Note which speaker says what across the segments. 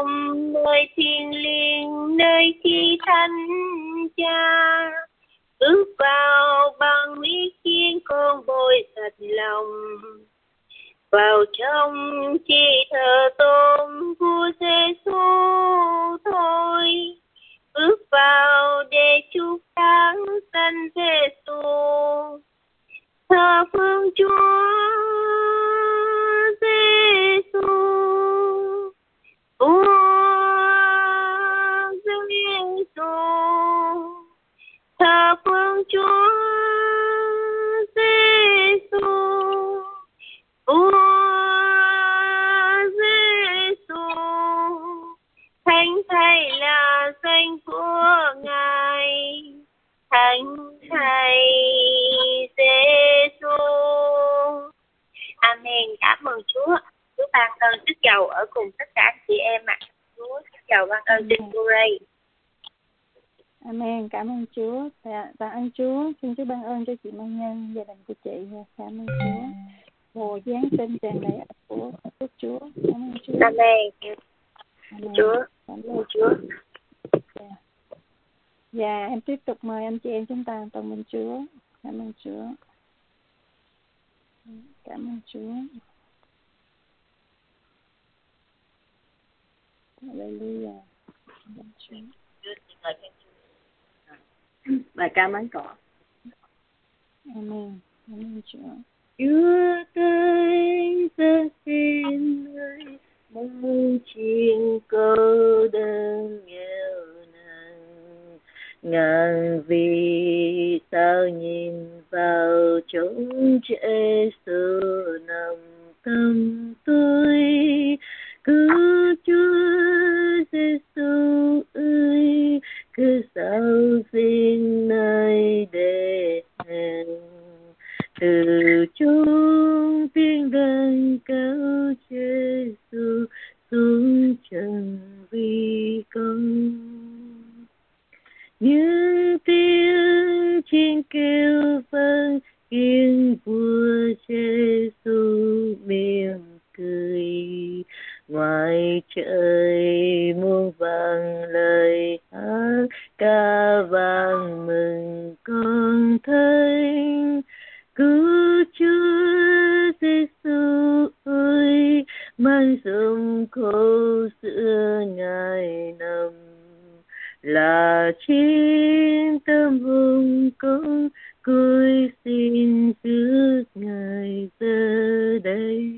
Speaker 1: lòng nơi thiêng liêng, nơi khi thánh cha. Bước vào bằng ý kiến con bồi thật lòng, vào trong chi thờ tôn vua Giêsu thôi. Bước vào để chúc tháng sanh Giêsu, thờ phương Chúa Giêsu, Vua Giêsu, thờ phương Chúa Giêsu, Vua Giêsu. Thánh Thầy là danh của Ngài, Thánh Thầy Giêsu. Amen. Cảm ơn Chúa. Chúa ban ơn sức giàu ở cùng tất cả anh chị em ạ. Chúa sức giàu ban ơn trên Blu-ray.
Speaker 2: Amen. Cảm ơn Chúa. Tạ ơn Chúa. Xin Chúa ban ơn cho chị Mai Nhân, gia đình của chị. Cảm ơn Chúa. Mùa Giáng sinh tràn đầy của phước Chúa. Cảm ơn Chúa.
Speaker 1: Amen.
Speaker 2: Amen.
Speaker 1: Chúa.
Speaker 2: Cảm
Speaker 1: ơn Chúa.
Speaker 2: Dạ, em tiếp tục mời anh chị em chúng ta tôn vinh Chúa. Cảm ơn Chúa. Cảm ơn Chúa. Hallelujah. Cảm ơn Chúa.
Speaker 1: Bài ca mến cỏ.
Speaker 2: Amen. Cảm ơn Chúa.
Speaker 1: Chúa tới dân xin ơi, mong chiên câu đơn nghèo nàn. Ngàn vì sao nhìn vào chốn Giêsu nằm tâm tôi. Cứu Chúa Giêsu ơi, cứ sao xin nơi để hẹn. Từ chốn thiên đàng cao Giêsu xuống trần vì con. Những tiếng chim kêu vang khiến vua Giêsu mỉm cười. Ngoài trời muôn vang lời hát ca vang mừng con thấy. Cứu Chúa Giêsu ơi, mang dòng khổ giữa Ngài nằm. Là chiến tâm hồn con cúi xin trước Ngài giờ đây.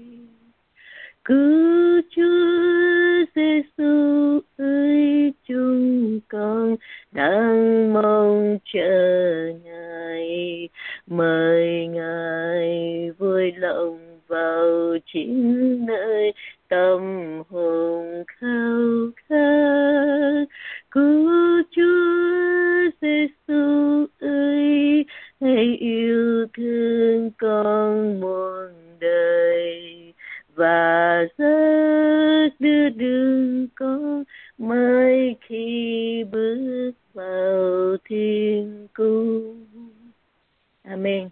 Speaker 1: Cứu Chúa Giêsu ơi, chúng con đang mong chờ Ngài. Mời Ngài vui lòng vào chính nơi tâm hồn khao khát. Cứu Chúa Giêsu ơi, hãy yêu thương con muôn đời và dắt đưa đường con mãi khi bước vào thiên cung. Amen.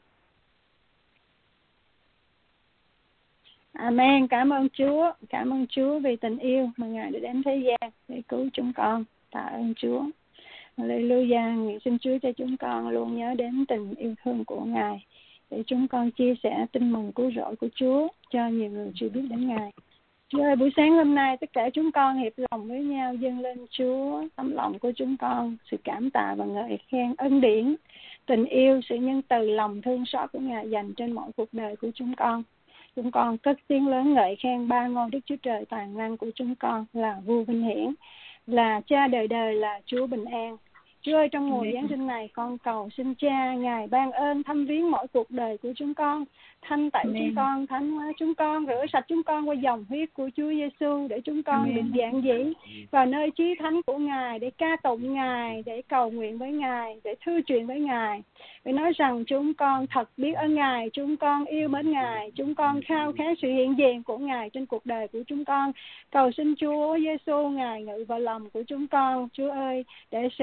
Speaker 2: Amen. Cảm ơn Chúa. Cảm ơn Chúa vì tình yêu mà Ngài đã đến thế gian để cứu chúng con. Tạ ơn Chúa. Hallelujah. Nguyện xin Chúa cho chúng con luôn nhớ đến tình yêu thương của Ngài, để chúng con chia sẻ tin mừng cứu rỗi của Chúa cho nhiều người chưa biết đến Ngài. Chúa ơi, buổi sáng hôm nay tất cả chúng con hiệp lòng với nhau dâng lên Chúa tấm lòng của chúng con, sự cảm tạ và ngợi khen ân điển, tình yêu, sự nhân từ, lòng thương xót của Ngài dành trên mọi cuộc đời của chúng con. Chúng con cất tiếng lớn ngợi khen ba ngôi Đức Chúa Trời toàn năng của chúng con, là Vua Vinh Hiển, là Cha đời đời, là Chúa bình an. Chúa ơi, trong mùa Giáng sinh này, con cầu xin Cha Ngài ban ơn thăm viếng mỗi cuộc đời của chúng con, thanh tẩy chúng con, thánh hóa chúng con, rửa sạch chúng con qua dòng huyết của Chúa Giêsu, để chúng con được giảng dĩ vào nơi chí thánh của Ngài, để ca tụng Ngài, để cầu nguyện với Ngài, để thư chuyện với Ngài, để nói rằng chúng con thật biết ơn Ngài, chúng con yêu mến Ngài, chúng con khao khát sự hiện diện của Ngài trên cuộc đời của chúng con. Cầu xin Chúa Giêsu Ngài ngự vào lòng của chúng con, Chúa ơi, để sự Giáng sinh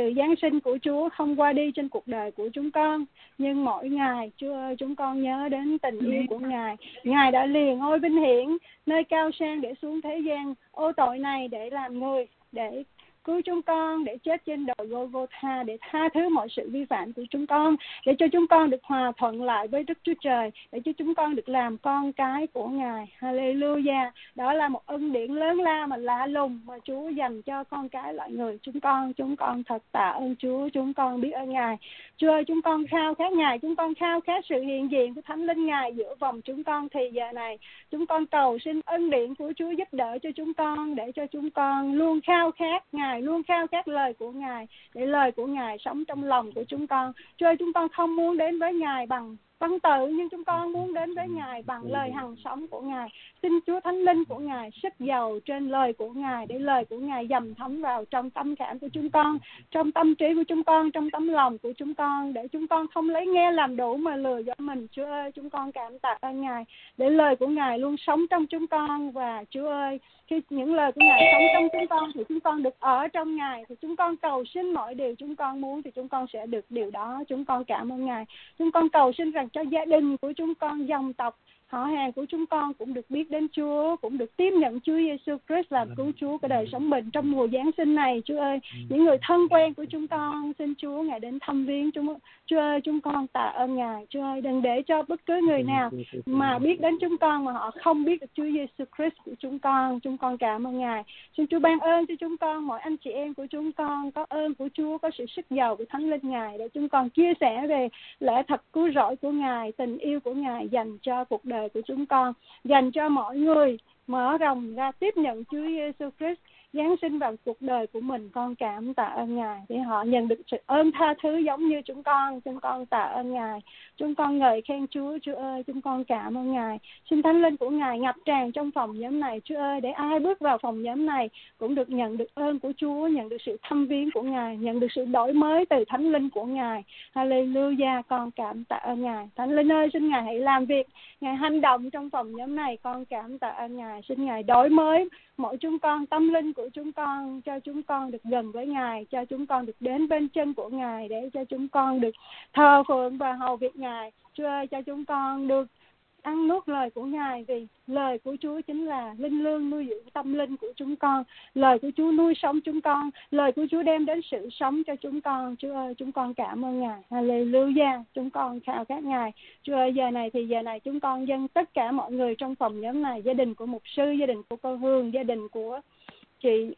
Speaker 2: sinh của Chúa không qua đi trên cuộc đời của chúng con. Nhưng mỗi ngày, Chúa ơi, chúng con nhớ đến tình yêu của Ngài. Ngài đã liền ngôi vinh hiển, nơi cao sang để xuống thế gian ô tội này để làm người, để cứu chúng con, để chết trên đồi Golgotha, để tha thứ mọi sự vi phạm của chúng con, để cho chúng con được hòa thuận lại với Đức Chúa Trời, để cho chúng con được làm con cái của Ngài. Hallelujah. Đó là một ân điển lớn lao mà lạ lùng mà Chúa dành cho con cái loại người chúng con. Chúng con thật tạ ơn Chúa, chúng con biết ơn Ngài. Chúa ơi, chúng con khao khát Ngài, chúng con khao khát sự hiện diện của Thánh Linh Ngài giữa vòng chúng con. Thì giờ này chúng con cầu xin ân điển của Chúa giúp đỡ cho chúng con, để cho chúng con luôn khao khát Ngài, luôn khao khát lời của Ngài, để lời của Ngài sống trong lòng của chúng con. Chúa ơi, chúng con không muốn đến với Ngài bằng văn tự, nhưng chúng con muốn đến với Ngài bằng lời hằng sống của Ngài. Xin Chúa Thánh Linh của Ngài sức dầu trên lời của Ngài, để lời của Ngài dầm thấm vào trong tâm khảm của chúng con, trong tâm trí của chúng con, trong tấm lòng của chúng con, để chúng con không lấy nghe làm đủ mà lừa dối mình. Chúa ơi, chúng con cảm tạ ơn Ngài, để lời của Ngài luôn sống trong chúng con. Và Chúa ơi, khi những lời của Ngài sống trong chúng con thì chúng con được ở trong Ngài, thì chúng con cầu xin mọi điều chúng con muốn thì chúng con sẽ được điều đó. Chúng con cảm ơn Ngài. Chúng con cầu xin rằng cho gia đình của chúng con, dòng tộc, họ hàng của chúng con cũng được biết đến Chúa, cũng được tiếp nhận Chúa Giêsu Christ làm cứu Chúa của đời sống mình trong mùa Giáng sinh này. Chúa ơi, những người thân quen của chúng con, xin Chúa Ngài đến thăm viếng chúng. Chúa ơi, chúng con tạ ơn Ngài. Chúa ơi, đừng để cho bất cứ người nào mà biết đến chúng con mà họ không biết được Chúa Giêsu Christ của chúng con. Chúng con cảm ơn Ngài. Xin Chúa ban ơn cho chúng con, mọi anh chị em của chúng con có ơn của Chúa, có sự sức giàu của Thánh Linh Ngài, để chúng con chia sẻ về lẽ thật cứu rỗi của Ngài, tình yêu của Ngài dành cho cuộc đời của chúng con, dành cho mọi người mở rộng ra tiếp nhận Chúa Giêsu Christ giáng sinh vào cuộc đời của mình. Con cảm tạ ơn Ngài để họ nhận được sự ơn tha thứ giống như chúng con. Chúng con tạ ơn Ngài. Chúng con ngợi khen Chúa. Chúa ơi, chúng con cảm ơn Ngài. Xin Thánh Linh của Ngài ngập tràn trong phòng nhóm này. Chúa ơi, để ai bước vào phòng nhóm này cũng được nhận được ơn của Chúa, nhận được sự thăm viếng của Ngài, nhận được sự đổi mới từ Thánh Linh của Ngài. Hallelujah. Con cảm tạ ơn Ngài. Thánh Linh ơi, xin Ngài hãy làm việc, Ngài hành động trong phòng nhóm này. Con cảm tạ ơn Ngài. Xin Ngài đổi mới mỗi chúng con, tâm linh của chúng con, cho chúng con được gần với Ngài, cho chúng con được đến bên chân của Ngài, để cho chúng con được thờ phượng và hầu việc Ngài. Chúa ơi, cho chúng con được ăn nuốt lời của Ngài, vì lời của Chúa chính là linh lương nuôi dưỡng tâm linh của chúng con. Lời của Chúa nuôi sống chúng con, lời của Chúa đem đến sự sống cho chúng con. Chúa ơi, chúng con cảm ơn Ngài. Hallelujah. Chúng con khao khát Ngài. Chúa ơi, giờ này chúng con dâng tất cả mọi người trong phòng nhóm này, gia đình của mục sư, gia đình của cô Hương, gia đình của chị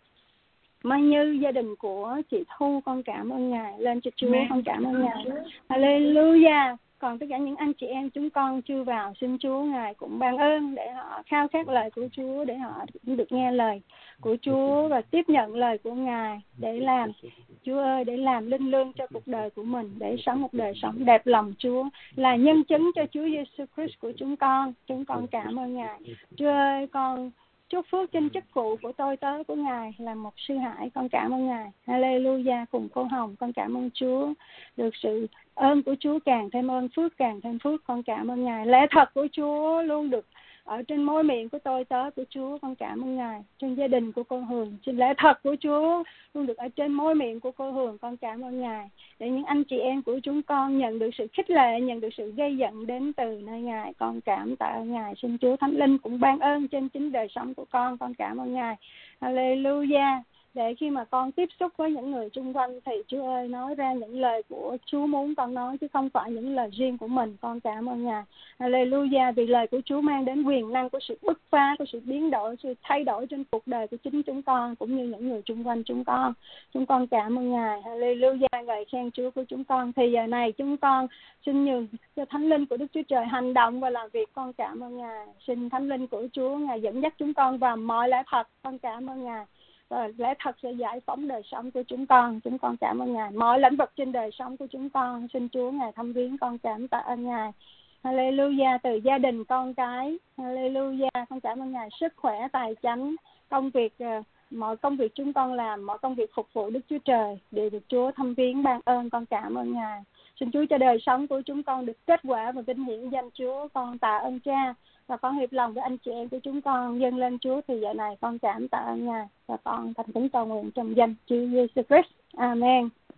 Speaker 2: Mai Như, gia đình của chị Thu, con cảm ơn Ngài. Lên cho Chúa, con cảm ơn Ngài. Hallelujah. Còn tất cả những anh chị em chúng con chưa vào, xin Chúa Ngài cũng ban ơn để họ khao khát lời của Chúa, để họ cũng được nghe lời của Chúa và tiếp nhận lời của Ngài để làm, Chúa ơi, để làm linh lương cho cuộc đời của mình, để sống một đời sống đẹp lòng Chúa, là nhân chứng cho Chúa Giêsu Christ của chúng con. Chúng con cảm ơn Ngài. Chúa ơi, con chúc phước trên chức vụ của tôi tớ của Ngài là một sư Hải. Con cảm ơn Ngài. Hallelujah. Cùng cô Hồng, con cảm ơn Chúa. Được sự ơn của Chúa càng thêm ơn, phước càng thêm phước. Con cảm ơn Ngài. Lẽ thật của Chúa luôn được ở trên môi miệng của tôi tớ của Chúa. Con cảm ơn Ngài. Trên gia đình của cô Hường, xin lẽ thật của Chúa luôn được ở trên môi miệng của cô Hường. Con cảm ơn Ngài. Để những anh chị em của chúng con nhận được sự khích lệ, nhận được sự gây dựng đến từ nơi Ngài. Con cảm tạ ơn Ngài. Xin Chúa Thánh Linh cũng ban ơn trên chính đời sống của con. Con cảm ơn Ngài. Hallelujah. Để khi mà con tiếp xúc với những người xung quanh thì Chúa ơi nói ra những lời của Chúa muốn con nói, chứ không phải những lời riêng của mình. Con cảm ơn Ngài. Hallelujah. Vì lời của Chúa mang đến quyền năng của sự bứt phá, của sự biến đổi, sự thay đổi trên cuộc đời của chính chúng con cũng như những người xung quanh chúng con. Chúng con cảm ơn Ngài. Hallelujah. Ngợi khen Chúa của chúng con. Thì giờ này chúng con xin nhường cho Thánh Linh của Đức Chúa Trời hành động và làm việc. Con cảm ơn Ngài. Xin Thánh Linh của Chúa Ngài dẫn dắt chúng con vào mọi lẽ thật. Con cảm ơn Ngài. Và lẽ thật sẽ giải phóng đời sống của chúng con. Chúng con cảm ơn Ngài. Mọi lĩnh vực trên đời sống của chúng con, xin Chúa Ngài thăm viếng. Con cảm tạ ơn Ngài. Hallelujah. Từ gia đình con cái, hallelujah. Con cảm ơn Ngài. Sức khỏe, tài chánh, công việc, mọi công việc chúng con làm, mọi công việc phục vụ Đức Chúa Trời đều được Chúa thăm viếng ban ơn. Con cảm ơn Ngài. Xin Chúa cho đời sống của chúng con được kết quả và vinh hiển danh Chúa. Con tạ ơn Cha. Và con hiệp lòng với anh chị em của chúng con dâng lên Chúa. Thì giờ này con cảm tạ ơn Ngài. Và con thành kính cầu nguyện trong danh Chúa Giêsu Christ. Amen.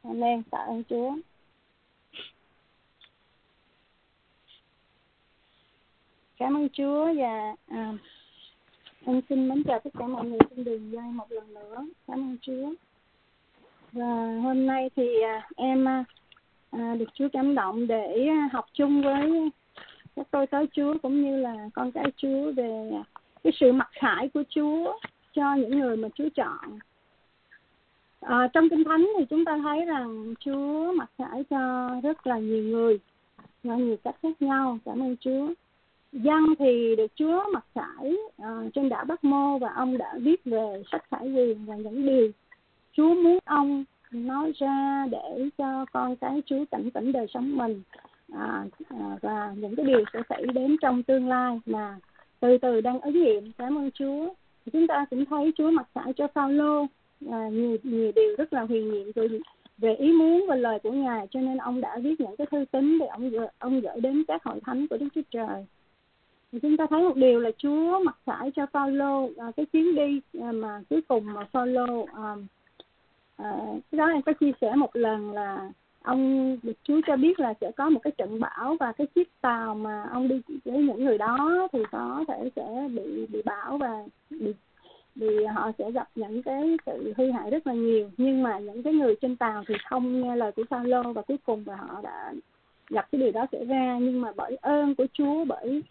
Speaker 2: Amen. Tạ ơn Chúa. Cảm ơn Chúa và em xin mến chào tất cả mọi người trên đường dây một lần nữa. Cảm ơn Chúa. Và hôm nay thì em được Chúa cảm động để học chung với các tôi tớ Chúa cũng như là con cái Chúa về cái sự mặc khải của Chúa cho những người mà Chúa chọn. Trong Kinh Thánh thì chúng ta thấy rằng Chúa mặc khải cho rất là nhiều người, theo nhiều cách khác nhau. Cảm ơn Chúa. Dân thì được Chúa mặc khải trên đảo Bắc Mô, và ông đã viết về sách khải quyền và những điều Chúa muốn ông nói ra để cho con cái Chúa cảnh tỉnh đời sống mình, và những cái điều sẽ xảy đến trong tương lai mà từ từ đang ứng nghiệm. Cảm ơn Chúa. Chúng ta cũng thấy Chúa mặc khải cho Phaolô nhiều điều rất là huyền nhiệm về ý muốn và lời của Ngài, cho nên ông đã viết những cái thư tín để ông gửi đến các hội thánh của Đức Chúa Trời. Thì chúng ta thấy một điều là Chúa mặc khải cho Phaolô cái chuyến đi mà cuối cùng mà Phaolô cái đó em có chia sẻ một lần là ông được Chúa cho biết là sẽ có một cái trận bão, và cái chiếc tàu mà ông đi với những người đó thì có thể sẽ bị bão và vì họ sẽ gặp những cái sự hư hại rất là nhiều. Nhưng mà những cái người trên tàu thì không nghe lời của Phaolô, và cuối cùng và họ đã gặp cái điều đó xảy ra. Nhưng mà bởi ơn của Chúa, bởi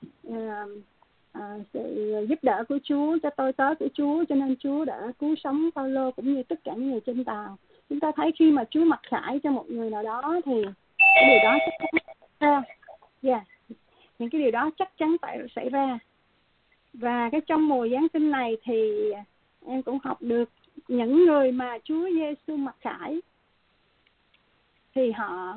Speaker 2: sự giúp đỡ của Chúa cho tôi tớ của Chúa, cho nên Chúa đã cứu sống Phaolô cũng như tất cả những người trên tàu. Chúng ta thấy khi mà Chúa mặc khải cho một người nào đó thì cái điều đó chắc chắn những cái điều đó chắc chắn phải xảy ra. Và cái trong mùa Giáng sinh này thì em cũng học được những người mà Chúa Giêsu mặc khải thì họ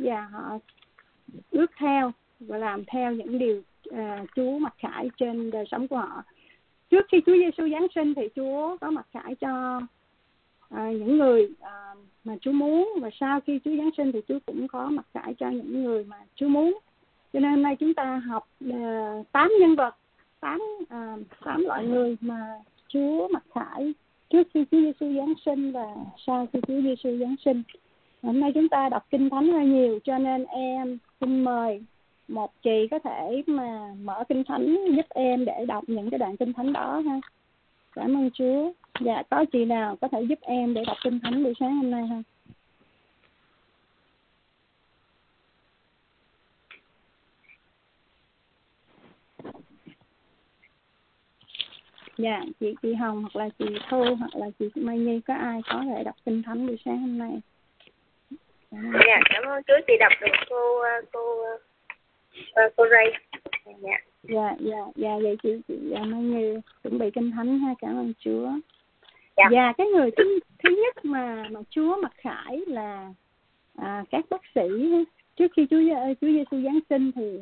Speaker 2: ước theo và làm theo những điều Chúa mặc khải trên đời sống của họ. Trước khi Chúa Giêsu Giáng sinh thì Chúa có mặc khải cho những người mà Chúa muốn, và sau khi Chúa Giáng sinh thì Chúa cũng có mặc khải cho những người mà Chúa muốn. Cho nên hôm nay chúng ta học 8 nhân vật, 8 loại người mà Chúa mặc khải trước khi Chúa Giêsu Giáng sinh và sau khi Chúa Giêsu Giáng sinh. Hôm nay chúng ta đọc Kinh Thánh hơi nhiều, cho nên em xin mời một chị có thể mà mở Kinh Thánh giúp em để đọc những cái đoạn Kinh Thánh đó ha. Cảm ơn Chúa. Dạ, có chị nào có thể giúp em để đọc Kinh Thánh buổi sáng hôm nay ha? Dạ, chị Hồng hoặc là chị Thu hoặc là chị Mai Nhi, có ai có thể đọc Kinh Thánh buổi sáng hôm nay?
Speaker 1: Dạ, cảm ơn Chúa, chị đọc được cô Ray.
Speaker 2: Dạ, vậy chị Mai Nhi chuẩn bị Kinh Thánh ha. Cảm ơn Chúa. Dạ, cái người thứ nhất mà Chúa mặc khải là các bác sĩ. Trước khi Chúa Giêsu Giáng sinh thì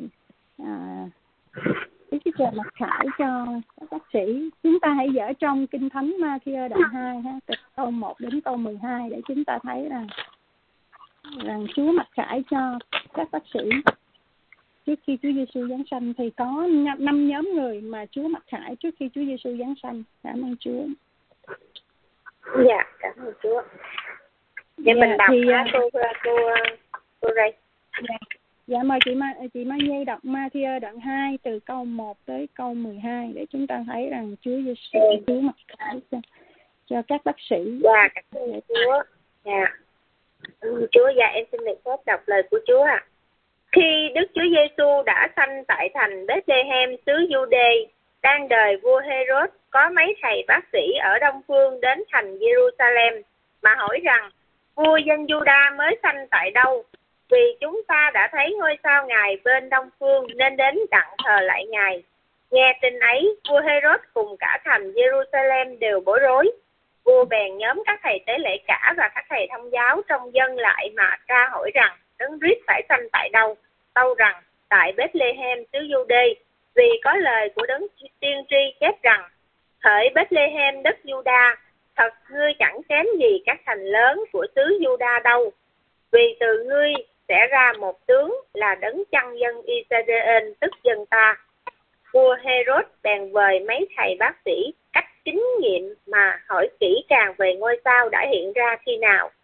Speaker 2: Đức Chúa Trời mặc khải cho các bác sĩ. Chúng ta hãy dở trong Kinh Thánh Ma-thi-ơ đoạn 2 ha, từ câu 1 đến câu 12 để chúng ta thấy rằng Chúa mặc khải cho các bác sĩ. Trước khi Chúa Giêsu Giáng sinh thì có 5 nhóm người mà Chúa mặc khải trước khi Chúa Giêsu Giáng sinh. Cảm ơn Chúa.
Speaker 1: Dạ, cảm ơn Chúa. Để mình đọc cô Ray.
Speaker 2: Dạ, mời chị Mai Nhi đọc Ma-thi-ơ đoạn 2 từ câu 1 tới câu 12 để chúng ta thấy rằng Chúa Giêsu Chúa mặc khải cho các bác sĩ.
Speaker 1: Dạ, cảm ơn Chúa. Dạ. Chúa, dạ em xin được phép đọc lời của Chúa ạ. Khi Đức Chúa Giêsu đã sanh tại thành Bethlehem xứ Giu-đê, đang đời vua Hê-rốt, có mấy thầy bác sĩ ở đông phương đến thành Jerusalem mà hỏi rằng: vua dân Giu-đa mới sanh tại đâu? Vì chúng ta đã thấy ngôi sao Ngài bên đông phương nên đến đặng thờ lại Ngài. Nghe tin ấy, vua Hê-rốt cùng cả thành Jerusalem đều bối rối. Vua bèn nhóm các thầy tế lễ cả và các thầy thông giáo trong dân lại mà tra hỏi rằng Đấng Christ phải sanh tại đâu? Tâu rằng tại Bethlehem xứ Giu-đê, vì có lời của Đấng tiên tri chép rằng: hỡi Bethlehem đất Giu-đa, thật ngươi chẳng kém gì các thành lớn của xứ Giu-đa đâu, vì từ ngươi sẽ ra một tướng là Đấng chăn dân Israel, tức dân ta. Vua Hê-rốt bèn vời mấy thầy bác sĩ cách kinh nghiệm mà hỏi kỹ càng về ngôi sao đã hiện ra khi nào.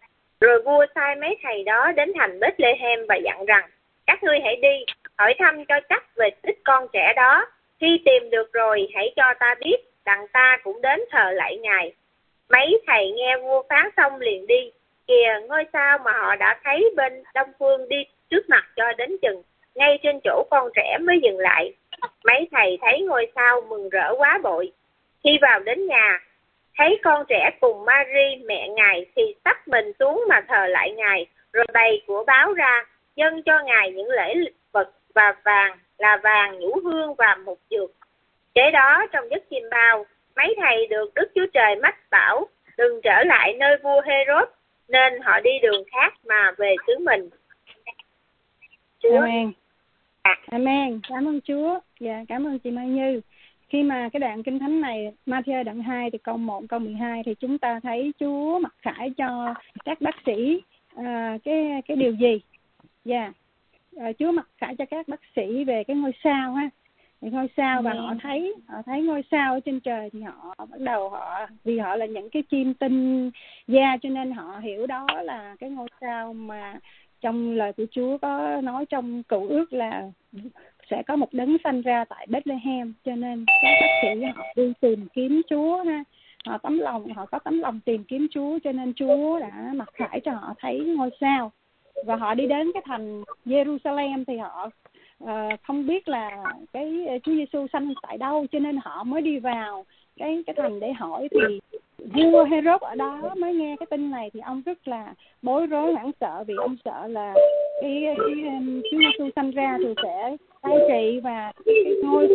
Speaker 1: Rồi vua sai mấy thầy đó đến thành Bethlehem và dặn rằng: các ngươi hãy đi, hỏi thăm cho chắc về tích con trẻ đó. Khi tìm được rồi, hãy cho ta biết, đặng ta cũng đến thờ lạy Ngài. Mấy thầy nghe vua phán xong liền đi. Kìa, ngôi sao mà họ đã thấy bên đông phương đi trước mặt cho đến chừng, ngay trên chỗ con trẻ mới dừng lại. Mấy thầy thấy ngôi sao mừng rỡ quá bội. Khi vào đến nhà, thấy con trẻ cùng Mary mẹ Ngài thì xách mình xuống mà thờ lại Ngài, rồi bày của báo ra, dâng cho Ngài những lễ vật và vàng, là vàng, nhũ hương và mục dược. Kế đó trong giấc chim bao, mấy thầy được Đức Chúa Trời mách bảo đừng trở lại nơi vua Herod, nên họ đi đường khác mà về xứ mình.
Speaker 2: Amen. Amen. Cảm ơn Chúa. Dạ, cảm ơn chị Mai Như. Khi mà cái đoạn kinh thánh này, Ma-thi-ơ đoạn 2 thì câu 1, câu 12 thì chúng ta thấy Chúa mặc khải cho các bác sĩ cái điều gì? Dạ. Chúa mặc khải cho các bác sĩ về cái ngôi sao ha. Thì ngôi sao và họ thấy ngôi sao ở trên trời thì họ bắt đầu vì họ là những cái chim tinh gia cho nên họ hiểu đó là cái ngôi sao mà trong lời của Chúa có nói trong Cựu Ước là sẽ có một đấng sanh ra tại Bethlehem, cho nên các bác sĩ họ đi tìm kiếm Chúa ha. Họ có tấm lòng tìm kiếm Chúa, cho nên Chúa đã mặc khải cho họ thấy ngôi sao. Và họ đi đến cái thành Jerusalem thì họ không biết là cái Chúa Giêsu sanh tại đâu, cho nên họ mới đi vào cái thành để hỏi. Thì vua Herod ở đó mới nghe cái tin này thì ông rất là bối rối hoảng sợ, vì ông sợ là cái Chúa Giêsu sanh ra thì sẽ cai trị và cái ngôi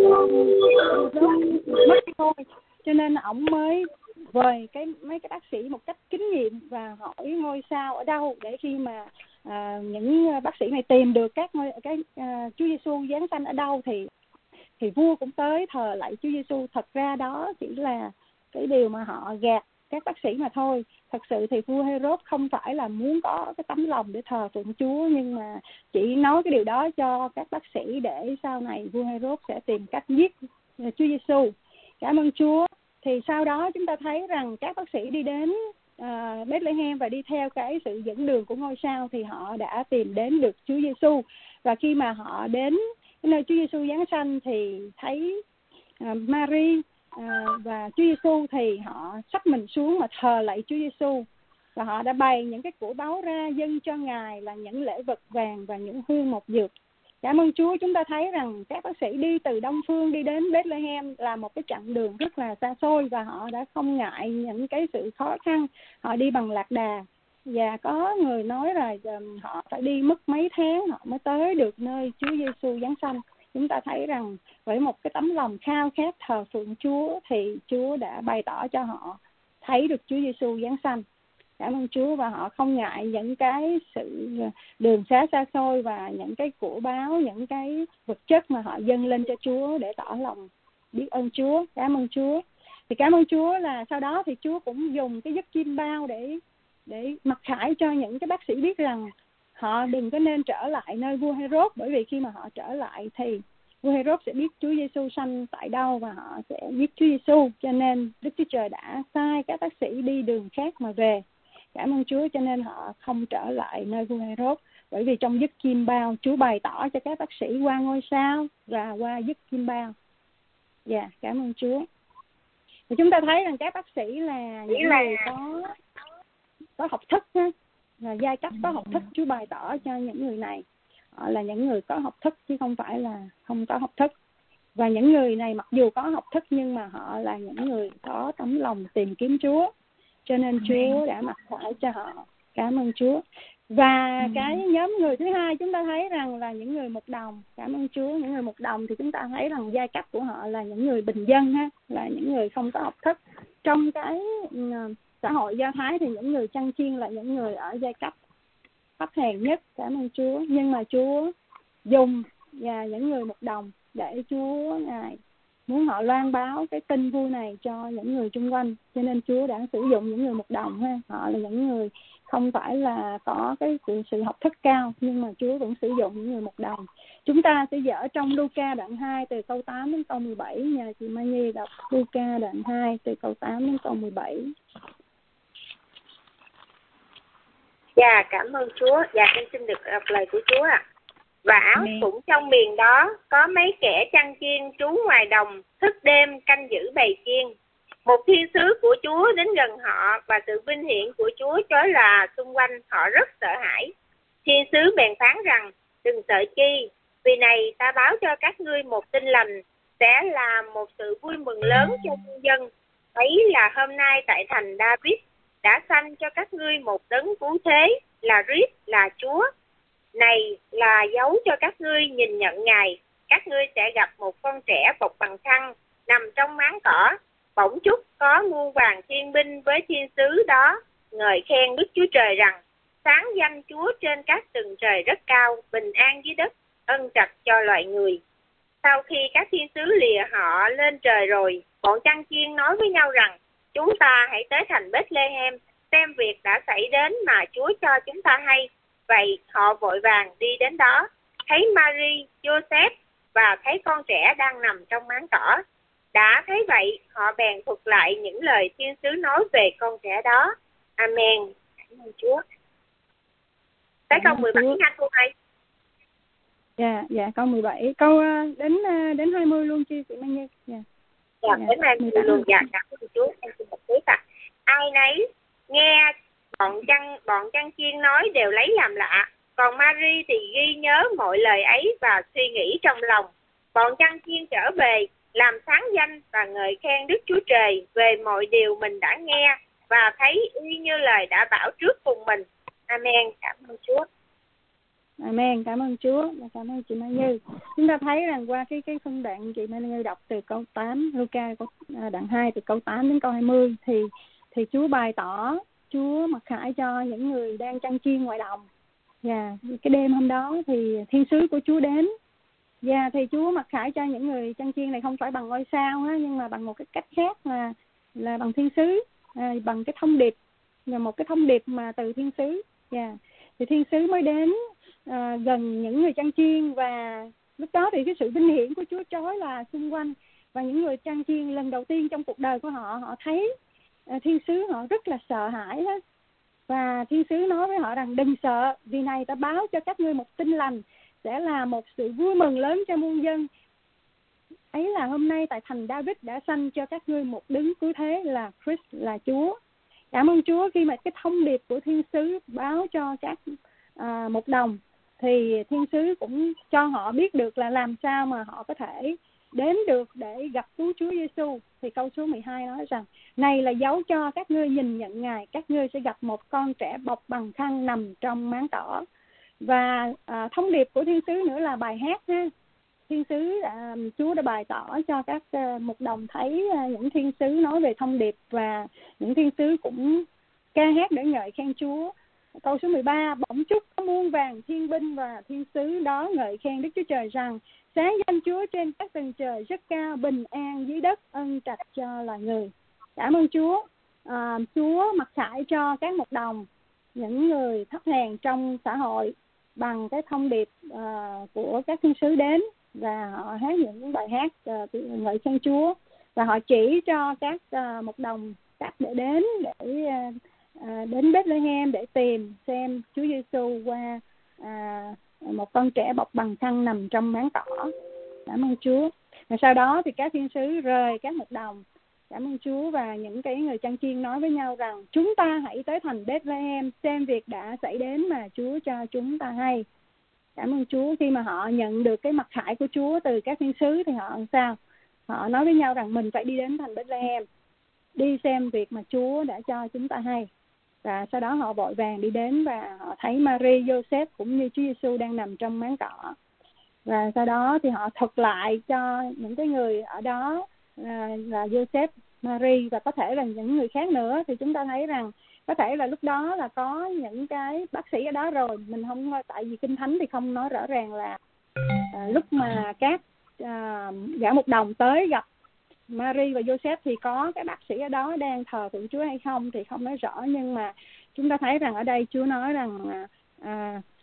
Speaker 2: mất thôi, cho nên ông mới vời mấy cái bác sĩ một cách kinh nghiệm và hỏi ngôi sao ở đâu, để khi mà những bác sĩ này tìm được Chúa Giêsu giáng sanh ở đâu thì vua cũng tới thờ lạy Chúa Giêsu. Thật ra đó chỉ là cái điều mà họ gạt các bác sĩ mà thôi. Thật sự thì vua Herod không phải là muốn có cái tấm lòng để thờ phượng Chúa, nhưng mà chỉ nói cái điều đó cho các bác sĩ để sau này vua Herod sẽ tìm cách giết Chúa Giêsu. Cảm ơn Chúa. Thì sau đó chúng ta thấy rằng các bác sĩ đi đến Bethlehem và đi theo cái sự dẫn đường của ngôi sao thì họ đã tìm đến được Chúa Giêsu. Và khi mà họ đến cái nơi Chúa Giêsu giáng sanh thì thấy Mary và Chúa Giêsu thì họ xách mình xuống mà thờ lạy Chúa Giêsu, và họ đã bày những cái của báu ra dâng cho Ngài là những lễ vật vàng và những hương mộc dược. Cảm ơn Chúa. Chúng ta thấy rằng các bác sĩ đi từ Đông Phương đi đến Bethlehem là một cái chặng đường rất là xa xôi, và họ đã không ngại những cái sự khó khăn. Họ đi bằng lạc đà, và có người nói là họ phải đi mất mấy tháng họ mới tới được nơi Chúa Giêsu giáng sanh. Chúng ta thấy rằng với một cái tấm lòng khao khát thờ phượng Chúa thì Chúa đã bày tỏ cho họ thấy được Chúa Giêsu giáng sanh. Cảm ơn Chúa. Và họ không ngại những cái sự đường xá xa xôi và những cái của báo, những cái vật chất mà họ dâng lên cho Chúa để tỏ lòng biết ơn Chúa. Cảm ơn Chúa. Thì cảm ơn Chúa là sau đó thì Chúa cũng dùng cái giấc chim bao để mặc khải cho những cái bác sĩ biết rằng họ đừng có nên trở lại nơi vua Herod, bởi vì khi mà họ trở lại thì vua Herod sẽ biết Chúa Giêsu sanh tại đâu và họ sẽ giết Chúa Giêsu. Cho nên Đức Chúa Trời đã sai các bác sĩ đi đường khác mà về. Cảm ơn Chúa. Cho nên họ không trở lại nơi vua Herod, bởi vì trong giấc chim bao Chúa bày tỏ cho các bác sĩ qua ngôi sao và qua giấc chim bao. Dạ, cảm ơn Chúa. Thì chúng ta thấy rằng các bác sĩ là những người có học thức ha, là giai cấp có học thức. Chúa bày tỏ cho những người này họ là những người có học thức chứ không phải là không có học thức. Và những người này mặc dù có học thức nhưng mà họ là những người có tấm lòng tìm kiếm Chúa, cho nên Chúa đã mặc khải cho họ. Cảm ơn Chúa. Và cái nhóm người thứ hai chúng ta thấy rằng là những người mục đồng. Cảm ơn Chúa. Những người mục đồng thì chúng ta thấy rằng giai cấp của họ là những người bình dân ha, là những người không có học thức. Trong cái xã hội Do Thái thì những người chăn chiên là những người ở giai cấp thấp hèn nhất. Cảm ơn Chúa. Nhưng mà Chúa dùng và những người mục đồng để Chúa Ngài muốn họ loan báo cái tin vui này cho những người xung quanh, cho nên Chúa đã sử dụng những người mục đồng ha. Họ là những người không phải là có cái sự học thức cao, nhưng mà Chúa vẫn sử dụng những người mục đồng. Chúng ta sẽ dở trong Luca đoạn 2 từ câu 8 đến câu 17. Nhà chị Mai Nhi đọc Luca đoạn 2 từ câu 8 đến câu 17.
Speaker 1: Dạ, cảm ơn Chúa. Dạ, con xin được đọc lời của Chúa ạ. Và cũng trong miền đó có mấy kẻ chăn chiên trú ngoài đồng, thức đêm canh giữ bầy chiên. Một thiên sứ của Chúa đến gần họ và sự vinh hiển của Chúa chói lòa xung quanh, họ rất sợ hãi. Thiên sứ bèn phán rằng, đừng sợ chi, vì này ta báo cho các ngươi một tin lành, sẽ là một sự vui mừng lớn cho nhân dân. Ấy là hôm nay tại thành David đã sanh cho các ngươi một đấng cứu thế, là Christ, là Chúa. Này là dấu cho các ngươi nhìn nhận Ngài, các ngươi sẽ gặp một con trẻ bọc bằng khăn, nằm trong máng cỏ. Bỗng chốc có muôn vàng thiên binh với thiên sứ đó, ngợi khen Đức Chúa Trời rằng, sáng danh Chúa trên các tầng trời rất cao, bình an dưới đất, ân trạch cho loài người. Sau khi các thiên sứ lìa họ lên trời rồi, bọn chăn chiên nói với nhau rằng, chúng ta hãy tới thành Bethlehem, xem việc đã xảy đến mà Chúa cho chúng ta hay. Vậy họ vội vàng đi đến đó, thấy Mary, Joseph và thấy con trẻ đang nằm trong máng cỏ. Đã thấy vậy, họ bèn thuật lại những lời thiên sứ nói về con trẻ đó. Amen. Cảm ơn Chúa. Tới câu 17 nha cô ơi.
Speaker 2: Dạ, câu 17. Câu đến 20 luôn chị Mai Như.
Speaker 1: Dạ, đến 20 luôn. Dạ, cảm ơn Chúa. Em xin đọc tiếp ạ. Ai nấy nghe bọn chăn chiên nói đều lấy làm lạ, còn Mary thì ghi nhớ mọi lời ấy và suy nghĩ trong lòng. Bọn chăn chiên trở về, làm sáng danh và ngợi khen Đức Chúa Trời về mọi điều mình đã nghe và thấy y như lời đã bảo trước cùng mình. Amen. Cảm ơn Chúa.
Speaker 2: Amen. Cảm ơn Chúa. Cảm ơn chị Mai Như. Chúng ta thấy rằng qua cái phân đoạn chị Mai Như đọc từ câu 8, Luca đoạn 2 từ câu 8 đến câu 20 thì Chúa bày tỏ Chúa mặc khải cho những người đang chăn chiên ngoài đồng. Cái đêm hôm đó thì thiên sứ của Chúa đến. Thì Chúa mặc khải cho những người chăn chiên này không phải bằng ngôi sao nhưng mà bằng một cái cách khác là bằng thiên sứ, bằng cái thông điệp, là một cái thông điệp mà từ thiên sứ. Thì thiên sứ mới đến gần những người chăn chiên, và lúc đó thì cái sự vinh hiển của Chúa chói là xung quanh, và những người chăn chiên lần đầu tiên trong cuộc đời của họ thấy thiên sứ, họ rất là sợ hãi đó. Và thiên sứ nói với họ rằng đừng sợ, vì này ta báo cho các ngươi một tin lành, sẽ là một sự vui mừng lớn cho muôn dân. Ấy là hôm nay tại thành David đã sanh cho các ngươi một đấng cứu thế, là Christ, là Chúa. Cảm ơn Chúa khi mà cái thông điệp của thiên sứ báo cho các một đồng, thì thiên sứ cũng cho họ biết được là làm sao mà họ có thể đến được để gặp cứu Chúa Giêsu. Thì câu số 12 nói rằng, này là dấu cho các ngươi nhìn nhận Ngài, các ngươi sẽ gặp một con trẻ bọc bằng khăn nằm trong máng cỏ. Và thông điệp của thiên sứ nữa là bài hát ha. Thiên sứ Chúa đã bày tỏ cho các mục đồng thấy những thiên sứ nói về thông điệp, và những thiên sứ cũng ca hát để ngợi khen Chúa. Câu số 13, bỗng chốc có muôn vàng thiên binh và thiên sứ đó ngợi khen Đức Chúa Trời rằng, sáng danh Chúa trên các tầng trời rất cao, bình an dưới đất, ân trạch cho loài người. Cảm ơn Chúa. Chúa mặc khải cho các mục đồng, những người thấp hèn trong xã hội, bằng cái thông điệp của các thiên sứ đến, và họ hát những bài hát ngợi khen Chúa, và họ chỉ cho các mục đồng cách để đến Bethlehem để tìm xem Chúa Giêsu qua một con trẻ bọc bằng khăn nằm trong máng cỏ. Cảm ơn Chúa. Và sau đó thì các thiên sứ rời các mục đồng. Cảm ơn Chúa. Và những cái người chăn chiên nói với nhau rằng, chúng ta hãy tới thành Bethlehem xem việc đã xảy đến mà Chúa cho chúng ta hay. Cảm ơn Chúa. Khi mà họ nhận được cái mặc khải của Chúa từ các thiên sứ thì họ làm sao? Họ nói với nhau rằng mình phải đi đến thành Bethlehem, đi xem việc mà Chúa đã cho chúng ta hay. Và sau đó họ vội vàng đi đến, và họ thấy Mary, Joseph cũng như Chúa Giêsu đang nằm trong máng cỏ. Và sau đó thì họ thuật lại cho những cái người ở đó là Joseph, Mary và có thể là những người khác nữa. Thì chúng ta thấy rằng có thể là lúc đó là có những cái bác sĩ ở đó rồi. Mình không, tại vì Kinh Thánh thì không nói rõ ràng là lúc mà các gã mục đồng tới gặp Mary và Joseph thì có cái bác sĩ ở đó đang thờ phượng Chúa hay không thì không nói rõ. Nhưng mà chúng ta thấy rằng ở đây Chúa nói rằng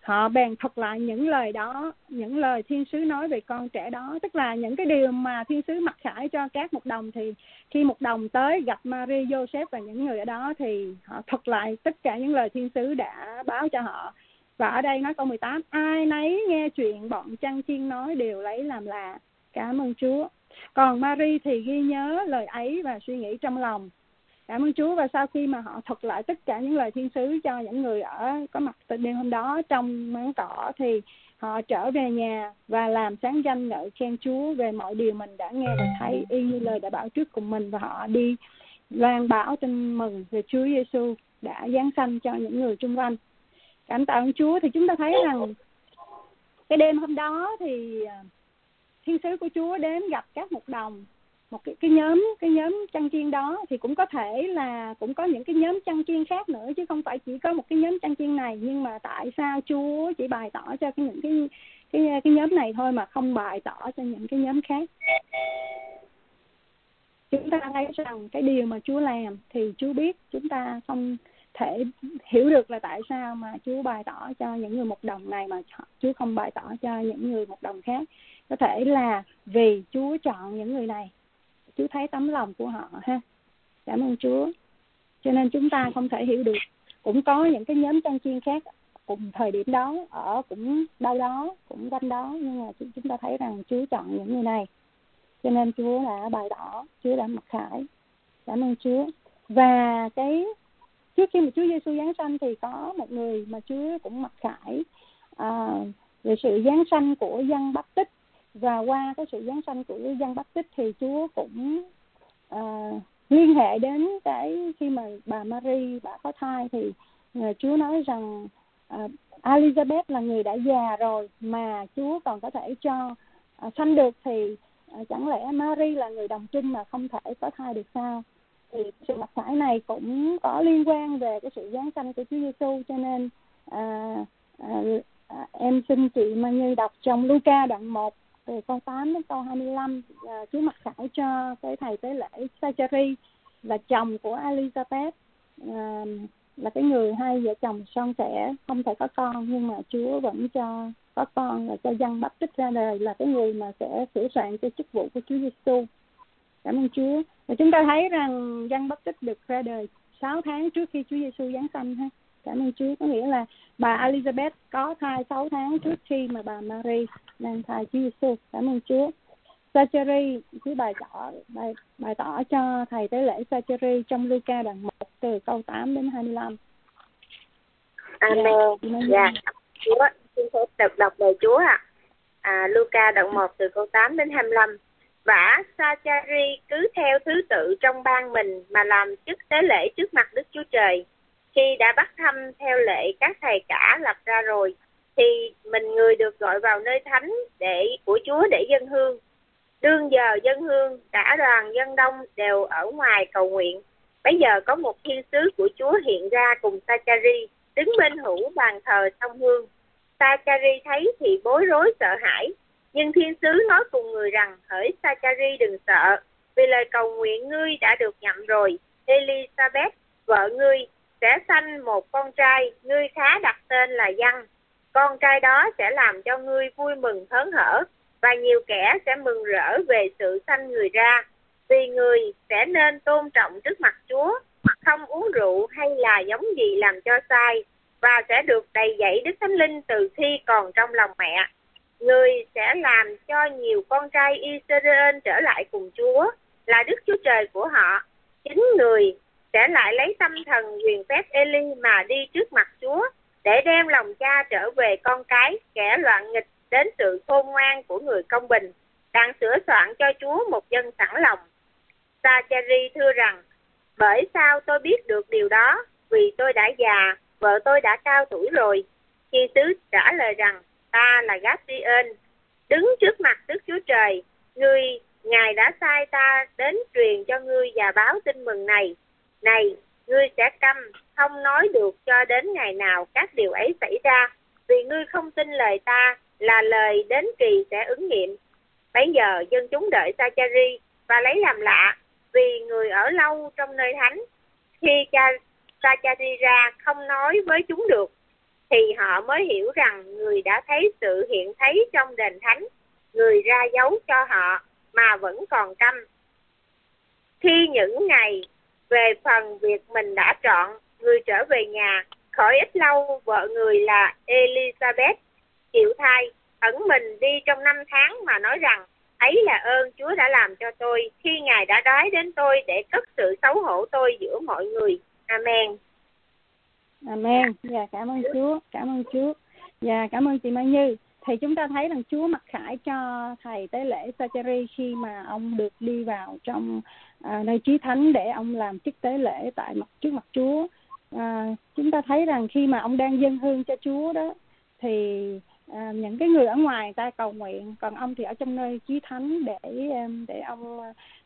Speaker 2: họ bèn thuật lại những lời đó, những lời thiên sứ nói về con trẻ đó, tức là những cái điều mà thiên sứ mặc khải cho các mục đồng. Thì khi mục đồng tới gặp Mary, Joseph và những người ở đó thì họ thuật lại tất cả những lời thiên sứ đã báo cho họ. Và ở đây nói câu 18: ai nấy nghe chuyện bọn chăn chiên nói đều lấy làm lạ. Cảm ơn Chúa. Còn Mary thì ghi nhớ lời ấy và suy nghĩ trong lòng. Cảm ơn Chúa. Và sau khi mà họ thuật lại tất cả những lời thiên sứ cho những người có mặt tại đêm hôm đó trong máng cỏ, thì họ trở về nhà và làm sáng danh ngợi khen Chúa về mọi điều mình đã nghe và thấy, y như lời đã bảo trước cùng mình. Và họ đi loan báo tin mừng về Chúa Giêsu đã giáng sanh cho những người xung quanh. Cảm tạ ơn Chúa. Thì chúng ta thấy rằng cái đêm hôm đó thì thiên sứ của Chúa đến gặp các mục đồng, một cái nhóm chăn chiên đó. Thì cũng có thể là cũng có những cái nhóm chăn chiên khác nữa, chứ không phải chỉ có một cái nhóm chăn chiên này. Nhưng mà tại sao Chúa chỉ bày tỏ cho những cái nhóm này thôi mà không bày tỏ cho những cái nhóm khác? Chúng ta thấy rằng cái điều mà Chúa làm thì Chúa biết, chúng ta không thể hiểu được là tại sao mà Chúa bày tỏ cho những người mục đồng này mà Chúa không bày tỏ cho những người mục đồng khác. Có thể là vì Chúa chọn những người này, Chúa thấy tấm lòng của họ ha. Cảm ơn Chúa. Cho nên chúng ta không thể hiểu được. Cũng có những cái nhóm chăn chiên khác cùng thời điểm đó, ở cũng đâu đó, cũng quanh đó, nhưng mà chúng ta thấy rằng Chúa chọn những người này. Cho nên Chúa đã bày tỏ, Chúa đã mặc khải. Cảm ơn Chúa. Và trước khi mà Chúa Giêsu giáng sanh thì có một người mà Chúa cũng mặc khải về sự giáng sanh của Giăng Báp-tích. Và qua cái sự giáng sanh của Giăng Báp-tích thì Chúa cũng liên hệ đến cái khi mà bà Mary bà có thai, thì Chúa nói rằng Elizabeth là người đã già rồi mà Chúa còn có thể cho sanh được, thì chẳng lẽ Mary là người đồng trinh mà không thể có thai được sao? Thì sự mặc khải này cũng có liên quan về cái sự giáng sanh của Chúa Giêsu. Cho nên em xin chị Mai Như đọc trong Luca đoạn 1 từ câu 8 đến câu 25. Chúa mặc khải cho cái thầy tế lễ Zachary là chồng của Elizabeth, là cái người hai vợ chồng son sẻ không thể có con, nhưng mà Chúa vẫn cho có con và cho Giăng Báp-tích ra đời là cái người mà sẽ sửa soạn cho chức vụ của Chúa Giêsu. Cảm ơn Chúa. Và chúng ta thấy rằng Giăng Báp-tích được ra đời 6 tháng trước khi Chúa Giêsu giáng sanh ha. Cảm ơn Chúa. Có nghĩa là bà Elizabeth có thai 6 tháng trước khi mà bà Mary mang thai Chúa Giêsu. Cảm ơn Chúa. Zachary, Chúa bày tỏ cho thầy tế lễ Zachary trong Luca đoạn 1 từ câu 8 đến 25.
Speaker 1: Amen. Dạ. Chúa, xin phép đọc lời Chúa ạ. Luca đoạn 1 từ câu 8 đến 25. Vả Zachary cứ theo thứ tự trong ban mình mà làm chức tế lễ trước mặt Đức Chúa Trời. Khi đã bắt thăm theo lệ các thầy cả lập ra rồi, thì mình người được gọi vào nơi thánh của Chúa để dâng hương. Đương giờ dâng hương, cả đoàn dân đông đều ở ngoài cầu nguyện. Bây giờ có một thiên sứ của Chúa hiện ra cùng Zachary, đứng bên hữu bàn thờ sông hương. Zachary thấy thì bối rối sợ hãi, nhưng thiên sứ nói cùng người rằng: hỡi Zachary, đừng sợ, vì lời cầu nguyện ngươi đã được nhậm rồi. Elizabeth, vợ ngươi, sẽ sanh một con trai, ngươi khá đặt tên là Giăng. Con trai đó sẽ làm cho ngươi vui mừng hớn hở, và nhiều kẻ sẽ mừng rỡ về sự sanh người ra. Vì người sẽ nên tôn trọng trước mặt Chúa, không uống rượu hay là giống gì làm cho sai, và sẽ được đầy dẫy Đức Thánh Linh từ khi còn trong lòng mẹ. Người sẽ làm cho nhiều con trai Israel trở lại cùng Chúa, là Đức Chúa Trời của họ. Chính người sẽ lại lấy tâm thần quyền phép Eli mà đi trước mặt Chúa, để đem lòng cha trở về con cái, kẻ loạn nghịch đến sự khôn ngoan của người công bình, đang sửa soạn cho Chúa một dân sẵn lòng. Zachary thưa rằng: bởi sao tôi biết được điều đó? Vì tôi đã già, vợ tôi đã cao tuổi rồi. Thiên sứ trả lời rằng: ta là Gabriel, đứng trước mặt Đức Chúa Trời. Ngài đã sai ta đến truyền cho ngươi và báo tin mừng này. Này, ngươi sẽ câm, không nói được cho đến ngày nào các điều ấy xảy ra, vì ngươi không tin lời ta, là lời đến kỳ sẽ ứng nghiệm. Bấy giờ dân chúng đợi Zachary và lấy làm lạ, vì người ở lâu trong nơi thánh. Khi cha Zachary ra không nói với chúng được, thì họ mới hiểu rằng người đã thấy sự hiện thấy trong đền thánh, người ra dấu cho họ mà vẫn còn câm. Khi những ngày về phần việc mình đã trọn, người trở về nhà. Khỏi ít lâu, vợ người là Elizabeth chịu thai, ẩn mình đi trong 5 tháng mà nói rằng ấy là ơn Chúa đã làm cho tôi khi Ngài đã đói đến tôi để cất sự xấu hổ tôi giữa mọi người. Amen.
Speaker 2: Amen. Dạ, cảm ơn Chúa, cảm ơn Chúa. Dạ, cảm ơn chị Mai Như. Thì chúng ta thấy rằng Chúa mặc khải cho thầy tế lễ Zachary khi mà ông được đi vào trong nơi chí thánh để ông làm chức tế lễ tại trước mặt Chúa. Chúng ta thấy rằng khi mà ông đang dâng hương cho Chúa đó, thì những cái người ở ngoài ta cầu nguyện, còn ông thì ở trong nơi chí thánh để ông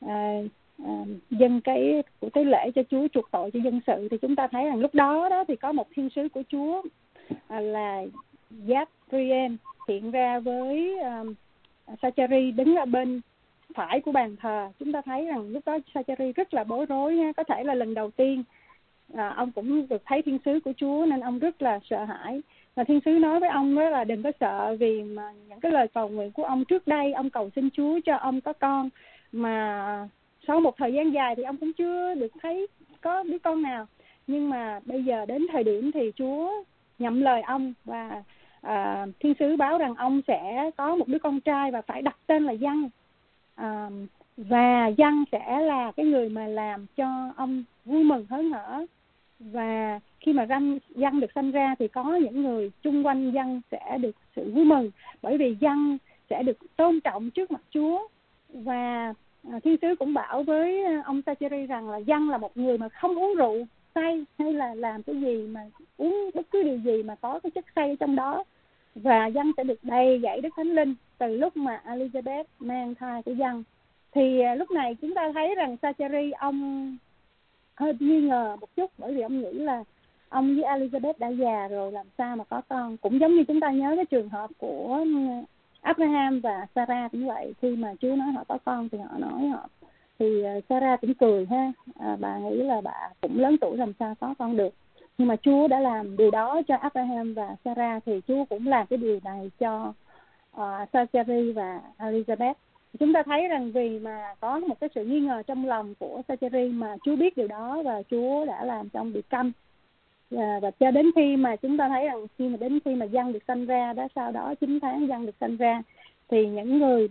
Speaker 2: dâng cái của tế lễ cho Chúa, chuộc tội cho dân sự. Thì chúng ta thấy rằng lúc đó thì có một thiên sứ của Chúa là Gabriel hiện ra với Zachary đứng ở bên phải của bàn thờ. Chúng ta thấy rằng lúc đó Zachary rất là bối rối nha. Có thể là lần đầu tiên ông cũng được thấy thiên sứ của Chúa nên ông rất là sợ hãi. Và thiên sứ nói với ông đó là đừng có sợ, vì mà những cái lời cầu nguyện của ông trước đây, ông cầu xin Chúa cho ông có con, mà sau một thời gian dài thì ông cũng chưa được thấy có đứa con nào. Nhưng mà bây giờ đến thời điểm thì Chúa nhậm lời ông, và thiên sứ báo rằng ông sẽ có một đứa con trai và phải đặt tên là Giăng. Và Giăng sẽ là cái người mà làm cho ông vui mừng hớn hở. Và khi mà Giăng được sanh ra thì có những người chung quanh Giăng sẽ được sự vui mừng, bởi vì Giăng sẽ được tôn trọng trước mặt Chúa. Và thiên sứ cũng bảo với ông Zachary rằng là Giăng là một người mà không uống rượu say hay là làm cái gì mà uống bất cứ điều gì mà có cái chất say ở trong đó. Và Giăng sẽ được đầy dẫy Đức Thánh Linh từ lúc mà Elizabeth mang thai của Giăng. Thì lúc này chúng ta thấy rằng Zachary ông hơi nghi ngờ một chút, bởi vì ông nghĩ là ông với Elizabeth đã già rồi, làm sao mà có con. Cũng giống như chúng ta nhớ cái trường hợp của Abraham và Sarah cũng vậy. Khi mà Chúa nói họ có con thì họ nói thì Sarah cũng cười ha, bà nghĩ là bà cũng lớn tuổi làm sao có con được. Nhưng mà Chúa đã làm điều đó cho Abraham và Sarah, thì Chúa cũng làm cái điều này cho Zachary và Elizabeth. Chúng ta thấy rằng vì mà có một cái sự nghi ngờ trong lòng của Zachary mà Chúa biết điều đó, và Chúa đã làm cho ông bị câm. Và cho đến khi mà chúng ta thấy rằng đến khi mà Giăng được sanh ra đó, sau đó 9 tháng Giăng được sanh ra, thì những người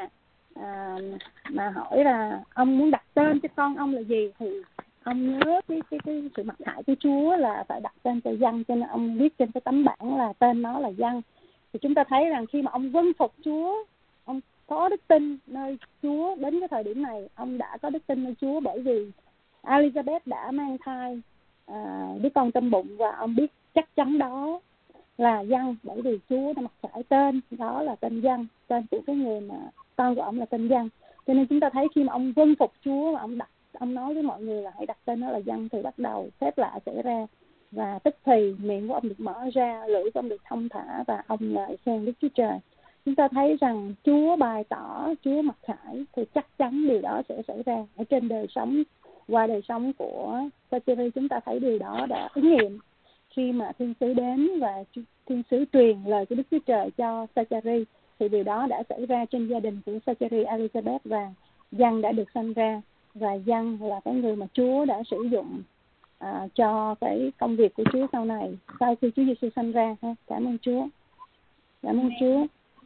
Speaker 2: mà hỏi là ông muốn đặt tên cho con ông là gì, thì ông nhớ cái sự mặc khải của Chúa là phải đặt tên cho Giăng, cho nên ông viết trên cái tấm bảng là tên nó là Giăng. Thì chúng ta thấy rằng khi mà ông vâng phục Chúa, ông có đức tin nơi Chúa, đến cái thời điểm này ông đã có đức tin nơi Chúa, bởi vì Elizabeth đã mang thai đứa con trong bụng, và ông biết chắc chắn đó là Giăng, bởi vì Chúa đã mặc khải tên đó là tên Giăng, tên của cái người mà con của ông là tên Giăng. Cho nên chúng ta thấy khi mà ông vâng phục Chúa và ông nói với mọi người là hãy đặt tên nó là Giăng, thì bắt đầu phép lạ xảy ra, và tức thì miệng của ông được mở ra, lưỡi của ông được thông thả, và ông lại khen Đức Chúa Trời. Chúng ta thấy rằng Chúa bày tỏ, Chúa mặc khải, thì chắc chắn điều đó sẽ xảy ra ở trên đời sống, qua đời sống của Zachary. Chúng ta thấy điều đó đã ứng nghiệm khi mà thiên sứ đến và thiên sứ truyền lời của Đức Chúa Trời cho Zachary, thì điều đó đã xảy ra trên gia đình của Zachary, Elizabeth, và Giăng đã được sanh ra. Và Giăng là cái người mà Chúa đã sử dụng cho cái công việc của Chúa sau này, sau khi Chúa Giêsu sanh ra. Cảm ơn Chúa, cảm ơn Chúa,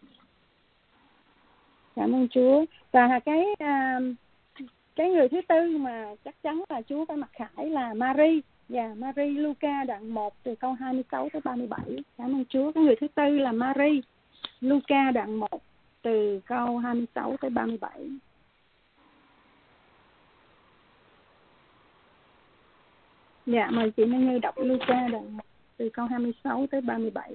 Speaker 2: cảm ơn Chúa. Và cái người thứ tư mà chắc chắn là Chúa phải mặc khải là Mary. Mary, Luca đoạn 1 từ câu 26 tới 37. Cảm ơn Chúa. Cái người thứ tư là Mary, Luca đoạn 1 từ câu 26 tới 37. Mời chị Mai Như đọc Luca đoạn 1 từ câu 26 tới 37.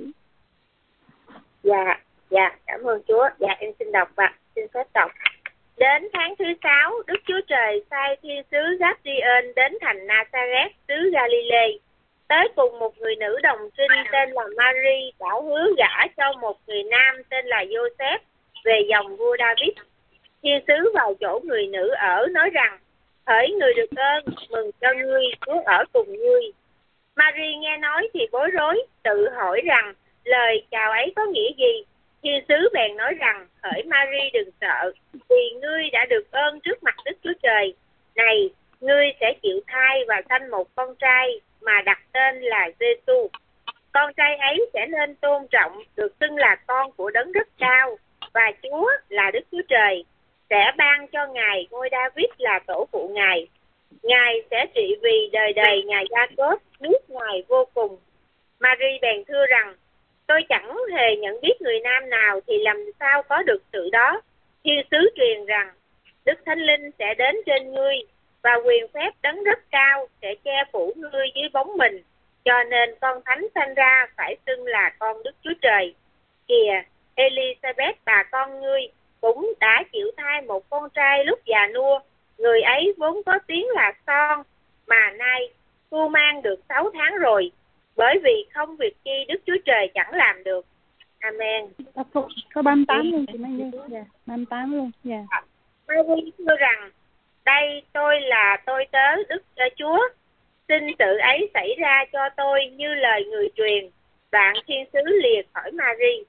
Speaker 1: Cảm ơn Chúa. Em xin đọc và xin phép đọc. Đến tháng thứ 6, Đức Chúa Trời sai thiên sứ Gabriel đến thành Nazareth xứ Galilee, tới cùng một người nữ đồng trinh tên là Mary, đã hứa gả cho một người nam tên là Joseph về dòng vua David. Thiên sứ vào chỗ người nữ ở nói rằng: hỡi người được ơn, mừng cho ngươi, Chúa ở cùng ngươi. Mary nghe nói thì bối rối, tự hỏi rằng lời chào ấy có nghĩa gì. Thiên sứ bèn nói rằng: hỡi Mary, đừng sợ, vì ngươi đã được ơn trước mặt Đức Chúa Trời. Này, ngươi sẽ chịu thai và sanh một con trai mà đặt tên là Giêsu. Con trai ấy sẽ nên tôn trọng, được xưng là con của Đấng Rất Cao, và Chúa là Đức Chúa Trời sẽ ban cho Ngài ngôi David là tổ phụ Ngài. Ngài sẽ trị vì đời đời nhà Gia-cốp, nước Ngài vô cùng. Mary bèn thưa rằng: tôi chẳng hề nhận biết người nam nào, thì làm sao có được sự đó. Thiên sứ truyền rằng: Đức Thánh Linh sẽ đến trên ngươi, và quyền phép Đấng Rất Cao sẽ che phủ ngươi dưới bóng mình. Cho nên con thánh sanh ra phải xưng là con Đức Chúa Trời. Kìa, Elizabeth bà con ngươi cũng đã chịu thai một con trai lúc già nua. Người ấy vốn có tiếng là son, mà nay cu mang được 6 tháng rồi, bởi vì không việc chi Đức Chúa Trời chẳng làm được. Amen.
Speaker 2: Có 38 luôn chị Mai Như. Dạ, 38 luôn. Dạ.
Speaker 1: Mary thưa rằng: đây tôi tớ Đức Chúa, xin sự ấy xảy ra cho tôi như lời người truyền. Đoạn thiên sứ lìa khỏi Mary.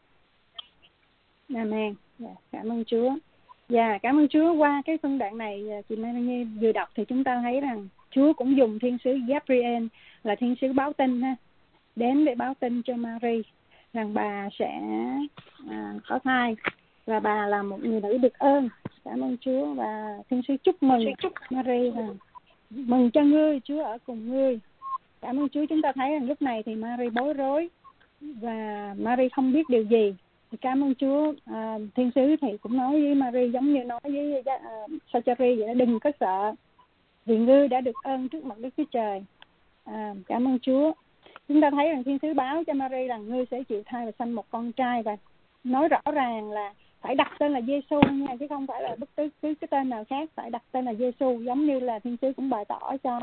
Speaker 2: Amen. Dạ, cảm ơn Chúa. Dạ, cảm ơn Chúa. Qua cái phân đoạn này chị Mai Như vừa đọc thì chúng ta thấy rằng Chúa cũng dùng thiên sứ Gabriel là thiên sứ báo tin ha, đến để báo tin cho Mary rằng bà sẽ có thai và bà là một người nữ được ơn. Cảm ơn Chúa. Và thiên sứ chúc mừng Mary rằng mừng cho ngươi, Chúa ở cùng ngươi. Cảm ơn Chúa. Chúng ta thấy rằng lúc này thì Mary bối rối và Mary không biết điều gì. Thì cảm ơn Chúa. Thiên sứ thì cũng nói với Mary giống như nói với Zachary vậy đó: đừng có sợ, vì ngươi đã được ơn trước mặt Đức Chúa Trời. Cảm ơn Chúa. Chúng ta thấy rằng thiên sứ báo cho Mary rằng ngươi sẽ chịu thai và sanh một con trai, và nói rõ ràng là phải đặt tên là Giêsu nha, chứ không phải là bất cứ cái tên nào khác. Phải đặt tên là Giêsu, giống như là thiên sứ cũng bày tỏ cho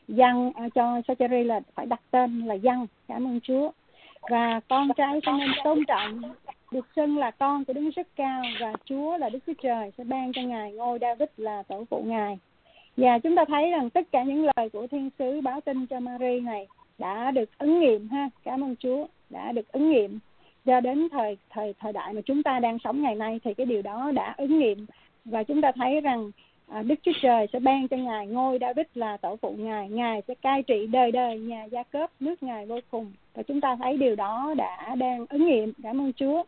Speaker 2: Zachary là phải đặt tên là Giăng. Cảm ơn Chúa. Và con trai sẽ nên tôn trọng, được xưng là con của Đấng Rất Cao, và Chúa là Đức Chúa Trời sẽ ban cho Ngài ngôi David là tổ phụ Ngài. Và chúng ta thấy rằng tất cả những lời của thiên sứ báo tin cho Mary này đã được ứng nghiệm ha. Cảm ơn Chúa, đã được ứng nghiệm. Do đến thời đại mà chúng ta đang sống ngày nay thì cái điều đó đã ứng nghiệm, và chúng ta thấy rằng Đức Chúa Trời sẽ ban cho Ngài ngôi David là tổ phụ Ngài. Ngài sẽ cai trị đời đời nhà Gia-cốp, nước Ngài vô cùng. Và chúng ta thấy điều đó đang ứng nghiệm. Cảm ơn Chúa.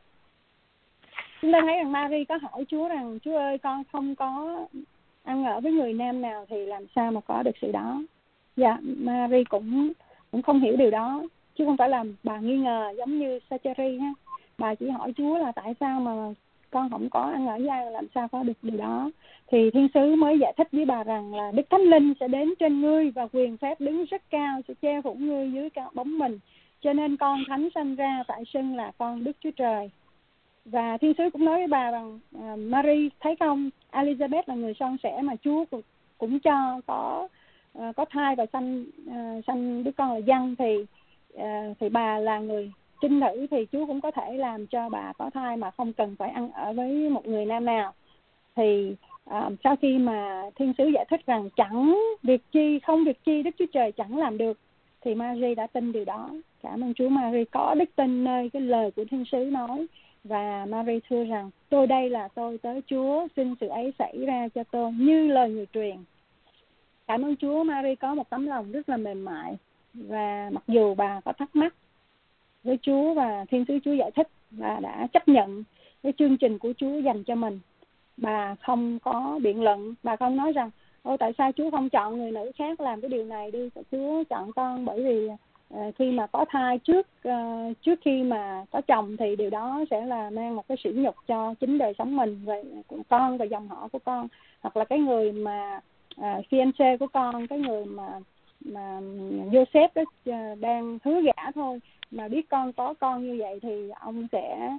Speaker 2: Chúng ta thấy rằng Mary có hỏi Chúa rằng: Chúa ơi, con không có ăn ở với người nam nào thì làm sao mà có được sự đó. Dạ, Mary cũng không hiểu điều đó, chứ không phải là bà nghi ngờ giống như Zachary ha. Bà chỉ hỏi Chúa là tại sao mà con không có ăn ở với ai, làm sao có được điều đó. Thì thiên sứ mới giải thích với bà rằng là Đức Thánh Linh sẽ đến trên ngươi, và quyền phép Đứng Rất Cao sẽ che phủ ngươi dưới bóng mình. Cho nên con thánh sanh ra phải xưng là con Đức Chúa Trời. Và thiên sứ cũng nói với bà rằng Mary thấy không, Elizabeth là người son sẻ mà Chúa cũng cho có thai và sanh đứa con là Giăng, thì bà là người trinh nữ, thì Chúa cũng có thể làm cho bà có thai mà không cần phải ăn ở với một người nam nào. Thì sau khi mà thiên sứ giải thích rằng không việc chi Đức Chúa Trời chẳng làm được, thì Mary đã tin điều đó. Cảm ơn Chúa. Mary có đức tin nơi cái lời của thiên sứ nói. Và Mary thưa rằng: tôi đây là tôi tớ Chúa, xin sự ấy xảy ra cho tôi như lời người truyền. Cảm ơn Chúa. Mary có một tấm lòng rất là mềm mại, và mặc dù bà có thắc mắc với Chúa và thiên sứ Chúa giải thích, bà đã chấp nhận cái chương trình của Chúa dành cho mình. Bà không có biện luận, bà không nói rằng tại sao Chúa không chọn người nữ khác làm cái điều này đi, Chúa chọn con bởi vì khi mà có thai trước khi mà có chồng thì điều đó sẽ là mang một cái sỉ nhục cho chính đời sống mình và con và dòng họ của con, hoặc là cái người mà fiancé của con, cái người mà Joseph đó đang hứa gả thôi, mà biết con có con như vậy thì ông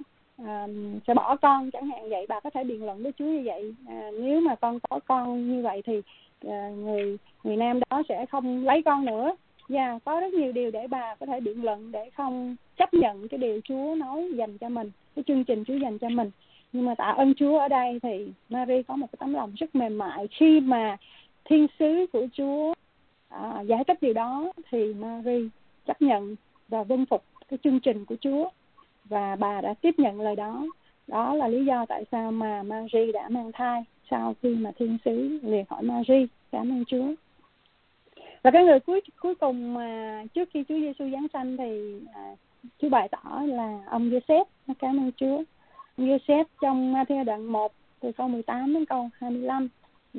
Speaker 2: sẽ bỏ con chẳng hạn vậy. Bà có thể biện luận với Chúa như vậy: nếu mà con có con như vậy thì người nam đó sẽ không lấy con nữa. Có rất nhiều điều để bà có thể biện luận để không chấp nhận cái điều Chúa nói dành cho mình, cái chương trình Chúa dành cho mình. Nhưng mà tạ ơn Chúa, ở đây thì Mary có một cái tấm lòng rất mềm mại. Khi mà thiên sứ của Chúa giải thích điều đó thì Mary chấp nhận và vâng phục cái chương trình của Chúa, và bà đã tiếp nhận lời đó. Đó là lý do tại sao mà Mary đã mang thai sau khi mà thiên sứ liền hỏi Mary. Cảm ơn Chúa. Và cái người cuối cùng mà trước khi Chúa Giêsu giáng sanh thì Chúa bày tỏ là ông Joseph. Cảm ơn Chúa. Ông Joseph trong Ma-thi-ơ đoạn 1 từ câu 18 đến câu 25.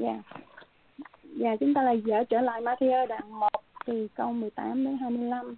Speaker 2: Và chúng ta lại dở trở lại Ma-thi-ơ đoạn 1 từ câu 18 đến 25.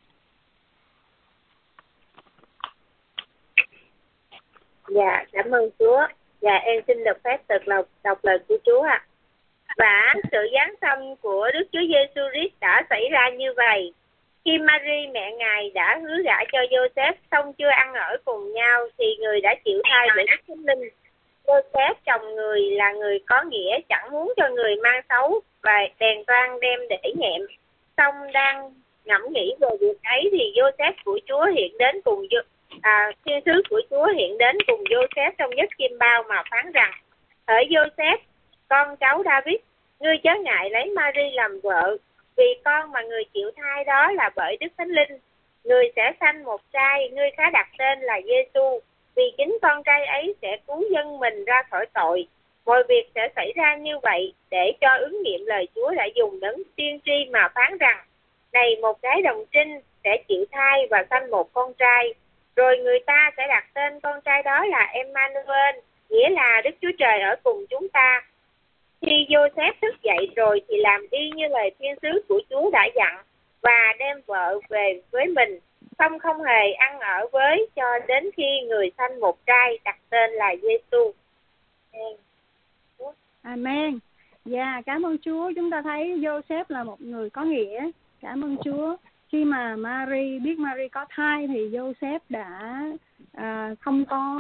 Speaker 1: Dạ, cảm ơn Chúa. Dạ, em xin được phép đọc lời của Chúa ạ. Và sự giáng sanh của Đức Chúa Giêsu Christ đã xảy ra như vậy. Khi Mary mẹ Ngài đã hứa gả cho Joseph, song chưa ăn ở cùng nhau, thì người đã chịu thai bởi Đức Thánh Linh. Joseph chồng người là người có nghĩa, chẳng muốn cho người mang xấu, và bèn toan đem để nhẹm. Song đang ngẫm nghĩ về việc ấy thì Joseph của Chúa hiện đến cùng thiên sứ của Chúa hiện đến cùng Joseph trong giấc chim bao mà phán rằng: Hỡi Joseph, con cháu David, ngươi chớ ngại lấy Mary làm vợ, vì con mà người chịu thai đó là bởi Đức Thánh Linh. Người sẽ sanh một trai, ngươi khá đặt tên là Giêsu, vì chính con trai ấy sẽ cứu dân mình ra khỏi tội. Mọi việc sẽ xảy ra như vậy để cho ứng nghiệm lời Chúa đã dùng đấng tiên tri mà phán rằng: Này, một gái đồng trinh sẽ chịu thai và sanh một con trai, rồi người ta sẽ đặt tên con trai đó là Emmanuel, nghĩa là Đức Chúa Trời ở cùng chúng ta. Khi Joseph thức dậy rồi thì làm y như lời thiên sứ của Chúa đã dặn, và đem vợ về với mình, song không hề ăn ở với cho đến khi người sanh một trai đặt tên là Giêsu.
Speaker 2: Amen. Dạ, cảm ơn Chúa. Chúng ta thấy Joseph là một người có nghĩa. Cảm ơn Chúa. Khi mà Mary biết Mary có thai thì Joseph đã không có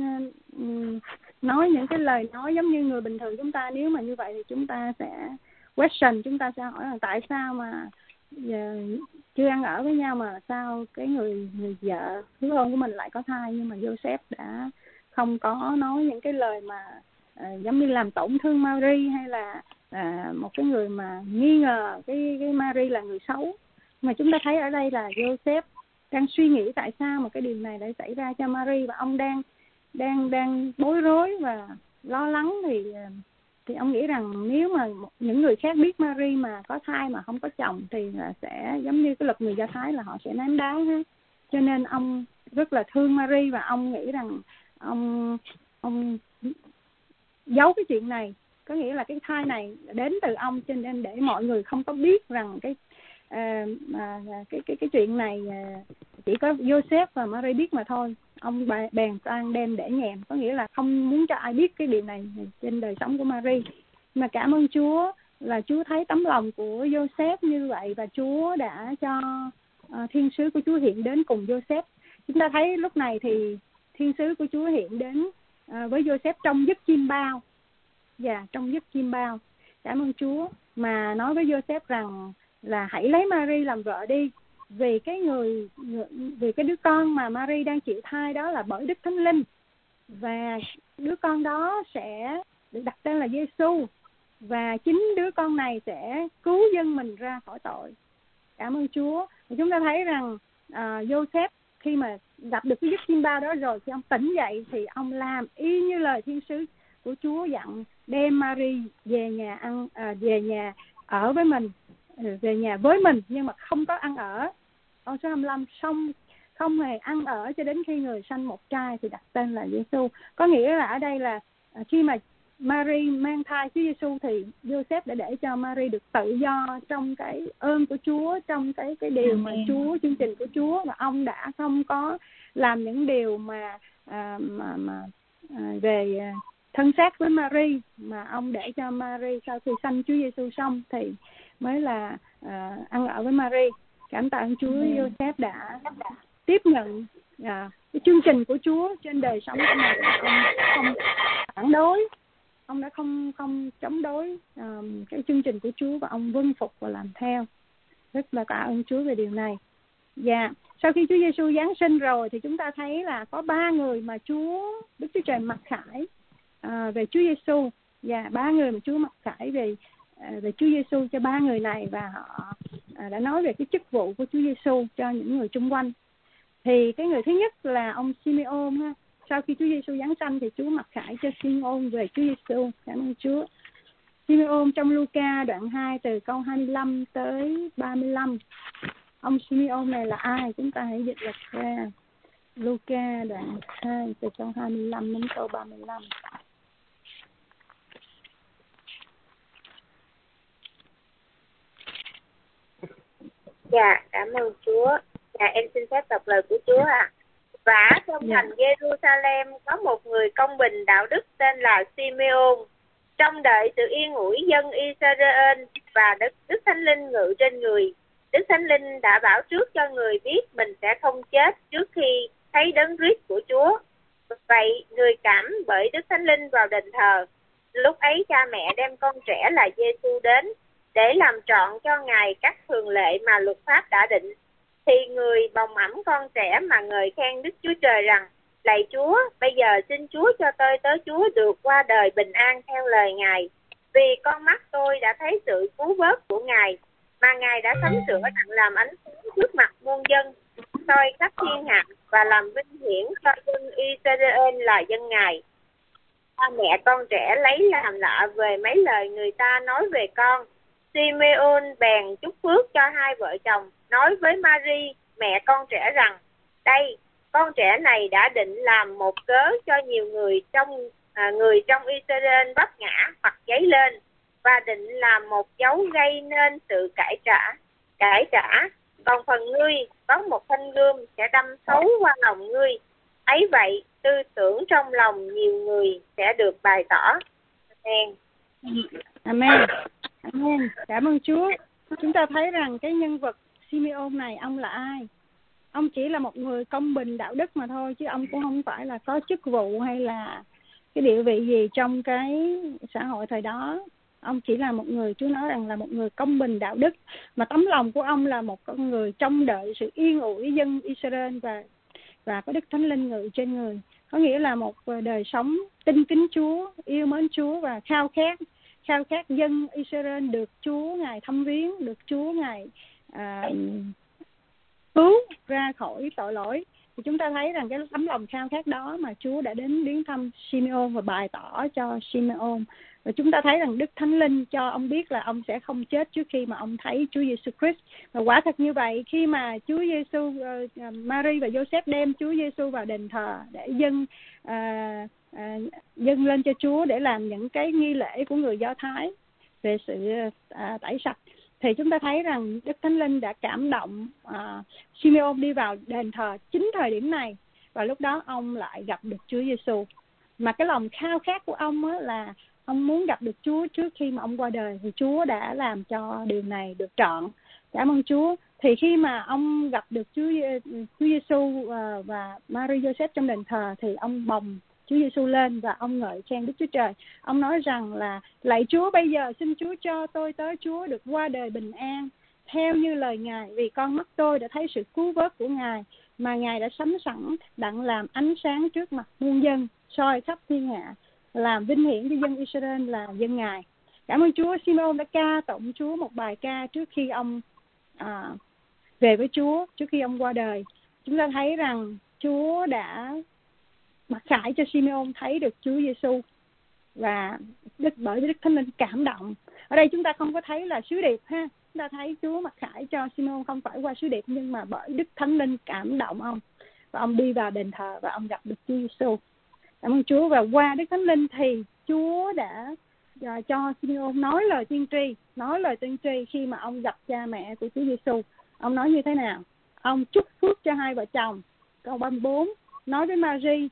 Speaker 2: nói những cái lời nói giống như người bình thường chúng ta. Nếu mà như vậy thì chúng ta sẽ question, chúng ta sẽ hỏi là tại sao mà chưa ăn ở với nhau mà sao cái người vợ hứa hôn của mình lại có thai. Nhưng mà Joseph đã không có nói những cái lời mà giống như làm tổn thương Mary, hay là một cái người mà nghi ngờ cái Mary là người xấu. Mà chúng ta thấy ở đây là Joseph đang suy nghĩ tại sao mà cái điều này đã xảy ra cho Mary, và ông đang bối rối và lo lắng. Thì ông nghĩ rằng nếu mà những người khác biết Mary mà có thai mà không có chồng thì là sẽ giống như cái luật người Do Thái là họ sẽ ném đá ha. Cho nên ông rất là thương Mary, và ông nghĩ rằng ông giấu cái chuyện này, có nghĩa là cái thai này đến từ ông, cho nên để mọi người không có biết rằng cái chuyện này chỉ có Joseph và Mary biết mà thôi. Ông bèn toan đem để nhẹm, có nghĩa là không muốn cho ai biết cái điều này trên đời sống của Mary. Mà cảm ơn Chúa là Chúa thấy tấm lòng của Joseph như vậy, và Chúa đã cho thiên sứ của Chúa hiện đến cùng Joseph. Chúng ta thấy lúc này thì thiên sứ của Chúa hiện đến với Joseph trong giấc chim bao. Dạ, trong giấc chim bao. Cảm ơn Chúa mà nói với Joseph rằng là hãy lấy Mary làm vợ đi, vì cái đứa con mà Mary đang chịu thai đó là bởi Đức Thánh Linh, và đứa con đó sẽ được đặt tên là Giêsu, và chính đứa con này sẽ cứu dân mình ra khỏi tội. Cảm ơn Chúa. Chúng ta thấy rằng Joseph khi mà gặp được cái giấc chim bao đó rồi thì ông tỉnh dậy, thì ông làm y như lời thiên sứ của Chúa dặn, đem Mary về nhà ở với mình, về nhà với mình, nhưng mà không có ăn ở. Câu số 25, xong không hề ăn ở cho đến khi người sanh một trai thì đặt tên là Giêsu. Có nghĩa là ở đây là khi mà Mary mang thai Chúa Giêsu thì Joseph đã để cho Mary được tự do trong cái ơn của Chúa, trong cái điều mà Chúa, chương trình của Chúa, và ông đã không có làm những điều mà về thân xác với Mary, mà ông để cho Mary sau khi sanh Chúa Giêsu xong thì mới là ăn ở với Mary. Cảm tạ ơn Chúa. Joseph đã tiếp nhận cái chương trình của Chúa trên đời sống của mình. Ông không phản đối, ông đã không chống đối cái chương trình của Chúa, và ông vâng phục và làm theo. Rất là tạ ơn Chúa về điều này. Và sau khi Chúa Giêsu giáng sinh rồi thì chúng ta thấy là có 3 người mà Đức Chúa Trời mặc khải về Chúa Giêsu, và 3 người mà Chúa mặc khải về Chúa Giêsu cho 3 người này, và họ đã nói về cái chức vụ của Chúa Giêsu cho những người xung quanh. Thì cái người thứ nhất là ông Simeon ha. Sau khi Chúa Giêsu giáng sanh thì Chúa mặc khải cho Simeon về Chúa Giêsu. Cảm ơn Chúa. Simeon trong Luca đoạn 2 từ câu 25 tới 35. Ông Simeon này là ai? Chúng ta hãy dịch lật ra. Luca đoạn 2 từ câu 25 đến câu 35.
Speaker 1: Dạ, cảm ơn Chúa. Dạ, em xin phép đọc lời của Chúa ạ. Và trong thành Jerusalem có một người công bình đạo đức tên là Simeon, trông đợi sự yên ủi dân Israel và Đức Thánh Linh ngự trên người. Đức Thánh Linh đã bảo trước cho người biết mình sẽ không chết trước khi thấy đấng Christ của Chúa. Vậy người cảm bởi Đức Thánh Linh vào đền thờ. Lúc ấy cha mẹ đem con trẻ là Giêsu đến để làm trọn cho Ngài các thường lệ mà luật pháp đã định. Thì người bồng ẵm con trẻ mà ngợi khen Đức Chúa Trời rằng: Lạy Chúa, bây giờ xin Chúa cho tôi tớ Chúa được qua đời bình an theo lời Ngài. Vì con mắt tôi đã thấy sự cứu vớt của Ngài, mà Ngài đã sắm sửa đặng làm ánh sáng trước mặt muôn dân, soi khắp thiên hạ và làm vinh hiển cho dân Israel là dân Ngài. Cha mẹ con trẻ lấy làm lạ về mấy lời người ta nói về con. Simeon bèn chúc phước cho hai vợ chồng, nói với Mary mẹ con trẻ rằng: Đây, con trẻ này đã định làm một cớ cho nhiều người trong Israel vấp ngã hoặc giấy lên, và định làm một dấu gây nên sự cãi trả. Còn phần ngươi, có một thanh gươm sẽ đâm thấu qua lòng ngươi. Ấy vậy, tư tưởng trong lòng nhiều người sẽ được bày tỏ. Amen.
Speaker 2: Amen. Amen. Cảm ơn Chúa. Chúng ta thấy rằng cái nhân vật Simeon này, ông là ai? Ông chỉ là một người công bình đạo đức mà thôi, chứ ông cũng không phải là có chức vụ hay là cái địa vị gì trong cái xã hội thời đó. Ông chỉ là một người, Chúa nói rằng là một người công bình đạo đức, mà tấm lòng của ông là một con người trông đợi sự yên ủi dân Israel và có Đức Thánh Linh ngự trên người. Có nghĩa là một đời sống tinh kính Chúa, yêu mến Chúa và khao khát dân Israel được Chúa Ngài thăm viếng, được Chúa Ngài cứu ra khỏi tội lỗi. Thì chúng ta thấy rằng cái tấm lòng khao khát đó mà Chúa đã đến viếng thăm Simeon và bày tỏ cho Simeon. Và chúng ta thấy rằng Đức Thánh Linh cho ông biết là ông sẽ không chết trước khi mà ông thấy Chúa Giêsu Christ. Và quả thật như vậy, khi mà Chúa Giêsu, Mary và Joseph đem Chúa Giêsu vào đền thờ để dâng lên cho Chúa để làm những cái nghi lễ của người Do Thái về sự tẩy sạch, thì chúng ta thấy rằng Đức Thánh Linh đã cảm động Simeon đi vào đền thờ chính thời điểm này, và lúc đó ông lại gặp được Chúa Giêsu. Mà cái lòng khao khát của ông là ông muốn gặp được Chúa trước khi mà ông qua đời, thì Chúa đã làm cho điều này được trọn. Cảm ơn Chúa. Thì khi mà ông gặp được Chúa Giêsu và Mary Joseph trong đền thờ, thì ông bồng Chúa Giêsu lên và ông ngợi khen Đức Chúa Trời. Ông nói rằng là: Lạy Chúa, bây giờ xin Chúa cho tôi tớ Chúa được qua đời bình an theo như lời Ngài, vì con mắt tôi đã thấy sự cứu vớt của Ngài, mà Ngài đã sắm sẵn đặng làm ánh sáng trước mặt muôn dân, soi khắp thiên hạ, làm vinh hiển cho dân Israel là dân Ngài. Cảm ơn Chúa. Simeon đã ca tụng Chúa một bài ca trước khi ông về với Chúa, trước khi ông qua đời. Chúng ta thấy rằng Chúa đã mặc khải cho Simeon thấy được Chúa Giêsu, và bởi Đức Thánh Linh cảm động. Ở đây chúng ta không có thấy là sứ điệp ha. Chúng ta thấy Chúa mặc khải cho Simeon không phải qua sứ điệp, nhưng mà bởi Đức Thánh Linh cảm động ông, và ông đi vào đền thờ và ông gặp được Chúa Giêsu. Cảm ơn Chúa. Và qua Đức Thánh Linh thì Chúa đã cho Simeon nói lời tiên tri khi mà ông gặp cha mẹ của Chúa Giêsu. Ông nói như thế nào? Ông chúc phước cho hai vợ chồng. Câu 34 nói với Mary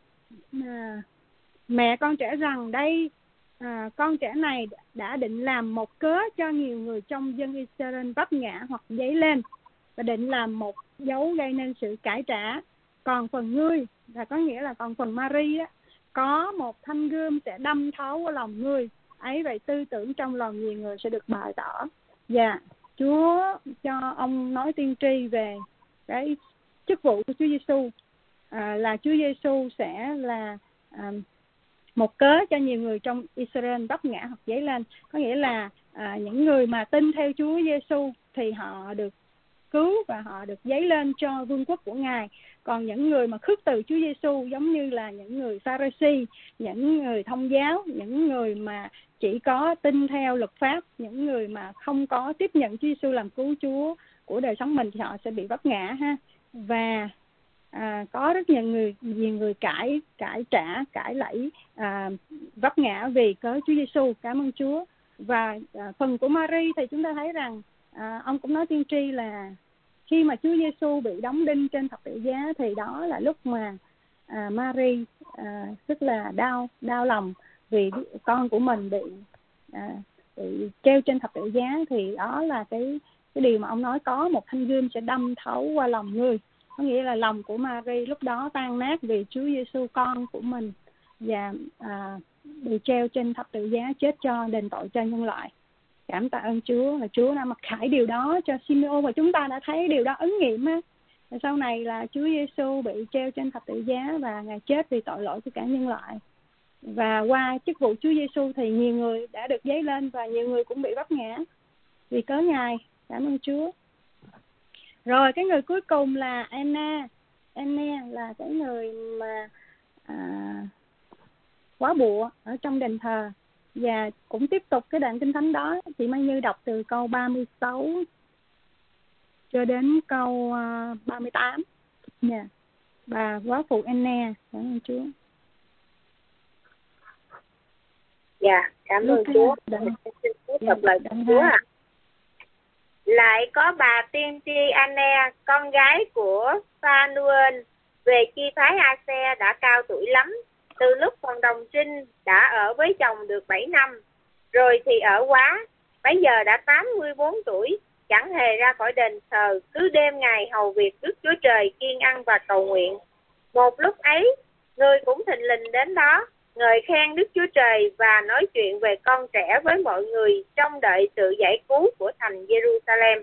Speaker 2: mẹ con trẻ rằng: Đây, con trẻ này đã định làm một cớ cho nhiều người trong dân Israel vấp ngã hoặc giấy lên, và định làm một dấu gây nên sự cãi trả. Còn phần ngươi, là có nghĩa là còn phần Mary á, có một thanh gươm sẽ đâm thấu vào lòng ngươi. Ấy vậy tư tưởng trong lòng nhiều người sẽ được bày tỏ. Dạ, Chúa cho ông nói tiên tri về cái chức vụ của Chúa Giêsu, là Chúa Giêsu sẽ là một cớ cho nhiều người trong Israel vấp ngã hoặc giấy lên. Có nghĩa là những người mà tin theo Chúa Giêsu thì họ được cứu và họ được dấy lên cho vương quốc của Ngài. Còn những người mà khước từ Chúa Giêsu, giống như là những người Pha-ri-si, những người thông giáo, những người mà chỉ có tin theo luật pháp, những người mà không có tiếp nhận Chúa Giêsu làm cứu Chúa của đời sống mình, thì họ sẽ bị vấp ngã ha. Và có rất nhiều người cãi lẫy, vấp ngã vì cớ Chúa Giêsu. Cảm ơn Chúa. Và phần của Mary thì chúng ta thấy rằng ông cũng nói tiên tri là khi mà Chúa Giêsu bị đóng đinh trên thập tự giá thì đó là lúc mà Mary rất là đau lòng vì con của mình bị treo trên thập tự giá. Thì đó là cái điều mà ông nói, có một thanh gươm sẽ đâm thấu qua lòng ngươi. Có nghĩa là lòng của Mary lúc đó tan nát vì Chúa Giêsu con của mình và bị treo trên thập tự giá, chết cho đền tội cho nhân loại. Cảm tạ ơn Chúa là Chúa đã mặc khải điều đó cho Simeon, và chúng ta đã thấy điều đó ứng nghiệm á. Sau này là Chúa Giêsu bị treo trên thập tự giá và Ngài chết vì tội lỗi của cả nhân loại. Và qua chức vụ Chúa Giêsu thì nhiều người đã được dấy lên và nhiều người cũng bị vấp ngã vì cớ Ngài. Cảm ơn Chúa. Rồi cái người cuối cùng là Anna. Anna là cái người mà quá bụa ở trong đền thờ. Và cũng tiếp tục cái đoạn kinh thánh đó, chị Mai Như đọc từ câu 36 cho đến câu 38 nha. Bà quá phụ Anna. Cảm ơn Chúa.
Speaker 1: Dạ, cảm ơn Chúa. Xin đọc lời của Chúa ạ. Lại có bà tiên tri Anna, con gái của Phanuel, về chi phái A-se, đã cao tuổi lắm. Từ lúc còn đồng trinh đã ở với chồng được 7 năm, rồi thì ở quá, bây giờ đã 84 tuổi, chẳng hề ra khỏi đền thờ, cứ đêm ngày hầu việc Đức Chúa Trời, kiêng ăn và cầu nguyện. Một lúc ấy, người cũng thình lình đến đó, ngợi khen Đức Chúa Trời và nói chuyện về con trẻ với mọi người trong đợi sự giải cứu của thành Jerusalem.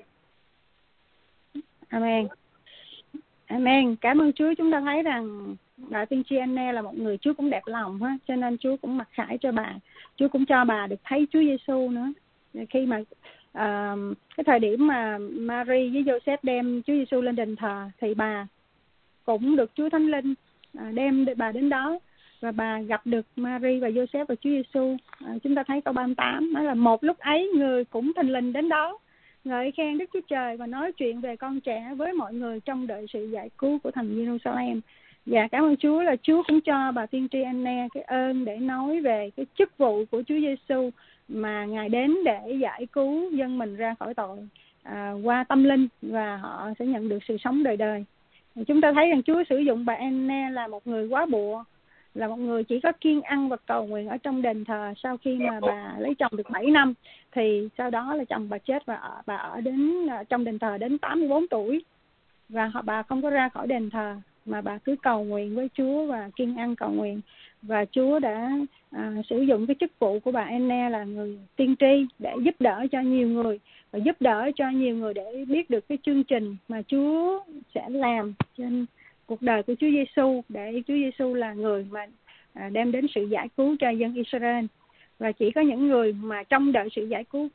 Speaker 2: Amen. Amen. Cảm ơn Chúa. Chúng ta thấy rằng bà tiên tri Anna là một người Chúa cũng đẹp lòng ha, cho nên Chúa cũng mặc khải cho bà. Chúa cũng cho bà được thấy Chúa Giêsu nữa. Khi mà cái thời điểm mà Mary với Joseph đem Chúa Giêsu lên đền thờ thì bà cũng được Chúa Thánh Linh đem bà đến đó, và bà gặp được Mary và Joseph và Chúa Giêsu. Chúng ta thấy câu 38 nói là một lúc ấy người cũng thình lình đến đó, ngợi khen Đức Chúa Trời và nói chuyện về con trẻ với mọi người trong đợi sự giải cứu của thành Jerusalem. Và cảm ơn Chúa là Chúa cũng cho bà tiên tri Anna cái ơn để nói về cái chức vụ của Chúa Giêsu mà Ngài đến để giải cứu dân mình ra khỏi tội qua tâm linh, và họ sẽ nhận được sự sống đời đời. Chúng ta thấy rằng Chúa sử dụng bà Anna là một người quá bụa, là một người chỉ có kiêng ăn và cầu nguyện ở trong đền thờ. Sau khi mà bà lấy chồng được 7 năm thì sau đó là chồng bà chết, và bà ở đến trong đền thờ đến 84 tuổi, và bà không có ra khỏi đền thờ mà bà cứ cầu nguyện với Chúa và kiêng ăn cầu nguyện. Và Chúa đã sử dụng cái chức vụ của bà Anna là người tiên tri để giúp đỡ cho nhiều người, và giúp đỡ cho nhiều người để biết được cái chương trình mà Chúa sẽ làm trên cuộc đời của Chúa Giêsu, để Chúa Giêsu là người mà đem đến sự giải cứu cho dân Israel. Và chỉ có những người mà trong đợi sự giải cứu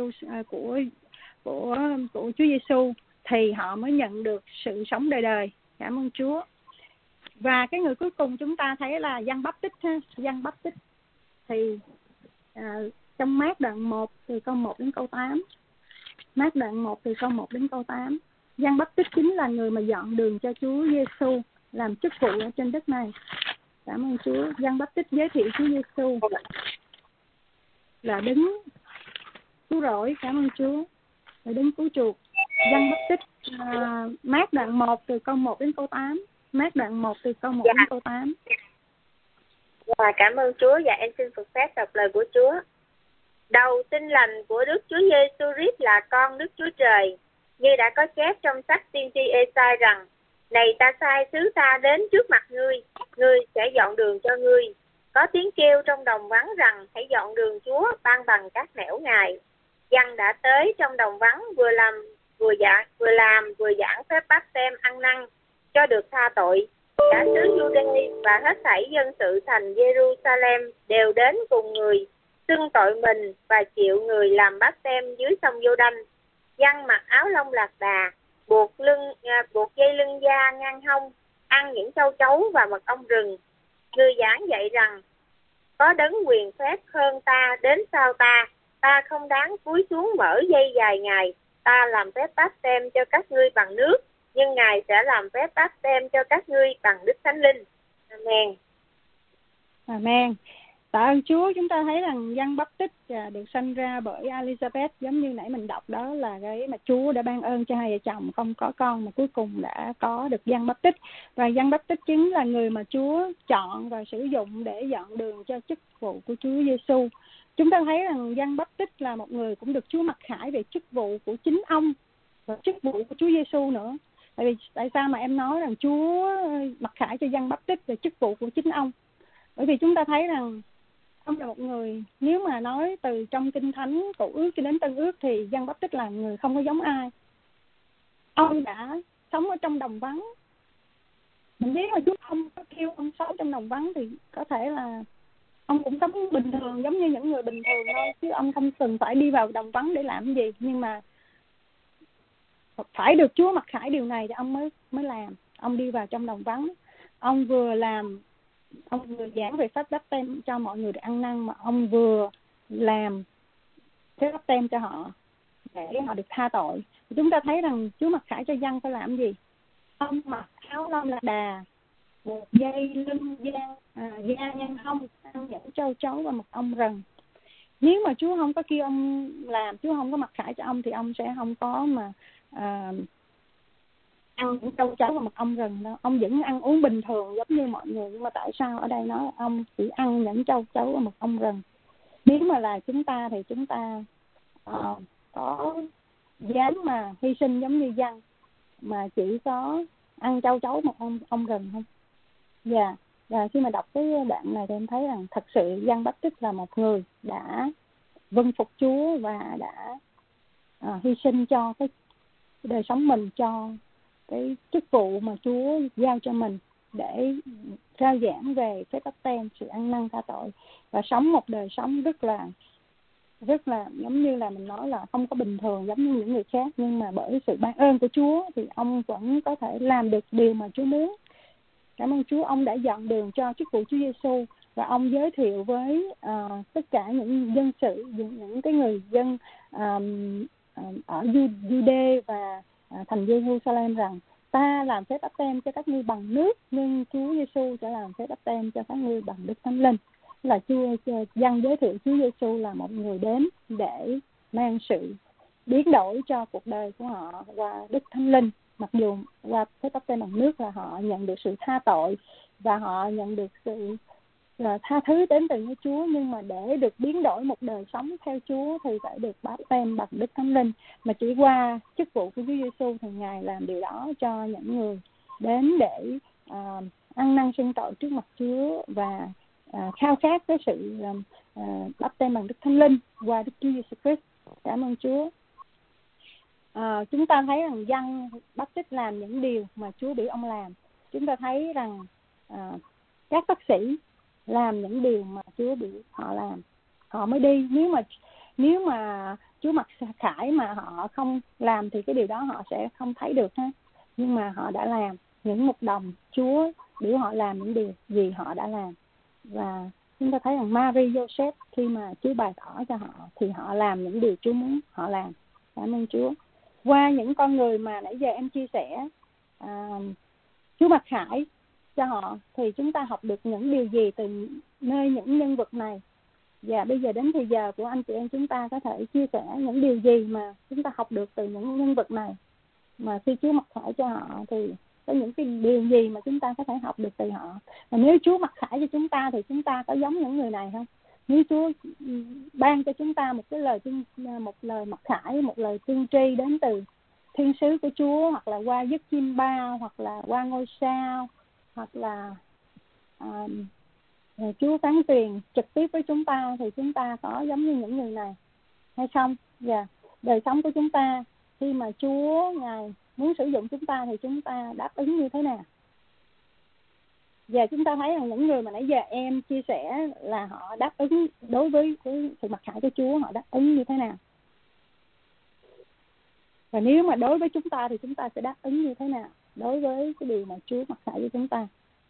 Speaker 2: của Chúa Giêsu thì họ mới nhận được sự sống đời đời. Cảm ơn Chúa. Và cái người cuối cùng chúng ta thấy là Giăng Báp-tít ha. Giăng Báp-tít thì trong Mác đoạn 1 từ câu 1 đến câu 8. Mác đoạn 1 từ câu 1 đến câu 8. Giăng Báp-tít chính là người mà dọn đường cho Chúa Giêsu làm chức vụ ở trên đất này. Cảm ơn Chúa. Giăng Báp-tít giới thiệu Chúa Giêsu là đứng cứu rỗi. Cảm ơn Chúa. Là đứng cứu chuộc. Giăng Báp-tít Mác đoạn 1 từ câu 1 đến câu 8. Mác đoạn 1 từ câu 1 đến câu 8.
Speaker 1: Dạ, cảm ơn Chúa. Dạ, em xin phục phép đọc lời của Chúa. Đầu tin lành của Đức Chúa Giêsu Christ là con Đức Chúa Trời, như đã có chép trong sách tiên tri Ê-sai rằng: Này, ta sai sứ ta đến trước mặt ngươi, ngươi sẽ dọn đường cho ngươi. Có tiếng kêu trong đồng vắng rằng: Hãy dọn đường Chúa, ban bằng các nẻo Ngài. Giăng đã tới trong đồng vắng, vừa làm vừa giảng phép báp têm ăn năn cho được tha tội. Cả xứ Giu-đê và hết thảy dân sự thành Jerusalem đều đến cùng người xưng tội mình và chịu người làm báp têm dưới sông Giô-đanh. Dân mặc áo lông lạc đà, buộc dây lưng da ngang hông, ăn những châu chấu và mật ong rừng. Người giảng dạy rằng có đấng quyền phép hơn ta đến sau ta, ta không đáng cúi xuống mở dây dài ngày. Ta làm phép báp tem cho các ngươi bằng nước, nhưng Ngài sẽ làm phép báp tem cho các ngươi bằng Đức Thánh Linh. Amen.
Speaker 2: Amen. Tạ ơn Chúa, chúng ta thấy rằng Giăng Báp-tít được sanh ra bởi Elizabeth, giống như nãy mình đọc đó là cái mà Chúa đã ban ơn cho hai vợ chồng không có con mà cuối cùng đã có được Giăng Báp-tít. Và Giăng Báp-tít chính là người mà Chúa chọn và sử dụng để dọn đường cho chức vụ của Chúa Giêsu. Chúng ta thấy rằng Giăng Báp-tít là một người cũng được Chúa mặc khải về chức vụ của chính ông và chức vụ của Chúa Giêsu nữa. Tại sao mà em nói rằng Chúa mặc khải cho Giăng Báp-tít về chức vụ của chính ông? Bởi vì chúng ta thấy rằng ông là một người, nếu mà nói từ trong Kinh Thánh Cựu Ước cho đến Tân Ước thì Giăng Báp-tít là người không có giống ai. Ông đã sống ở trong đồng vắng. Mình biết là Chúa ông có kêu ông sống trong đồng vắng thì có thể là ông cũng sống bình thường giống như những người bình thường thôi, chứ ông không cần phải đi vào đồng vắng để làm gì. Nhưng mà phải được Chúa mặc khải điều này thì ông mới làm. Ông đi vào trong đồng vắng, ông vừa giảng về pháp báp tem cho mọi người được ăn năn, mà ông vừa làm cái báp tem cho họ để họ được tha tội. Chúng ta thấy rằng Chúa mặc khải cho dân phải làm gì? Ông mặc áo lông lạc đà, buộc dây lưng da ngang hông, ăn những châu chấu và mật ong rừng. Nếu mà Chúa không có kêu ông làm, Chúa không có mặc khải cho ông thì ông sẽ không có mà ăn những châu chấu và mật ong rừng đâu. Ông vẫn ăn uống bình thường giống như mọi người. Nhưng mà tại sao ở đây nói là ông chỉ ăn những châu chấu và mật ong rừng? Nếu mà là chúng ta thì chúng ta có dám mà hy sinh giống như dân mà chỉ có ăn châu chấu mật ong rừng không? Và khi mà đọc cái đoạn này thì em thấy rằng thật sự Giăng Báp-tít là một người đã vâng phục Chúa và đã hy sinh cho cái đời sống mình, cho cái chức vụ mà Chúa giao cho mình để rao giảng về phép báp tem, sự ăn năn tha tội và sống một đời sống rất là giống như là mình nói là không có bình thường giống như những người khác, nhưng mà bởi sự ban ơn của Chúa thì ông vẫn có thể làm được điều mà Chúa muốn. Cảm ơn Chúa, ông đã dọn đường cho chức vụ Chúa Giêsu và ông giới thiệu với tất cả những dân sự, những cái người dân ở Jude và thành Jerusalem rằng ta làm phép báp tem cho các ngươi bằng nước, nhưng Chúa Giêsu sẽ làm phép báp tem cho các ngươi bằng Đức Thánh Linh. Là dân giới thiệu Chúa Giêsu là một người đến để mang sự biến đổi cho cuộc đời của họ qua Đức Thánh Linh. Mặc dù qua phép báp tem bằng nước là họ nhận được sự tha tội và họ nhận được sự tha thứ đến từ Chúa, nhưng mà để được biến đổi một đời sống theo Chúa thì phải được báp tem bằng Đức Thánh Linh. Mà chỉ qua chức vụ của Chúa Giêsu thì Ngài làm điều đó cho những người đến để ăn năn xưng tội trước mặt Chúa và khao khát cái sự báp tem bằng Đức Thánh Linh qua Đức Chúa Giêsu Christ. Cảm ơn Chúa. Chúng ta thấy rằng Giăng Báp-tít làm những điều mà Chúa biểu ông làm. Chúng ta thấy rằng các bác sĩ làm những điều mà Chúa biểu họ làm, họ mới đi. Nếu mà Chúa mặc khải mà họ không làm thì cái điều đó họ sẽ không thấy được ha. Nhưng mà họ đã làm những mục đồng Chúa biểu họ làm những điều gì họ đã làm. Và chúng ta thấy rằng Mary Joseph khi mà Chúa bày tỏ cho họ thì họ làm những điều Chúa muốn họ làm. Cảm ơn Chúa. Qua những con người mà nãy giờ em chia sẻ Chúa mặc khải cho họ thì chúng ta học được những điều gì từ nơi những nhân vật này. Và bây giờ đến thời giờ của anh chị em chúng ta có thể chia sẻ những điều gì mà chúng ta học được từ những nhân vật này. Mà khi Chúa mặc khải cho họ thì có những cái điều gì mà chúng ta có thể học được từ họ. Và nếu Chúa mặc khải cho chúng ta thì chúng ta có giống những người này không? Nếu Chúa ban cho chúng ta một lời mặc khải, một lời tiên tri đến từ thiên sứ của Chúa, hoặc là qua giấc chim bao, hoặc là qua ngôi sao, hoặc là Chúa phán truyền trực tiếp với chúng ta thì chúng ta có giống như những người này hay không? Và đời sống của chúng ta khi mà Chúa Ngài muốn sử dụng chúng ta thì chúng ta đáp ứng như thế nào? Và chúng ta thấy rằng những người mà nãy giờ em chia sẻ là họ đáp ứng đối với sự mặc khải của Chúa, họ đáp ứng như thế nào? Và nếu mà đối với chúng ta thì chúng ta sẽ đáp ứng như thế nào đối với cái điều mà Chúa mặc khải cho chúng ta?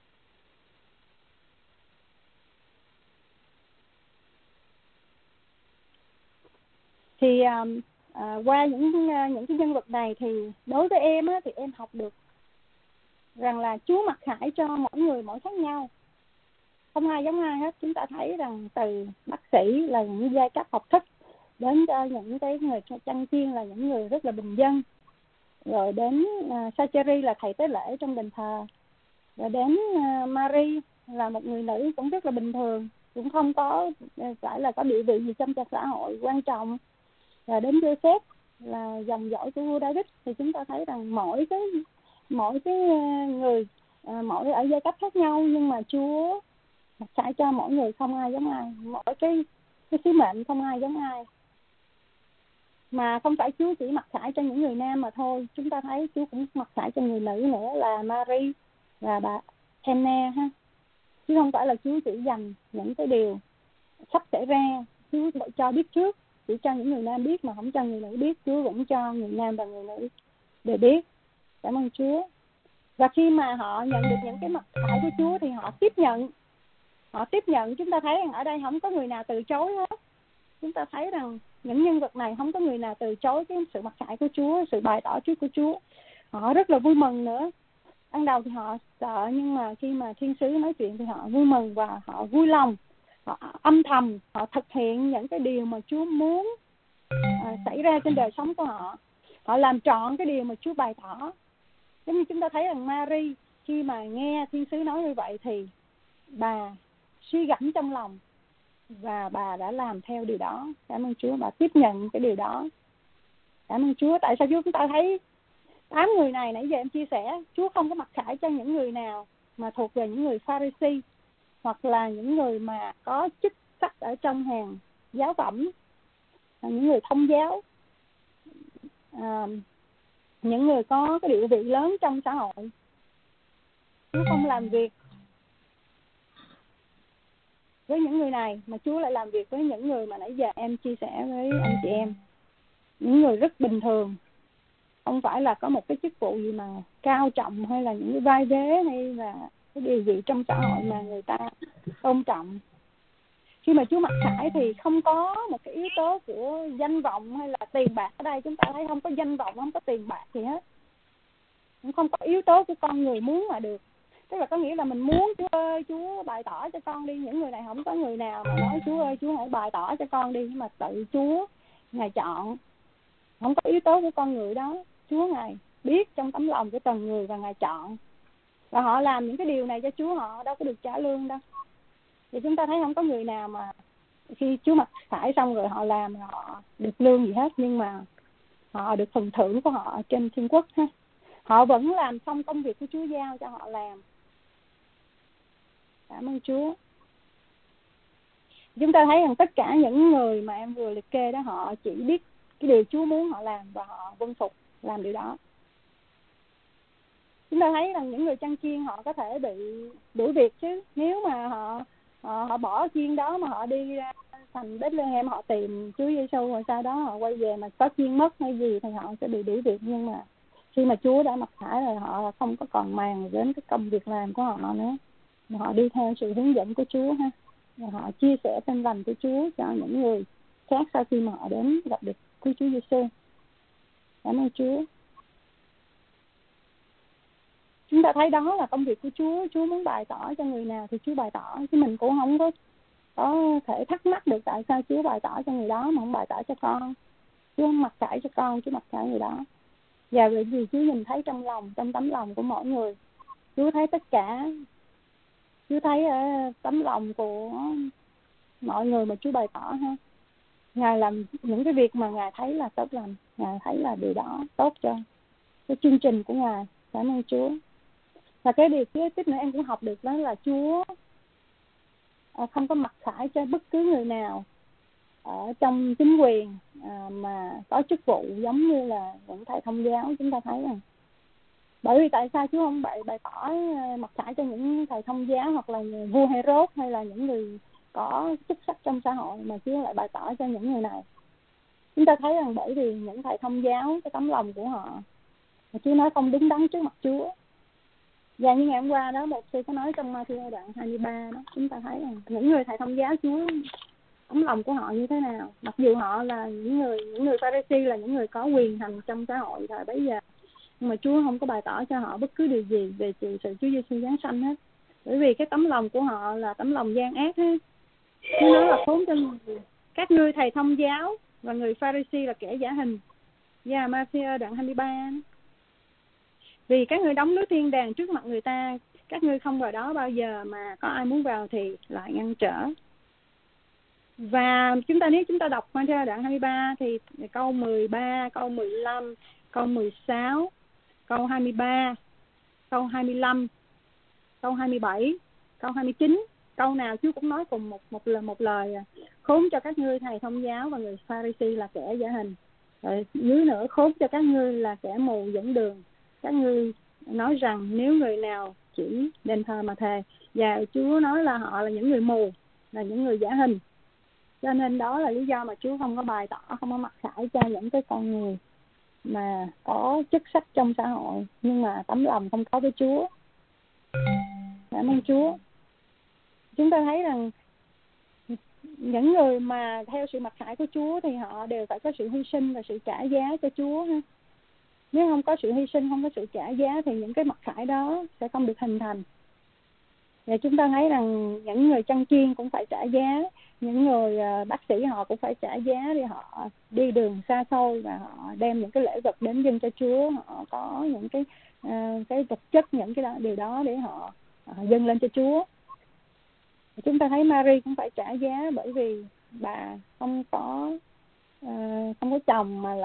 Speaker 2: Thì qua những cái nhân vật này thì đối với em á, thì em học được rằng là Chúa mặc khải cho mỗi người mỗi khác nhau, không ai giống ai hết. Chúng ta thấy rằng từ bác sĩ là những giai cấp học thức, đến cho những cái người chăn chiên là những người rất là bình dân, rồi đến Sacheri là thầy tế lễ trong đền thờ, rồi đến Mary là một người nữ cũng rất là bình thường, cũng không có phải là có địa vị gì trong xã hội quan trọng, rồi đến Joseph là dòng dõi của vua David. Thì chúng ta thấy rằng mỗi cái người mỗi ở giai cấp khác nhau, nhưng mà Chúa mặc khải cho mỗi người không ai giống ai, mỗi cái sứ mệnh không ai giống ai. Mà không phải Chúa chỉ mặc khải cho những người nam mà thôi, chúng ta thấy Chúa cũng mặc khải cho người nữ nữa là Mary và bà Anna ha. Chứ không phải là Chúa chỉ dành những cái điều sắp xảy ra, Chúa cho biết trước, chỉ cho những người nam biết mà không cho người nữ biết. Chúa cũng cho người nam và người nữ để biết. Cảm ơn Chúa. Và khi mà họ nhận được những cái mặc khải của Chúa thì họ tiếp nhận. Chúng ta thấy rằng ở đây không có người nào từ chối hết. Chúng ta thấy rằng những nhân vật này không có người nào từ chối cái sự mặc khải của Chúa, sự bày tỏ trước của Chúa. Họ rất là vui mừng nữa. Ban đầu thì họ sợ, nhưng mà khi mà thiên sứ nói chuyện thì họ vui mừng và họ vui lòng. Họ âm thầm, họ thực hiện những cái điều mà Chúa muốn xảy ra trên đời sống của họ. Họ làm trọn cái điều mà Chúa bày tỏ. Giống như chúng ta thấy rằng Mary khi mà nghe thiên sứ nói như vậy thì bà suy gẫm trong lòng và bà đã làm theo điều đó. Cảm ơn Chúa, bà tiếp nhận cái điều đó. Cảm ơn Chúa. Tại sao chúng ta thấy 8 người này nãy giờ em chia sẻ, Chúa không có mặc khải cho những người nào mà thuộc về những người Pha-ri-si hoặc là những người mà có chức sắc ở trong hàng giáo phẩm, những người thông giáo, những người có cái địa vị lớn trong xã hội. Chúa không làm việc với những người này, mà Chúa lại làm việc với những người mà nãy giờ em chia sẻ với anh chị em, những người rất bình thường, không phải là có một cái chức vụ gì mà cao trọng hay là những cái vai vế hay là cái điều gì trong xã hội mà người ta tôn trọng. Khi mà Chúa mặc khải thì không có một cái yếu tố của danh vọng hay là tiền bạc. Ở đây chúng ta thấy không có danh vọng, không có tiền bạc gì hết, cũng không có yếu tố của con người muốn mà được. Tức là có nghĩa là mình muốn Chúa ơi, Chúa bày tỏ cho con đi. Những người này không có người nào mà nói Chúa ơi, Chúa hãy bày tỏ cho con đi, mà tự Chúa Ngài chọn. Không có yếu tố của con người đó. Chúa Ngài biết trong tấm lòng của từng người và Ngài chọn. Và họ làm những cái điều này cho Chúa, họ đâu có được trả lương đâu. Thì chúng ta thấy không có người nào mà khi Chúa mặc khải xong rồi họ làm họ được lương gì hết, nhưng mà họ được phần thưởng của họ trên thiên quốc ha. Họ vẫn làm xong công việc của Chúa giao cho họ làm. Cảm ơn Chúa. Chúng ta thấy rằng tất cả những người mà em vừa liệt kê đó, họ chỉ biết cái điều Chúa muốn họ làm và họ vâng phục làm điều đó. Chúng ta thấy rằng những người chăn chiên họ có thể bị đuổi việc chứ. Nếu mà họ bỏ chiên đó mà họ đi ra thành Bethlehem, họ tìm Chúa Giêsu rồi sau đó họ quay về mà có chiên mất hay gì thì họ sẽ bị đuổi việc. Nhưng mà khi mà Chúa đã mặc khải rồi, họ không có còn màng đến cái công việc làm của họ nữa, mà họ đi theo sự hướng dẫn của Chúa ha. Và họ chia sẻ tin lành của Chúa cho những người khác sau khi mà họ đến gặp được Chúa Giêsu. Cảm ơn Chúa. Chúng ta thấy đó là công việc của Chúa. Chúa muốn bày tỏ cho người nào thì Chúa bày tỏ, chứ mình cũng không có thể thắc mắc được tại sao Chúa bày tỏ cho người đó mà không bày tỏ cho con. Chúa mặc khải cho con, Chúa mặc khải người đó. Và bởi vì Chúa nhìn thấy trong lòng, trong tấm lòng của mỗi người, Chúa thấy tất cả. Chúa thấy ở tấm lòng của mọi người mà Chúa bày tỏ ha. Ngài làm những cái việc mà Ngài thấy là tốt lành, Ngài thấy là điều đó tốt cho cái chương trình của Ngài. Cảm ơn Chúa. Và cái điều kế tiếp nữa em cũng học được đó là Chúa không có mặc khải cho bất cứ người nào ở trong chính quyền mà có chức vụ giống như là những thầy thông giáo. Chúng ta thấy rằng bởi vì tại sao Chúa không bày tỏ mặc khải cho những thầy thông giáo hoặc là vua Herod hay là những người có chức sắc trong xã hội, mà Chúa lại bày tỏ cho những người này? Chúng ta thấy rằng bởi vì những thầy thông giáo, cái tấm lòng của họ, Chúa nói không đứng đắn trước mặt Chúa. Và như ngày hôm qua đó, một sư có nói trong Ma-thi-ơ đoạn 23 đó, chúng ta thấy rằng những người thầy thông giáo, Chúa tấm lòng của họ như thế nào. Mặc dù họ là những người Pha-ri-si, là những người có quyền hành trong xã hội thời bấy giờ, nhưng mà Chúa không có bày tỏ cho họ bất cứ điều gì về sự Chúa Giêsu giáng sanh hết. Bởi vì cái tấm lòng của họ là tấm lòng gian ác hết. Chúa nói là khốn cho các ngươi thầy thông giáo và người Pha-ri-si là kẻ giả hình. Và Ma-thi-ơ đoạn 23, vì các ngươi đóng lưới thiên đàng trước mặt người ta, các ngươi không vào đó bao giờ, mà có ai muốn vào thì lại ngăn trở. Và nếu chúng ta đọc Ma-thi-ơ đoạn 23 thì câu 13, câu 15, câu 16, câu 23, câu 25, câu 27, câu 29, câu nào Chúa cũng nói cùng một lời khốn cho các ngươi thầy thông giáo và người Pha-ri-si là kẻ giả hình. Rồi dưới nữa, khốn cho các ngươi là kẻ mù dẫn đường. Các ngươi nói rằng nếu người nào chỉ đền thờ mà thề. Và Chúa nói là họ là những người mù, là những người giả hình. Cho nên đó là lý do mà Chúa không có bày tỏ, không có mặc khải cho những cái con người mà có chức sắc trong xã hội, nhưng mà tấm lòng không có với Chúa. Cảm ơn Chúa. Chúng ta thấy rằng những người mà theo sự mặc khải của Chúa thì họ đều phải có sự hy sinh và sự trả giá cho Chúa. Nếu không có sự hy sinh, không có sự trả giá thì những cái mặc khải đó sẽ không được hình thành. Và chúng ta thấy rằng những người chăn chiên cũng phải trả giá, những người bác sĩ họ cũng phải trả giá để họ đi đường xa xôi và họ đem những cái lễ vật đến dâng cho Chúa. Họ có những cái vật chất, những cái điều đó để họ dâng lên cho Chúa. Chúng ta thấy Mary cũng phải trả giá bởi vì bà không có chồng mà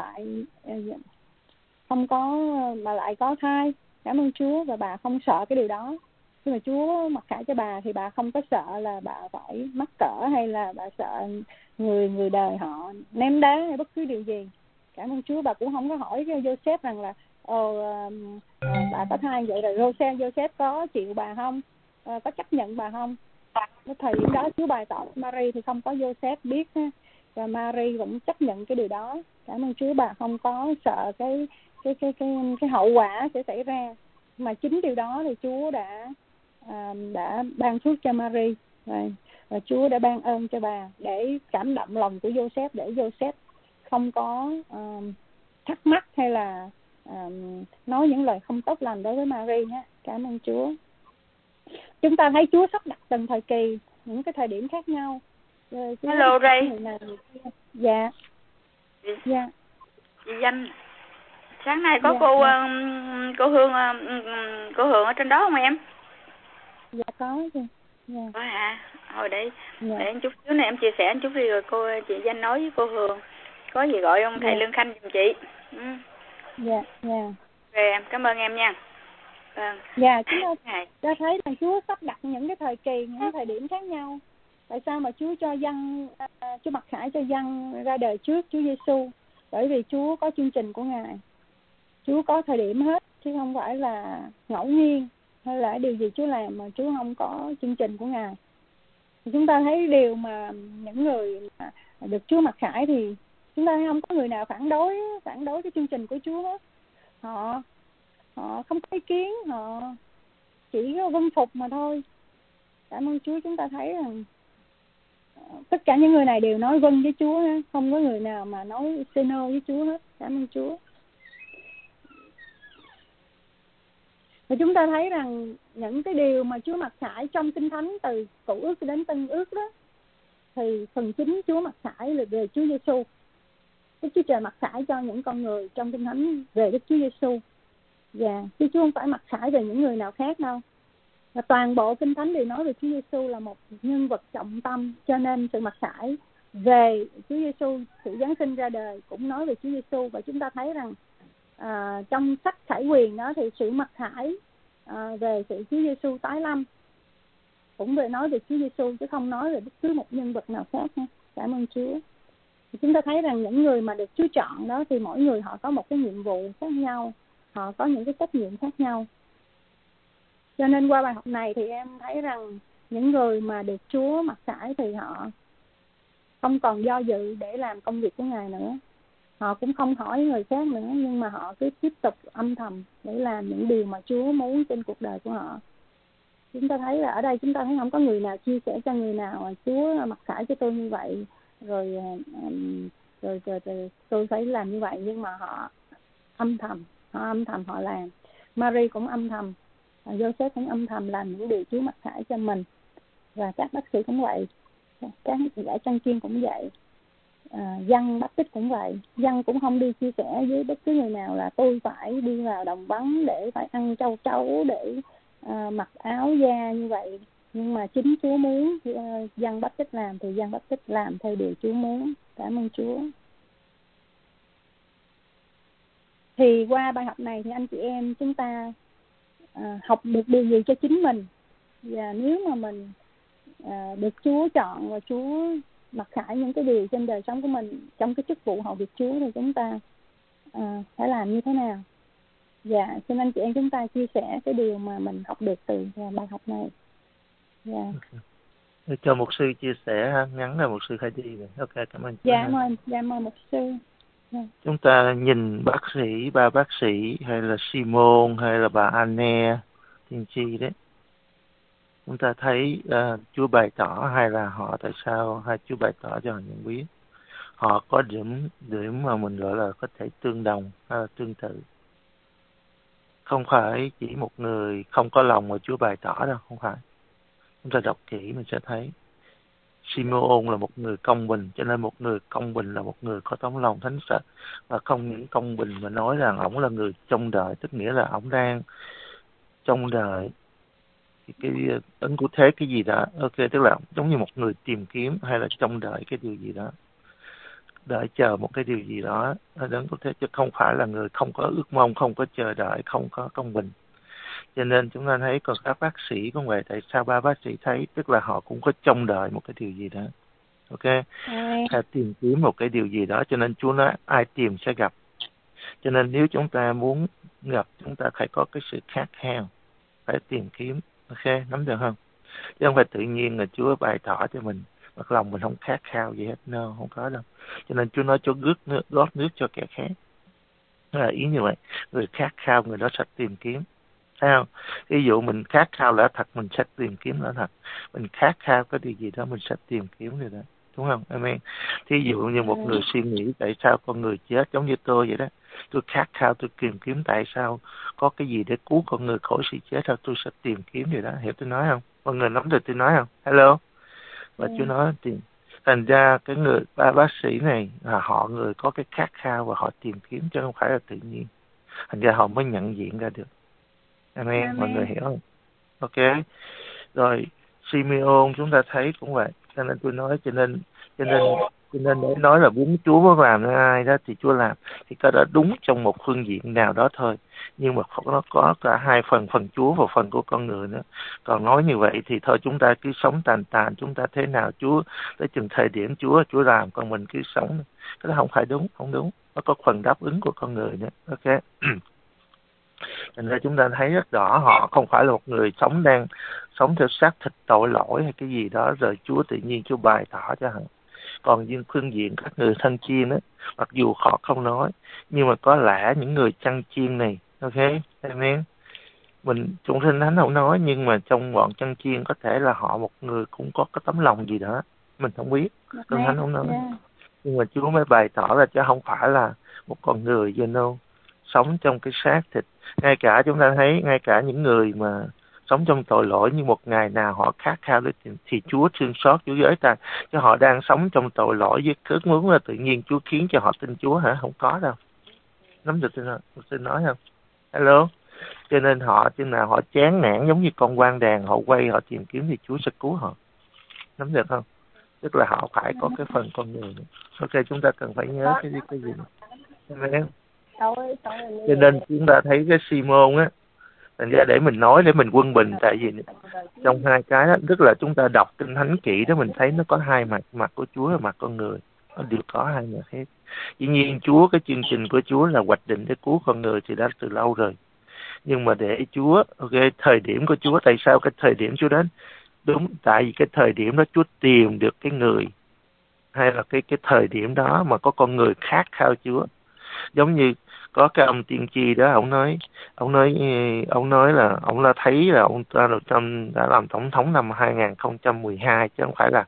Speaker 2: lại có thai. Cảm ơn Chúa. Và bà không sợ cái điều đó. Khi mà Chúa mặc khải cho bà thì bà không có sợ là bà phải mắc cỡ, hay là bà sợ người đời họ ném đá hay bất cứ điều gì. Cảm ơn Chúa. Bà cũng không có hỏi Joseph rằng là bà có thai vậy rồi Joseph có chịu bà không, có chấp nhận bà không. Cái thời điểm đó Chúa bày tỏ Mary thì không có Joseph biết, và Mary cũng chấp nhận cái điều đó. Cảm ơn Chúa, bà không có sợ cái hậu quả sẽ xảy ra, mà chính điều đó thì Chúa đã ban phước cho Mary, và Chúa đã ban ơn cho bà để cảm động lòng của Joseph, để Joseph không có thắc mắc hay là nói những lời không tốt lành đối với Mary nhé. Cảm ơn Chúa. Chúng ta thấy Chúa sắp đặt từng thời kỳ, những cái thời điểm khác nhau.
Speaker 3: Hello Ray.
Speaker 2: Dạ. Dạ.
Speaker 3: Chị Danh, sáng nay có cô Hương ở trên đó không em?
Speaker 2: Dạ có chứ. Dạ.
Speaker 3: Có hả? Hồi để em chút xíu này em chia sẻ một chút đi, rồi chị Danh nói với cô Hương. Có gì gọi ông thầy Lương Khanh giùm chị.
Speaker 2: Dạ.
Speaker 3: Rồi em cảm ơn em nha.
Speaker 2: Dạ, chúng ta thấy là Chúa sắp đặt những cái thời kỳ, những thời điểm khác nhau. Tại sao mà Chúa cho Chúa mặc khải cho dân ra đời trước Chúa Giêsu? Bởi vì Chúa có chương trình của Ngài. Chúa có thời điểm hết, chứ không phải là ngẫu nhiên hay là điều gì Chúa làm mà Chúa không có chương trình của Ngài. Chúng ta thấy điều mà những người mà được Chúa mặc khải thì chúng ta không có người nào phản đối cái chương trình của Chúa hết. Họ không có ý kiến, họ chỉ vâng phục mà thôi. Cảm ơn Chúa. Chúng ta thấy rằng tất cả những người này đều nói vâng với Chúa, không có người nào mà nói say no với Chúa hết. Cảm ơn Chúa. Và chúng ta thấy rằng những cái điều mà Chúa mặc khải trong Kinh Thánh từ Cựu Ước đến Tân Ước đó, thì phần chính Chúa mặc khải là về Chúa Giêsu. Đức Chúa Trời mặc khải cho những con người trong Kinh Thánh về Đức Chúa Giêsu. Và chứ Chúa không phải mặc khải về những người nào khác đâu. Và toàn bộ Kinh Thánh đều nói về Chúa Giêsu là một nhân vật trọng tâm, cho nên sự mặc khải về Chúa Giêsu, sự giáng sinh ra đời cũng nói về Chúa Giêsu. Và chúng ta thấy rằng trong sách Khải Huyền đó thì sự mặc khải về sự Chúa Giêsu tái lâm cũng về nói về Chúa Giêsu, chứ không nói về bất cứ một nhân vật nào khác nha. Cảm ơn Chúa. Thì chúng ta thấy rằng những người mà được Chúa chọn đó thì mỗi người họ có một cái nhiệm vụ khác nhau, họ có những cái trách nhiệm khác nhau. Cho nên qua bài học này thì em thấy rằng những người mà được Chúa mặc khải thì họ không còn do dự để làm công việc của Ngài nữa. họ cũng không hỏi người khác nữa, nhưng mà họ cứ tiếp tục âm thầm để làm những điều mà Chúa muốn trên cuộc đời của họ. Chúng ta thấy là ở đây chúng ta thấy không có người nào chia sẻ cho người nào Chúa mặc khải cho tôi như vậy, rồi tôi phải làm như vậy, nhưng mà họ âm thầm họ làm. Mary cũng âm thầm, Joseph cũng âm thầm làm những điều Chúa mặc khải cho mình, và các bác sĩ cũng vậy, các giải chân chiên cũng vậy, Dân Báp Tích cũng vậy. Dân cũng không đi chia sẻ với bất cứ người nào là tôi phải đi vào đồng vắng để phải ăn châu chấu, để mặc áo da như vậy. Nhưng mà chính Chúa muốn Dân Báp Tích làm thì Dân Báp Tích làm theo điều Chúa muốn. Cảm ơn Chúa. Thì qua bài học này thì anh chị em chúng ta học được điều gì cho chính mình, và nếu mà mình được Chúa chọn và Chúa mặc khải những cái điều trên đời sống của mình trong cái chức vụ hầu việc Chúa, thì chúng ta phải làm như thế nào? Dạ, xin anh chị em chúng ta chia sẻ cái điều mà mình học được từ bài học này. Dạ.
Speaker 4: Okay. Cho mục sư chia sẻ ha, ngắn là mục sư phải đi rồi. Ok, cảm ơn.
Speaker 2: Dạ mời mục sư. Yeah.
Speaker 4: Chúng ta nhìn bác sĩ, ba bác sĩ, hay là Simon, hay là bà Anne, tiên tri đấy. Chúng ta thấy Chúa bày tỏ hay là họ tại sao hay Chúa bày tỏ cho họ nhận biết. Họ có điểm mà mình gọi là có thể tương đồng hay là tương tự. Không phải chỉ một người không có lòng mà Chúa bày tỏ đâu, không phải. Chúng ta đọc kỹ mình sẽ thấy Simeon là một người công bình, cho nên một người công bình là một người có tấm lòng thánh sợ, và không những công bình mà nói rằng ổng là người trông đợi, tức nghĩa là ổng đang trông đợi cái ấn của thế cái gì đó. Ok, tức là giống như một người tìm kiếm hay là trông đợi cái điều gì đó, đợi chờ một cái điều gì đó ở đấng của thế, chứ không phải là người không có ước mong, không có chờ đợi, không có công bình. Cho nên chúng ta thấy còn các bác sĩ cũng vậy. Tại sao ba bác sĩ thấy? Tức là họ cũng có trông đợi một cái điều gì đó. Ok, hay tìm kiếm một cái điều gì đó. Cho nên Chúa nói ai tìm sẽ gặp. Cho nên nếu chúng ta muốn gặp, chúng ta phải có cái sự khát khao, phải tìm kiếm. Ok, nắm được không? Chứ không phải tự nhiên là Chúa bày tỏ cho mình, mặc lòng mình không khát khao gì hết. No, không có đâu. Cho nên Chúa nói cho rót nước cho kẻ khác. Đó là ý như vậy. Người khát khao, người đó sẽ tìm kiếm. Thấy không? Ví dụ mình khát khao lẽ thật, mình sẽ tìm kiếm lẽ thật. Mình khát khao cái điều gì đó, mình sẽ tìm kiếm điều đó. Đúng không? Amen. Thí dụ như một người suy nghĩ tại sao con người chết, giống như tôi vậy đó. Tôi khát khao, tôi tìm kiếm tại sao có cái gì để cứu con người khỏi sự chết, thôi tôi sẽ tìm kiếm điều đó. Hiểu tôi nói không? Mọi người nắm được tôi nói không? Hello? Và Chúa nói tìm. Thành ra cái người ba bác sĩ này là họ người có cái khát khao và họ tìm kiếm, chứ không phải là tự nhiên. Thành ra họ mới nhận diện ra được. Amen. Mọi người hiểu không? Ok. Rồi Simeon chúng ta thấy cũng vậy. Cho nên tôi nói cho nên để nói là muốn Chúa mới làm cho ai đó thì Chúa làm, thì cái đó đúng trong một phương diện nào đó thôi. Nhưng mà nó có cả hai phần Chúa và phần của con người nữa. Còn nói như vậy thì thôi chúng ta cứ sống tàn, chúng ta thế nào Chúa tới chừng thời điểm Chúa làm, còn mình cứ sống. Cái đó không phải đúng, không đúng. Nó có phần đáp ứng của con người nữa. Ok. Thành ra chúng ta thấy rất rõ họ không phải là một người đang sống theo xác thịt tội lỗi hay cái gì đó, rồi Chúa tự nhiên Chúa bày tỏ cho họ. Còn riêng phương diện các người thân chiên đó, mặc dù họ không nói, nhưng mà có lẽ những người chăn chiên này, ok, amen. Mình chúng sinh thánh không nói, nhưng mà trong bọn chăn chiên có thể là họ một người cũng có cái tấm lòng gì đó, mình không biết, Kinh Thánh không nói. Nhưng mà Chúa mới bày tỏ ra chứ không phải là một con người, you know, sống trong cái xác thịt. Ngay cả chúng ta thấy, ngay cả những người mà sống trong tội lỗi, nhưng một ngày nào họ khát khao để thì Chúa thương xót, Chúa giới ta. Chứ họ đang sống trong tội lỗi với ước muốn là tự nhiên Chúa khiến cho họ tin Chúa hả? Không có đâu. Nắm được tôi nói không? Hello? Cho nên họ chừng nào họ chán nản giống như con quan đàn, họ quay họ tìm kiếm thì Chúa sẽ cứu họ. Nắm được không? Tức là họ phải có cái phần con người nữa. Ok, chúng ta cần phải nhớ cái gì nữa. Amen. Cho nên chúng ta thấy cái Simon á, thành ra để mình nói, để mình quân bình, tại vì trong hai cái đó, tức là chúng ta đọc Kinh Thánh kỹ đó, mình thấy nó có hai mặt của Chúa và mặt con người, nó đều có hai mặt hết. Dĩ nhiên Chúa, cái chương trình của Chúa là hoạch định để cứu con người thì đã từ lâu rồi, nhưng mà để Chúa, ok, thời điểm của Chúa, tại sao cái thời điểm Chúa đến? Đúng, tại vì cái thời điểm đó Chúa tìm được cái người hay là cái thời điểm đó mà có con người khát khao Chúa. Giống như có cái ông tiên tri đó, ông nói là ông đã thấy là ông Donald Trump đã làm tổng thống năm 2012 chứ không phải là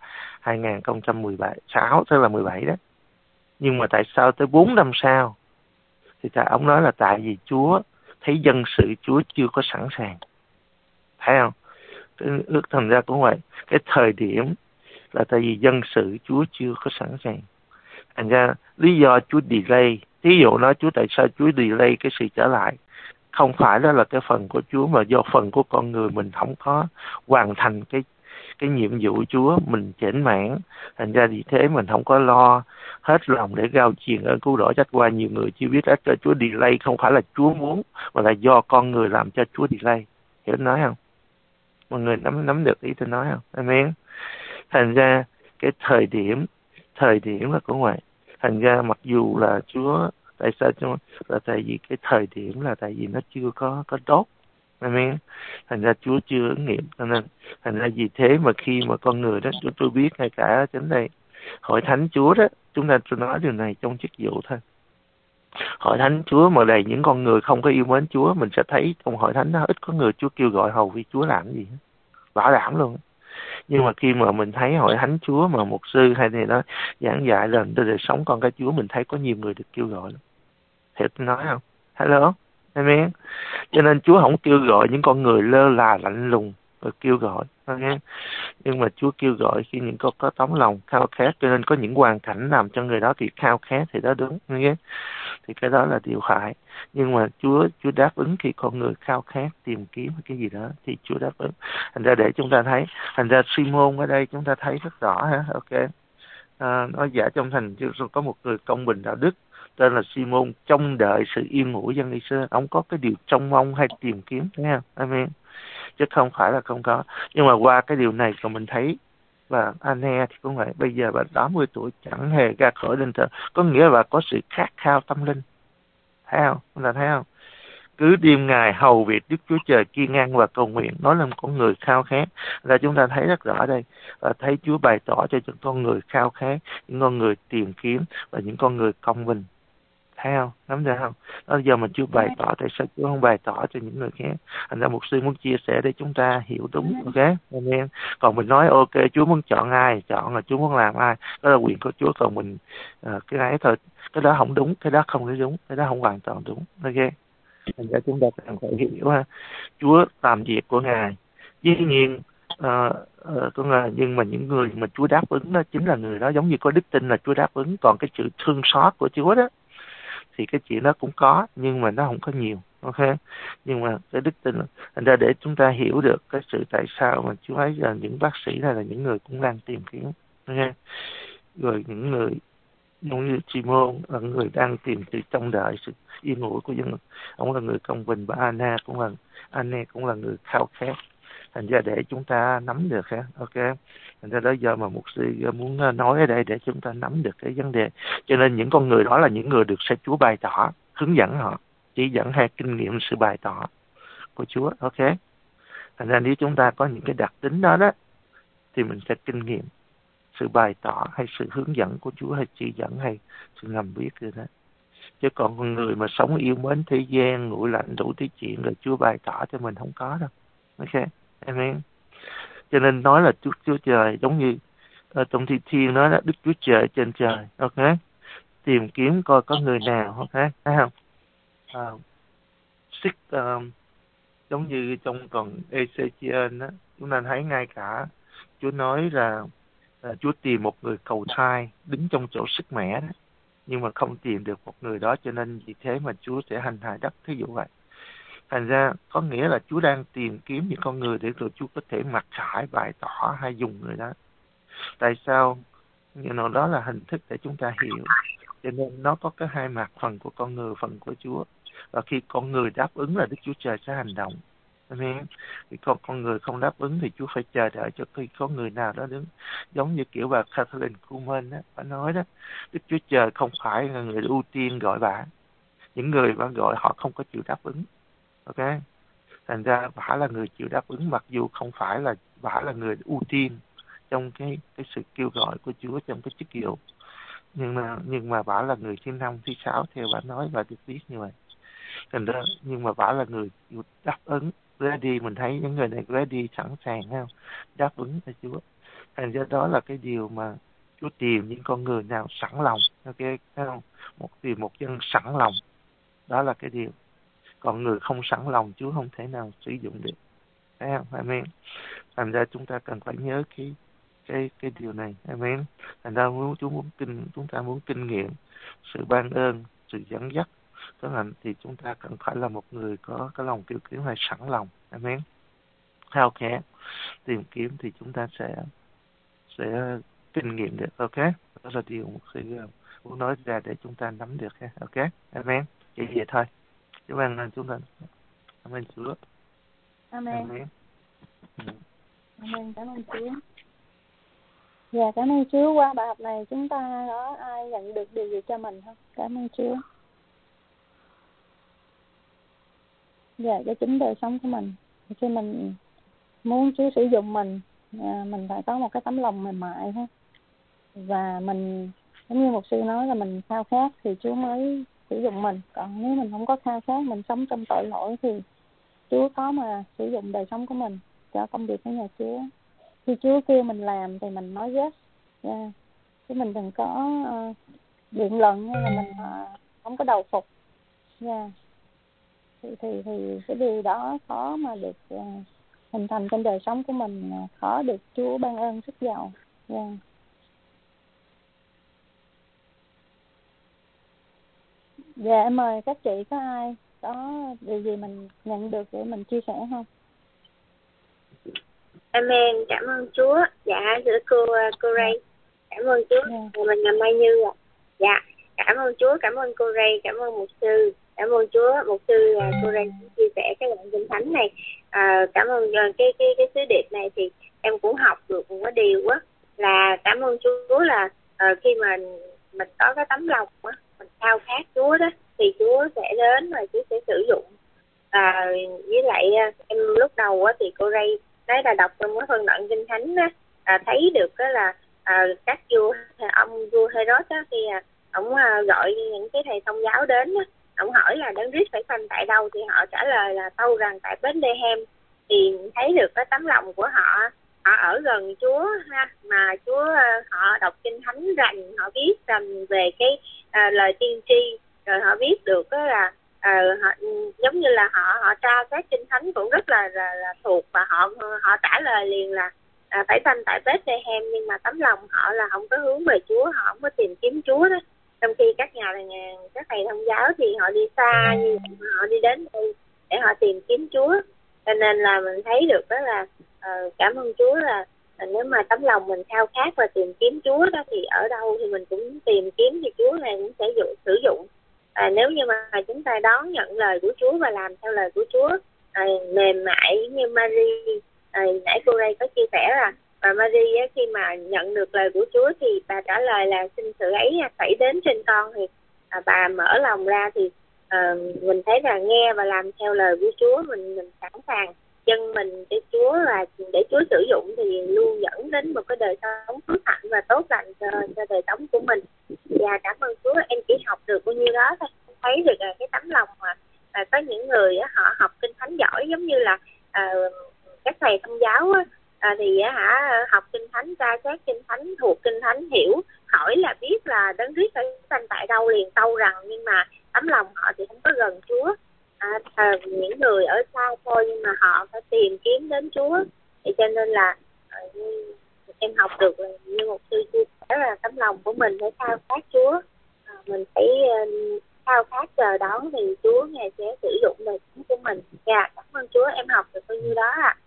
Speaker 4: 2016, tức là 17 đó. Nhưng mà tại sao tới 4 năm sau thì ông nói là tại vì Chúa thấy dân sự Chúa chưa có sẵn sàng. Thấy không? Ước thành ra cũng vậy. Cái thời điểm là tại vì dân sự Chúa chưa có sẵn sàng. Thành ra lý do Chúa delay, ví dụ nói Chúa tại sao Chúa delay cái sự trở lại, không phải đó là cái phần của Chúa mà do phần của con người mình không có hoàn thành cái nhiệm vụ Chúa, mình chểnh mảng. Thành ra vì thế mình không có lo hết lòng để rao truyền ơn cứu rỗi trách qua. Nhiều người chưa biết cách cho Chúa delay không phải là Chúa muốn, mà là do con người làm cho Chúa delay. Hiểu nói không? Mọi người nắm được ý tôi nói không? Amen. Thành ra cái thời điểm là cũng vậy. Thành ra mặc dù là Chúa, tại sao Chúa, là tại vì cái thời điểm là tại vì nó chưa có tốt. Amen. Thành ra Chúa chưa ứng nghiệm. Thành ra vì thế mà khi mà con người đó, tôi biết ngay cả trên đây hội thánh Chúa đó, tôi nói điều này trong chức vụ thôi. Hội thánh Chúa mà đầy những con người không có yêu mến Chúa, mình sẽ thấy trong hội thánh đó ít có người Chúa kêu gọi hầu vì Chúa làm gì hết. Bảo đảm luôn. Nhưng mà khi mà mình thấy hội thánh Chúa mà mục sư hay gì đó giảng dạy lên đời sống con cái Chúa, mình thấy có nhiều người được kêu gọi lắm. Hiểu tôi nói không? Hello? Amen. Cho nên Chúa không kêu gọi những con người lơ là lạnh lùng rồi kêu gọi. Amen. Nhưng mà Chúa kêu gọi khi những con có tấm lòng khao khát, cho nên có những hoàn cảnh làm cho người đó thì khao khát thì đó đúng. Amen. Thì cái đó là điều phải. Nhưng mà Chúa đáp ứng khi con người khao khát tìm kiếm cái gì đó thì Chúa đáp ứng. Thành ra để chúng ta thấy, thành ra Simon ở đây chúng ta thấy rất rõ ha. Ok. Nói giả trong thành có một người công bình đạo đức tên là Simon, trông đợi sự yên ủi dân Israel. Ông có cái điều trông mong hay tìm kiếm, thấy không? Amen. Chứ không phải là không có. Nhưng mà qua cái điều này còn mình thấy, và Anne thì cũng vậy, bây giờ bà 80 tuổi chẳng hề ra khỏi đền thờ, có nghĩa là bà có sự khát khao tâm linh. Thấy không? Chúng ta thấy không? Cứ đêm ngày hầu việc Đức Chúa Trời, kiên ngang và cầu nguyện, nói là một con người khao khát. Là chúng ta thấy rất rõ ở đây, thấy Chúa bày tỏ cho những con người khao khát, những con người tìm kiếm và những con người công bình. Thấy không? Nắm ra không? Đó giờ mình chưa bày tỏ, tại sao Chúa không bày tỏ cho những người khác? Thành ra mục sư muốn chia sẻ để chúng ta hiểu đúng. Ok? Amen. Còn mình nói ok, Chúa muốn chọn ai, chọn là Chúa muốn làm ai, đó là quyền của Chúa. Còn mình cái ấy thôi, cái đó không đúng, cái đó không phải đúng, cái đó không hoàn toàn đúng. Ok? Thành ra chúng ta cần phải hiểu ha, Chúa làm việc của Ngài. Dĩ nhiên nhưng mà những người mà Chúa đáp ứng đó chính là người đó giống như có đức tin là Chúa đáp ứng. Còn cái sự thương xót của Chúa đó thì cái chuyện đó cũng có, nhưng mà nó không có nhiều. Ok? Nhưng mà cái đức tin, thành ra để chúng ta hiểu được cái sự tại sao mà Chúa ấy là những bác sĩ này là những người cũng đang tìm kiếm. Ok? Rồi những người giống như Simon là người đang tìm sự trông đợi sự yên ủi của dân. Ông là người công bình, và Anne cũng là người khao khát. Thành ra để chúng ta nắm được ha. Ok? Thành ra đó giờ mà mục sư muốn nói ở đây để chúng ta nắm được cái vấn đề. Cho nên những con người đó là những người được sẽ Chúa bày tỏ, hướng dẫn họ, chỉ dẫn hay kinh nghiệm sự bày tỏ của Chúa. Ok? Thành ra nếu chúng ta có những cái đặc tính đó đó thì mình sẽ kinh nghiệm sự bày tỏ hay sự hướng dẫn của Chúa, hay chỉ dẫn hay sự ngầm biết rồi đó. Chứ còn con người mà sống yêu mến thế gian, nguội lạnh đủ thứ chuyện rồi Chúa bày tỏ cho mình không có đâu. Ok? Amen. Cho nên nói là Chúa Trời giống như trong Thi Thiên nói là Đức Chúa Trời trên trời. Ok? Tìm kiếm coi có người nào. Ok? Thấy không? Giống như trong còn Ezechiel đó, chúng ta thấy ngay cả Chúa nói là Chúa tìm một người cầu thai đứng trong chỗ sức mẻ đó, nhưng mà không tìm được một người đó, cho nên vì thế mà Chúa sẽ hành hại đất. Thí dụ vậy. Thành ra có nghĩa là Chúa đang tìm kiếm những con người để rồi Chúa có thể mặc khải, bày tỏ hay dùng người đó. Tại sao? Nhưng đó là hình thức để chúng ta hiểu. Cho nên nó có cái hai mặt, phần của con người, phần của Chúa. Và khi con người đáp ứng là Đức Chúa Trời sẽ hành động. Amen. Thì con người không đáp ứng thì Chúa phải chờ đợi cho khi có người nào đó đứng. Giống như kiểu bà Kathleen Kuhlman đó, bà nói đó, Đức Chúa Trời không phải là người ưu tiên gọi bà. Những người bà gọi họ không có chịu đáp ứng. Ok? Thành ra bà là người chịu đáp ứng, mặc dù không phải là bà là người ưu tiên, trong cái sự kêu gọi của Chúa trong cái chức vụ. Nhưng mà bả là người thứ 5, thứ 6 theo bả nói, và được biết như vậy. Thành ra nhưng mà bả là người đáp ứng ready, mình thấy những người này ready, sẵn sàng không đáp ứng cho Chúa. Thành ra đó là cái điều mà Chúa tìm những con người nào sẵn lòng, ok, thấy không? Tìm một dân sẵn lòng, đó là cái điều. Còn người không sẵn lòng Chúa không thể nào sử dụng được, thấy không? Amen. Thành ra chúng ta cần phải nhớ cái điều này, amen. Thành ra chúng ta muốn kinh nghiệm sự ban ơn, sự dẫn dắt, thì chúng ta cần phải là một người có cái lòng kêu cứu này sẵn lòng, amen. Khao khát tìm kiếm thì chúng ta sẽ kinh nghiệm được, ok. Đó là điều một sự muốn nói ra để chúng ta nắm được ha, ok, amen. Chỉ vậy thôi. Chúa ban ơn chúng ta, amen Chúa.
Speaker 2: Amen.
Speaker 4: Amen.
Speaker 2: Amen. Cảm ơn Chúa. Dạ, cảm ơn Chúa. Qua bài học này chúng ta có ai nhận được điều gì cho mình không? Cảm ơn Chúa. Dạ, cho chính đời sống của mình. Khi mình muốn Chúa sử dụng mình phải có một cái tấm lòng mềm mại ha. Và mình, giống như một sư nói là mình khao khát thì Chúa mới sử dụng mình. Còn nếu mình không có khao khát, mình sống trong tội lỗi thì Chúa có mà sử dụng đời sống của mình cho công việc của nhà Chúa. Khi Chúa kêu mình làm thì mình nói yes. Yeah. Chứ mình đừng có biện luận hay là mình không có đầu phục. Yeah. Thì cái điều đó khó mà được hình thành trong đời sống của mình, khó được Chúa ban ơn sức giàu. Yeah. Dạ, em mời các chị, có ai có điều gì mình nhận được để mình chia sẻ không?
Speaker 1: Amen, cảm ơn Chúa. Dạ, thưa cô Ray. Cảm ơn Chúa. Mình là Mai Như ạ. Dạ, cảm ơn Chúa, cảm ơn cô Ray, cảm ơn mục sư. Cảm ơn Chúa, mục sư cô Ray chia sẻ cái đoạn kinh thánh này. Cảm ơn cái sứ điệp này thì em cũng học được một cái điều á, là cảm ơn Chúa là khi mà mình có cái tấm lòng á, mình khao khát Chúa đó thì Chúa sẽ đến và Chúa sẽ sử dụng. Với lại em lúc đầu á thì cô Ray đấy là đọc trong cái phân đoạn kinh thánh á, thấy được đó là các vua, ông vua Herod á, khi ông gọi những cái thầy thông giáo đến á, ông hỏi là Đấng Christ phải sanh tại đâu thì họ trả lời là tâu rằng tại Bethlehem. Thì thấy được cái tấm lòng của họ, họ ở gần Chúa ha, mà Chúa họ đọc kinh thánh rành, họ biết rành về cái lời tiên tri, rồi họ biết được đó là họ, giống như là họ tra xét kinh thánh cũng rất là thuộc, và họ trả lời liền là phải sanh tại Bethlehem, nhưng mà tấm lòng họ là không có hướng về Chúa, họ không có tìm kiếm Chúa đó. Trong khi các thầy thông giáo thì họ đi xa, nhưng họ đi đến đây để họ tìm kiếm Chúa. Cho nên là mình thấy được đó là cảm ơn Chúa là nếu mà tấm lòng mình khao khát và tìm kiếm Chúa đó thì ở đâu thì mình cũng tìm kiếm thì Chúa này cũng sẽ sử dụng. Nếu như mà chúng ta đón nhận lời của Chúa và làm theo lời của Chúa, mềm mại như Mary, nãy cô Ray có chia sẻ là bà Mary á, khi mà nhận được lời của Chúa thì bà trả lời là xin sự ấy xảy đến trên con, thì bà mở lòng ra thì mình thấy là nghe và làm theo lời của Chúa, mình sẵn sàng dâng mình cho Chúa, và để Chúa sử dụng thì luôn dẫn đến một cái đời sống phước hạnh và tốt lành cho đời sống của mình. Và cảm ơn Chúa, em chỉ học được bao nhiêu đó thôi, thấy được cái tấm lòng mà có những người họ học kinh thánh giỏi, giống như là các thầy thông giáo thì học kinh thánh, tra xét kinh thánh, thuộc kinh thánh, hiểu, hỏi là biết là Đấng Christ phải sanh tại đâu liền tâu rằng, nhưng mà tấm lòng họ thì không có gần Chúa. Những người ở xa thôi nhưng mà họ phải tìm kiếm đến Chúa, thì cho nên là em học được như một sư chia sẻ là tấm lòng của mình phải khao khát Chúa, mình phải khao khát chờ đón thì Chúa Ngài sẽ sử dụng đời sống của mình. Dạ, cảm ơn Chúa, em học được bao nhiêu đó ạ.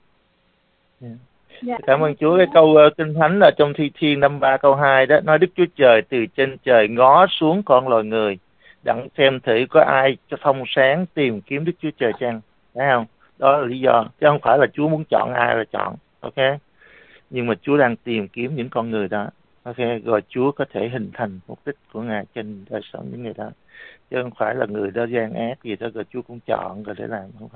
Speaker 4: Dạ, cảm ơn Chúa. Cái câu kinh thánh là trong Thi Thiên 53 câu 2 đó, nói Đức Chúa Trời từ trên trời ngó xuống con loài người, đặng xem thử có ai cho thông sáng tìm kiếm Đức Chúa Trời chăng. Thấy không? Đó là lý do, chứ không phải là Chúa muốn chọn ai là chọn, ok? Nhưng mà Chúa đang tìm kiếm những con người đó, ok? Rồi Chúa có thể hình thành mục đích của Ngài trên đời sống những người đó, chứ không phải là người đó gian ác gì đó rồi Chúa cũng chọn rồi để làm, không phải.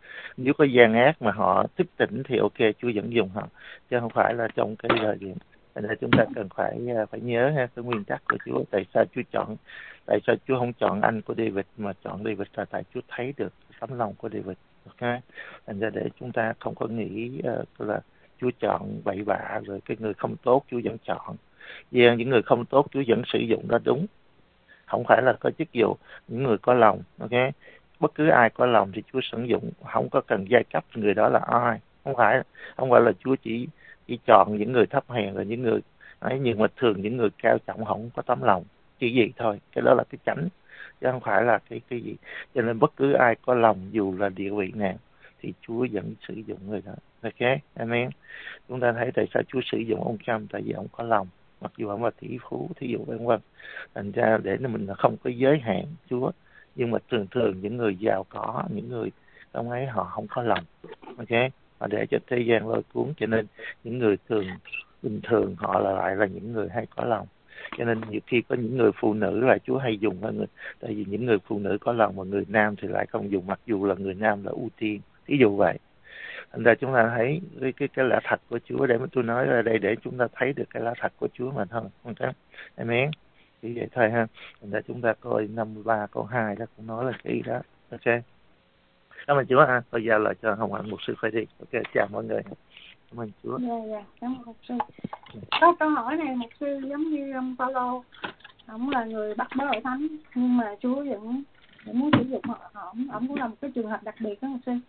Speaker 4: Nếu có gian ác mà họ thức tỉnh thì ok, Chúa vẫn dùng họ, chứ không phải là trong cái lời gì. Thành ra chúng ta cần phải nhớ ha, cái nguyên tắc của Chúa. Tại sao Chúa không chọn anh của David mà chọn David, là tại Chúa thấy được tấm lòng của David. Ok, thành ra để chúng ta không có nghĩ là Chúa chọn bậy bạ rồi cái người không tốt Chúa vẫn chọn. Vì những người không tốt Chúa vẫn sử dụng, đó đúng. Không phải là có chức vụ những người có lòng. Ok, bất cứ ai có lòng thì Chúa sử dụng, không có cần giai cấp người đó là ai. Không phải là Chúa chỉ chọn những người thấp hèn rồi những người ấy, nhưng mà thường những người cao trọng không có tấm lòng, chỉ vậy thôi. Cái đó là cái chánh, chứ không phải là cái gì. Cho nên bất cứ ai có lòng dù là địa vị nào thì Chúa vẫn sử dụng người đó. Ok, amen. Chúng ta thấy tại sao Chúa sử dụng ông Trump, tại vì ông có lòng, mặc dù ông là tỷ phú, thí dụ vân vân. Thành ra để mình không có giới hạn Chúa, nhưng mà thường những người giàu có, những người ông ấy họ không có lòng. Ok, họ để cho thế gian lôi cuốn, cho nên những người bình thường họ lại là những người hay có lòng. Cho nên nhiều khi có những người phụ nữ là Chúa hay dùng hơn người, tại vì những người phụ nữ có lòng, mà người nam thì lại không dùng, mặc dù là người nam là ưu tiên, ví dụ vậy. Thành ra chúng ta thấy cái lẽ thật của Chúa, để mà tôi nói ở đây để chúng ta thấy được cái lẽ thật của Chúa mà thôi. Ok, amen. Chỉ vậy thôi ha. Thành ra chúng ta coi 53 câu 2 đó cũng nói là cái đó. Ok, cảm ơn Chúa ha. Bây giờ là cho Hồng Hạnh mục sư phải đi. Ok, chào mọi người. Cảm ơn Chúa.
Speaker 2: Dạ, cảm ơn mục sư. Có câu hỏi này mục sư giống như ông Phaolô, ông là người bắt bớ hội thánh, nhưng mà Chúa vẫn muốn sử dụng ông cũng là một cái trường hợp đặc biệt đó mục sư.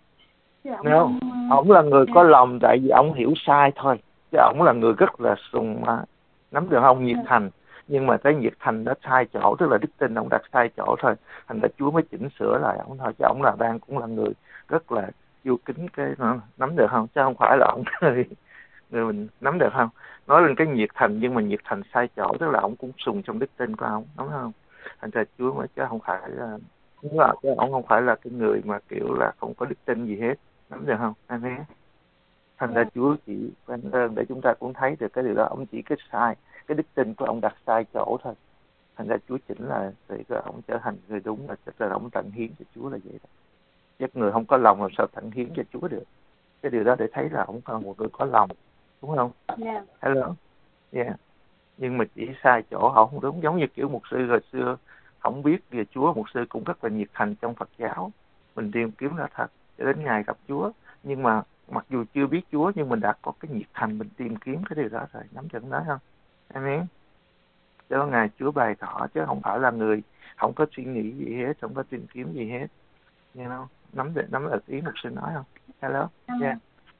Speaker 4: Ông là người có lòng, tại vì ông hiểu sai thôi, chứ ông là người rất là sùng nắm được không, nhiệt thành. Nhưng mà cái nhiệt thành nó sai chỗ, tức là đức tin ông đặt sai chỗ thôi. Thành ra Chúa mới chỉnh sửa lại ông thôi, chứ ông cũng là người rất là yêu kính cái nắm được không, chứ không phải là ông người mình nắm được không. Nói lên cái nhiệt thành, nhưng mà nhiệt thành sai chỗ, tức là ông cũng sùng trong đức tin của ông, đúng không. Thành ra Chúa mới, chứ không phải là chứ ông không phải là cái người mà kiểu là không có đức tin gì hết, nắm được không amen. Thành ra Chúa chỉ ban ơn để chúng ta cũng thấy được cái điều đó. Ông chỉ cái sai, cái đức tin của ông đặt sai chỗ thôi. Thành ra Chúa chỉnh là để cho ông trở thành người đúng, là chắc là ông tận hiến cho Chúa là vậy đó. Chứ người không có lòng làm sao tận hiến cho Chúa được. Cái điều đó để thấy là ông là một người có lòng, đúng không?
Speaker 2: Yeah.
Speaker 4: Hello. Yeah. Nhưng mà chỉ sai chỗ họ không đúng, giống như kiểu mục sư hồi xưa không biết về Chúa, mục sư cũng rất là nhiệt thành trong Phật giáo, mình tìm kiếm ra thật cho đến ngày gặp Chúa. Nhưng mà mặc dù chưa biết Chúa, nhưng mình đã có cái nhiệt thành, mình tìm kiếm cái điều đó rồi, nắm chừng đó không amen. Cho Ngài Chúa bày tỏ, chứ không phải là người không có suy nghĩ gì hết, không có tìm kiếm gì hết. You know? Nắm được ý mục sư nói không? Hello. Yeah.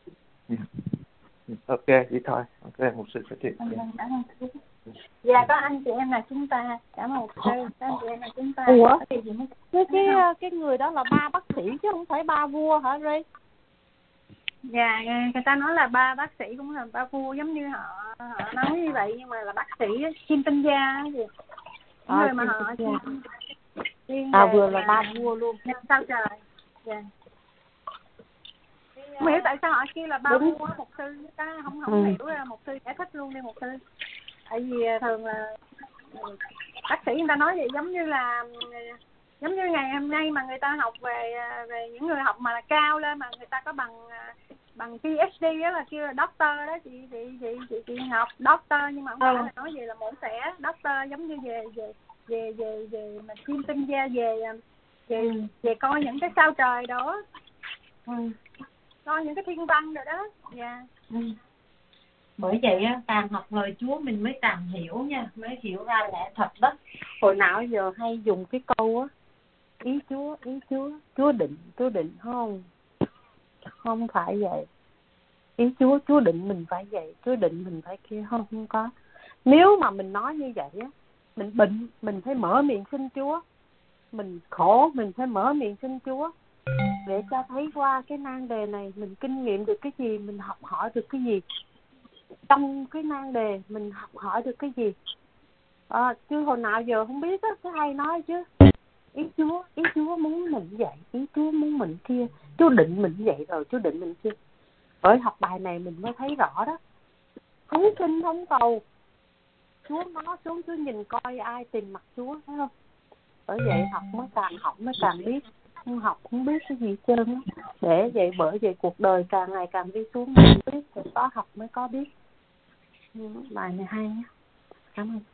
Speaker 4: Ok, đi thôi. Ok, mục sư phải tiếp.
Speaker 2: Dạ, có anh chị em là chúng ta. Cảm ơn mục sư. Có anh chị em là chúng ta.
Speaker 5: Ủa? Cái người đó là ba bác sĩ chứ không phải ba vua hả Ray?
Speaker 2: Dạ, người ta nói là ba bác sĩ cũng là ba vua, giống như họ nói như vậy, nhưng mà là bác sĩ chuyên tinh gia gì. Người mà họ
Speaker 5: vừa là ba vua luôn.
Speaker 2: Sao trời. Dạ. Không hiểu tại sao họ kêu là ba vua, mục sư ta không hiểu, mục sư giải thích luôn đi mục sư. Tại vì thường là bác sĩ người ta nói vậy, giống như ngày hôm nay mà người ta học về những người học mà cao lên mà người ta có bằng PhD đó là kêu là doctor đó, chị học doctor, nhưng mà không phải là nói về là mổ xẻ doctor, giống như về mà chuyên tinh gia về coi những cái sao trời đó, coi những cái thiên văn rồi đó. Dạ.
Speaker 5: Bởi vậy á, càng học lời Chúa mình mới càng hiểu nha, mới hiểu ra lẽ thật đó. Hồi nào giờ hay dùng cái câu á, ý Chúa, Chúa định không phải vậy. Ý Chúa định mình phải vậy, Chúa định mình phải kia, không có. Nếu mà mình nói như vậy á, mình bệnh mình phải mở miệng xin Chúa, mình khổ mình phải mở miệng xin Chúa, để cho thấy qua cái nan đề này mình kinh nghiệm được cái gì, mình học hỏi được cái gì. Trong cái nan đề mình học hỏi được cái gì. Chứ hồi nào giờ không biết á, cứ hay nói chứ. Ý Chúa muốn mình vậy, ý Chúa muốn mình kia, Chúa định mình vậy rồi, Chúa định mình kia. Bởi học bài này mình mới thấy rõ đó. Không xin không cầu, Chúa nó xuống, Chúa nhìn coi ai tìm mặt Chúa, thấy không? Bởi vậy học mới càng biết. không học không biết cái gì hết trơn á. Để vậy bởi vậy cuộc đời càng ngày càng đi xuống không biết, rồi có học mới có biết. Bài này hay nhé. Cảm ơn.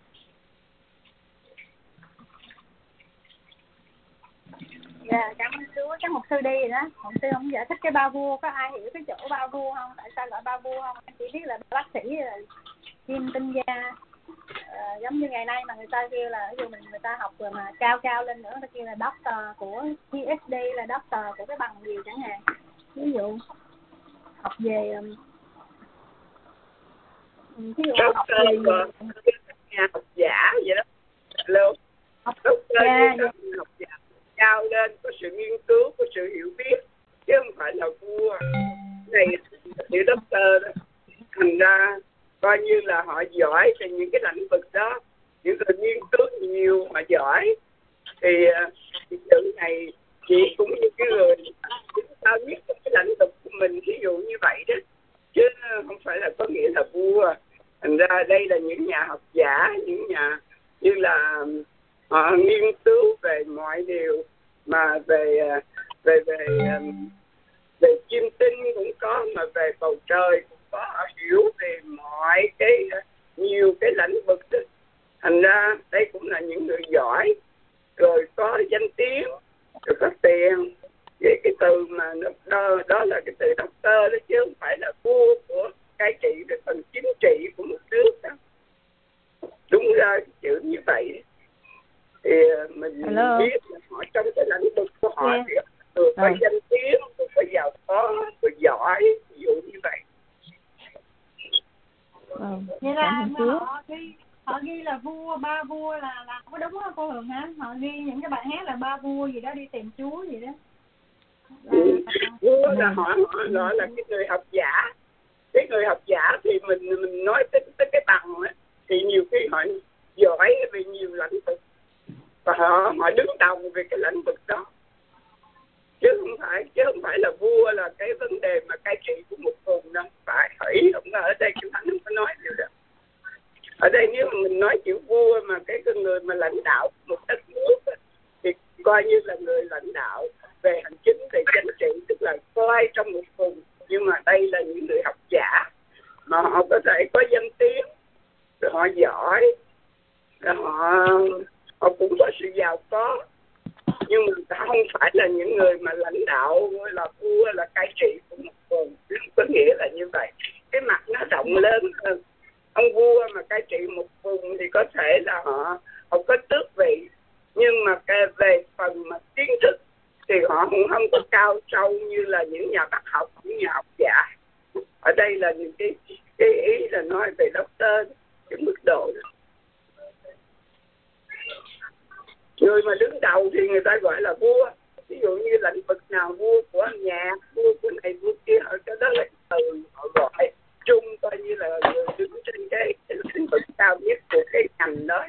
Speaker 2: Dạ, cảm ơn Chúa. Chắc một sư đi rồi đó. Một sư không giải thích cái ba vua, có ai hiểu cái chỗ ba vua không? Tại sao gọi ba vua không? Em chỉ biết là bác sĩ là kim tinh gia. Giống như ngày nay mà người ta kêu là ví dụ người ta học rồi mà cao lên nữa, người ta kêu là doctor của PhD, là doctor của cái bằng gì chẳng hạn. Ví dụ học về ví dụ học về
Speaker 6: nhà học giả vậy đó. Hello. Học giả cao lên, có sự nghiên cứu, có sự hiểu biết, chứ không phải là vua. Này chữ doctor đó. Thành ra coi như là họ giỏi về những cái lĩnh vực đó, những người nghiên cứu nhiều mà giỏi, thì chữ này chị cũng như cái người sao biết cái lĩnh vực của mình, ví dụ như vậy đó, chứ không phải là có nghĩa là vua. Thành ra đây là những nhà học giả, những nhà như là họ nghiên cứu về mọi điều, mà về chim tinh cũng có, mà về bầu trời cũng có, họ hiểu về mọi cái nhiều cái lĩnh vực đó. Thành ra đây cũng là những người giỏi, rồi có danh tiếng, rồi có tiền. Vậy cái từ mà đó là cái từ doctor đó, chứ không phải là vua của cai trị cái phần chính trị của một nước đó. Đúng ra chữ như vậy thì mình biết là họ trong cái lĩnh vực của họ thì vừa có danh tiếng, vừa có giàu có, vừa giỏi, ví dụ như vậy.
Speaker 2: Vậy là họ ghi là vua, ba vua là không có đúng không cô Hường hả? Họ ghi những cái bài hát là ba vua gì đó, đi tìm Chúa gì đó.
Speaker 6: Vua là họ gọi là cái người học giả. Cái người học giả thì mình nói tới cái bằng ấy, thì nhiều khi họ giỏi về nhiều lĩnh vực và họ đứng đầu về cái lĩnh vực đó, chứ không phải là vua là cái vấn đề mà cai trị của một vùng đâu. Phải ý không ở đây chúng ta không có nói điều đó. Ở đây nếu mà mình nói chữ vua mà cái người mà lãnh đạo một đất nước ấy, thì coi như là người lãnh đạo về hành chính, về chính trị, tức là coi trong một vùng. Nhưng mà đây là những người học giả mà họ có thể có danh tiếng, rồi họ giỏi, rồi họ cũng có sự giàu có, nhưng mà không phải là những người mà lãnh đạo là vua, là cai trị của một vùng. Không có nghĩa là như vậy. Cái mặt nó rộng lớn hơn. Ông vua mà cai trị một vùng thì có thể là họ có tước vị, nhưng mà về phần mà kiến thức thì họ cũng không có cao sâu như là những nhà bác học, những nhà học giả. Ở đây là những cái ý là nói về doctor, cái mức độ đó. Người mà đứng đầu thì người ta gọi là vua. Ví dụ như lĩnh vực nào vua của nhạc, vua của này, vua kia, ở cái đó là từ họ gọi chung, coi như là người đứng trên cái lĩnh vực cao nhất của cái ngành đó.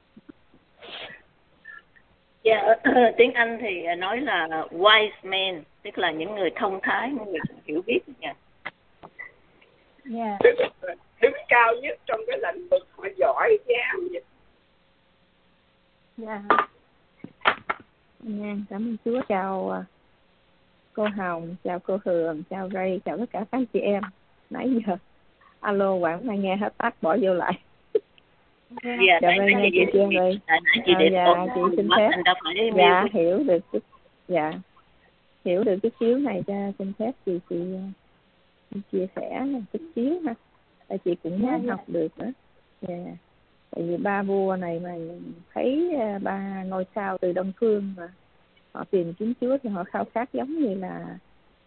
Speaker 7: Dạ, tiếng Anh thì nói là wise men, tức là những người thông thái, những người hiểu biết nha.
Speaker 2: Yeah.
Speaker 6: Đứng cao nhất trong cái lĩnh vực họ giỏi giang vậy.
Speaker 2: Dạ.
Speaker 8: Cảm ơn Chúa. Chào cô Hồng, chào cô Hường, chào Ray, chào tất cả các chị em. Nãy giờ alo Quảng Mai nghe hết tắt bỏ vô lại.
Speaker 7: Dạ,
Speaker 8: chào Ray nghe chị em Ray. Dạ, chị xin phép. Dạ, hiểu được cái xíu này, cho xin phép chị chia sẻ chút xíu ha. Tại chị cũng muốn học được nữa. Dạ. Tại vì ba vua này mà thấy ba ngôi sao từ Đông Phương mà họ tìm kiếm Chúa thì họ khao khát giống như là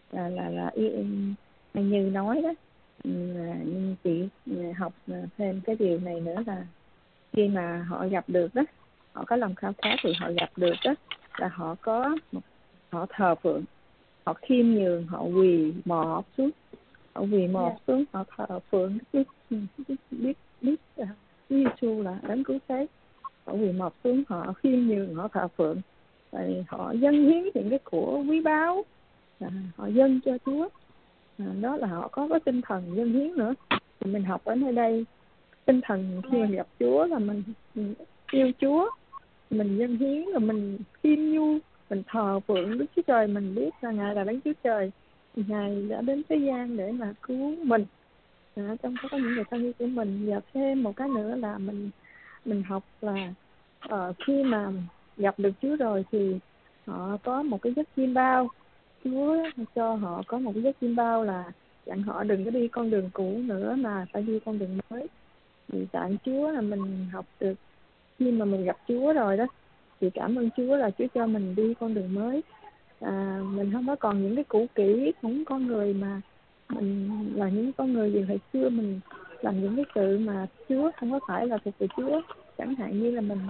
Speaker 8: như nói đó. Nhưng chị học thêm cái điều này nữa là khi mà họ gặp được đó, họ có lòng khao khát thì họ gặp được đó, là họ thờ phượng, họ khiêm nhường, họ quỳ mọp xuống, họ thờ phượng biết Giêsu là đấng cứu thế. Họ quỳ mọp xuống, họ khiêm nhường, họ thờ phượng, rồi họ dâng hiến những cái của quý báu, họ dâng cho Chúa. Đó là họ có cái tinh thần dâng hiến nữa. Thì mình học ở nơi đây tinh thần khi mình gặp Chúa là mình yêu Chúa, mình dâng hiến, rồi mình khiêm nhu, mình thờ phượng Đức Chúa Trời, mình biết là Ngài là Đấng Chúa Trời, Ngài đã đến thế gian để mà cứu mình, trong đó có những người thân yêu của mình. Và thêm một cái nữa là mình học là khi mà gặp được Chúa rồi thì họ có một cái giấc chiêm bao. Chúa cho họ có một cái giấc chiêm bao là dặn họ đừng có đi con đường cũ nữa mà phải đi con đường mới. Thì tại Chúa là mình học được khi mà mình gặp Chúa rồi đó, thì cảm ơn Chúa là Chúa cho mình đi con đường mới. Mình không có còn những cái cũ kỹ, không có người mà mình là những con người gì hồi xưa mình làm những cái sự mà Chúa không có phải là thuộc về Chúa, chẳng hạn như là mình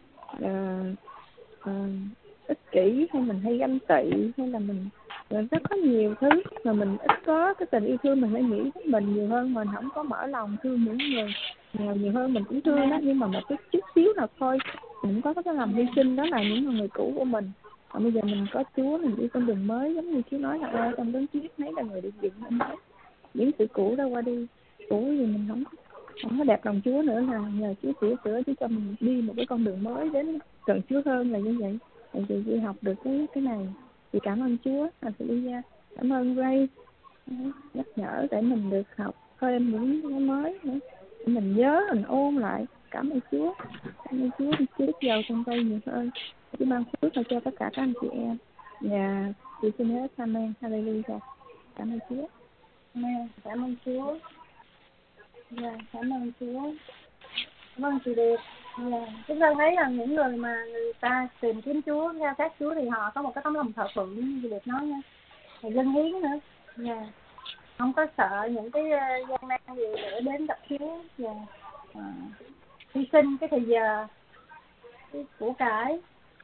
Speaker 8: ích kỷ, hay mình hay ganh tị, hay là mình rất có nhiều thứ mà mình ít có cái tình yêu thương, mình hay nghĩ đến mình nhiều hơn, mình không có mở lòng thương những người nghèo nhiều hơn. Mình cũng thương đó, nhưng mà một cái chút xíu nào thôi, mình cũng có cái lòng hy sinh, đó là những người cũ của mình. Còn bây giờ mình có Chúa, mình đi con đường mới, giống như Chúa nói là trong đấng Christ mấy là người được dựng nên mới, những sự cũ đã qua đi. Cũ gì mình không có đẹp lòng Chúa nữa, là nhờ Chúa sửa Chúa cho mình đi một cái con đường mới đến gần Chúa hơn, là như vậy. Thì chị học được cái này thì cảm ơn Chúa. Hallelujah. Cảm ơn Ray nhắc nhở để mình được học thêm những cái mới nữa, để mình nhớ, mình ôn lại. Cảm ơn Chúa. Cảm ơn Chúa tiếp vào trong tay nhiều hơn. Chúa ban phước cho tất cả các anh chị em. Và chị xin hết. Amen. Hallelujah. Cảm ơn Chúa.
Speaker 2: Amen. Cảm ơn Chúa. Cảm ơn Chúa. Cảm ơn chị Điệp. Chúng ta thấy là những người mà người ta tìm kiếm Chúa, theo sát Chúa thì họ có một cái tấm lòng thờ phượng như chị Điệp nói nha, và dân hiến nữa. Không có sợ những cái gian nan gì để đến gặp Chúa, và hy sinh cái thời giờ, cái của cải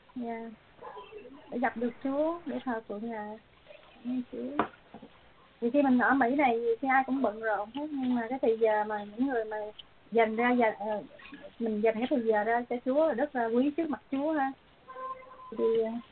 Speaker 2: để gặp được Chúa, để thờ phượng Ngài. Chúa. Vì khi mình ở Mỹ này thì ai cũng bận rộn hết, nhưng mà cái thời giờ mà những người mà mình dành cái thời giờ ra cho Chúa là rất là quý trước mặt Chúa ha. Thì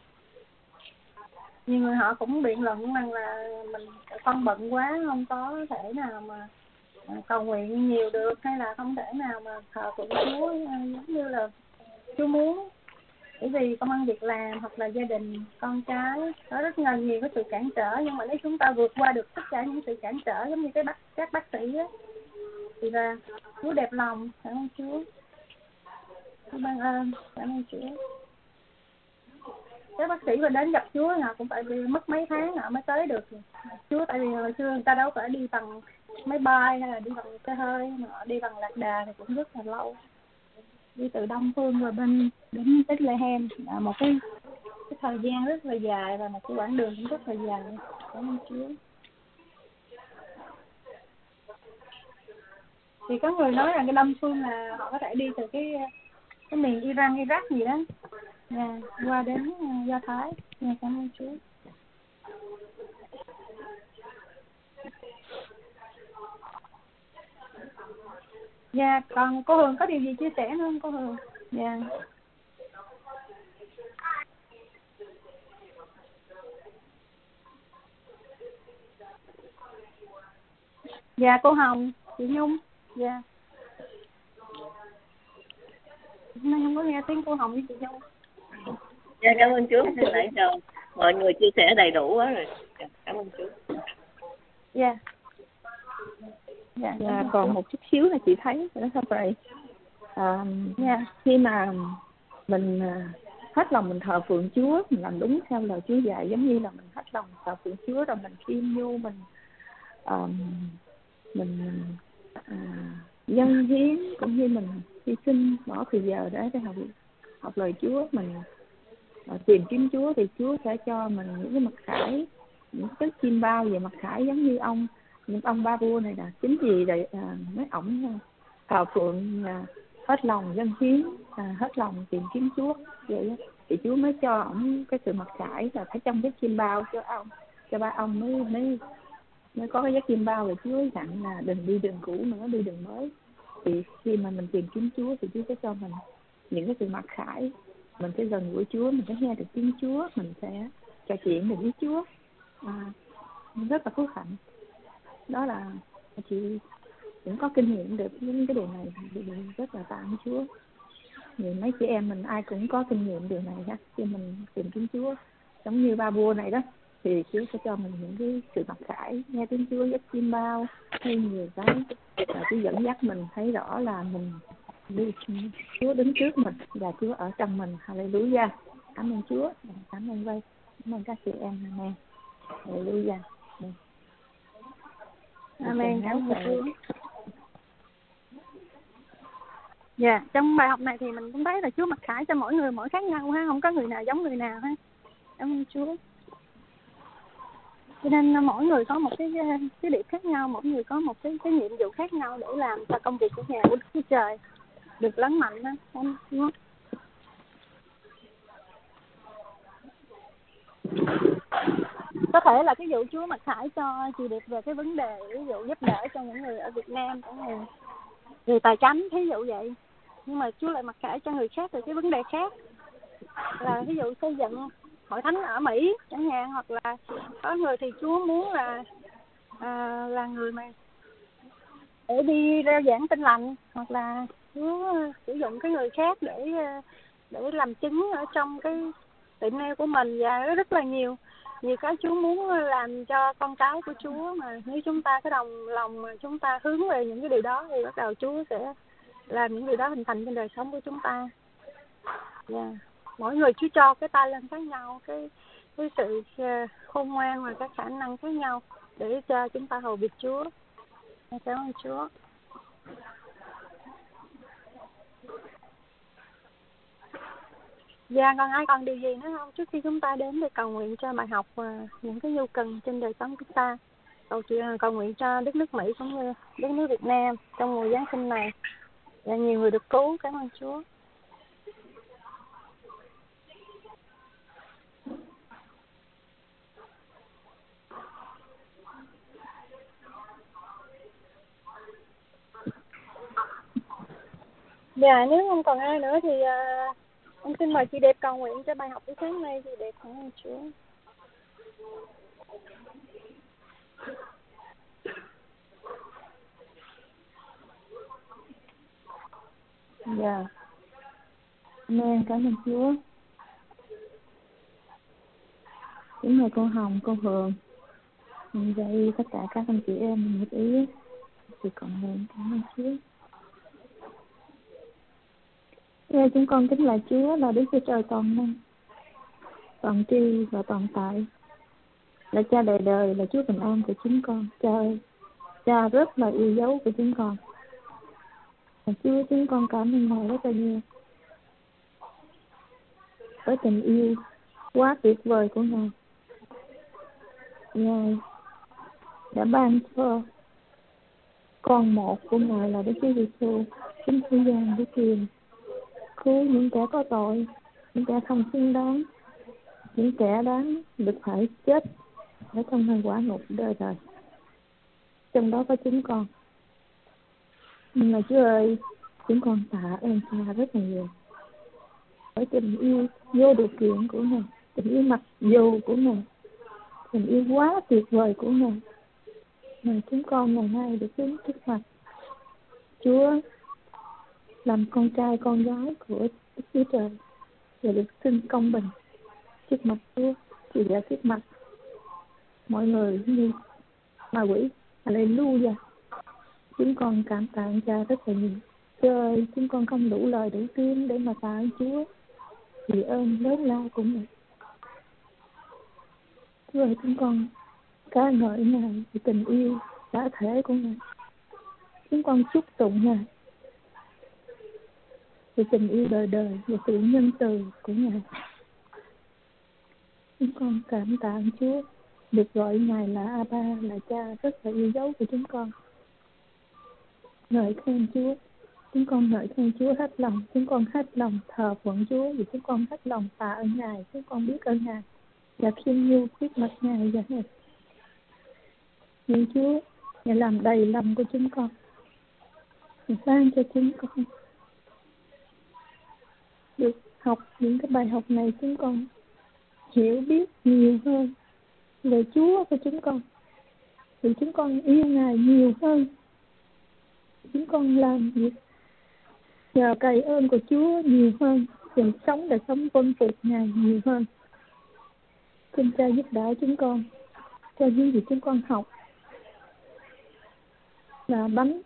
Speaker 2: nhiều người họ cũng biện luận rằng là con bận quá, không có thể nào mà cầu nguyện nhiều được, hay là không thể nào mà thờ phượng Chúa giống như là Chúa muốn, bởi vì công ăn việc làm hoặc là gia đình, con cái có rất là nhiều cái sự cản trở. Nhưng mà nếu chúng ta vượt qua được tất cả những sự cản trở, giống như các bác sĩ á, thì là Chúa đẹp lòng. Cảm ơn Chúa. Chúa ban ơn. Cảm ơn Chúa. Các bác sĩ mà đến gặp Chúa họ cũng phải mất mấy tháng họ mới tới được Chúa, tại vì hồi xưa người ta đâu phải đi bằng máy bay hay là đi bằng xe hơi, mà họ đi bằng lạc đà thì cũng rất là lâu, đi từ Đông Phương rồi bên đến Bethlehem là một cái thời gian rất là dài, và một cái quãng đường cũng rất là dài. Cảm ơn Chúa. Thì có người nói rằng cái Đông Phương là họ có thể đi từ cái miền Iran, Iraq gì đó qua đến Do Thái. Cảm ơn Chúa. Còn cô Hường có điều gì chia sẻ nữa không cô Hường? Cô Hồng, chị Nhung. Hôm nay không có nghe tiếng cô Hồng với chị Nhung.
Speaker 7: Cảm ơn Chúa. Nãy giờ mọi người chia sẻ đầy đủ quá rồi. Cảm ơn Chúa.
Speaker 8: Còn một chút xíu là chị thấy nó sao vậy? Khi mà mình hết lòng mình thờ phượng Chúa, mình làm đúng theo lời Chúa dạy, giống như là mình hết lòng thờ phượng Chúa rồi mình khiêm nhu, mình dâng hiến, cũng như mình hy sinh bỏ thời giờ để học lời Chúa, mình tìm kiếm Chúa, thì Chúa sẽ cho mình những cái mặc khải, những cái chim bao về mặc khải, giống như những ông ba vua này là chính vì vậy mấy ổng thờ phượng hết lòng dâng hiến, hết lòng tìm kiếm Chúa, vậy thì Chúa mới cho ổng cái sự mặc khải là phải trong cái chim bao cho ba ông mới có cái giấc chim bao. Và Chúa dặn là đừng đi đường cũ nữa, đi đường mới. Thì khi mà mình tìm kiếm Chúa thì Chúa sẽ cho mình những cái sự mặc khải, mình sẽ gần gũi Chúa, mình sẽ nghe được tiếng Chúa, mình sẽ trò chuyện được với Chúa, rất là phước hạnh. Đó là chị cũng có kinh nghiệm được những cái điều này, thì rất là tạ ơn Chúa. Vì mấy chị em mình ai cũng có kinh nghiệm điều này ha, khi mình tìm kiếm Chúa giống như ba vua này đó, thì Chúa sẽ cho mình những cái sự mặc khải, nghe tiếng Chúa dắt chim bao hay nhiều cái, và Chúa dẫn dắt mình thấy rõ là mình đi, Chúa đứng trước mình và Chúa ở trong mình. Hallelujah. Cảm ơn Chúa, cảm ơn Vây, cảm ơn các chị em. Amen. Hallelujah.
Speaker 2: Amen. Cảm ơn Chúa. Dạ, trong bài học này thì mình cũng thấy là Chúa mặc khải cho mỗi người mỗi khác nhau ha, không có người nào giống người nào ha. Cảm ơn Chúa. Cho nên mỗi người có một cái điểm khác nhau, mỗi người có một cái nhiệm vụ khác nhau để làm cho công việc của nhà của Đức Chúa Trời được lớn mạnh đó. Cảm ơn Chúa. Có thể là cái vụ Chúa mặc khải cho chị Điệp về cái vấn đề ví dụ giúp đỡ cho những người ở Việt Nam, những người tài chánh, thí dụ vậy. Nhưng mà Chúa lại mặc khải cho người khác về cái vấn đề khác, là ví dụ xây dựng hội thánh ở Mỹ chẳng hạn, hoặc là có người thì Chúa muốn là người mà để đi rao giảng tin lành, hoặc là Chúa sử dụng cái người khác để làm chứng ở trong cái tiệm nail của mình, và rất là nhiều cái Chúa muốn làm cho con cái của Chúa. Mà nếu chúng ta có đồng lòng mà chúng ta hướng về những cái điều đó thì bắt đầu Chúa sẽ làm những điều đó hình thành trên đời sống của chúng ta. Yeah. Mỗi người Chúa cho cái tay lên khác nhau, cái sự khôn ngoan và các khả năng khác nhau để cho chúng ta hầu việc Chúa. Cảm ơn Chúa. Dạ, còn ai còn điều gì nữa không trước khi chúng ta đến để cầu nguyện cho bài học và những cái nhu cần trên đời sống của chúng ta? Cầu nguyện cho đất nước Mỹ cũng như đất nước Việt Nam trong mùa Giáng sinh này, và nhiều người được cứu. Cảm ơn Chúa. Dạ, nếu không còn ai nữa thì em xin mời chị Đẹp cầu nguyện cho bài học buổi sáng nay. Chị Đẹp, cảm ơn Chúa.
Speaker 8: Dạ. Amen. Cảm ơn Chúa. Kính mời cô Hồng, cô Hường, vậy tất cả các anh chị em một ý thì còn nguyện. Cảm ơn Chúa. Chúng con kính lạy Chúa là Đức Chúa Trời toàn năng, toàn tri và toàn tại, là Cha đời đời, là Chúa bình an của chúng con. Cha ơi, Cha rất là yêu dấu của chúng con. Và Chúa, chúng con cảm ơn Ngài rất là nhiều với tình yêu quá tuyệt vời của Ngài. Ngài đã ban cho con một của Ngài là Đức Chúa Giêsu đến thế gian để truyền cứu những kẻ có tội, những kẻ không xứng đáng, những kẻ đáng được phải chết ở trong nơi quả ngục đời đời. Trong đó có chúng con. Nhưng mà Chúa ơi, chúng con tạ ơn Cha rất là nhiều với tình yêu vô điều kiện của Ngài, tình yêu mặc dù của Ngài, tình yêu quá tuyệt vời của Ngài. Mà chúng con ngày nay được đứng trước mặt Chúa làm con trai con gái của Đức Chúa Trời, và được xưng công bình trước mặt Chúa, chỉ là trước mặt mọi người như ma quỷ. Hallelujah. Chúng con cảm tạ Cha rất là nhiều. Chúa ơi, chúng con không đủ lời đủ tiếng để mà tạ ơn Chúa vì ơn lớn lao của Ngài. Chúa ơi, chúng con ca ngợi Ngài vì tình yêu đã thể của Ngài. Chúng con chúc tụng Ngài vì tình yêu đời đời và sự nhân từ của Ngài. Chúng con cảm tạ Chúa được gọi Ngài là Abba, là Cha rất là yêu dấu của chúng con. Ngợi khen Chúa. Chúng con ngợi khen Chúa hết lòng. Chúng con hết lòng thờ phượng Chúa vì chúng con hết lòng tạ ơn Ngài. Chúng con biết ơn Ngài và khiêm nhu trước mặt Ngài và Ngài. Nhưng Chúa, Ngài làm đầy lòng của chúng con. Ngài ban cho chúng con được học những cái bài học này. Chúng con hiểu biết nhiều hơn về Chúa của chúng con, vì chúng con yêu Ngài nhiều hơn. Chúng con làm việc nhờ cậy ơn của Chúa nhiều hơn, và sống để sống vâng phục Ngài nhiều hơn. Xin Cha giúp đỡ chúng con cho những gì chúng con học là bánh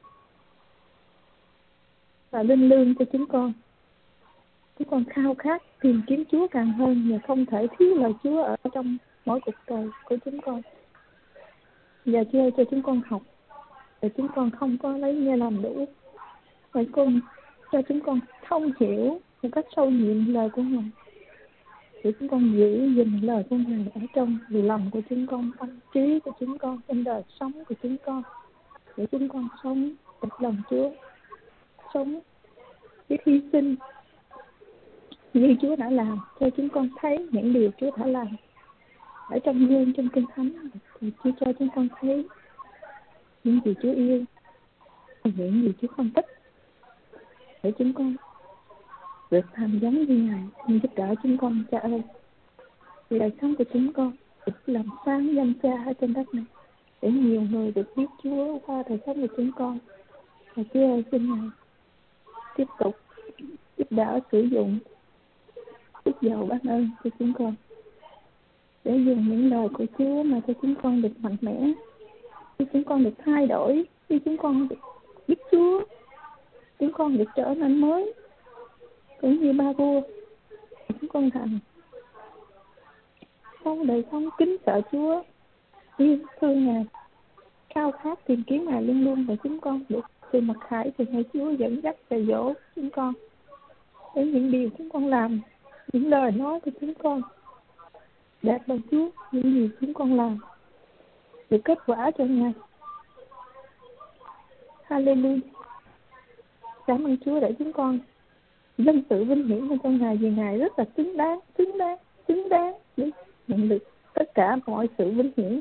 Speaker 8: và linh lương cho chúng con. Chúng con khao khát tìm kiếm Chúa càng hơn và không thể thiếu lời Chúa ở trong mỗi cuộc đời của chúng con. Và Chúa ơi, cho chúng con học để chúng con không có lấy nghe làm đủ. Vậy con cho chúng con thông hiểu một cách sâu nhiệm lời của Ngài, để chúng con giữ gìn lời của Ngài ở trong lòng của chúng con, tâm trí của chúng con, trong đời sống của chúng con, để chúng con sống thật lòng Chúa, sống biết hy sinh như Chúa đã làm, cho chúng con thấy những điều Chúa đã làm ở trong gương, trong Kinh Thánh. Thì Chúa cho chúng con thấy những gì Chúa yêu, những gì Chúa không thích, để chúng con được làm giống như Ngài. Xin giúp đỡ chúng con, Cha ơi, vì đời sống của chúng con được làm sáng danh Cha ở trên đất này, để nhiều người được biết Chúa qua đời sống của chúng con. Và Chúa ơi, xin Ngài tiếp tục giúp đỡ sử dụng sức giàu ban ơn cho chúng con, để dùng những lời của Chúa mà cho chúng con được mạnh mẽ, khi chúng con được thay đổi, khi chúng con được biết Chúa, chúng con được trở nên mới, cũng như ba vua. Chúng con thành sống đời sống kính sợ Chúa, yêu thương Ngài, khao khát tìm kiếm Ngài luôn luôn. Và chúng con được từ mặc khải, từ Ngài Chúa dẫn dắt dạy dỗ chúng con, để những điều chúng con làm, những lời nói của chúng con đạt bằng Chúa, những gì chúng con làm được kết quả cho Ngài. Hallelujah. Cảm ơn Chúa để chúng con dâng sự vinh hiển cho Ngài, vì Ngài rất là xứng đáng để nhận được tất cả mọi sự vinh hiển.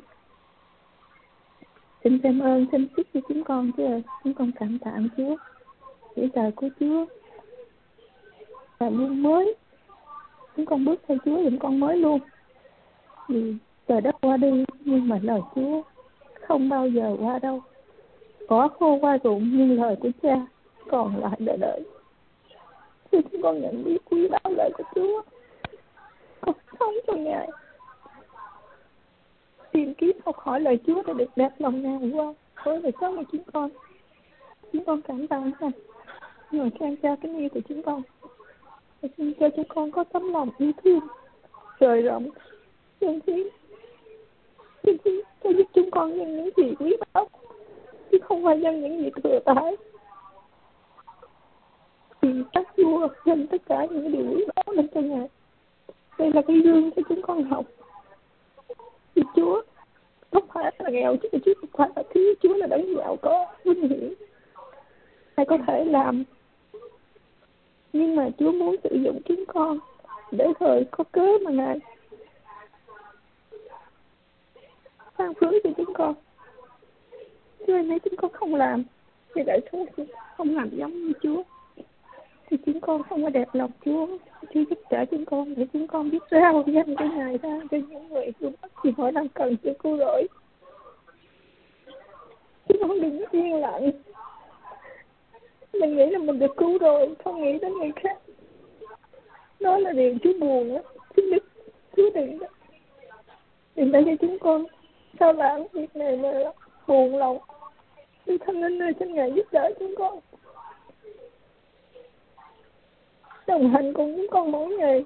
Speaker 8: Xin cảm ơn, xin chúc cho chúng con, Chúa ơi, chúng con cảm tạ Chúa, để lời của Chúa là luôn mới. Chúng con bước theo Chúa, chúng con mới luôn. Vì trời đất qua đi, nhưng mà lời Chúa không bao giờ qua đâu. Cỏ khô qua ruộng, nhưng lời của Cha còn lại để đợi. Khi chúng con nhận biết quý báu lời của Chúa, con sống cho Ngài, tìm kiếm học hỏi lời Chúa để được đẹp lòng Ngài qua với đời sống của chúng con. Chúng con cảm tạ Ngài, người khen Cha kính yêu của chúng con. Và xin cho chúng con có tấm lòng yêu thương rời rộng, chân thiết, cho giúp chúng con nhân những gì quý báu, chứ không phải nhân những gì thừa thãi. Vì các vua nhân tất cả những điều quý báu lên cho Ngài. Đây là cái gương cho chúng con học. Vì Chúa không phải là nghèo, chứ Chúa không phải là thiếu, Chúa là đấng giàu có, vinh hiển. Ngài có thể làm, nhưng mà Chúa muốn sử dụng chúng con để thời có cớ mà Ngài ban phước cho chúng con. Chứ nếu chúng con không làm, thì đại số không làm giống như Chúa, thì chúng con không có đẹp lòng Chúa. Chúa giúp đỡ chúng con để chúng con biết rao danh của Ngài ra cho những người thương mất, thì họ đang cần sự cứu rỗi. Chúng con đừng yên lặng, mình nghĩ là mình được cứu rồi, không nghĩ đến người khác. Đó là điều Chúa buồn á, Chúa đừng đó. Đừng để cho chúng con sao lãng việc này mà buồn lòng. Đức Thánh Linh ơi, xin Ngài giúp đỡ chúng con, đồng hành cùng chúng con mỗi ngày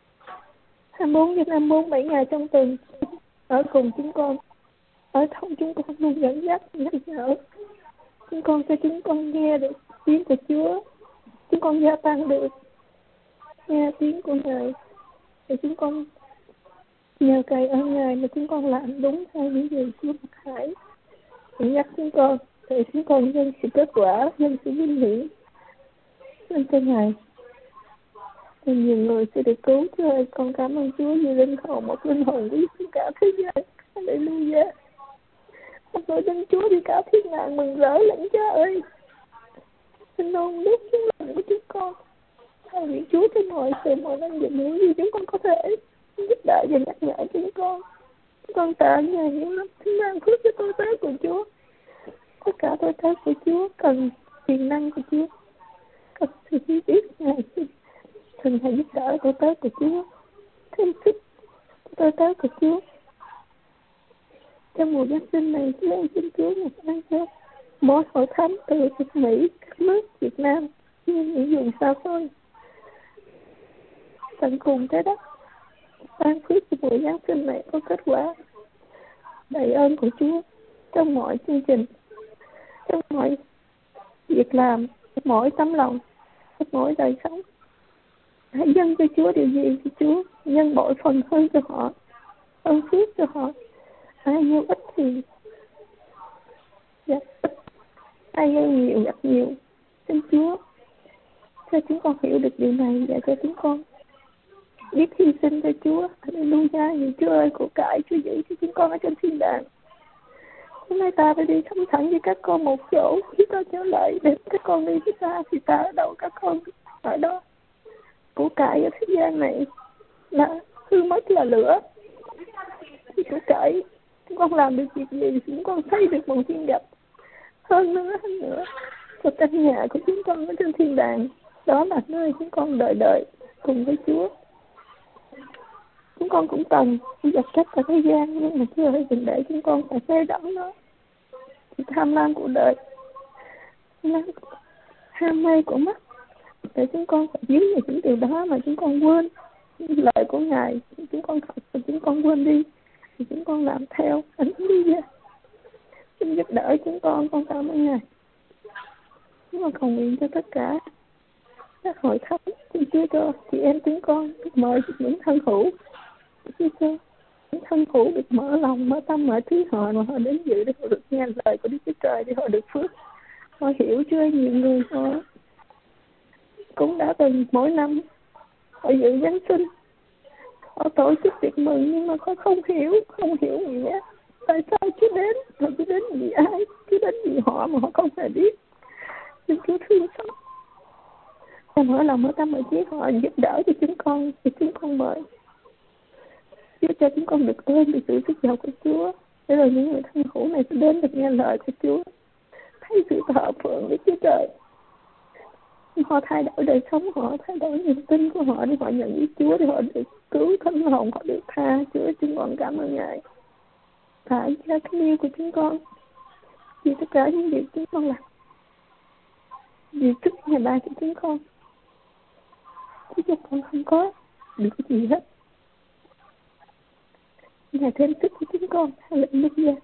Speaker 8: 24/24, 7 ngày trong tuần, ở cùng chúng con, ở thông chúng con, luôn dẫn dắt, nhắc nhở chúng con, cho chúng con nghe được tiếng của Chúa, chúng con gia tăng được nghe tiếng của Ngài, để chúng con nhờ cậy ơn Ngài mà chúng con làm đúng theo những gì Chúa mặc khải để nhắc chúng con, để chúng con nhân sự kết quả, nhân sự vinh hiển lên cho Ngài. Thì nhiều người sẽ được cứu. Chúa ơi, con cảm ơn Chúa vì linh hồn, một linh hồn quý của cả thế giới. Hallelujah. Một người tin Chúa thì cả thiên ngàn mừng rỡ lẫn Cha ơi. Xin ơn đức xuống lòng của chúng con. Hãy nguyện Chúa cho mọi sự, mọi năng dụng những gì chúng con có thể giúp đỡ và nhắc nhở chúng con. Chúng con tạ Ngài nhiều lắm. Xin ban phước cho tôi tế của Chúa. Tất cả tôi tế của Chúa cần quyền năng của Chúa, cần sự biết Ngài. Xin Ngài giúp đỡ tôi tế của Chúa thêm sức
Speaker 9: tôi tới của Chúa. Trong mùa Giáng sinh này, chúng em xin Chúa một ban cho mỗi hội thánh từ Mỹ, các nước Việt Nam, những vùng xa xôi, tận cùng trái đất, ban phước cho mùa Giáng sinh này có kết quả đầy ơn của Chúa trong mọi chương trình, trong mọi việc làm, mỗi tấm lòng, mỗi đời sống. Hãy dâng cho Chúa điều gì thì Chúa nhân bội phần hơn cho họ, ơn phước cho họ. Ai gieo ít thì gặp ít, ai gieo nhiều gặp nhiều. Xin Chúa cho chúng con hiểu được điều này và cho chúng con biết hy sinh cho Chúa. Hallelujah. Vì Chúa ơi, của cải Chúa giữ cho chúng con ở trên thiên đàng. Hôm nay ta phải đi sống thẳng với các con một chỗ, khi ta trở lại để các con đi với ta thì ta ở đâu các con ở đó. Của cải ở thế gian này là hư mất là lửa. Thì của cải chúng con làm được việc gì, chúng con thấy được một thiên gặp hơn nữa cho căn nhà của chúng con ở trên thiên đàng. Đó là nơi chúng con đời đời cùng với Chúa. Chúng con cũng cần dập tắt cả thế gian, nhưng mà Chúa ơi, đừng để chúng con phải phê đắm nó. Thì tham lam của đời, ham mê của mắt, để chúng con phải dính vào những điều đó mà chúng con quên lời của Ngài. Chúng con thật và chúng con quên đi, thì chúng con làm theo ảnh đi ra. Xin giúp đỡ chúng con cảm ơn Ngài. Chúng con cầu nguyện cho tất cả các hội thánh, xin Chúa cho chị em chúng con được mời những thân hữu, Chúa cho những thân hữu được mở lòng, mở tâm, mở trí họ, mà họ đến dự để họ được nghe lời của Đức Chúa Trời, để họ được phước. Họ hiểu chưa, nhiều người họ cũng đã từng mỗi năm họ dự Giáng sinh, họ tổ chức tiệc mừng, nhưng mà họ không hiểu nghĩa tại sao Chúa đến, họ Chúa đến vì ai, Chúa đến vì họ mà họ không hề biết. Xin Chúa thương xót, mở lòng mở tâm mở trí họ, giúp đỡ cho chúng con, thì chúng con mời Chúa cho chúng con được ơn được sự sức giàu của Chúa, để rồi những người thân hữu này sẽ đến được nghe lời của Chúa, thấy sự thờ phượng với Chúa Trời. Họ thay đổi đời sống họ, thay đổi niềm tin của họ để họ nhận biết Chúa, để họ được cứu thân hồn, họ được tha. Chúa, chúng con cảm ơn Ngài. Tại cha kính yêu của chúng con, vì tất cả những điều chúng con làm, vì sức Ngài ban cho chúng con, chứ chúng con không có được cái gì hết. Ngài thêm sức của chúng con. Hallelujah.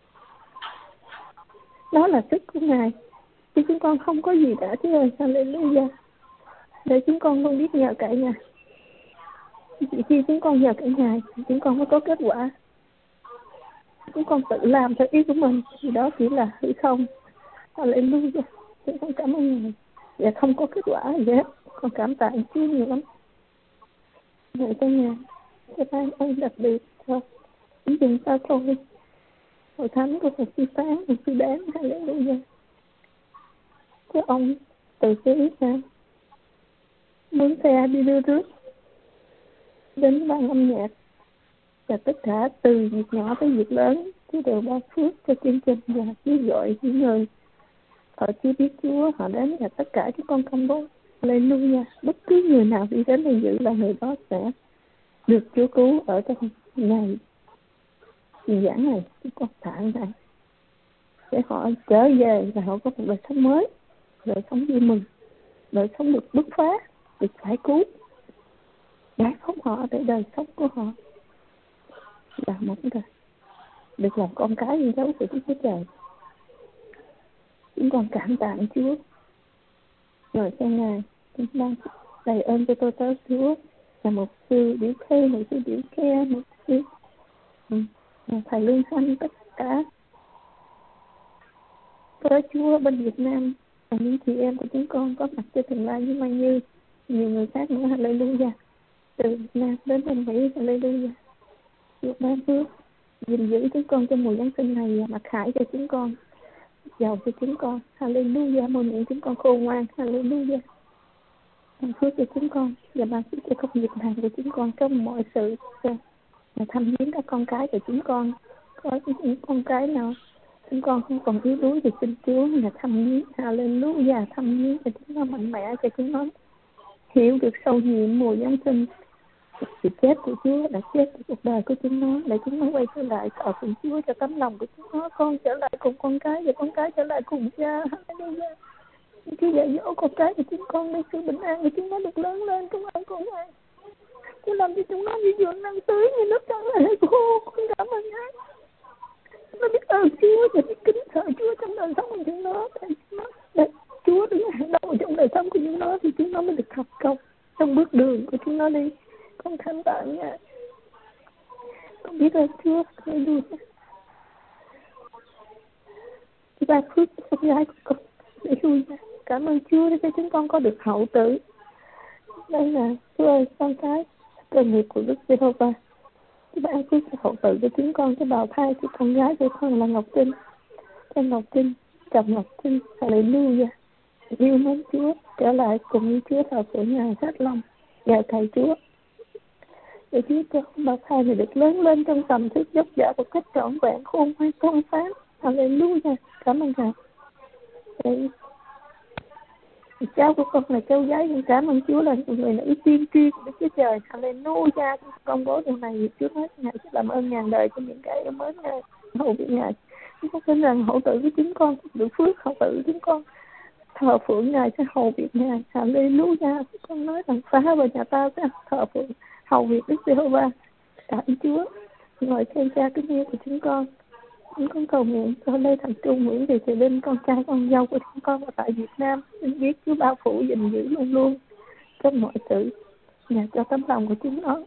Speaker 9: Đó là sức của Ngài, chứ chúng con không có gì cả Chúa ơi. Hallelujah. Để chúng con luôn biết nhờ cậy Ngài. Chỉ khi chúng con nhờ cậy Ngài, chúng con mới có kết quả. Chúng con tự làm theo ý của mình thì đó chỉ là hư không. Hallelujah. Chúng con cảm ơn Ngài và không có kết quả gì hết. Con cảm tạ Chúa nhiều lắm. Ngài cho Ngài cho ban ơn đặc biệt cho những vùng xa xôi, hội thánh của Phật sư Phán, Phật sư Đán. Hallelujah. Cho ông từ xứ Israel mướn xe đi đưa rước đến ban âm nhạc, và tất cả từ việc nhỏ tới việc lớn Chúa đều ban phước cho chương trình, và Chúa gọi những người họ chưa biết Chúa họ đến, và tất cả chúng con công bố. Hallelujah. Bất cứ người nào đi đến đây dự là người đó sẽ được Chúa cứu ở trong ngày truyền giảng này. Chúng con tạ Ngài để họ trở về và họ có một đời sống mới, đời sống vui mừng, đời sống được bứt phá, được giải cứu, giải phóng họ để đời sống của họ là một đời được làm con cái yêu dấu của Đức Chúa Trời. Chúng con cảm tạ Chúa, rồi cho Ngài đang đầy ơn cho tôi tới Chúa là một sư Điểu Khê, một sư Điểu Khe, một sư thầy Lương Khanh, tất cả tới Chúa bên Việt Nam và những chị em của chúng con có mặt cho Thường Lai với Mai Như, nhiều người khác nữa. Hallelujah. Từ Việt Nam đến bên Mỹ. Hallelujah. Chúa ban phước gìn giữ chúng con trong mùa Giáng sinh này, mặc khải cho chúng con, giàu cho chúng con. Hallelujah. Môi miệng chúng con khôn ngoan. Hallelujah. Ban phước cho chúng con và ban phước cho công việc này của chúng con trong mọi sự, và thăm viếng các con cái của chúng con. Có những con cái nào chúng con không còn yếu đuối thì xin Chúa là thăm viếng. Hallelujah. Thăm viếng cho chúng nó mạnh mẽ, cho chúng nó hiểu được sâu nhiệm mùa Giáng sinh, sự chết của Chúa đã chết của cuộc đời của chúng nó, để chúng nó quay trở lại thờ phượng Chúa cho tấm lòng của chúng nó. Con trở lại cùng con cái và con cái trở lại cùng cha. Hallelujah. Chúa dạy dỗ con cái của chúng con để sự bình an của chúng nó được lớn lên trong ơn của Ngài. Chúa làm cho chúng nó như vườn năng tưới như nước trắng lại khô. Con cảm ơn Ngài. Nó biết ơn Chúa và biết kính sợ Chúa trong đời sống của chúng nó. Để Chúa đứng hàng đầu trong đời sống của chúng nó thì chúng nó mới được thành công trong bước đường của chúng nó đi. Con cảm tạ Ngài. Con biết ơn Chúa. Hallelujah. Chúa ban phước cho con gái của con. Hallelujah. Cảm ơn Chúa để cho chúng con có được hậu tử. Đây là Chúa ơi, con cái cơ nghiệp của Đức Giê-hô-va. Chúa ban phước cho hậu tử cho chúng con, cho bào thai cho con gái của con là Ngọc Trinh. Cho Ngọc Trinh, chồng Ngọc Trinh. Hallelujah. Yêu mến Chúa, trở lại cùng Chúa thờ phượng Ngài hết lòng. Nhờ Thầy Chúa. Để Chúa cho bào thai này được lớn lên trong tầm thức dốc dở một cách trọn vẹn, khôn ngoan tôn phán. Hallelujah. Cảm ơn Ngài. Cháu của con là cháu gái, con cảm ơn Chúa là người nữ tiên tri của Đức Chúa Trời. Hallelujah. Công bố điều này, Chúa nói Ngài sẽ làm ơn ngàn đời cho những cái yêu mến Ngài, hầu việc Ngài. Chúng con tin rằng hậu tử của chúng con được phước, hậu tử của chúng con thờ phượng Ngài sẽ hầu việc Ngài. Hallelujah. Con nói rằng ta và nhà ta sẽ thờ phượng hầu việc Đức Giê-hô-va. Cảm ơn Chúa. Ngồi trên cha kính yêu của chúng con cầu nguyện cho Lê Thành Trung, Nguyễn Thị Thùy Linh, con trai con dâu của chúng con ở tại Việt Nam, xin biết Chúa bao phủ gìn giữ luôn luôn trong mọi sự, nhờ cho tấm lòng của chúng nó.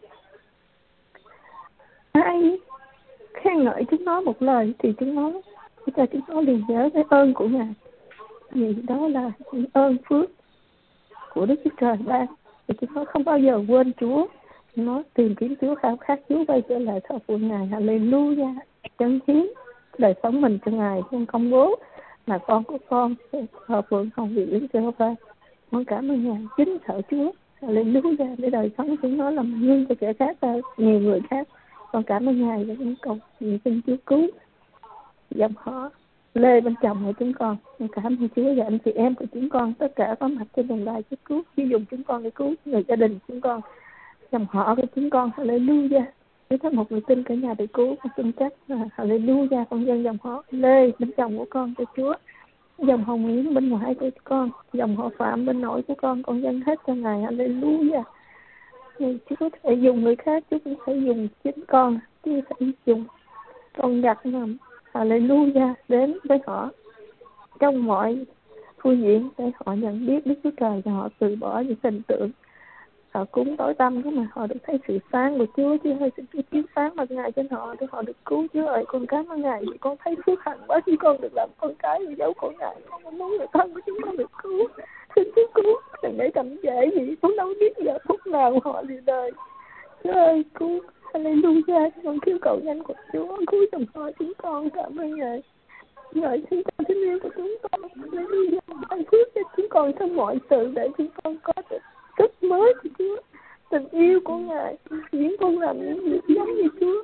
Speaker 9: Ai khen ngợi chúng nó một lời thì chúng nó cho chúng nó liền nhớ cái ơn của Ngài, vì đó là những ơn phước của Đức Chúa Trời ban, thì chúng nó không bao giờ quên Chúa. Nó tìm kiếm Chúa, khao khát Chúa, quay trở lại thờ phượng Ngài. Hallelujah. Chân hiến đời sống mình cho Ngài, con công bố là con của con thờ phượng hầu việc Đức Giê-hô-va. Con cảm ơn Ngài, kính sợ Chúa. Hallelujah. Để đời sống của nó làm gương cho kẻ khác và nhiều người khác. Con cảm ơn Ngài và con cầu xin Chúa cứu dòng họ Lê bên chồng của chúng con. Con cảm ơn Chúa và anh chị em của chúng con, tất cả có mặt trên đường đài Chúa cứu, sử dụng chúng con để cứu người gia đình chúng con, dòng họ của chúng con. Hallelujah. Nếu có một người tin cả nhà bị cứu, con xin chắc là hallelujah, con dân dòng họ Lê bên chồng của con cho Chúa, dòng họ Nguyễn bên ngoại của con, dòng họ Phạm bên nội của con dân hết cho Ngài. Hallelujah. Chúa có thể dùng người khác, Chúa cũng phải dùng chính con, Chúa phải dùng con gặt làm hallelujah đến với họ trong mọi phương diện để họ nhận biết Đức Chúa Trời và họ từ bỏ những hình tượng. Họ cúng tối tâm đó mà họ được thấy sự sáng của Chúa. Chúa ơi, xin Chúa chiếu sáng mặt Ngài trên họ để họ được cứu. Chúa ơi, con cảm ơn Ngài vì con thấy phước hạnh quá, khi con được làm con cái và dấu của Ngài. Con muốn người thân của chúng con được cứu. Xin Chúa cứu, đừng để chậm trễ vì con đâu biết giờ phút nào họ lìa đời. Chúa ơi, cứu. Hallelujah. Con kêu cầu nhanh của Chúa, cứu dòng họ chúng con. Cảm ơn Ngài. Ngài xin con thương yêu của chúng con. Hallelujah. Ban phước cho chúng con trong mọi sự để chúng con có được sức mới của Chúa, tình yêu của Ngài, những con làm những việc giống như Chúa.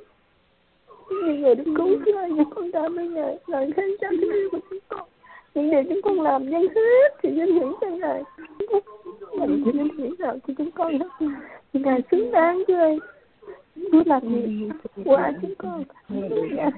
Speaker 9: Những người được cứu Chúa ơi, những con cảm ơn Ngài, lời khen cho tình yêu của chúng con. Những điều chúng con làm dân hết thì danh hiển cho Ngài. Mình chỉ danh hiển nào cho chúng con hết. Ngài xứng đáng Chúa ơi. Chúa làm gì qua chúng con. Ngài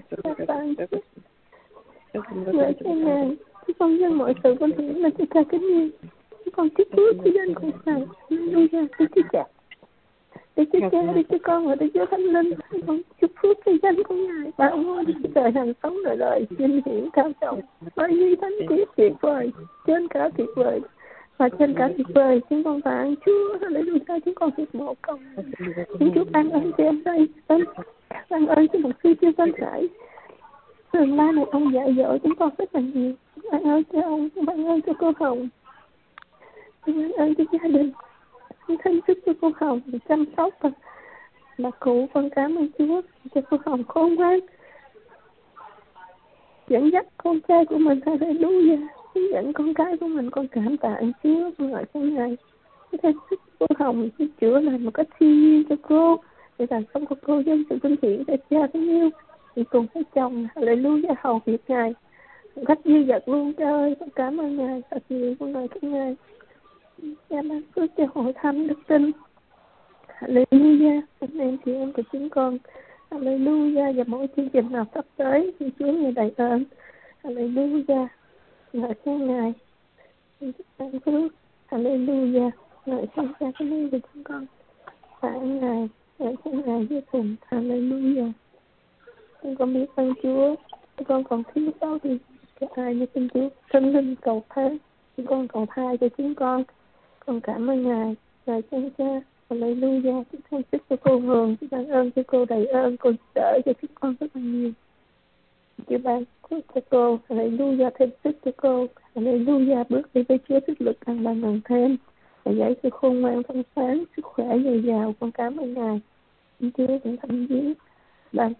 Speaker 9: vậy cho Ngài, chúng con dân mọi sự con hiển là cho cha kính yêu. Con chúc phước cho dân của Ngài. Hallelujah. Đức Chúa Cha, Đức Chúa Cha, Đức Chúa Con và Đức Chúa Thánh Linh. Con chúc phước cho dân của Ngài. Bảo ngôi Đức Chúa Trời hằng sống đời đời, vinh hiển cao trọng, bởi vì thánh tiết tuyệt vời, trên cả tuyệt vời và trên cả tuyệt vời. Chúng con tạ ơn Chúa. Hallelujah. Chúng con hiệp một công. Chúng Chúa ban ơn cho em đây, ban ơn cho một sư chưa phân giải. Tương lai này ông dạy dỗ chúng con rất là nhiều. Ban ơn cho ông, ban ơn cho cô Hồng. Ban ơn cho gia đình, thân sức cho cô Hồng chăm sóc và bà cụ. Con cảm ơn Chúa cho cô Hồng khôn ngoan, dẫn dắt con trai của mình. Hallelujah. Hướng dẫn con cái của mình. Con cảm tạ ơn Chúa. Con ngợi trong Ngài thân sức cô Hồng chữa lành một cách thiên nhiên cho cô, để đời sống của cô dân sự vinh hiển để cha thương yêu thì cùng với chồng. Hallelujah. Hầu việc Ngài một cách dư dật luôn. Trời ơi, con cảm ơn Ngài thật nhiều. Con ngợi trong Ngài. Cha ban phước cho hội thánh đức tin. Hallelujah. Anh em chị em của chúng con. Hallelujah. Và mỗi chương trình nào sắp tới thì Chúa ngài đầy ơn. Hallelujah. Ngợi khen Ngài. An phước. Hallelujah. Ngợi khen Cha cái linh của chúng con. Tạ ơn Ngài. Ngợi khen Ngài vô cùng. Hallelujah. Chúng con biết ơn Chúa. Chúng con còn thiếu đâu thì cái ai như xin Chúa Thánh Linh cầu tha. Chúng con cầu tha cho chúng con. Con cảm ơn Ngài. Ngài khen Cha. Hallelujah. Chúng con sức cho cô Hường. Chúng con ơn cho cô đầy ơn. Cô đỡ cho chúng con rất là nhiều. Chúa ban phước cho cô. Hallelujah. Thêm sức cho cô. Hallelujah. Bước đi với Chúa sức lực càng bằng ngàn thêm. Và dạy sự khôn ngoan trong sáng. Sức khỏe dồi dào. Con cảm ơn Ngài. Chúa cũng thăm viếng. Ban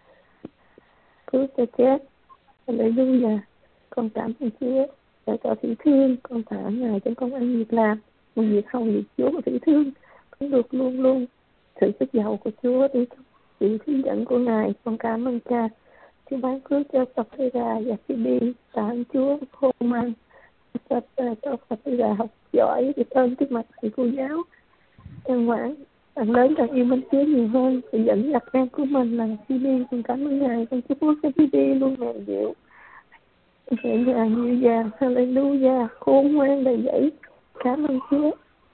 Speaker 9: phước cho chết. Hallelujah. Con cảm ơn Chúa. Để cho Thị Thương. Con tạ Ngài cho con ăn việc làm. Một việc hầu việc Chúa của Thị Thương. Con được luôn luôn sự sức giàu của Chúa đi trong sự hướng dẫn của Ngài. Con cảm ơn Cha. Chúa ban phước cho Sapphira và Phoebe. Tạ ơn Chúa khôn ngoan cho Sapphira học giỏi biết ơn trước mặt thầy cô giáo. Càng ngoan càng lớn càng yêu mến Chúa nhiều hơn. Sự dẫn dắt em của mình là Phoebe. Con cảm ơn Ngài. Con chúc phước cho Phoebe luôn mềm dịu nhẹ nhàng như vàng. Hallelujah. Khôn ngoan đầy dẫy. Cảm ơn Chúa.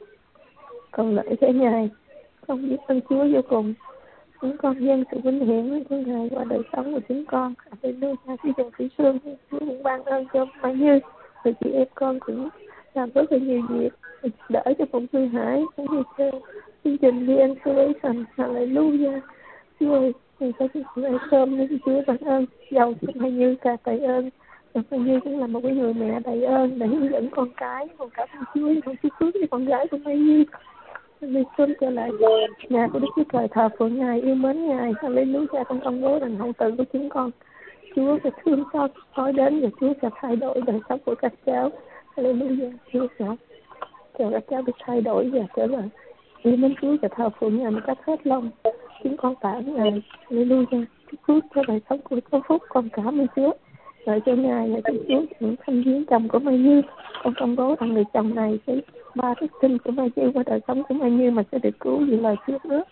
Speaker 9: Còn lợi thế Ngài. Con biết ơn Chúa vô cùng. Chúng con dâng sự vinh hiển của Ngài qua đời sống của chúng con. Hallelujah. Khi dùng thủy xương, Chúa cũng ban ơn cho Mai Như. Rồi chị em con cũng làm rất là nhiều việc. Đỡ cho Phụng Thư Hải. Cũng như cho chương trình The Inspiration. Hallelujah. Chúa ơi, Ngài có những sự cơm nên Chúa ban ơn. Giàu cho Mai Như cả đầy ơn. Và Mai Như cũng là một cái người mẹ đầy ơn để hướng dẫn con cái. Con cảm ơn Chúa. Con chúc phước cho con gái của Mai Như. Hallelujah. Xuân trở lại nhà của Đức Chúa Trời, thờ phượng Ngài, yêu mến Ngài. Hallelujah. Con công bố rằng hậu tự của chúng con. Chúa sẽ thương xót nói đến và Chúa sẽ thay đổi đời sống của các cháu. Hallelujah. Chúa sẽ cho các cháu được thay đổi và trở lại yêu mến Chúa và thờ phượng Ngài một cách hết lòng. Chúng con tạ ơn Ngài. Hallelujah. Chúc phước cho đời sống của cháu Phúc. Con cảm ơn Chúa. Đợi cho Ngài và cho Chúa những thanh viếng chồng của Mai Như. Con công bố rằng người chồng này sẽ ba đức tin của Mai Như qua đời sống của Mai Như mà sẽ được cứu vì lời Chúa hứa.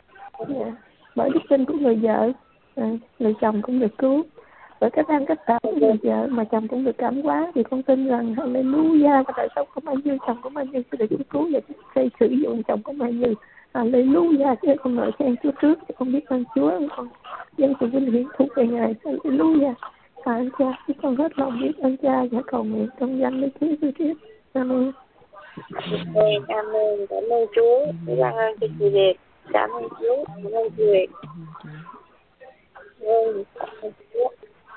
Speaker 9: Bởi đức tin của người vợ, người chồng cũng được cứu. Bởi cái ban kết tạo của người vợ mà chồng cũng được cảm hóa, thì con tin rằng Hallelujah qua đời sống của Mai Như, chồng của Mai Như sẽ được cứu và sẽ sử dụng chồng của Mai Như. Hallelujah. Chứ con ngợi khen Chúa trước, chứ con biết ơn Chúa, con dân sự vinh hiển thuộc về Ngài. Hallelujah. Tạ ơn Cha, chúng con hết lòng biết ơn Cha và cầu nguyện trong danh Đức Chúa Christ. Amen.
Speaker 1: Amen. Amen. Cảm ơn Chúa. Cảm ơn cho chị Việt. Cảm ơn Chúa. Cảm ơn chị Việt. Cảm ơn Chúa.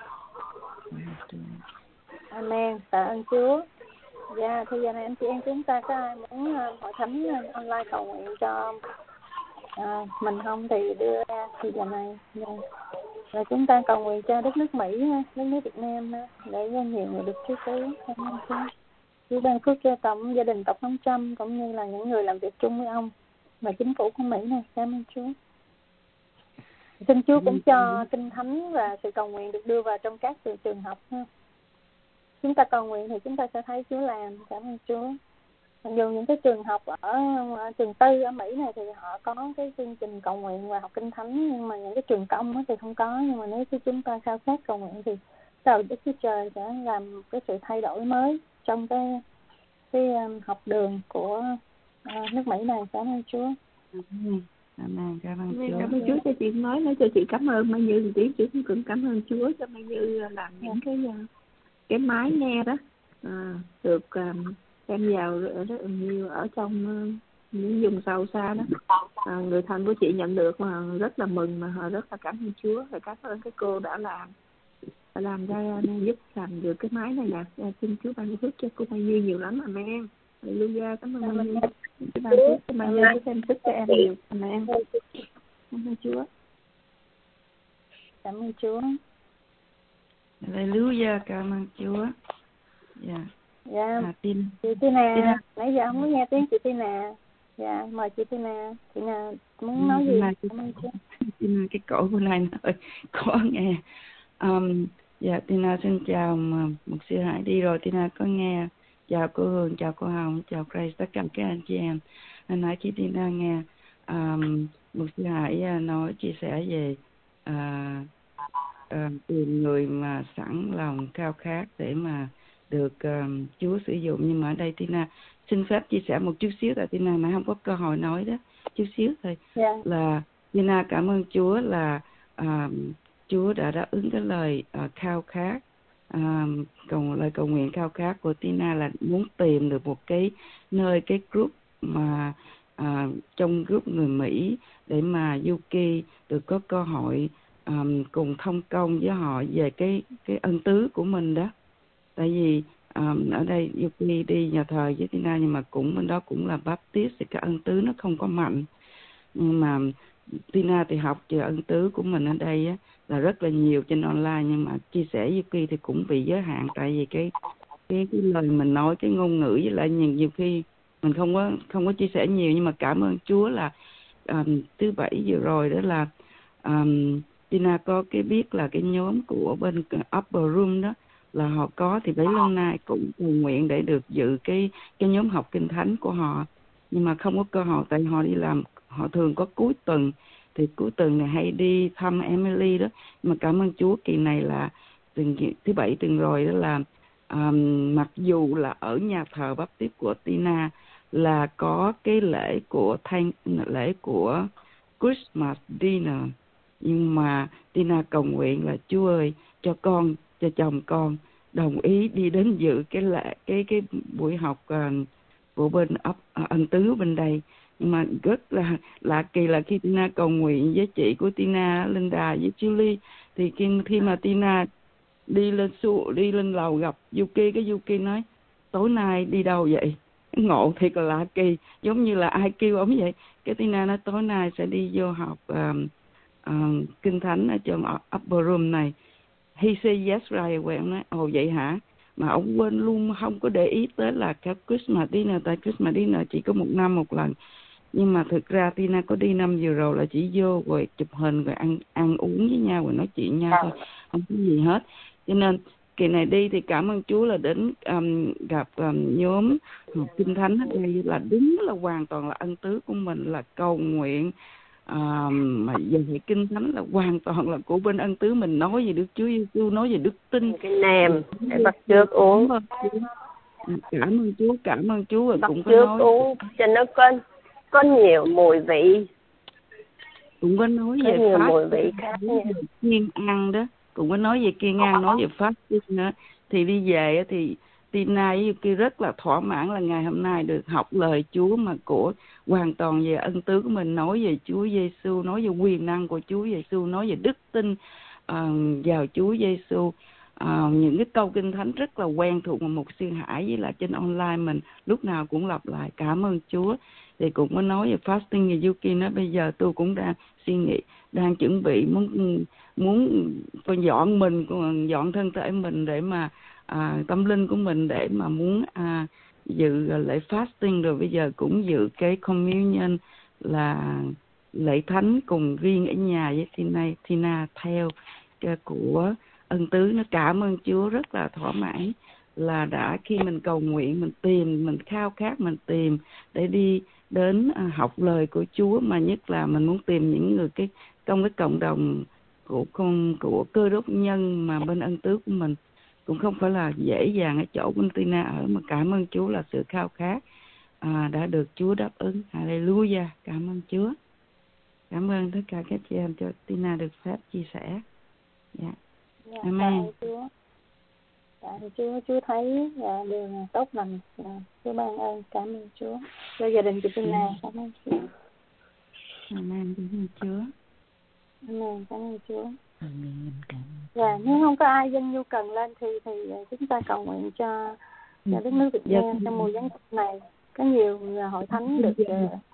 Speaker 2: Amen. Tạ ơn Chúa. Dạ, thì giờ này anh chị em chúng ta có ai muốn hội thánh online cầu nguyện cho mình không thì đưa ra thì giờ này. Rồi chúng ta cầu nguyện cho đất nước Mỹ, đất nước Việt Nam để nhiều người được cứu cứu. Cảm ơn Chúa. Chúa ban phước cho gia đình Tổng thống Trump cũng như là những người làm việc chung với ông và chính phủ của Mỹ này. Cảm ơn Chúa. Xin Chúa cũng cho kinh thánh và sự cầu nguyện được đưa vào trong các trường học. Chúng ta cầu nguyện thì chúng ta sẽ thấy Chúa làm. Cảm ơn Chúa. Mặc dù những cái trường học ở trường tư ở Mỹ này thì họ có cái chương trình cầu nguyện và học kinh thánh, nhưng mà những cái trường công thì không có. Nhưng mà nếu chúng ta khao khát cầu nguyện thì sau Đức Chúa Trời sẽ làm cái sự thay đổi mới trong cái học đường của nước Mỹ này. Cảm ơn Chúa.
Speaker 8: Amen. Cảm ơn
Speaker 9: Chúa. Cảm ơn Chúa cho chị nói cho chị cảm ơn Mai Như một tí. Chị cũng cảm ơn Chúa cho Mai Như làm những cái máy nghe đó được đem vào rất nhiều ở trong những vùng sâu xa đó. Người thân của chị nhận được mà rất là mừng, mà họ rất là cảm ơn Chúa và cảm ơn cái cô đã làm ra giúp làm được cái máy này nè. Xin Chúa ban phước cho cô Mai Như nhiều lắm. Amen. Hallelujah. Cảm ơn Mai Như. Chúa ban phước cho Mai Như thêm sức cho em nhiều. Amen. Cảm ơn Chúa.
Speaker 2: Cảm ơn Chúa.
Speaker 8: Hallelujah. Cảm ơn Chúa. Dạ.
Speaker 2: Dạ. Chị Tina. Nãy giờ không có nghe tiếng chị Tina. Dạ, mời chị Tina. Chị nào muốn nói gì? Cảm ơn Chúa.
Speaker 8: Tina cái cổ của lại rồi. Có nghe. Dạ, Tina xin chào một sư Hải đi rồi. Tina có nghe. Chào cô Hường, chào cô Hồng, chào Grace, tất cả các anh chị em. Hồi nãy chị Tina nghe
Speaker 10: Một sư Hải nói chia sẻ về tìm người mà sẵn lòng khao khát để mà được Chúa sử dụng. Nhưng mà ở đây Tina xin phép chia sẻ một chút xíu, tại Tina nãy không có cơ hội nói đó, chút xíu thôi. Là Tina cảm ơn Chúa là Chúa đã đáp ứng cái lời khao khát, lời cầu nguyện khao khát của Tina là muốn tìm được một cái nơi, cái group mà trong group người Mỹ để mà Yuki được có cơ hội cùng thông công với họ về cái ân tứ của mình đó. Tại vì ở đây Yuki đi nhà thờ với Tina, nhưng mà cũng bên đó cũng là Baptist thì cái ân tứ nó không có mạnh. Nhưng mà Tina thì học về ân tứ của mình ở đây á, là rất là nhiều trên online, nhưng mà chia sẻ Yuki thì cũng bị giới hạn, tại vì cái lời mình nói, cái ngôn ngữ với lại nhiều khi mình không có chia sẻ nhiều. Nhưng mà cảm ơn Chúa là thứ Bảy vừa rồi đó là Tina có cái biết là cái nhóm của bên Upper Room đó là họ có, thì bấy lâu nay cũng cầu nguyện để được dự cái nhóm học kinh thánh của họ, nhưng mà không có cơ hội tại họ đi làm. Họ thường có cuối tuần, thì cuối tuần này hay đi thăm Emily đó. Nhưng mà cảm ơn Chúa kỳ này là thứ Bảy tuần rồi đó là mặc dù là ở nhà thờ Baptist của Tina là có cái lễ của Christmas dinner, nhưng mà Tina cầu nguyện là Chúa ơi, cho chồng con đồng ý đi đến dự cái buổi học của bên ân tứ bên đây. Nhưng mà rất là kỳ là khi Tina cầu nguyện với chị của Tina, Linda với Julie, thì khi mà Tina đi lên lầu gặp Yuki, cái Yuki nói tối nay đi đâu vậy? Ngộ thiệt là lạ kỳ, giống như là ai kêu ổng vậy. Cái Tina nói tối nay sẽ đi vô học kinh thánh ở trong Upper Room này. He say yes right away. Ông nói ồ vậy hả? Mà ông quên luôn, không có để ý tới là cái Christmas dinner, tại Christmas dinner chỉ có một năm một lần. Nhưng mà thực ra Tina có đi năm vừa rồi là chỉ vô rồi chụp hình rồi ăn uống với nhau rồi nói chuyện nhau thôi, không có gì hết. Cho nên kỳ này đi thì cảm ơn Chúa là đến gặp nhóm học kinh thánh ở đây là đúng là hoàn toàn là ân tứ của mình, là cầu nguyện mà về kinh thánh là hoàn toàn là của bên ân tứ mình, nói về Đức Chúa Giêsu, nói về đức tin,
Speaker 5: cái nèm để bắt trước uống.
Speaker 10: Cảm ơn Chúa rồi
Speaker 5: bắt
Speaker 10: cũng có
Speaker 5: trước
Speaker 10: nói
Speaker 5: uống cho nó có nhiều mùi vị,
Speaker 10: cũng có nói về
Speaker 5: nhiều
Speaker 10: phát
Speaker 5: mùi vị khác
Speaker 10: kiêng ăn đó, cũng có nói về kiêng ăn, nói về phát nữa. Thì đi về thì Tina với Yuki rất là thỏa mãn là ngày hôm nay được học lời Chúa mà của hoàn toàn về ân tứ của mình, nói về Chúa Giêsu, nói về quyền năng của Chúa Giêsu, nói về đức tin vào Chúa Giêsu. Những cái câu kinh thánh rất là quen thuộc mà một sư Hải với lại trên online mình lúc nào cũng lặp lại. Cảm ơn Chúa. Thì cũng có nói về fasting, thì Yuki nói bây giờ tôi cũng đang suy nghĩ, đang chuẩn bị muốn dọn thân thể mình để mà tâm linh của mình để mà muốn dự lễ fasting, rồi bây giờ cũng dự cái communion là lễ thánh cùng riêng ở nhà với Tina theo của ân tứ. Nó cảm ơn Chúa, rất là thỏa mãn là đã khi mình cầu nguyện, mình tìm, mình khao khát, mình tìm để đi đến học lời của Chúa, mà nhất là mình muốn tìm những người trong cái cộng đồng của Cơ Đốc nhân mà bên ân tứ của mình cũng không phải là dễ dàng ở chỗ bên Tina ở, mà cảm ơn Chúa là sự khao khát đã được Chúa đáp ứng. Hallelujah, cảm ơn Chúa. Cảm ơn tất cả các chị em cho Tina được phép chia sẻ. Amen.
Speaker 2: Chúa thấy điều tốt lành, Chúa ban ơn, cảm ơn Chúa cho gia đình của Tina. Cảm ơn Chúa.
Speaker 10: Amen, cảm ơn Chúa.
Speaker 2: Amen, cảm ơn Chúa. Và nếu không có ai dân nhu cần lên thì chúng ta cầu nguyện cho đất nước Việt Nam trong mùa giáng sinh này có nhiều hội thánh được.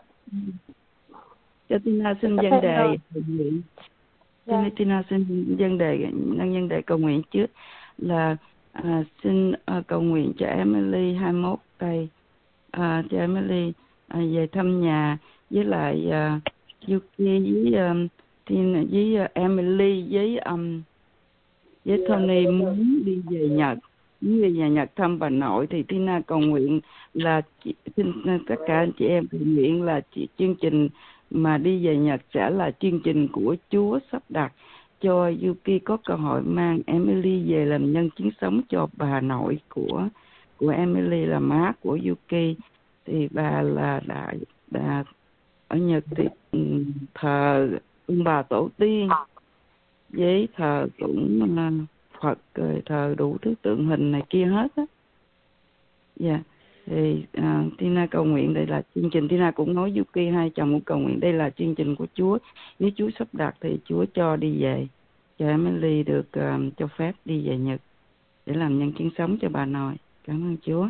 Speaker 10: Cho Tina xin dân đề cầu nguyện. Tina xin dân đề cầu nguyện trước là xin cầu nguyện cho Emily 21 tây, cho Emily về thăm nhà với lại Yuki với Emily với Tony muốn đi về Nhật thăm bà nội. Thì Tina cầu nguyện là xin tất cả anh chị em cầu nguyện là chương trình mà đi về Nhật sẽ là chương trình của Chúa sắp đặt cho Yuki có cơ hội mang Emily về làm nhân chứng sống cho bà nội của Emily là má của Yuki. Thì bà là đã ở Nhật thì thờ ông bà tổ tiên với thờ cũng Phật, rồi thờ đủ thứ tượng hình này kia hết á. Dạ. Thì Tina cầu nguyện đây là chương trình, Tina cũng nói Yuki hai chồng cũng cầu nguyện đây là chương trình của Chúa. Nếu Chúa sắp đặt thì Chúa cho đi về, cho Emily được cho phép đi về Nhật để làm nhân chứng sống cho bà nội. Cảm ơn Chúa.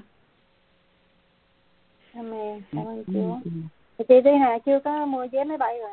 Speaker 2: Amen. Cảm ơn Chúa. Thì chị Thi Hà chưa có mua vé máy bay rồi.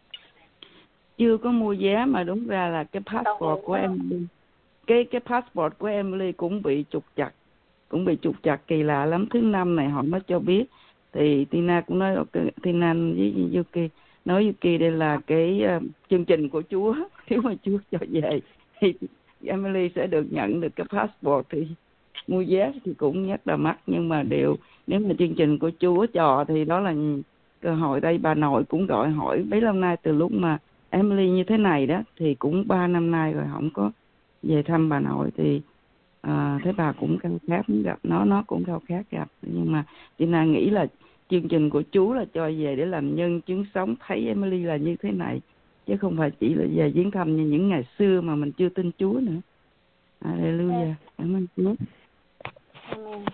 Speaker 10: Chưa có mua vé, mà đúng ra là cái passport của Emily, cái passport của Emily cũng bị trục chặt kỳ lạ lắm. Thứ năm này họ mới cho biết. Thì Tina cũng nói Tina với Yuki nói Yuki đây là cái chương trình của Chúa. Nếu mà Chúa cho về thì Emily sẽ được nhận được cái passport. Thì mua vé thì cũng rất là mắc, nhưng mà nếu mà chương trình của Chúa cho thì đó là cơ hội. Đây bà nội cũng gọi hỏi mấy năm nay, từ lúc mà Emily như thế này đó thì cũng 3 năm nay rồi không có về thăm bà nội. Thì thế bà cũng khao khát muốn gặp nó cũng khao khát gặp. Nhưng mà Tina nghĩ là chương trình của Chúa là cho về để làm nhân chứng sống thấy Emily là như thế này, chứ không phải chỉ là về viếng thăm như những ngày xưa mà mình chưa tin Chúa nữa. Hallelujah. Cảm ơn Chúa.
Speaker 2: Amen.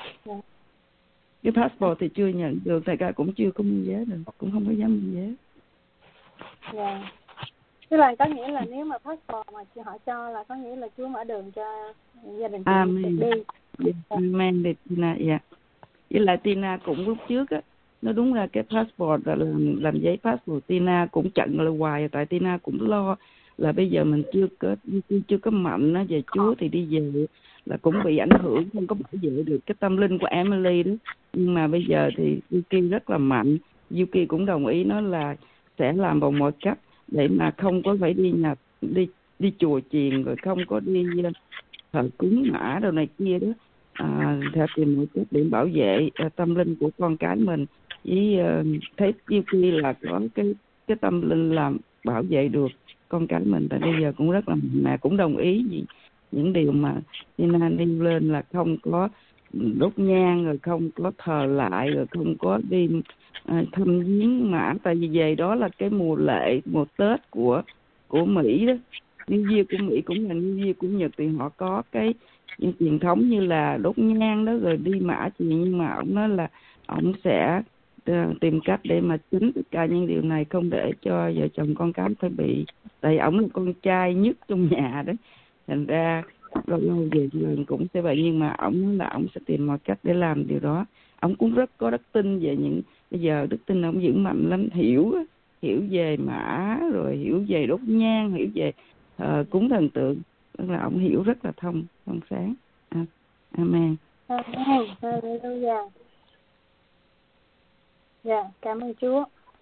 Speaker 10: Cái passport thì chưa nhận được, thầy ca cũng chưa có mua vé được, cũng không có dám mua vé.
Speaker 2: Dạ. Tức là có nghĩa là nếu mà passport mà họ cho là có nghĩa là Chúa mở đường cho gia đình
Speaker 10: Amen.
Speaker 2: đi.
Speaker 10: Amen. Tina, dạ. Với lại Tina cũng lúc trước á, nó đúng ra cái passport là làm giấy passport Tina cũng chặn là hoài, tại Tina cũng lo là bây giờ mình chưa có mạnh nó về Chúa thì đi về là cũng bị ảnh hưởng, không có bảo vệ được cái tâm linh của Emily đó. Nhưng mà bây giờ thì Yuki rất là mạnh. Yuki cũng đồng ý nó là sẽ làm bằng mọi cách để mà không có phải đi chùa chiền, rồi không có đi thờ cúng mã đồ này kia đó. Theo tìm mọi cách để bảo vệ tâm linh của con cái mình. Với thấy Yuki là có cái tâm linh làm bảo vệ được con cái mình, tại bây giờ cũng rất là mẹ cũng đồng ý gì những điều mà Tina nêu lên là không có đốt nhang, rồi không có thờ lại, rồi không có đi thăm viếng mã. Tại vì về đó là cái mùa lễ, mùa Tết của Mỹ đó, New Year của Mỹ cũng là New Year của Nhật, thì họ có cái những truyền thống như là đốt nhang đó, rồi đi mã gì. Nhưng mà ông nói là ông sẽ tìm cách để mà tránh tất cả những điều này, không để cho vợ chồng con cái phải bị. Tại ông là con trai nhất trong nhà đó, thành ra lâu lâu về trường cũng sẽ vậy. Nhưng mà ông nói là ông sẽ tìm mọi cách để làm điều đó. Ông cũng rất có đức tin về những, bây giờ đức tin ông vững mạnh lắm, hiểu về mã, rồi hiểu về đốt nhang, hiểu về cúng thần tượng. Tức là ông hiểu rất là thông sáng. Amen.
Speaker 2: Hallelujah. Dạ, cảm ơn Chúa.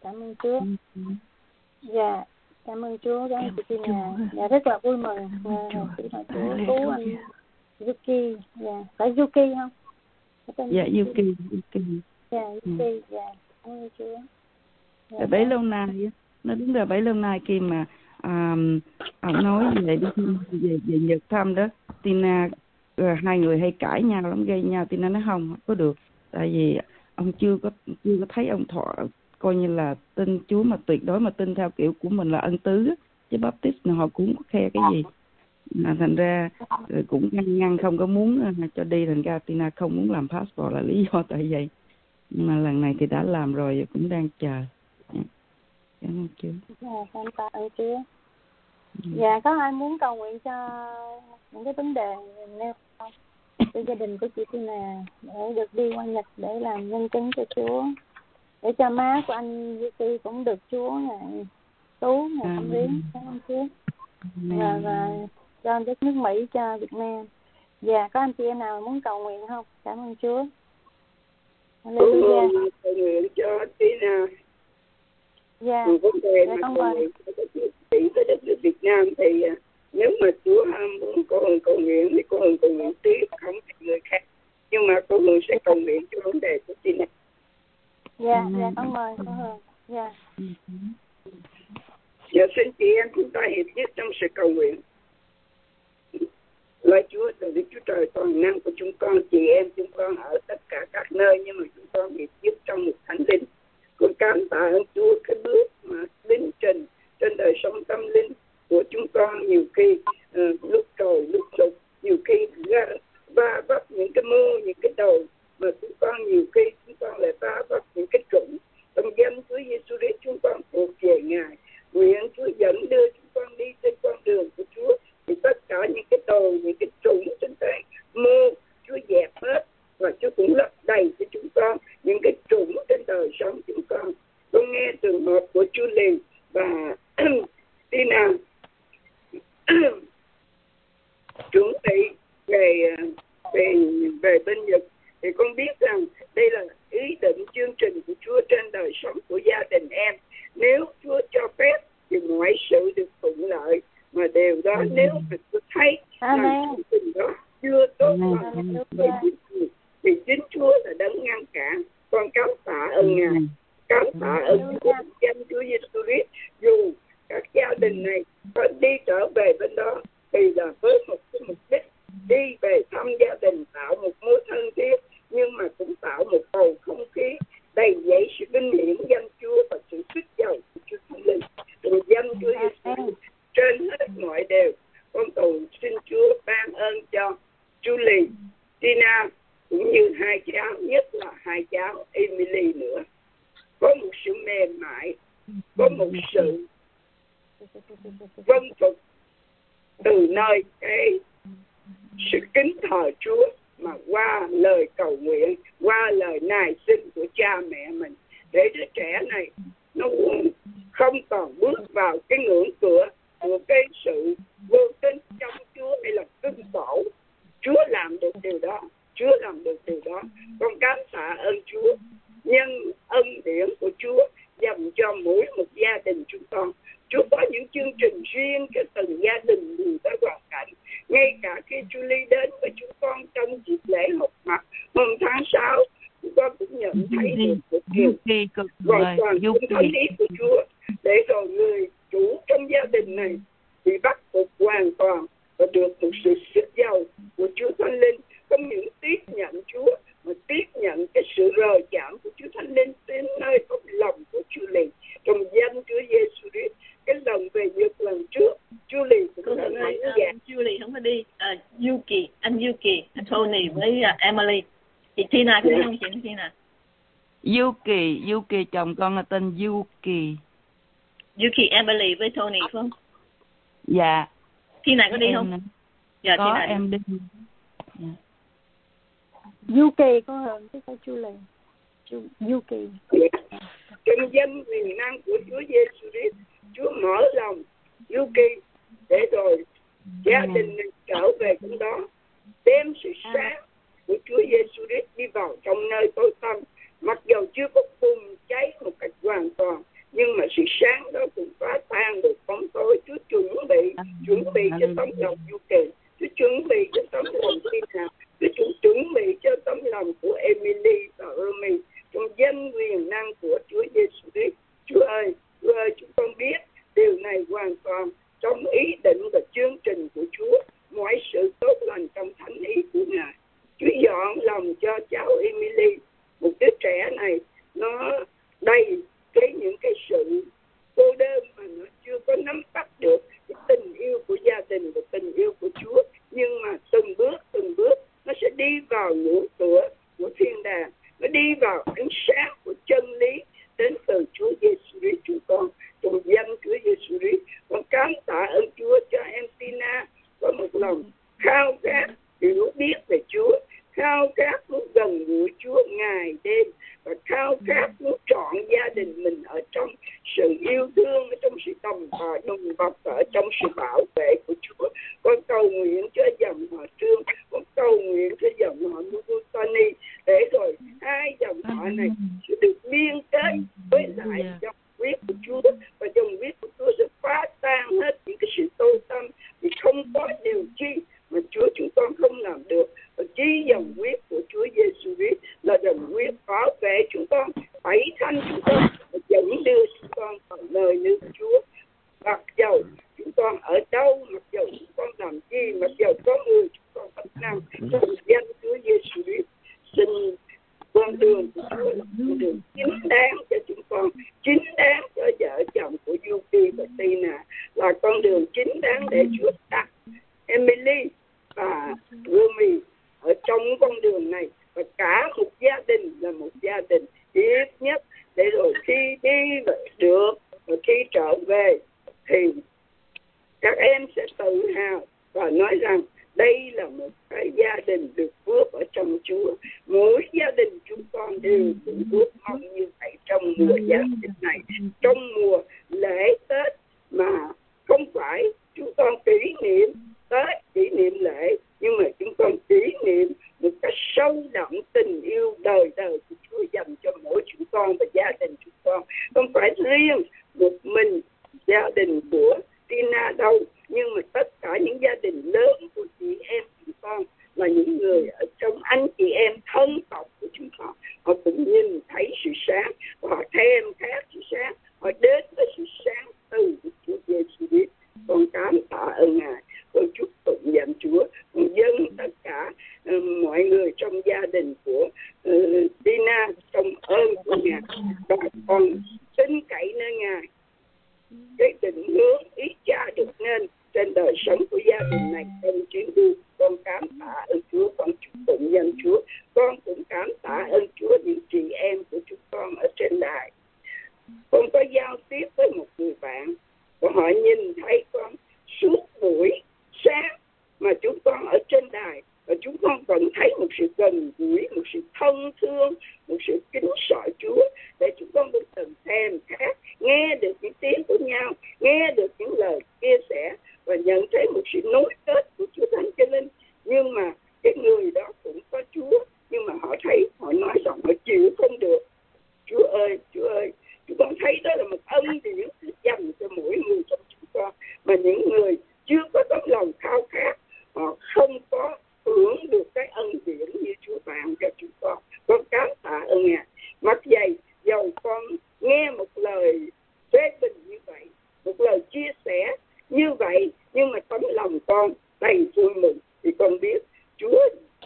Speaker 2: Dạ, cảm ơn Chúa. Cảm ơn chị Tina. Dạ, rất là vui mừng. Chúa cứu anh Yuki. Dạ, phải Yuki không?
Speaker 10: Dạ, Yuki.
Speaker 2: Dạ, Yuki. Dạ, cảm ơn Chúa.
Speaker 10: Dạ, bấy lâu nay, nó đúng là bấy lâu nay khi mà ông nói về về Nhật thăm đó, Tina hai người hay cãi nhau lắm, gây nhau. Tina nói không có được, tại vì ông chưa có thấy ông thọ coi như là tin Chúa mà tuyệt đối, mà tin theo kiểu của mình là ân tứ, chứ Baptist họ cũng có khe cái gì. Mà thành ra cũng ngăn không có muốn cho đi, thành ra Tina không muốn làm passport là lý do tại vậy. Nhưng mà lần này thì đã làm rồi, cũng đang chờ. Cảm ơn Chúa.
Speaker 2: Cảm ơn Chúa. Dạ, có ai muốn cầu nguyện cho những cái vấn đề nêu không? Cho gia đình của chị Tina để được đi qua Nhật để làm nhân chứng cho Chúa, để cho má của anh Yuki cũng được Chúa ngài cứu, ngài thăm viếng. Cảm ơn Chúa. Và cho đất nước Mỹ, cho Việt Nam. Dạ, có anh chị em nào muốn cầu nguyện không? Cảm ơn Chúa.
Speaker 6: Hallelujah. Cầu nguyện cho Tina.
Speaker 2: Dạ.
Speaker 6: Vấn đề mà cầu nguyện cho đất nước Việt Nam thì nếu mà Chúa muốn cô Hường cầu nguyện thì cô Hường cầu nguyện tiếp, không phải người khác. Nhưng mà cô Hường sẽ cầu nguyện cho vấn đề của Tina.
Speaker 2: Dạ, con mời cô Hường. Dạ.
Speaker 6: cầu nguyện. Lạy Chúa, từ Đức Chúa Trời toàn năng của chúng con, chị em chúng con ở tất cả các nơi, nhưng mà chúng con bị giết trong một thánh linh. Con cảm tạ ơn Chúa cái bước mà đính trình trên đời sống tâm linh của chúng con, nhiều khi lúc trồi lúc sụp, nhiều khi va vấp những cái mưu, những cái đầu mà chúng con nhiều khi chúng con lại va vấp những cái trũng. Trong danh Chúa Giêsu Christ chúng con thuộc về Ngài. Nguyện Chúa dẫn đưa chúng con đi trên con đường của Chúa, thì tất cả những cái đầu, những cái trũng trên tay mưu Chúa dẹp hết, và Chúa cũng lấp đầy cho chúng con những cái trũng trên đời sống chúng con. Con nghe trường hợp của chú Liền và Tina chuẩn bị về bên Nhật, thì con biết rằng đây là ý định chương trình của Chúa trên đời sống của gia đình em. Nếu Chúa cho phép thì mọi sự được thuận lợi, mà điều đó nếu mà tôi thấy là chương trình đó chưa tốt thì chính Chúa là đấng ngăn cản. Con cảm tạ ơn Ngài, cảm tạ ơn Chúa, danh Chúa Giêsu Christ. Dù các gia đình này có đi trở về bên đó thì là với một cái mục đích đi về thăm gia đình, tạo một mối thân thiết, nhưng mà cũng tạo một bầu không khí đầy dẫy sự vinh hiển danh Chúa và sự sức giàu của Chúa Thánh Linh. Trong danh Chúa Giêsu trên hết mọi điều, con cầu xin Chúa ban ơn cho Julie, Tina cũng như hai cháu, nhất là hai cháu Emily nữa. Có một sự mềm mại, có một sự vâng phục từ nơi cái sự kính thờ Chúa, mà qua lời cầu nguyện, qua lời nài xin của cha mẹ mình, để đứa trẻ này nó không còn bước vào cái ngưỡng cửa của cái sự vô tín trong Chúa hay là cưng cổ. Chúa làm được điều đó, Chúa làm được điều đó. Con cảm tạ ơn Chúa, nhân ân điển của Chúa dành cho mỗi một gia đình chúng con. Chúa có những chương trình riêng cho từng gia đình dù tới hoàn cảnh. Ngay cả khi Julie đến với chúng con trong dịp lễ họp mặt hôm tháng 6, chúng con cũng nhận thấy được một điều hoàn toàn đúng thánh ý của Chúa, để rồi người chủ trong gia đình này bị bắt buộc hoàn toàn và được một sự sức giàu của Chúa Thánh Linh, không những tiếp nhận Chúa mà tiếp nhận cái sự rời chạm của Chúa Thánh Linh đến nơi trong lòng của Julie. Trong danh Chúa Giêsu Christ, cái lần về Nhật lần trước, Julie cũng đã nói dạng.
Speaker 7: Julie không có đi, anh Yuki, anh Tony với Emily. Chị Tina có đi không chị Tina?
Speaker 10: Yuki chồng con là tên Yuki.
Speaker 7: Emily với Tony phải không?
Speaker 10: Dạ.
Speaker 7: Tina có đi không?
Speaker 10: Dạ, có Tina em đi.
Speaker 2: Dạ. Yuki có hơn chứ phải Julie. Yuki.
Speaker 6: Trong danh quyền năng của Chúa Giêsu Christ, Chúa mở lòng Yuki để rồi gia đình mình trở về trong đó, đem sự sáng của Chúa Giêsu Christ đi vào trong nơi tối tăm. Mặc dù chưa có bùng cháy một cách hoàn toàn, nhưng mà sự sáng đó cũng phá tan được bóng tối. Chúa chuẩn bị cho tấm lòng Yuki, Chúa chuẩn bị cho tấm lòng Tina, Chúa chuẩn bị cho tấm lòng của Emily và Romy. Trong danh quyền năng của Chúa Giêsu Christ, Chúa ơi, chúng con biết điều này hoàn toàn trong ý định và chương trình của Chúa, mọi sự tốt lành trong thánh ý của Ngài. Chúa dọn lòng cho cháu Emily, một đứa trẻ này nó đầy những cái sự cô đơn mà nó chưa có nắm bắt được cái tình yêu của gia đình và tình yêu của Chúa, nhưng mà từng bước nó sẽ đi vào ngưỡng cửa của thiên đàng, nó đi vào ánh sáng của chân lý đến từ Chúa Giêsu Christ chúng con. Trong danh Chúa Giêsu Christ, con cảm tạ ơn Chúa cho em Tina có một lòng khao khát hiểu biết về Chúa, khao khát muốn gần gũi Chúa ngày đêm, và khao khát muốn trọn gia đình mình ở trong sự yêu thương, ở trong sự đùm bọc, ở trong sự bảo vệ của Chúa. Con cầu nguyện cho dòng họ Trương, con cầu nguyện cho dòng họ Mutani, để rồi hai dòng họ này sẽ được liên kết với lại dòng huyết của Chúa, và dòng huyết của Chúa sẽ phá tan hết những cái sự tối tăm, thì không có điều chi mà Chúa chúng con không làm được. Và chỉ dòng huyết của Chúa Giêsu Christ là dòng huyết bảo vệ chúng con, tẩy thanh chúng con và dẫn đưa chúng con vào nơi nước Chúa. Mặc dầu chúng con ở đâu, mặc năng trong danh Chúa Giêsu Christ. Xin con đường của Chúa là con đường chính đáng cho chúng con, chính đáng cho vợ chồng của Yuki và Tina, là con đường chính đáng để Chúa đặt Emily và Rumi ở trong con đường này, và cả một gia đình là một gia đình ít nhất, để rồi khi đi được và khi trở về thì các em sẽ tự hào và nói rằng đây là một cái gia đình được phước ở trong Chúa. Mỗi gia đình chúng con đều được phước mong như vậy trong mùa Giáng sinh này, trong mùa lễ Tết, mà không phải chúng con kỷ niệm Tết, kỷ niệm lễ, nhưng mà chúng con kỷ niệm một cái sâu đậm tình yêu đời đời của Chúa dành cho mỗi chúng con và gia đình chúng con. Không phải riêng một mình gia đình của Tina đâu, nhưng mà tất cả những gia đình lớn của chị em chúng con là những người ở trong anh chị em thân tộc của chúng con. Họ cũng nhìn thấy sự sáng, họ thèm khát sự sáng, họ đến với sự sáng từ Chúa Giêsu Christ. Con cảm tạ ơn Ngài, con chúc tụng danh Chúa, con dâng tất cả mọi người trong gia đình của Tina trong ơn của Ngài, và con tin cậy nơi Ngài. Cái định hướng ý cha được nên trên đời sống của gia đình này trong chuyến đi. Con cảm tạ ơn Chúa, con chúc tụng danh Chúa. Con cũng cảm tạ ơn Chúa những chị em của chúng con ở trên đài. Con có giao tiếp với một người bạn, và họ nhìn thấy con suốt buổi sáng mà chúng con ở trên đài, và chúng con còn thấy một sự gần gũi, một sự thân thương, một sự kính sợ Chúa, để chúng con được từng thèm khát nghe được những tiếng của nhau, nghe được những lời chia sẻ và nhận thấy một sự nối kết của Chúa Thánh Chí Linh. Nhưng mà cái người đó cũng có Chúa, nhưng mà họ thấy, họ nói rằng họ chịu không được. Chúa ơi, chúng con thấy đó là một ân điển dành cho mỗi người trong chúng con, mà những người chưa có tấm lòng khao khát, họ không có hưởng được cái ân điển như Chúa ban cho chúng con. Con cảm tạ ơn Ngài. Mặc dày dầu con nghe một lời phê bình như vậy, một lời chia sẻ như vậy, nhưng mà tấm lòng con đầy vui mừng, thì con biết Chúa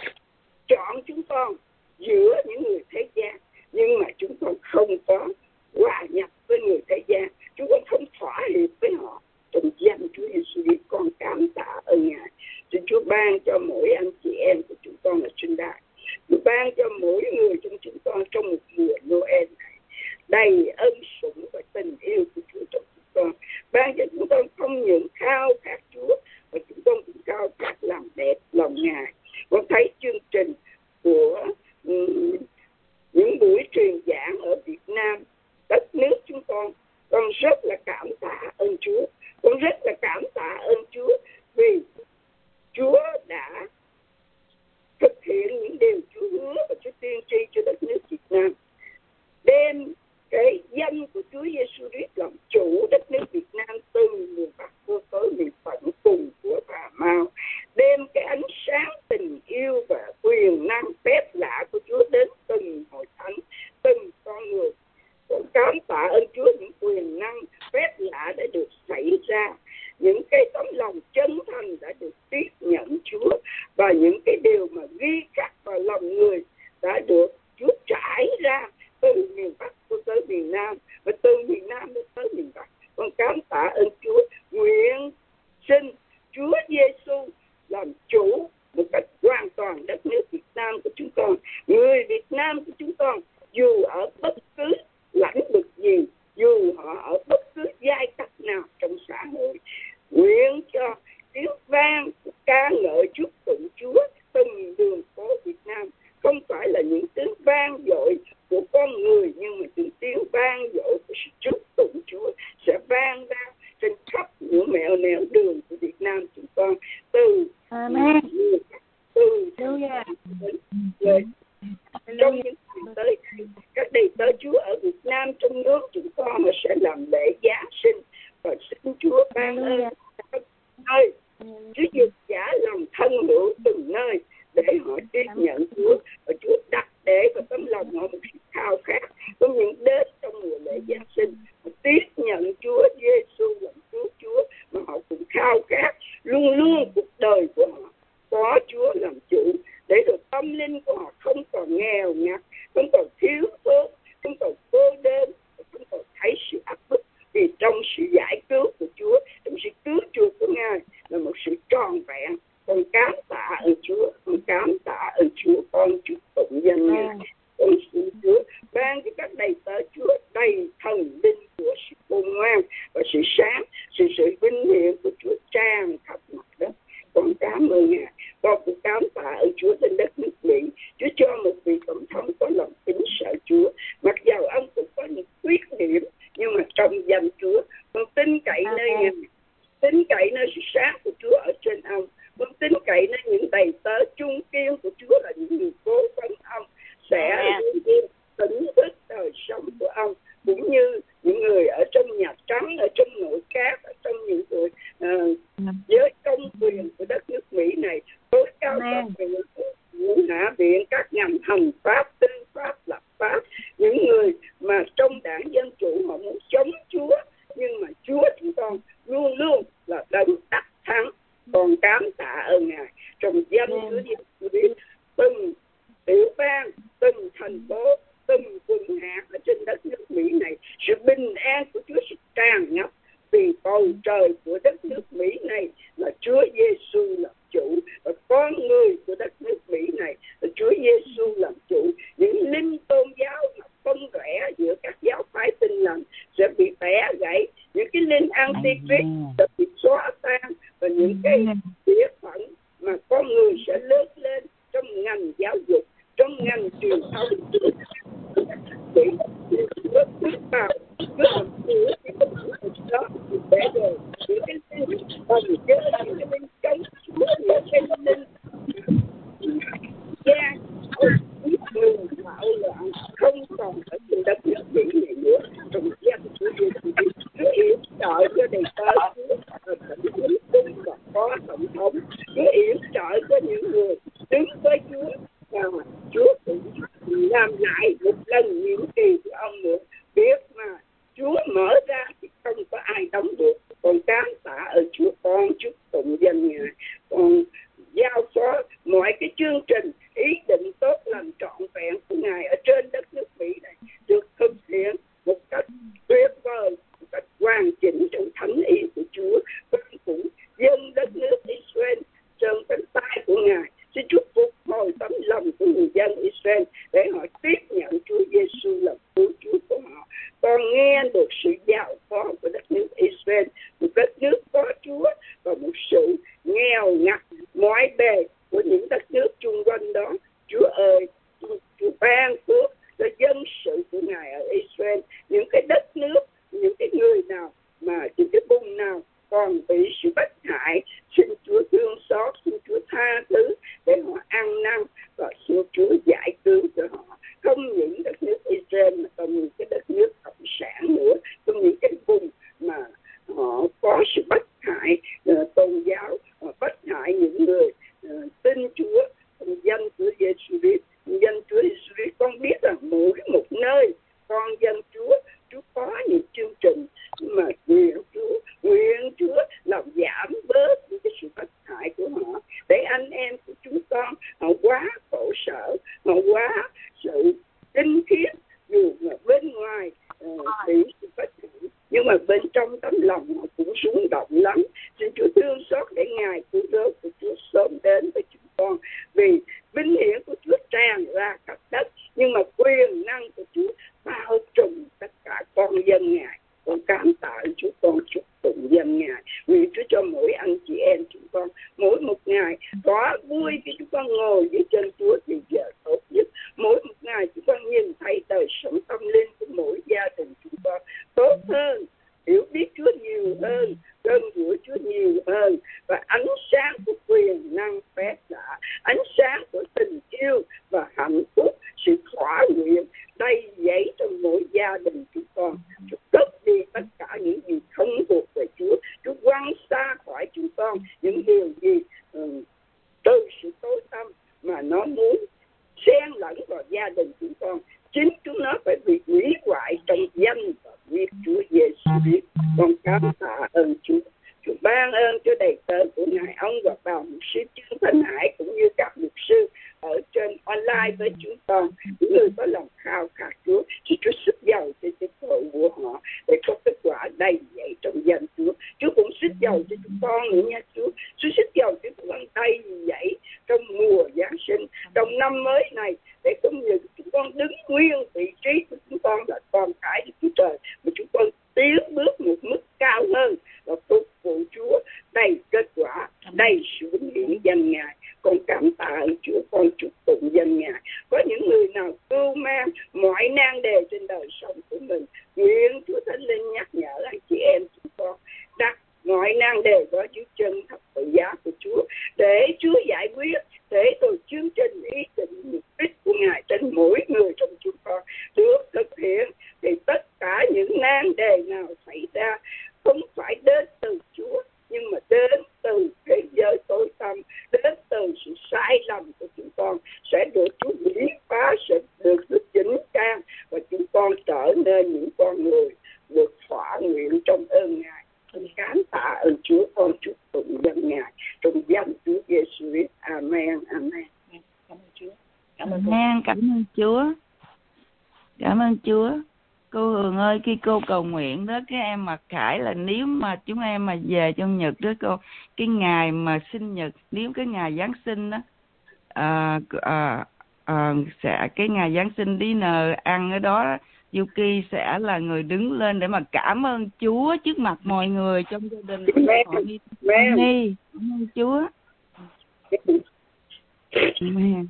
Speaker 6: chọn chúng con giữa những người thế gian, nhưng mà chúng con không có hòa nhập với người thế gian, chúng con không thỏa hiệp với họ. Trong danh Chúa Giêsu Christ, con cảm tạ ơn Ngài. Xin Chúa ban cho mỗi anh chị em của chúng con ở trên đài, Chúa ban cho mỗi người trong chúng con trong một mùa Noel này đầy ân sủng và tình yêu của Chúa trong chúng con. Ban cho chúng con không những khao khát Chúa, mà chúng con cũng khao khát làm đẹp lòng Ngài. Con thấy chương trình của những buổi truyền giảng ở Việt Nam, đất nước chúng con rất là cảm tạ ơn Chúa. Con rất là cảm tạ ơn Chúa vì Chúa đã thực hiện những điều Chúa hứa và Chúa tiên tri cho đất nước Việt Nam, đem cái danh của Chúa Giêsu Christ làm chủ đất nước Việt Nam từ miền Bắc vô tới miền Tận cùng của Cà Mau, đem cái ánh sáng tình yêu và quyền năng phép lạ của Chúa đến từng hội thánh, từng con người. Con cảm tạ ơn Chúa những quyền năng phép lạ đã được xảy ra, những cái tấm lòng chân thành đã được tiếp nhận Chúa, và những cái điều mà ghi khắc vào lòng người đã được Chúa trải ra từ miền Bắc tới miền Nam, và từ miền Nam tới miền Bắc. Con cảm tạ ơn Chúa. Nguyện xin Chúa Giêsu làm chủ một cách hoàn toàn đất nước Việt Nam của chúng con. Người Việt Nam của chúng con, dù ở bất cứ lãnh vực gì, dù họ ở bất cứ giai cấp nào trong xã hội, nguyện cho tiếng vang ca ngợi chúc tụng Chúa từng đường phố Việt Nam không phải là những tiếng vang dội của con người, nhưng mà những tiếng vang dội của sự chúc tụng Chúa sẽ vang ra trên khắp những nẻo nẻo đường của Việt Nam chúng con, từ
Speaker 2: Amen.
Speaker 6: Từ trong những ngày tới đây, các đầy tớ Chúa ở Việt Nam trong nước chúng con sẽ làm lễ Giáng sinh, và xin Chúa ban ơn nơi Chúa dịch giả lòng thân hữu từng nơi để họ tiếp nhận Chúa, và Chúa đặt để vào tấm lòng họ một sự khao khát không những đến trong mùa lễ Giáng sinh mà tiếp nhận Chúa Giêsu làm Chúa, mà họ cũng khao khát luôn luôn cuộc đời của họ có Chúa là làm chủ, để rồi tâm linh của họ không còn nghèo ngặt, không còn thiếu thốn, không còn cô đơn, không còn thấy sự áp bức. Vì trong sự giải cứu của Chúa, trong sự cứu chuộc của Ngài là một sự tròn vẹn. Con cảm tạ ơn Chúa, con cảm tạ ơn Chúa, con chúc tụng danh Ngài. Con xin Chúa ban cho các đầy tớ Chúa đầy thần linh của sự khôn ngoan và sự sáng, sự vinh hiển của Chúa tràn khắp mặt đất. Con cảm ơn Ngài. Con cũng cảm tạ ơn Chúa trên đất nước Mỹ. Chúa cho một vị tổng thống có lòng kính sợ Chúa. Mặc dầu ông cũng có những khuyết điểm, nhưng mà trong danh Chúa, con tin cậy nơi Ngài, tin cậy nơi sự sáng của Chúa ở trên ông. Con tin cậy nơi những đầy tớ trung kiên của Chúa là những người cố vấn ông sẽ tỉnh thức đời sống của ông, cũng như những người ở trong Nhà Trắng, ở trong nội các, ở trong những người giới công quyền của đất nước Mỹ này, tối cao pháp viện, những hạ viện, các ngành hành pháp, tư pháp, lập pháp, những người mà trong đảng Dân Chủ họ muốn chống Chúa, nhưng mà Chúa chúng con luôn luôn là đấng đắc thắng. Còn cảm tạ ơn Ngài trong danh Chúa Giêsu Christ, từng tiểu bang, từng thành phố, từng quận hạt ở trên đất nước Mỹ này, sự bình an của Chúa sẽ tràn ngập. Vì bầu trời của đất nước Mỹ này là Chúa Giêsu làm chủ, và con người của đất nước Mỹ này là Chúa Giêsu làm chủ. Những linh tôn giáo mà phân rẽ giữa các giáo phái Tin Lành sẽ bị bẻ gãy, những cái linh antichrist sẽ bị xóa tan, và những cái địa phận mà con người sẽ lớn lên trong ngành giáo dục, trong ngành truyền thông để bước vào cái làm chủ đó, để rồi những cái linh bằng cái linh chống Chúa, những cái linh gia người bạo loạn không còn ở trên đất nước Mỹ này nữa. Trong danh Chúa Giêsu, Chúa yểm trợ cho đầy tớ Chúa và tổng thống và có tổng thống, Chúa yểm trợ cho những người đứng với Chúa, và Chúa cũng làm lại một lần nhiệm kỳ của ông nữa. Biết mà Chúa mở ra thì không có ai đóng được. Còn cảm tạ ở Chúa, con chúc tụng danh Ngài. Con giao phó mọi cái chương trình, ý định tốt lành trọn vẹn của Ngài ở trên đất nước Mỹ này được thực hiện một cách tuyệt vời, một cách hoàn chỉnh trong thánh ý của Chúa. Con cũng dân đất nước Israel trong cánh tay của Ngài. Xin Chúa phục hồi tấm lòng của người dân Israel để họ tiếp nhận Chúa Giêsu làm cứu Chúa của họ. Con nghe được sự giao phó của đất nước Israel, một đất nước có Chúa và một sự nghèo ngặt mọi bề của những đất nước chung quanh đó. Chúa ơi, Chúa ban phước cho dân sự của Ngài ở Israel, những cái đất nước, những cái người nào mà những cái vùng nào còn bị sự bất hại, xin Chúa thương xót, xin Chúa tha thứ để họ ăn năn, và xin Chúa giải cứu cho họ. Không những đất nước Israel mà còn những cái đất nước cộng sản nữa, trong những cái vùng mà họ có sự bất hại tôn giáo, bất hại những người tin Chúa. Danh Chúa Giêsu Christ, danh Chúa Giêsu Christ, con biết rằng mỗi một nơi con dân Chúa có những chương trình mà nguyện Chúa làm giảm bớt những cái sự bất hại của họ, để anh em của chúng con họ quá khổ sở, họ quá sự tinh khiết, dù là bên ngoài bị sự bất hại, nhưng mà bên trong tấm lòng họ cũng rung động lắm. Xin Chúa thương xót để Ngài cứu rỗi của Chúa sớm đến với chúng con, vì vinh hiển của Chúa tràn ra khắp đất, nhưng mà quyền năng của Chúa bao trùm tất cả con dân Ngài. Con cảm tạ Chúa, con chúc tụng danh Ngài. Nguyện Chúa cho mỗi anh chị em chúng con mỗi một ngày có vui khi chúng con ngồi dưới chân Chúa thì giờ tốt nhất. Mỗi một ngày chúng con nhìn thấy đời sống tâm linh của mỗi gia đình chúng con tốt hơn, hiểu biết Chúa nhiều hơn, gần gũi Chúa nhiều hơn, và ánh sáng của quyền năng phép lạ, ánh sáng của tình yêu và hạnh phúc, sự thỏa nguyện đầy dẫy trong mỗi gia đình chúng con. Chúa cất đi tất cả những gì không thuộc về Chúa. Chúa quăng xa khỏi chúng con những điều gì từ sự tối tăm mà nó muốn xen lẫn vào gia đình chúng con. Chính chúng nó phải bị hủy hoại trong danh và huyết Chúa Giêsu Christ. Con cảm tạ ơn Chúa. Chúa ban ơn cho đầy tớ của Ngài ông và bà mục sư Trương Thanh Hải cũng như các mục sư ở trên online với chúng con, những người có lòng khao khát Chúa, thì Chúa sức giàu cho cái tội của họ để có kết quả đầy dẫy trong danh Chúa. Chúa cũng sức giàu cho chúng con nữa nha Chúa. Chúa sức giàu cho chúng con đầy dẫy trong mùa Giáng sinh, trong năm mới này, để không như chúng con đứng nguyên vị trí của chúng con là con cái của Chúa Trời, mà chúng con tiến bước một mức cao hơn và phục vụ Chúa đầy kết quả, đầy sự vinh hiển danh Ngài. Con cảm tạ ơn Chúa, con chúc tụng danh Ngài. Có những người nào cưu mang mọi nan đề trên đời sống của mình, nguyện Chúa Thánh Linh nhắc nhở anh chị em chúng con đặt mọi nan đề đó dưới chân thập tự giá của Chúa, để Chúa giải quyết, để rồi chương trình ý định mục đích của Ngài trên mỗi người trong chúng con được thực hiện. Thì tất cả những nan đề nào xảy ra không phải đến từ Chúa, nhưng mà đến từ thế giới tối tăm, đến từ sự sai lầm của chúng con, sẽ được Chúa biến phá, sẽ được Chúa chỉnh trang, và chúng con trở nên những con người được thỏa nguyện trong ơn Ngài. Con cảm tạ ơn Chúa, con chúc tụng danh Ngài trong danh Chúa Giêsu Christ. Amen. Amen. Cảm ơn Chúa.
Speaker 10: Cảm ơn Chúa. Cảm ơn Chúa. Cô Hường ơi, khi cô cầu nguyện đó, cái em mặc khải là nếu mà chúng em mà về trong Nhật đó cô, cái ngày mà sinh nhật, nếu cái ngày Giáng sinh đó, sẽ cái ngày Giáng sinh dinner ăn ở đó, Yuki sẽ là người đứng lên để mà cảm ơn Chúa trước mặt mọi người trong gia đình. Cảm ơn Chúa. Amen.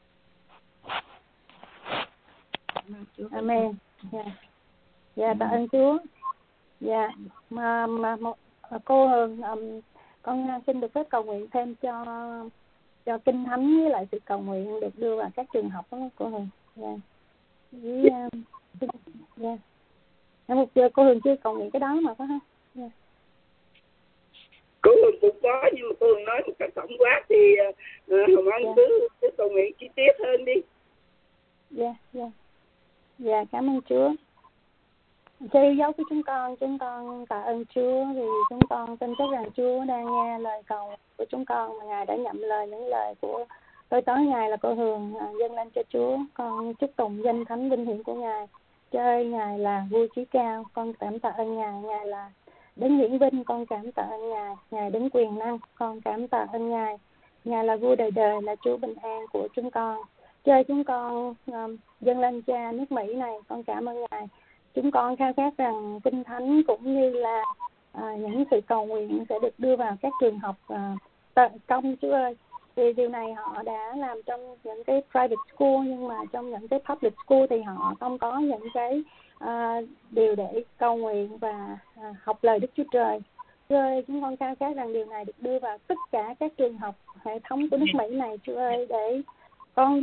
Speaker 2: Amen. Dạ, tạ ơn Chúa. Dạ, mà cô Hường, con xin được phép cầu nguyện thêm cho Kinh Thánh với lại sự cầu nguyện được đưa vào các trường học đó cô Hường. Dạ. Dạ. Một giờ cô Hường chưa cầu nguyện cái đó mà có ha. Dạ.
Speaker 6: Cô Hường cũng có, nhưng mà cô Hường nói một cách tổng quát thì Hồng Anh cứ cầu nguyện chi tiết hơn đi.
Speaker 2: Dạ. Dạ, cảm ơn Chúa. Cho yêu dấu của chúng con tạ ơn Chúa vì chúng con tin chắc rằng Chúa đang nghe lời cầu của chúng con, mà Ngài đã nhậm lời những lời của tôi tới Ngài là cô Hường dâng lên cho Chúa. Con chúc tụng danh thánh vinh hiển của Ngài. Cho ơi, Ngài là vua trí cao, con cảm tạ ơn Ngài. Ngài là đấng hiển vinh, con cảm tạ ơn Ngài. Ngài đấng quyền năng, con cảm tạ ơn Ngài. Ngài là vua đời đời, là Chúa bình an của chúng con. Cho ơi, chúng con dâng lên Cha nước Mỹ này, con cảm ơn Ngài. Chúng con khao khát rằng Kinh Thánh cũng như là những sự cầu nguyện sẽ được đưa vào các trường học công, Chúa ơi. Vì điều này họ đã làm trong những cái private school, nhưng mà trong những cái public school thì họ không có những cái điều để cầu nguyện và học lời Đức Chúa Trời. Chúa ơi, chúng con khao khát rằng điều này được đưa vào tất cả các trường học hệ thống của nước Mỹ này, Chúa ơi, để con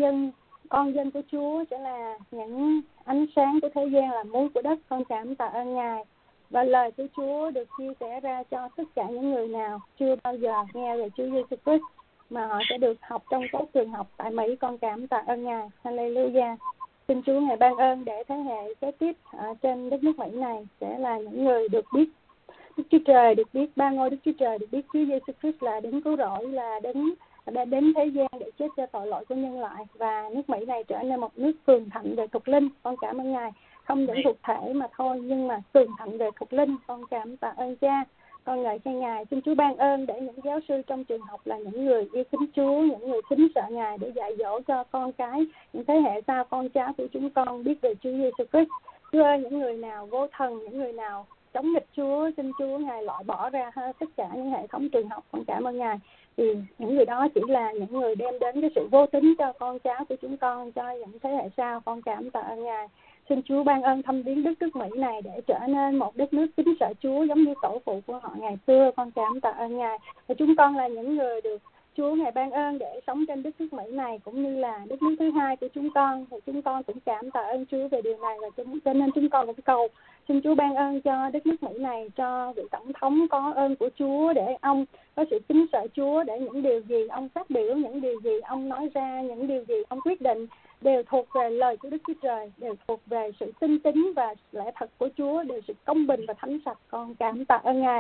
Speaker 2: dân của Chúa sẽ là những ánh sáng của thế gian, là muối của đất. Con cảm tạ ơn Ngài, và lời của Chúa được chia sẻ ra cho tất cả những người nào chưa bao giờ nghe về Chúa Giêsu Christ, mà họ sẽ được học trong các trường học tại Mỹ. Con cảm tạ ơn Ngài. Hallelujah. Xin Chúa Ngài ban ơn để thế hệ kế tiếp ở trên đất nước Mỹ này sẽ là những người được biết Đức Chúa Trời, được biết ba ngôi Đức Chúa Trời, được biết Chúa Giêsu Christ là đấng cứu rỗi, là đấng đã đến thế gian để chết cho tội lỗi của nhân loại, và nước Mỹ này trở nên một nước cường thịnh về thuộc linh. Con cảm ơn Ngài, không những thuộc thể mà thôi, nhưng mà cường thịnh về thuộc linh. Con cảm tạ ơn Cha, con ngợi khen Ngài. Xin Chúa ban ơn để những giáo sư trong trường học là những người yêu kính Chúa, những người kính sợ Ngài, để dạy dỗ cho con cái, những thế hệ sau con cháu của chúng con biết về Chúa Giêsu Christ. Chúa ơi, những người nào vô thần, những người nào chống nghịch Chúa, xin Chúa Ngài loại bỏ ra tất cả những hệ thống trường học. Con cảm ơn Ngài, vì những người đó chỉ là những người đem đến cái sự vô tính cho con cháu của chúng con, cho những thế hệ sau. Con cảm tạ ơn Ngài. Xin Chúa ban ơn thăm viếng đất nước Mỹ này để trở nên một đất nước kính sợ Chúa giống như tổ phụ của họ ngày xưa. Con cảm tạ ơn Ngài. Và chúng con là những người được Chúa Ngài ban ơn để sống trên đất nước Mỹ này, cũng như là đất nước thứ hai của chúng con. Thì chúng con cũng cảm tạ ơn Chúa về điều này, và cho nên chúng con cũng cầu xin Chúa ban ơn cho đất nước Mỹ này, cho vị tổng thống có ơn của Chúa, để ông có sự kính sợ Chúa, để những điều gì ông phát biểu, những điều gì ông nói ra, những điều gì ông quyết định đều thuộc về lời của Đức Chúa Trời, đều thuộc về sự tinh tín và lẽ thật của Chúa, đều sự công bình và thánh sạch. Con cảm tạ ơn Ngài.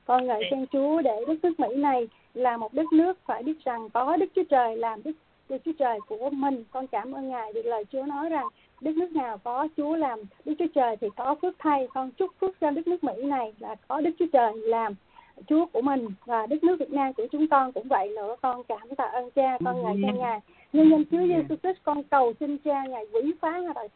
Speaker 2: Con ngợi khen Chúa để đất nước Mỹ này là một đất nước phải biết rằng có Đức Chúa Trời làm Đức Chúa Trời của mình. Con cảm ơn Ngài vì lời Chúa nói rằng đất nước nào có Chúa làm Đức Chúa Trời thì có phước thay. Con chúc phước cho đất nước Mỹ này là có Đức Chúa Trời làm Chúa của mình, và đất nước Việt Nam của chúng con cũng vậy nữa. Con cảm tạ ơn Cha, con ngợi khen Ngài. Nhân danh Chúa Giêsu Christ, con cầu xin Cha Ngài quỷ phá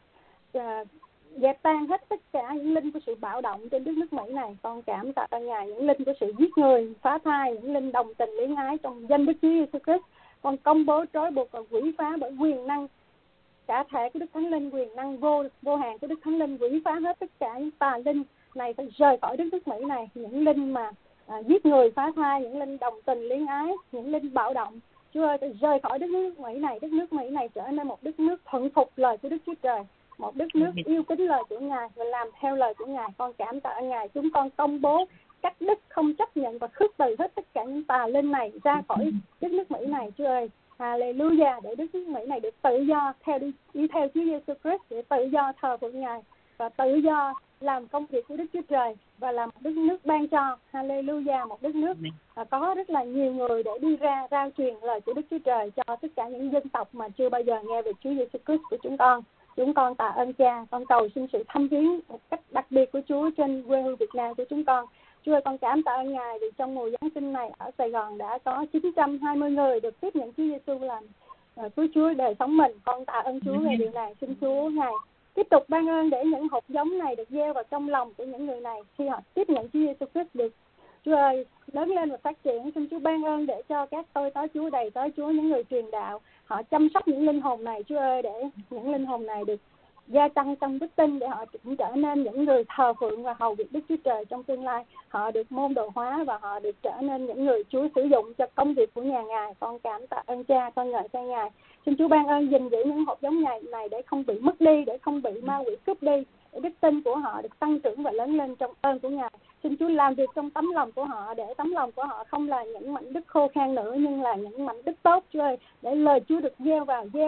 Speaker 2: dẹp tan hết tất cả những linh của sự bạo động trên đất nước Mỹ này. Con cảm tạ ơn Ngài, những linh của sự giết người, phá thai, những linh đồng tình luyến ái trong danh Đức Chúa Giêsu Christ. Con công bố trói buộc và quỷ phá bởi quyền năng cả thể của Đức Thánh Linh, quyền năng vô hạn của Đức Thánh Linh, quỷ phá hết tất cả những tà linh này phải rời khỏi đất nước Mỹ này. Những linh mà giết người, phá thai, những linh đồng tình luyến ái, những linh bạo động, Chúa ơi, phải rời khỏi đất nước Mỹ này. Đất nước Mỹ này trở nên một đất nước thuận phục lời của Đức Chúa Trời, một đất nước yêu kính lời của Ngài và làm theo lời của Ngài. Con cảm tạ Ngài. Chúng con công bố cắt đứt, không chấp nhận và khước từ hết tất cả những tà linh này ra khỏi đất nước Mỹ này. Chúa ơi, Hallelujah, để đất nước Mỹ này được tự do đi theo Chúa Giêsu Christ, để tự do thờ phượng Ngài và tự do làm công việc của Đức Chúa Trời và làm một đất nước ban cho. Hallelujah, một đất nước có rất là nhiều người để đi ra rao truyền lời của Đức Chúa Trời cho tất cả những dân tộc mà chưa bao giờ nghe về Chúa Giêsu Christ của chúng con. Chúng con tạ ơn Cha. Con cầu xin sự thăm viếng một cách đặc biệt của Chúa trên quê hương Việt Nam của chúng con. Chúa ơi, con cảm tạ ơn Ngài vì trong mùa Giáng sinh này ở Sài Gòn đã có 920 người được tiếp nhận Chúa Giêsu làm cứu Chúa đời sống mình. Con tạ ơn Chúa về điều này. Xin Chúa Ngài tiếp tục ban ơn để những hột giống này được gieo vào trong lòng của những người này khi họ tiếp nhận Chúa Giêsu Christ được, Chúa ơi, lớn lên và phát triển. Xin Chúa ban ơn để cho các tôi tớ Chúa, đầy tớ Chúa, những người truyền đạo, họ chăm sóc những linh hồn này, Chúa ơi, để những linh hồn này được gia tăng trong đức tin, để họ cũng trở nên những người thờ phượng và hầu việc Đức Chúa Trời trong tương lai. Họ được môn đồ hóa và họ được trở nên những người Chúa sử dụng cho công việc của nhà Ngài. Con cảm tạ ơn Cha, con ngợi khen Ngài. Xin Chúa ban ơn gìn giữ những hột giống này để không bị mất đi, để không bị ma quỷ cướp đi, để đức tin của họ được tăng trưởng và lớn lên trong ơn của Ngài. Xin Chúa làm việc trong tấm lòng của họ, để tấm lòng của họ không là những mảnh đất khô khan nữa, nhưng là những mảnh đất tốt, Chúa ơi, để lời Chúa được gieo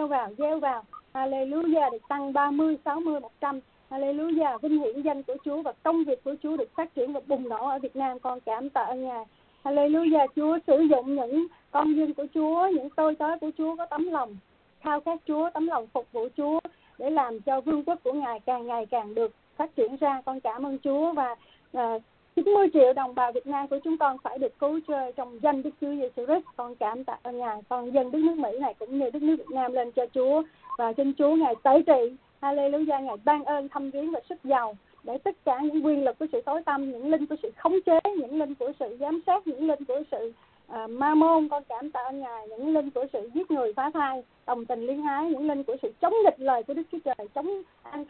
Speaker 2: vào. Hallelujah, được tăng 30, 60, 100. Hallelujah, vinh hiển danh của Chúa và công việc của Chúa được phát triển và bùng nổ ở Việt Nam. Con cảm tạ ơn Ngài. Hallelujah, Chúa sử dụng những con dân của Chúa, những tôi tớ của Chúa có tấm lòng khao khát Chúa, tấm lòng phục vụ Chúa, để làm cho vương quốc của Ngài càng ngày càng được phát triển ra. Con cảm ơn Chúa. Và 90 triệu đồng bào Việt Nam của chúng con phải được cứu chữa trong danh Đức Chúa Giêsu Christ. Con cảm tạ ơn Ngài. Con dân đất nước Mỹ này cũng như đất nước Việt Nam lên cho Chúa, và xin Chúa Ngài tẩy trị. Hallelujah, Ngài ban ơn thăm viếng và sức giàu, để tất cả những quyền lực của sự tối tăm, những linh của sự khống chế, những linh của sự giám sát, những linh của sự ma môn, con cảm tạ ơn Ngài, những linh của sự giết người, phá thai, đồng tình liên ái, những linh của sự chống nghịch lời của Đức Chúa Trời, chống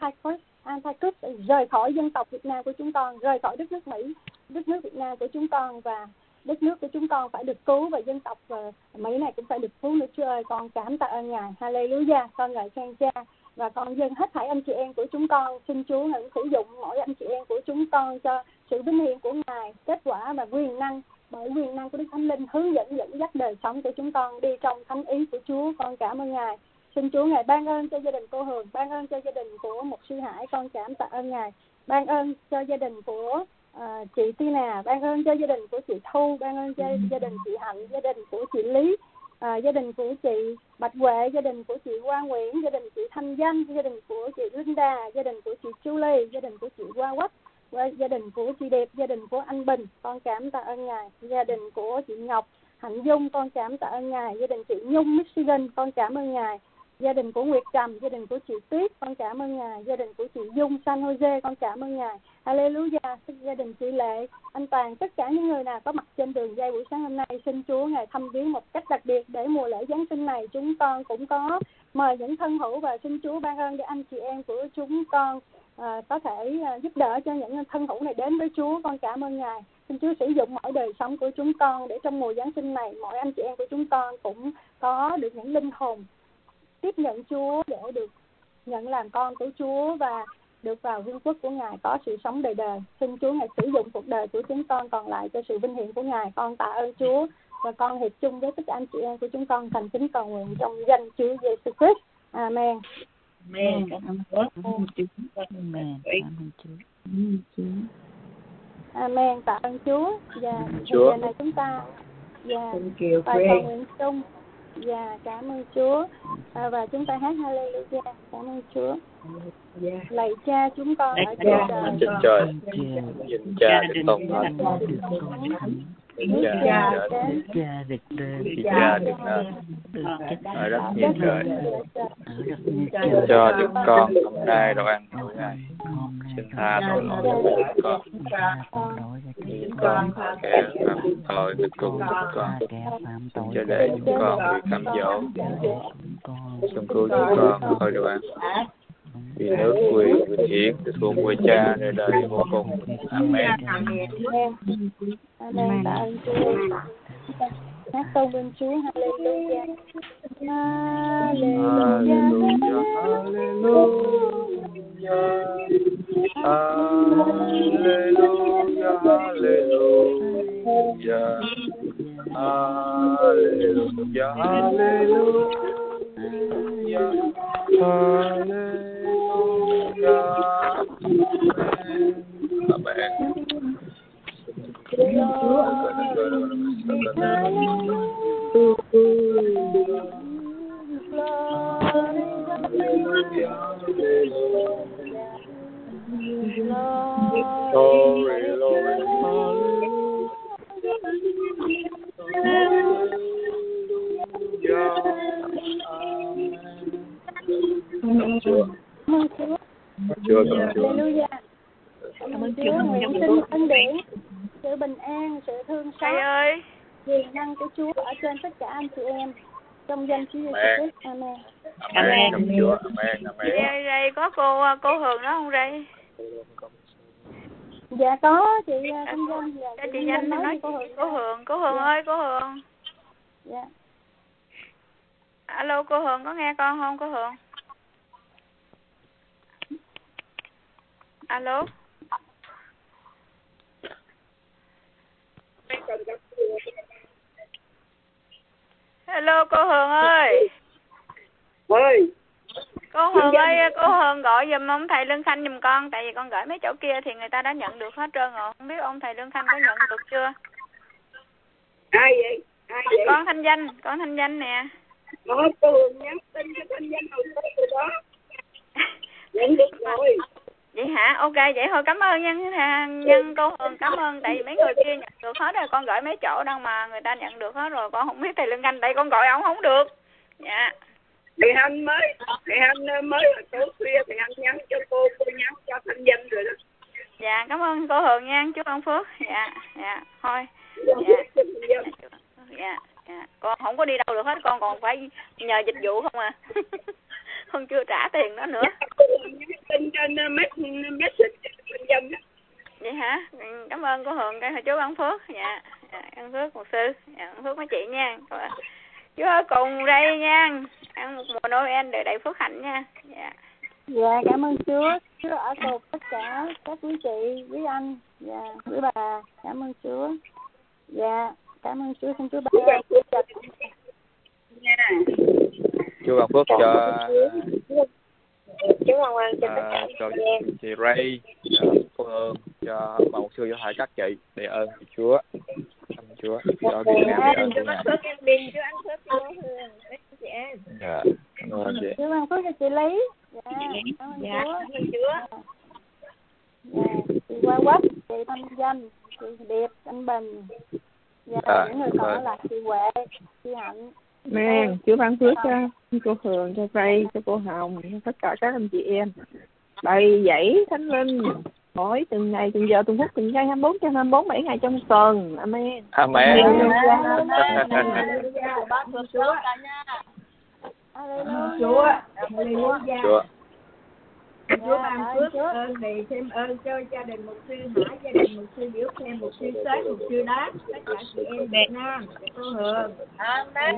Speaker 2: Antichrist rời khỏi dân tộc Việt Nam của chúng con, rời khỏi đất nước Mỹ, đất nước Việt Nam của chúng con, và đất nước của chúng con phải được cứu, và dân tộc Mỹ này cũng phải được cứu nữa, Chúa ơi. Con cảm tạ ơn Ngài. Hallelujah, con ngợi khen Cha. Và con dâng hết thảy anh chị em của chúng con, xin Chúa Ngài sử dụng mỗi anh chị em của chúng con cho sự vinh hiển của Ngài, kết quả và quyền năng, bởi quyền năng của Đức Thánh Linh hướng dẫn dắt đời sống của chúng con đi trong thánh ý của Chúa. Con cảm ơn Ngài. Xin Chúa Ngài ban ơn cho gia đình cô Hường, ban ơn cho gia đình của Mục sư Hải. Con cảm tạ ơn Ngài. Ban ơn cho gia đình của chị Tina, ban ơn cho gia đình của chị Thu, ban ơn cho gia đình chị Hạnh, gia đình của chị Lý, gia đình của chị Bạch Huệ, gia đình của chị Hoa Nguyễn, gia đình chị Thanh Danh, gia đình của chị Linda, gia đình của chị Julie, gia đình của chị Hoa Quách, gia đình của chị Đẹp, gia đình của anh Bình. Con cảm tạ ơn Ngài. Gia đình của chị Ngọc, Hạnh Dung, con cảm tạ ơn Ngài. Gia đình chị Nhung, Michigan, con cảm ơn Ngài. Gia đình của Nguyệt Trầm, gia đình của chị Tuyết, con cảm ơn Ngài. Gia đình của chị Dung, San Jose, con cảm ơn Ngài. Hallelujah. Gia đình chị Lệ, anh Toàn, tất cả những người nào có mặt trên đường dây buổi sáng hôm nay, xin Chúa Ngài thăm viếng một cách đặc biệt, để mùa lễ Giáng sinh này chúng con cũng có mời những thân hữu, và xin Chúa ban ơn để anh chị em của chúng con có thể giúp đỡ cho những thân hữu này đến với Chúa. Con cảm ơn Ngài. Xin Chúa sử dụng mỗi đời sống của chúng con, để trong mùa Giáng sinh này mỗi anh chị em của chúng con cũng có được những linh hồn tiếp nhận Chúa, để được nhận làm con của Chúa và được vào vương quốc của Ngài, có sự sống đời đời. Xin Chúa Ngài sử dụng cuộc đời của chúng con còn lại cho sự vinh hiển của Ngài. Con tạ ơn Chúa, và con hiệp chung với tất cả anh chị em của chúng con thành kính cầu nguyện trong danh Chúa Giêsu Christ. Amen.
Speaker 7: Amen. Cảm ơn Chúa.
Speaker 10: Amen. Cảm ơn Chúa.
Speaker 2: Amen. Tạ ơn Chúa. Và
Speaker 11: Chúa.
Speaker 2: giờ này chúng ta bài cầu nguyện chung. Và cảm ơn Chúa. Và chúng ta hát Hallelujah. Cảm ơn Chúa. Lạy Cha chúng con ở trên
Speaker 11: trời, nhìn Cha được tôn thánh, nhìn Cha được ở đất nhìn trời, cho được con hôm nay đồ ăn mỗi ngày, xin tha tội lỗi của chúng con, kẻ phạm tội được cùng chúng con, cho để chúng con bị cám dỗ, xin cứu chúng con khỏi đồ ăn. Vì nước quyền vinh hiển thuộc về Cha nơi đời vô cùng. Amen.
Speaker 2: Amen. Tạ ơn Chúa. Hát tôn vinh Chúa. Hallelujah. Hallelujah.
Speaker 11: Hallelujah. Hallelujah. Hallelujah. Amen. Chúa.
Speaker 2: Hallelujah. Cảm ơn Chúa. Nguyện xin ân điển, sự bình an, sự thương xót, quyền năng của Chúa ở trên tất cả anh chị em. Trong danh Chúa Giêsu Christ. Amen.
Speaker 11: Amen. Chúa. Amen. Amen.
Speaker 3: Ray có cô Hường đó không Ray?
Speaker 2: Dạ có chị Thanh Danh.
Speaker 3: Dạ, chị Danh nói cô Hường ơi, cô Hường.
Speaker 2: Dạ.
Speaker 3: Alo cô Hường, có nghe con không cô Hường? Alo. Hello cô Hường ơi.
Speaker 6: Ơi.
Speaker 3: Cô Hường ơi, cô Hường gọi giùm ông thầy Lương Khanh giùm con, tại vì con gửi mấy chỗ kia thì người ta đã nhận được hết trơn rồi. Không biết ông thầy Lương Khanh có nhận được chưa?
Speaker 6: Ai vậy?
Speaker 3: Con Thanh Danh nè.
Speaker 6: Cô Hường nhắn tin cho Thanh Danh hồi tối rồi đó. Nhận được rồi.
Speaker 3: Vậy hả? Ok, vậy thôi cảm ơn nhân cô Hường, cảm ơn, tại vì mấy người kia nhận được hết rồi, con gửi mấy chỗ đâu mà người ta nhận được hết rồi, con không biết thầy Lương Khanh, tại con gọi ông không được. Dạ.
Speaker 6: Thầy Hanh mới ở tối khuya thầy Hanh nhắn cho cô nhắn cho Thanh Danh rồi đó.
Speaker 3: Dạ, cảm ơn cô Hường nha, chúc ông phước. Dạ, thôi. Dạ. Con không có đi đâu được hết, con còn phải nhờ dịch vụ không à. Con chưa trả tiền đó nữa.
Speaker 6: Tin trên message Thanh Danh đó.
Speaker 3: Vậy hả? Cảm ơn cô Hường, chú ăn phước. Dạ, ăn phước một sư. Dạ, ăn phước mấy chị nha. Chú ơi cùng đây nha, ăn một mùa Noel để đầy phước hạnh nha.
Speaker 2: Dạ, cảm ơn Chúa. Chúa ở cùng tất cả các quý chị, quý anh, quý bà. Cảm ơn Chúa. Dạ, cảm ơn Chúa. Xin Chúa ban ơn.
Speaker 11: Chúa ban phước cho
Speaker 1: Chúa ban ơn cho tất cả
Speaker 11: cho chị Ray, cô Hương, cho bà mục sư, cho thầy các chị, để ơn Chúa. Cảm ơn Chúa cho Việt Nam, để ơn của Ngài.
Speaker 1: Chúa ăn phước cho cô Hương, chị em.
Speaker 11: Dạ, cảm ơn chị.
Speaker 2: Chúa ban phước cho chị Lý. Dạ, cảm ơn Chúa. Chị Hoa Quách, chị Thanh Danh, chị Điệp, anh Bình. Dạ, những người còn là chị Huệ, chị Hạnh.
Speaker 8: Amen. Chúa ban phước cho cô Hường, cho Ray, cho cô Hồng, cho tất cả các anh chị em. Đầy dẫy Thánh Linh, mỗi từng ngày, từng giờ, từng phút, từng giây, 24/24, 7 ngày trong tuần. Amen.
Speaker 11: Amen.
Speaker 5: Chúa.
Speaker 11: Chúa.
Speaker 5: Chúa ban phước ơn đầy thêm ơn cho gia đình mục sư Hải, gia đình mục sư Biểu Thêm, mục sư Sết, mục sư Đát, tất cả chị em Việt Nam, cô Hường. Amen.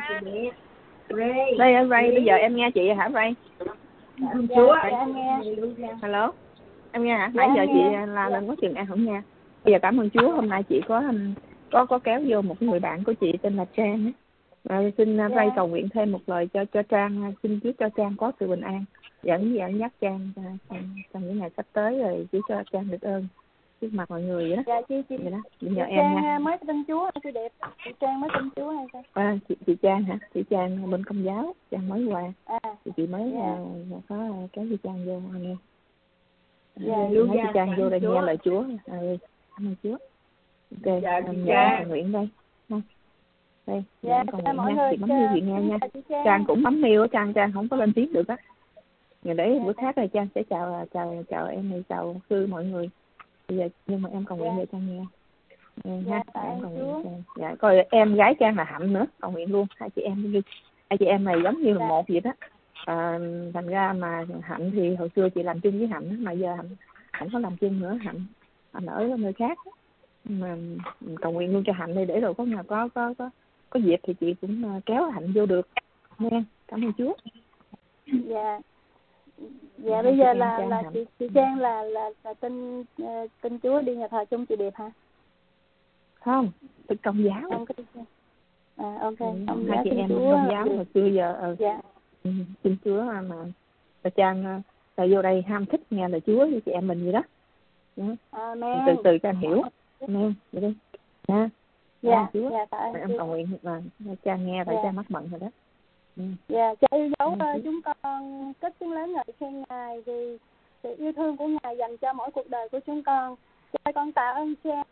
Speaker 8: Đây anh Ray, bây giờ em nghe chị hả Ray?
Speaker 5: Chúa.
Speaker 2: Em nghe.
Speaker 8: Hello. Em nghe hả? Nãy giờ chị là lần có chừng em không nghe. Bây giờ cảm ơn Chúa, hôm nay chị có kéo vô một người bạn của chị tên là Trang ấy. Xin Ray cầu nguyện thêm một lời cho Trang, xin Chúa cho Trang có sự bình an, dẫn dắt Trang trong những ngày sắp tới, rồi Chúa cho Trang được ơn trước mặt mọi người vậy đó.
Speaker 2: Dạ chị
Speaker 8: vậy đó. Chị nhờ em
Speaker 2: Trang
Speaker 8: nha.
Speaker 2: mới tin Chúa hay chị Đẹp? Chị Trang mới tin Chúa hay sao?
Speaker 8: Chị Trang hả? Chị Trang bên Công giáo, Trang mới qua. Chị mới có cái chị Trang vô nghe. Nói chị Trang vô đây nghe lời Chúa. Cảm ơn Chúa. Ok, em cầu nguyện đây. Đây, em cầu nguyện nha. Chị bấm miêu chị nghe nha. Trang cũng bấm miêu, Trang không có lên tiếng được á. Ngày đấy bữa khác rồi Trang sẽ chào em này, chào sư mọi người. Bây giờ nhưng mà em cầu nguyện cho Trang nghe. Ha, em cầu nguyện Trang. Dạ, coi em gái Trang là Hạnh nữa, cầu nguyện luôn. Hai chị em này giống như là một vậy đó. Thành ra mà Hạnh thì hồi xưa chị làm chung với Hạnh, mà giờ Hạnh không có làm chung nữa. Hạnh ở nơi khác. Mà cầu nguyện luôn cho Hạnh đi, để rồi có nào có dịp thì chị cũng kéo Hạnh vô được nghe. Cảm ơn Chúa.
Speaker 2: Dạ bây giờ là chị Trang là tin Chúa đi nhà thờ chung chị Điệp hả?
Speaker 8: Không, tin Công giáo.
Speaker 2: Ok.
Speaker 8: Hai chị em Công giáo hồi xưa giờ tin Chúa mà Trang vô đây ham thích nghe lời Chúa với chị em mình vậy đó. Từ Trang hiểu. Amen. Vậy đi. Chúa. Em cầu nguyện và Trang nghe tại Trang mắc bận rồi đó.
Speaker 2: Cha yêu dấu chúng con cất tiếng lớn ngợi khen Ngài vì sự yêu thương của Ngài dành cho mỗi cuộc đời của chúng con. Cha con tạ ơn Cha.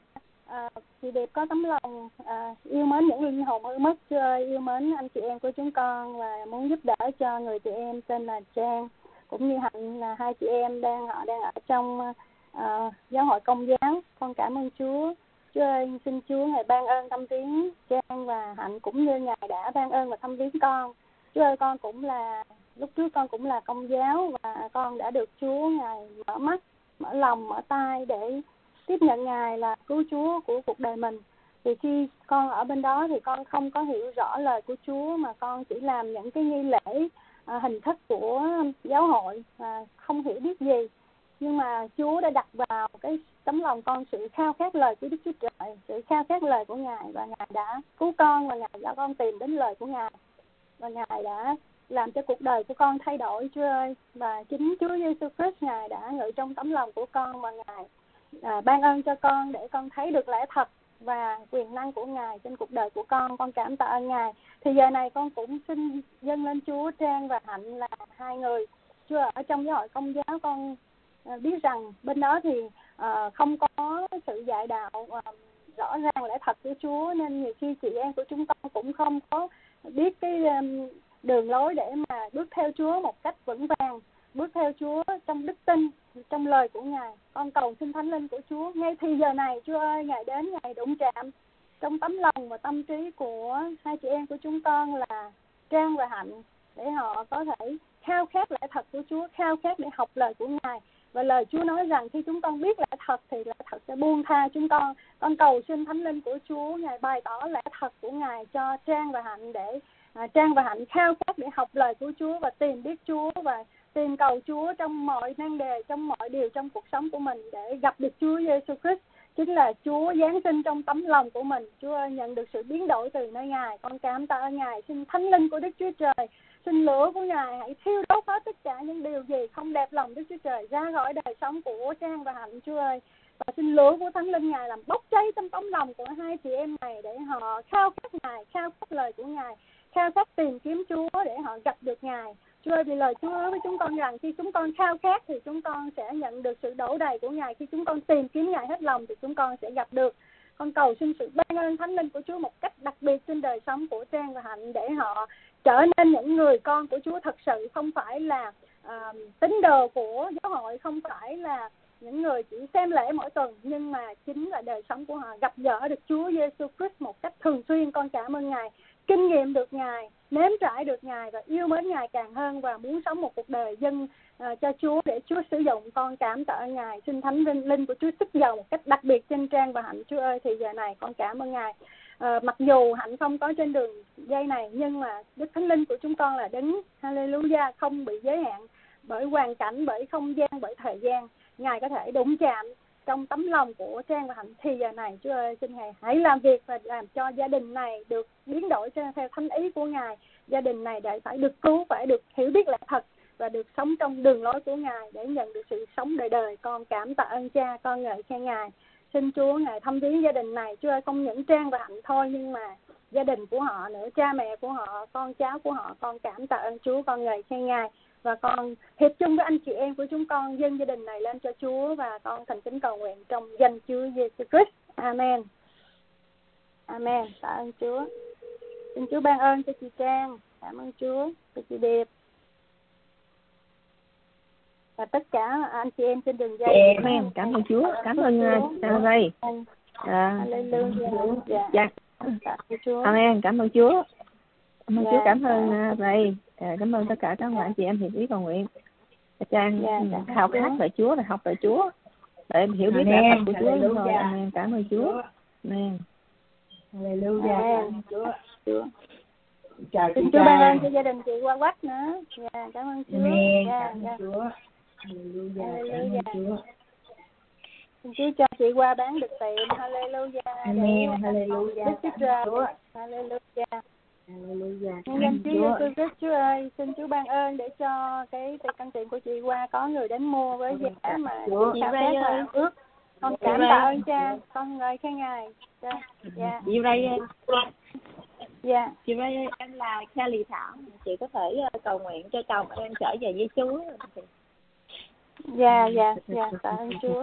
Speaker 2: Chị Điệp có tấm lòng yêu mến những linh hồn hư mất, Chúa ơi, yêu mến anh chị em của chúng con và muốn giúp đỡ cho người chị em tên là Trang cũng như Hạnh, là hai chị em đang ở trong giáo hội Công giáo. Con cảm ơn Chúa. Chúa ơi, xin Chúa Ngài ban ơn thăm viếng Trang và Hạnh cũng như Ngài đã ban ơn và thăm viếng con. Chúa ơi, con cũng là lúc trước con cũng là Công giáo và con đã được Chúa Ngài mở mắt, mở lòng, mở tai để tiếp nhận Ngài là cứu Chúa của cuộc đời mình. Thì khi con ở bên đó thì con không có hiểu rõ lời của Chúa, mà con chỉ làm những cái nghi lễ hình thức của giáo hội và không hiểu biết gì. Nhưng mà Chúa đã đặt vào cái tấm lòng con sự khao khát lời của Đức Chúa Trời, sự khao khát lời của Ngài, và Ngài đã cứu con và Ngài đã con tìm đến lời của Ngài, và Ngài đã làm cho cuộc đời của con thay đổi, Chúa ơi. Và chính Chúa Giêsu Christ Ngài đã ngự trong tấm lòng của con, và Ngài ban ơn cho con để con thấy được lẽ thật và quyền năng của Ngài trên cuộc đời của con. Con cảm tạ ơn Ngài. Thì giờ này con cũng xin dâng lên Chúa Trang và Hạnh là hai người. Chúa, ở trong giáo hội Công giáo con biết rằng bên đó thì không có sự dạy đạo rõ ràng lẽ thật của Chúa, nên nhiều khi chị em của chúng con cũng không có biết cái đường lối để mà bước theo Chúa một cách vững vàng, bước theo Chúa trong đức tin, trong lời của Ngài. Con cầu xin Thánh Linh của Chúa ngay thì giờ này, Chúa ơi, Ngài đến, Ngài đụng chạm trong tấm lòng và tâm trí của hai chị em của chúng con là Trang và Hạnh, để họ có thể khao khát lẽ thật của Chúa, khao khát để học lời của Ngài. Và lời Chúa nói rằng khi chúng con biết lẽ thật thì lẽ thật sẽ buông tha chúng con. Con cầu xin Thánh Linh của Chúa Ngài bày tỏ lẽ thật của Ngài cho Trang và Hạnh, để Trang và Hạnh khao khát để học lời của Chúa và tìm biết Chúa và tìm cầu Chúa trong mọi nan đề, trong mọi điều trong cuộc sống của mình, để gặp được Chúa Giêsu Christ, chính là Chúa giáng sinh trong tấm lòng của mình. Chúa ơi, nhận được sự biến đổi từ nơi Ngài. Con cảm tạ ơn Ngài. Xin Thánh Linh của Đức Chúa Trời, xin lửa của Ngài hãy thiêu đốt hết tất cả những điều gì không đẹp lòng Đức Chúa Trời ra khỏi đời sống của Trang và Hạnh, Chúa ơi. Và xin lửa của Thánh Linh Ngài làm bốc cháy trong tấm lòng của hai chị em này, để họ khao khát Ngài, khao khát lời của Ngài, khao khát tìm kiếm Chúa để họ gặp được Ngài. Chúa ơi, vì lời Chúa nói với chúng con rằng khi chúng con khao khát thì chúng con sẽ nhận được sự đổ đầy của Ngài. Khi chúng con tìm kiếm Ngài hết lòng thì chúng con sẽ gặp được. Con cầu xin sự ban ơn Thánh Linh của Chúa một cách đặc biệt trên đời sống của Trang và Hạnh, để họ trở nên những người con của Chúa thật sự, không phải là tín đồ của giáo hội, không phải là những người chỉ xem lễ mỗi tuần, nhưng mà chính là đời sống của họ gặp gỡ được Chúa Giêsu Christ một cách thường xuyên. Con cảm ơn Ngài, kinh nghiệm được Ngài, nếm trải được Ngài và yêu mến Ngài càng hơn, và muốn sống một cuộc đời dâng cho Chúa để Chúa sử dụng. Con cảm tạ Ngài. Xin Thánh Linh của Chúa sức dầu một cách đặc biệt trên Trang và Hạnh, Chúa ơi. Thì giờ này con cảm ơn Ngài. Mặc dù Hạnh không có trên đường dây này, nhưng mà Đức Thánh Linh của chúng con là đấng Hallelujah không bị giới hạn bởi hoàn cảnh, bởi không gian, bởi thời gian. Ngài có thể đụng chạm trong tấm lòng của Trang và Hạnh. Thì giờ này Chúa ơi, xin Ngài hãy làm việc và làm cho gia đình này được biến đổi theo thánh ý của Ngài. Gia đình này để phải được cứu, phải được hiểu biết lẽ thật, và được sống trong đường lối của Ngài để nhận được sự sống đời đời. Con cảm tạ ơn Cha, con ngợi khen Ngài. Xin Chúa Ngài thăm viếng gia đình này. Chúa ơi, không những Trang và Hạnh thôi nhưng mà gia đình của họ nữa, cha mẹ của họ, con cháu của họ. Con cảm tạ ơn Chúa, con ngợi khen Ngài. Và con hiệp chung với anh chị em của chúng con dâng gia đình này lên cho Chúa, và con thành kính cầu nguyện trong danh Chúa Giêsu Christ. Amen. Amen. Tạ ơn Chúa. Xin Chúa ban ơn cho chị Trang. Cảm ơn Chúa. Cho chị Điệp và tất cả anh chị em trên đường dây.
Speaker 8: Amen. Cảm ơn Chúa. Cảm ơn Ray.
Speaker 2: Hallelujah.
Speaker 8: Dạ. Amen. Cảm ơn Chúa. Cảm ơn Chúa. Cảm ơn Ray. Cảm ơn tất cả các anh chị em hiệp ý cầu nguyện. Trang học hát lời Chúa, là học lời Chúa để em hiểu biết lẽ thật của Chúa thôi. Amen. Cảm ơn Chúa. Amen.
Speaker 5: Hallelujah. Chúa.
Speaker 2: Xin Chúa ban ơn cho gia đình chị Qua Quách nữa. Cảm ơn Chúa.
Speaker 5: Cảm ơn Chúa.
Speaker 2: Hallelujah. Xin Chúa cho chị Qua bán được tiệm. Hallelujah.
Speaker 5: Amen. Hallelujah.
Speaker 2: Đức Chúa Trời. Hallelujah. Nhân danh Chúa Giêsu Christ, Chúa ơi, xin Chúa ban ơn để cho cái căn tiệm của chị Qua có người đến mua với giá mà chị Ray ơi ước. Con cảm tạ ơn Cha, con ngợi khen Ngài.
Speaker 8: Chị Ray ơi.
Speaker 2: Dạ.
Speaker 8: Chị Ray ơi, em là Kelly Thảo. Chị có thể cầu nguyện cho chồng em trở về với Chúa.
Speaker 2: Dạ, tạ ơn Chúa.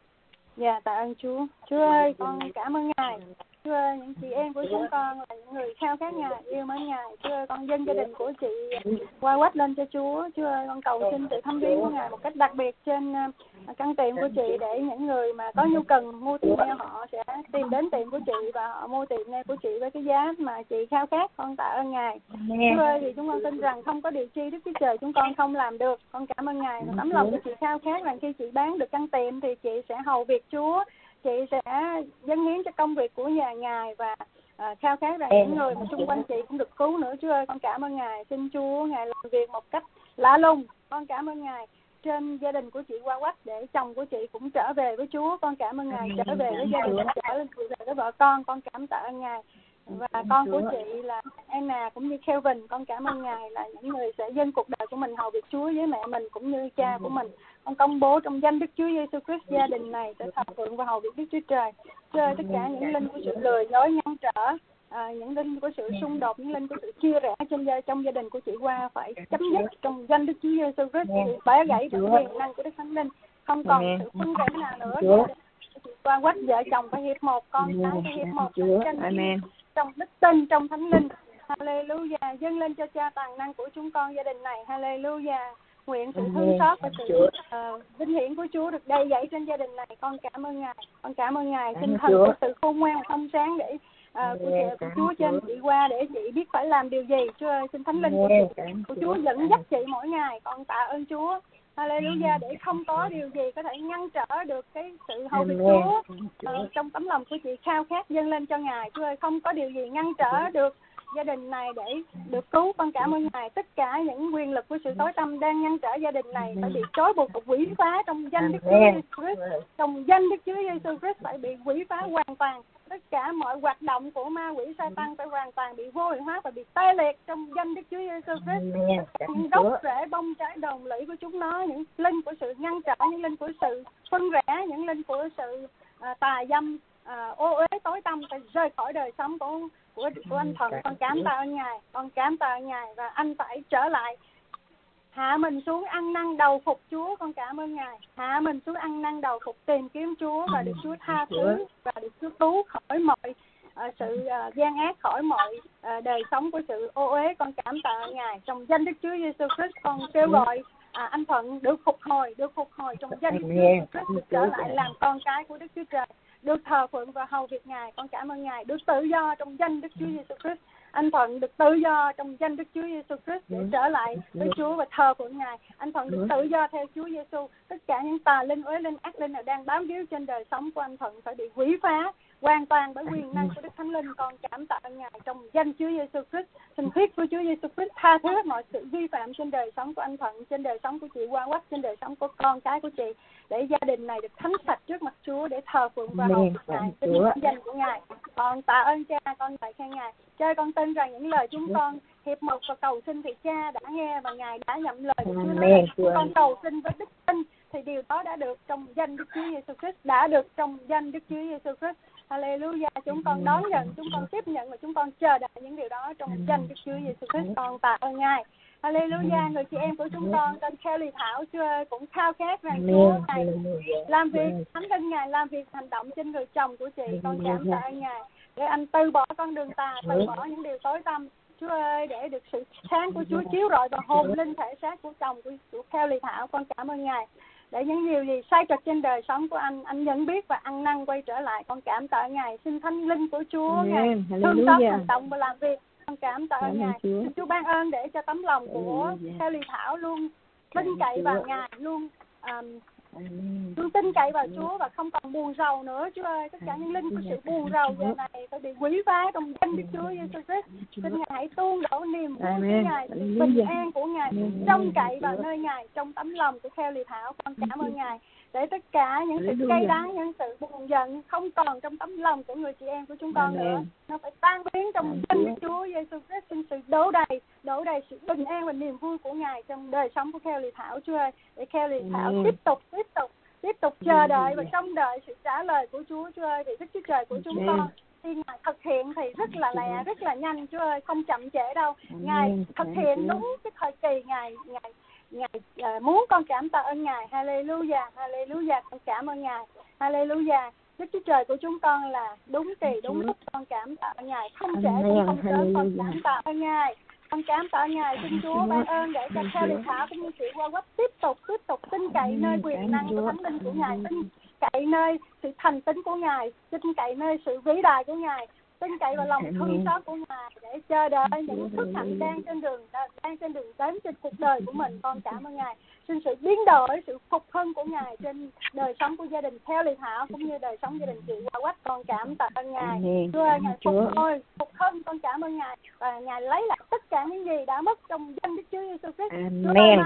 Speaker 2: Dạ, tạ ơn Chúa. Chúa ơi, con cảm ơn Ngài. Chúa ơi, những chị em của chúng con là những người khao khát Ngài, yêu mến Ngài. Chúa ơi, con dâng gia đình của chị Qua Quách lên cho Chúa. Chúa ơi, con cầu xin sự thăm viếng của Ngài một cách đặc biệt trên căn tiệm của chị, để những người mà có nhu cần mua tiệm nghe họ sẽ tìm đến tiệm của chị và họ mua tiệm nghe của chị với cái giá mà chị khao khát. Con tạ ơn Ngài. Chúa ơi, vì chúng con tin rằng không có điều chi Đức Chúa Trời chúng con không làm được. Con cảm ơn Ngài và tấm lòng của chị khao khát rằng khi chị bán được căn tiệm thì chị sẽ hầu việc Chúa, chị sẽ dâng hiến cho công việc của nhà Ngài và khao khát rằng những người mà xung quanh chị cũng được cứu nữa. Chúa ơi, con cảm ơn Ngài. Xin Chúa Ngài làm việc một cách lạ lùng. Con cảm ơn Ngài trên gia đình của chị Qua Quách, để chồng của chị cũng trở về với Chúa. Con cảm ơn Ngài trở về với gia đình, trở về với vợ con. Con cảm tạ ơn Ngài. Và con của chị là Anna cũng như Kelvin, con cảm ơn Ngài là những người sẽ dâng cuộc đời của mình hầu việc Chúa với mẹ mình cũng như cha của mình. Con công bố trong danh Đức Chúa Giêsu Christ, gia đình này sẽ thờ phượng và hầu việc Đức Chúa Trời. Chúa ơi, tất cả những linh của sự lừa dối ngăn trở, những linh của sự xung đột, những linh của sự chia rẽ trong gia đình của chị Qua phải chấm dứt trong danh Đức Chúa Giêsu Christ. Bẻ gãy quyền năng của Đức Thánh Linh, không còn sự phân rẽ nào nữa. Chị Qua Quách vợ chồng phải hiệp một, con cái phải hiệp một trong đức tin, trong Thánh Linh. Hallelujah. Dâng lên cho Cha toàn năng của chúng con gia đình này. Hallelujah. Nguyện sự thương xót và sự vinh hiển của Chúa được đầy dẫy trên gia đình này. Con cảm ơn Ngài. Con cảm ơn Ngài. Tinh thần của sự khôn ngoan thông sáng để của Chúa trên chị Qua, để chị biết phải làm điều gì. Chúa ơi, xin Thánh Linh của Chúa dẫn dắt chị mỗi ngày. Con tạ ơn Chúa. Hallelujah. Để không có điều gì có thể ngăn trở được cái sự hầu việc Chúa trong tấm lòng của chị khao khát dâng lên cho Ngài. Chúa ơi, không có điều gì ngăn trở được gia đình này để được cứu. Con cảm ơn Ngài. Tất cả những quyền lực của sự tối tăm đang ngăn trở gia đình này phải bị trói buộc và quỷ phá trong danh Đức Chúa Giêsu Christ. Trong danh Đức Chúa Giêsu Christ phải bị quỷ phá hoàn toàn. Tất cả mọi hoạt động của ma quỷ Sa-tan phải hoàn toàn bị vô hiệu hóa và bị tê liệt trong danh Đức Chúa Giêsu Christ. Những gốc rễ bông trái đồng lũy của chúng nó, những linh của sự ngăn trở, những linh của sự phân rẽ, những linh của sự tà dâm, ô uế tối tăm phải rời khỏi đời sống của anh Thuận. Con cảm tạ ơn Ngài. Con cảm tạ ơn Ngài và anh phải trở lại hạ mình xuống ăn năn đầu phục Chúa. Con cảm ơn Ngài. Hạ mình xuống ăn năn đầu phục, tìm kiếm Chúa và được Chúa tha thứ và được Chúa cứu khỏi mọi sự gian ác, khỏi mọi đời sống của sự ô uế. Con cảm tạ ơn Ngài. Trong danh Đức Chúa Giêsu Christ, con kêu gọi anh Thuận được phục hồi trong danh Đức Chúa Giêsu Christ, được trở lại làm con cái của Đức Chúa Trời, được thờ phượng và hầu việc Ngài. Con cảm ơn Ngài. Được tự do trong danh Đức Chúa Giêsu Christ. Anh Thuận được tự do trong danh Đức Chúa Giêsu Christ để trở lại với Chúa và thờ phượng Ngài. Anh Thuận được tự do theo Chúa Giêsu. Tất cả những tà linh, uế linh, ác linh nào đang bám víu trên đời sống của anh Thuận phải bị quỷ phá hoàn toàn bởi quyền năng của Đức Thánh Linh. Con cảm tạ Ngài trong danh Chúa Giêsu Christ. Xin huyết của Chúa Giêsu Christ tha thứ hết mọi sự vi phạm trên đời sống của anh Thuận, trên đời sống của chị Hoa Quách, trên đời sống của con cái của chị, để gia đình này được thánh sạch trước mặt Chúa, để thờ phượng và hầu Ngài, tin danh của Ngài. Con tạ ơn Cha, con ngợi khen Ngài. Cha, con tin rằng những lời chúng con hiệp một và cầu xin thì Cha đã nghe và Ngài đã nhậm lời của Chúa nói. Con cầu xin với đức tin thì điều đó đã được trong danh Đức Chúa Giêsu Christ, đã được trong danh Đức Chúa Giêsu Christ. Hallelujah. Chúng con đón nhận, chúng con tiếp nhận và chúng con chờ đợi những điều đó trong danh Đức Chúa Giêsu Christ. Con tạ ơn Ngài. Hallelujah. Người chị em của chúng con tên Kelly Thảo chưa cũng khao khát rằng Chúa Ngài làm việc, Thánh Linh Ngài làm việc hành động trên người chồng của chị. Con cảm tạ ơn Ngài để anh từ bỏ con đường tà, từ bỏ những điều tối tăm, Chúa ơi, để được sự sáng của Chúa chiếu rọi vào hồn linh thể xác của chồng của Kelly Thảo. Con cảm ơn Ngài để những điều gì sai trật trên đời sống của anh nhận biết và ăn năn quay trở lại. Con cảm tạ Ngài. Xin Thánh Linh của Chúa Ngài thương xót hành động và làm việc. Con cảm tạ Ngài. Xin Chúa ban ơn để cho tấm lòng của Kelly Thảo luôn tin cậy vào Ngài, luôn tin cậy vào Chúa và không còn buồn rầu nữa. Chúa ơi, tất cả những linh của sự buồn rầu giờ này phải bị quỷ phá trong danh Đức Chúa Giêsu Christ. Xin Ngài hãy tuôn đổ niềm vui của Ngài, bình an của Ngài, trông cậy vào nơi Ngài trong tấm lòng của Kelly Thảo. Con cảm ơn Ngài để tất cả những sự cay đắng, những sự buồn giận không còn trong tấm lòng của người chị em của chúng con nữa. Nó phải tan biến trong danh Đức Chúa Giêsu Christ. Xin sự đổ đầy sự bình an và niềm vui của Ngài trong đời sống của Kelly Thảo. Chúa ơi, để Kelly Thảo tiếp tục chờ đợi và trông đợi sự trả lời của Chúa. Chúa ơi, vì Đức Chúa Trời của chúng con khi Ngài thực hiện thì rất là lẹ, rất là nhanh. Chúa ơi, không chậm trễ đâu. Ngài thực hiện đúng cái thời kỳ Ngài muốn. Con cảm tạ ơn Ngài. Hallelujah, hallelujah. Con cảm ơn Ngài. Hallelujah. Đức Chúa Trời của chúng con là đúng kỳ đúng lúc. Con cảm tạ ơn Ngài, không trễ cũng không sớm. Con cảm tạ ơn Ngài. Con cảm tạ Ngài. Xin Chúa ban ơn để cho Kelly Thảo cũng như chị Hoa Quách tiếp tục tin cậy nơi quyền năng của Thánh Linh của Ngài, tin cậy nơi sự thành tín của Ngài, tin cậy nơi sự vĩ đại của Ngài, tin cậy vào lòng thương xót của Ngài để chờ đợi những phước hạnh đang trên đường đến trên cuộc đời của mình. Con cảm ơn Ngài. Xin sự biến đổi, sự phục hưng của Ngài trên đời sống của gia đình Kelly Thảo cũng như đời sống gia đình chị Hoa Quách. Con cảm tạ ơn Ngài. Chúa ơi, Ngài phục hưng. Con cảm ơn Ngài và Ngài lấy lại tất cả những gì đã mất trong danh Đức Chúa Giêsu Christ. Chúa ơi,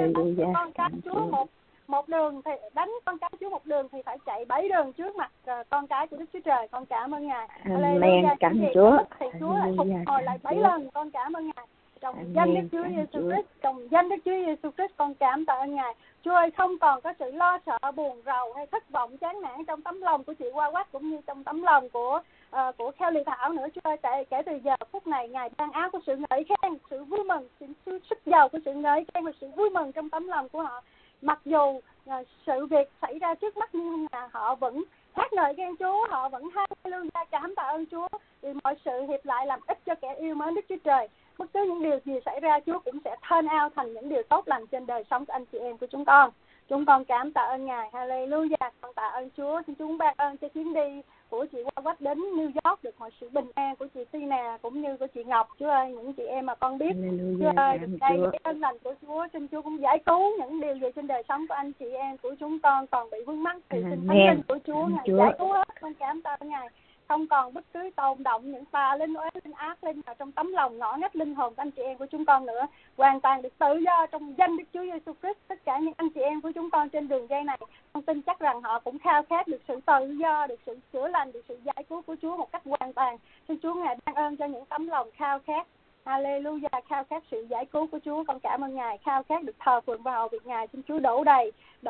Speaker 2: con cái Chúa một đường thì đánh con cái Chúa một đường thì phải chạy 7 đường trước mặt con cái của Đức Chúa Trời. Con cảm ơn Ngài.
Speaker 8: Amen. Cảm ơn Chúa.
Speaker 2: Thì Chúa lại phục hồi lại 7 lần. Con cảm ơn Ngài. Trong danh Đức Chúa Giêsu Christ, trong danh Đức Chúa Giêsu Christ, con cảm tạ ơn Ngài. Chúa ơi, không còn có sự lo sợ, buồn rầu hay thất vọng, chán nản trong tấm lòng của chị Hoa Quách cũng như trong tấm lòng của Kelly Thảo nữa. Chúa ơi, kể từ giờ phút này Ngài ban áo của sự ngợi khen, sự vui mừng, sự sức giàu của sự ngợi khen và sự vui mừng trong tấm lòng của họ. Mặc dù sự việc xảy ra trước mắt nhưng mà họ vẫn hát ngợi khen Chúa, họ vẫn hallelujah cảm tạ ơn Chúa vì mọi sự hiệp lại làm ích cho kẻ yêu mến Đức Chúa Trời. Bất cứ những điều gì xảy ra, Chúa cũng sẽ turn out thành những điều tốt lành trên đời sống của anh chị em của chúng con. Chúng con cảm tạ ơn Ngài. Hallelujah. Con tạ ơn Chúa. Xin Chúa ban ơn cho chuyến đi của chị Hoa Quách đến New York được mọi sự bình an của chị Tina cũng như của chị Ngọc. Chúa ơi, những chị em mà con biết, Chúa ơi, được đây cái ơn lành của Chúa. Xin Chúa cũng giải cứu những điều gì trên đời sống của anh chị em của chúng con còn bị vướng mắc. Thì xin Thánh Linh của Chúa Ngài giải cứu hết. Con cảm tạ Ngài. Không còn bất cứ tồn động những tà linh uế linh ác linh vào trong tấm lòng ngõ ngách linh hồn của anh chị em của chúng con nữa. Hoàn toàn được tự do trong danh Đức Chúa Giêsu Christ. Tất cả những anh chị em của chúng con trên đường dây này, con tin chắc rằng họ cũng khao khát được sự tự do, được sự chữa lành, được sự giải cứu của Chúa một cách hoàn toàn. Xin Chúa Ngài ban ơn cho những tấm lòng khao khát. Hallelujah, khao khát sự giải cứu của Chúa. Con cảm ơn Ngài, khao khát được thờ phượng và hầu việc Ngài. Xin Chúa đổ đầy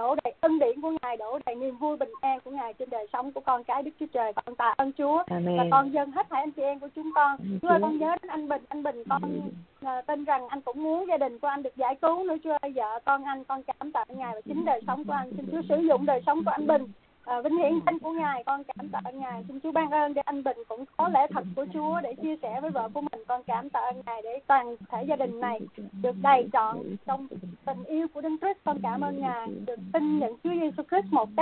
Speaker 2: ân điển của Ngài, đổ đầy niềm vui bình an của Ngài trên đời sống của con cái Đức Chúa Trời. Con tạ ơn Chúa. Và con dâng hết thảy anh chị em của chúng con. Chúa ơi, con nhớ đến anh Bình con tin rằng anh cũng muốn gia đình của anh được giải cứu nữa. Chúa ơi, vợ con anh, con cảm tạ Ngài và chính đời sống của anh. Xin Chúa sử dụng đời sống của anh Bình vinh hiển danh của Ngài. Con cảm tạ Ngài. Xin Chúa ban ơn để anh Bình cũng có lẽ thật của Chúa để chia sẻ với vợ của mình. Con cảm tạ Ngài để toàn thể gia đình này được đầy trọn trong tình yêu của Đấng Christ. Con cảm ơn Ngài được tin nhận Chúa Giêsu Christ một cách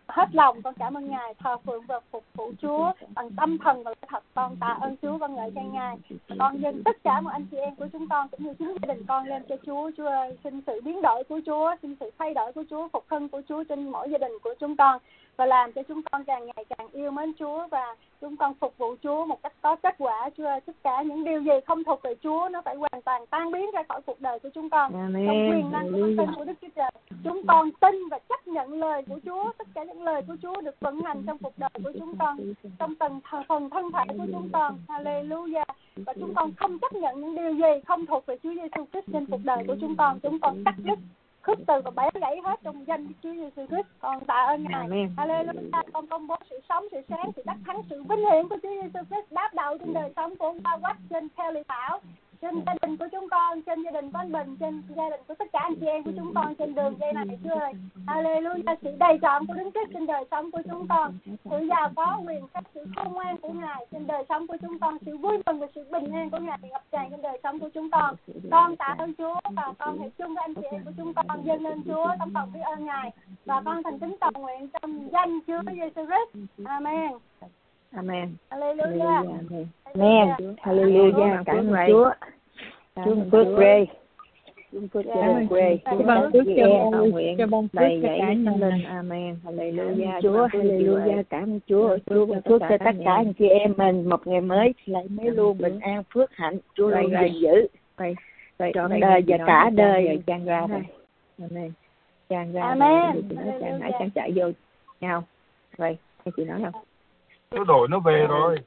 Speaker 2: hết lòng con cảm ơn Ngài, thờ phượng và phục vụ Chúa bằng tâm thần và thật. Con tạ ơn Chúa, con ngợi khen Ngài. Con dâng tất cả mọi anh chị em của chúng con cũng như chính gia đình con lên cho Chúa. Chúa ơi, xin sự biến đổi của Chúa, xin sự thay đổi của Chúa, phục hưng của Chúa trên mỗi gia đình của chúng con, và làm cho chúng con càng ngày càng yêu mến Chúa và chúng con phục vụ Chúa một cách có kết quả. Chúa ơi, tất cả những điều gì không thuộc về Chúa nó phải hoàn toàn tan biến ra khỏi cuộc đời của chúng con. Trong quyền năng của tin của Đức Chúa Trời, chúng con tin và chấp nhận lời của Chúa. Tất cả những lời của Chúa được vận hành trong cuộc đời của chúng con, trong phần thân thể của chúng con. Hallelujah. Và chúng con không chấp nhận những điều gì không thuộc về Chúa Giêsu Christ trên cuộc đời của chúng con. Chúng con cắt đứt, khước từ và bẻ gãy hết trong danh Chúa Giêsu Christ. Con tạ ơn Ngài. Hallelujah. Con công bố sự sống, sự sáng, sự đắc thắng, sự vinh hiển của Chúa Giêsu Christ đáp đầu trên đời sống của ông Ba Quách, trên Kelly Thảo, trên gia đình của chúng con, trên gia đình của anh Bình, trên gia đình của tất cả anh chị em của chúng con trên đường dây này. Chúa ơi, hallelujah, sự đầy trọn của Đấng Christ trên đời sống của chúng con, sự giàu có quyền phép, sự khôn ngoan của Ngài trên đời sống của chúng con, sự vui mừng và sự bình an của Ngài ngập tràn trên đời sống của chúng con. Con tạ ơn Chúa và con hiệp chung với anh chị em của chúng con dâng lên Chúa tấm lòng biết ơn Ngài, và con thành kính cầu nguyện trong danh Chúa Giêsu Christ. Amen.
Speaker 8: Amen.
Speaker 2: Hallelujah.
Speaker 8: Amen. Hallelujah. Cảm ơn Chúa. Chúa phước Ray. Chúa phước Ray. Chúa ban phước cho nguyện đầy dẫy Thánh Linh. Amen. Hallelujah. Chúa, hallelujah. Cảm ơn Chúa. Chúa ban phước cho tất cả anh chị em mình một ngày mới lại mới luôn bình an phước hạnh. Chúa luôn gìn giữ trọn đời và cả đời tràn ra đây. Amen. Tràn ra. Amen. Tràn nãy tràn chạy vô nhau. Vậy chị nói không?
Speaker 12: Nó đổi nó về rồi.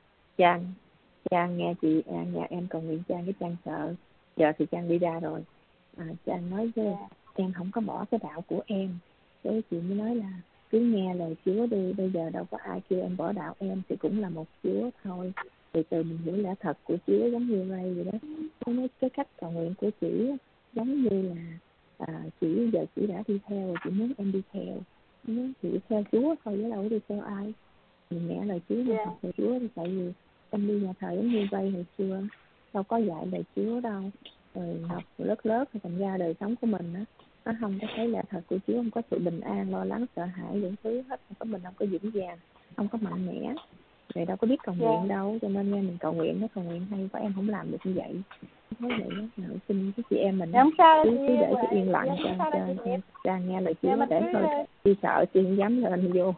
Speaker 8: Trang nghe chị nhà em cầu nguyện Trang, cái Trang sợ giờ thì Trang đi ra rồi. Trang nói với Trang không có bỏ cái đạo của em. Thế chị mới nói là cứ nghe lời Chúa đi, bây giờ đâu có ai kêu em bỏ đạo em, thì cũng là một Chúa thôi. Từ từ mình hiểu lẽ thật của Chúa, giống như vậy vậy đó. Cái cách cầu nguyện của chị giống như là chị giờ chị đã đi theo rồi, chị muốn em đi theo. Chị theo Chúa thôi chứ đâu có đi theo ai. Mình nghe lời Chúa, mình học lời Chúa, thì tại vì em đi nhà thờ giống như vay hồi xưa đâu có dạy lời Chúa đâu, rồi học lớp thì thành ra đời sống của mình á, nó không có thấy lẽ thật của Chúa, không có sự bình an, lo lắng, sợ hãi những thứ hết, mình không có vững vàng, không có mạnh mẽ, rồi đâu có biết cầu nguyện đâu, cho nên nghe mình cầu nguyện hay quá, em không làm được như vậy. Nói vậy đó, xin cái chị em mình cứ để cho yên lặng cho nghe lời Chúa để thôi, chị sợ chị không dám lên vô.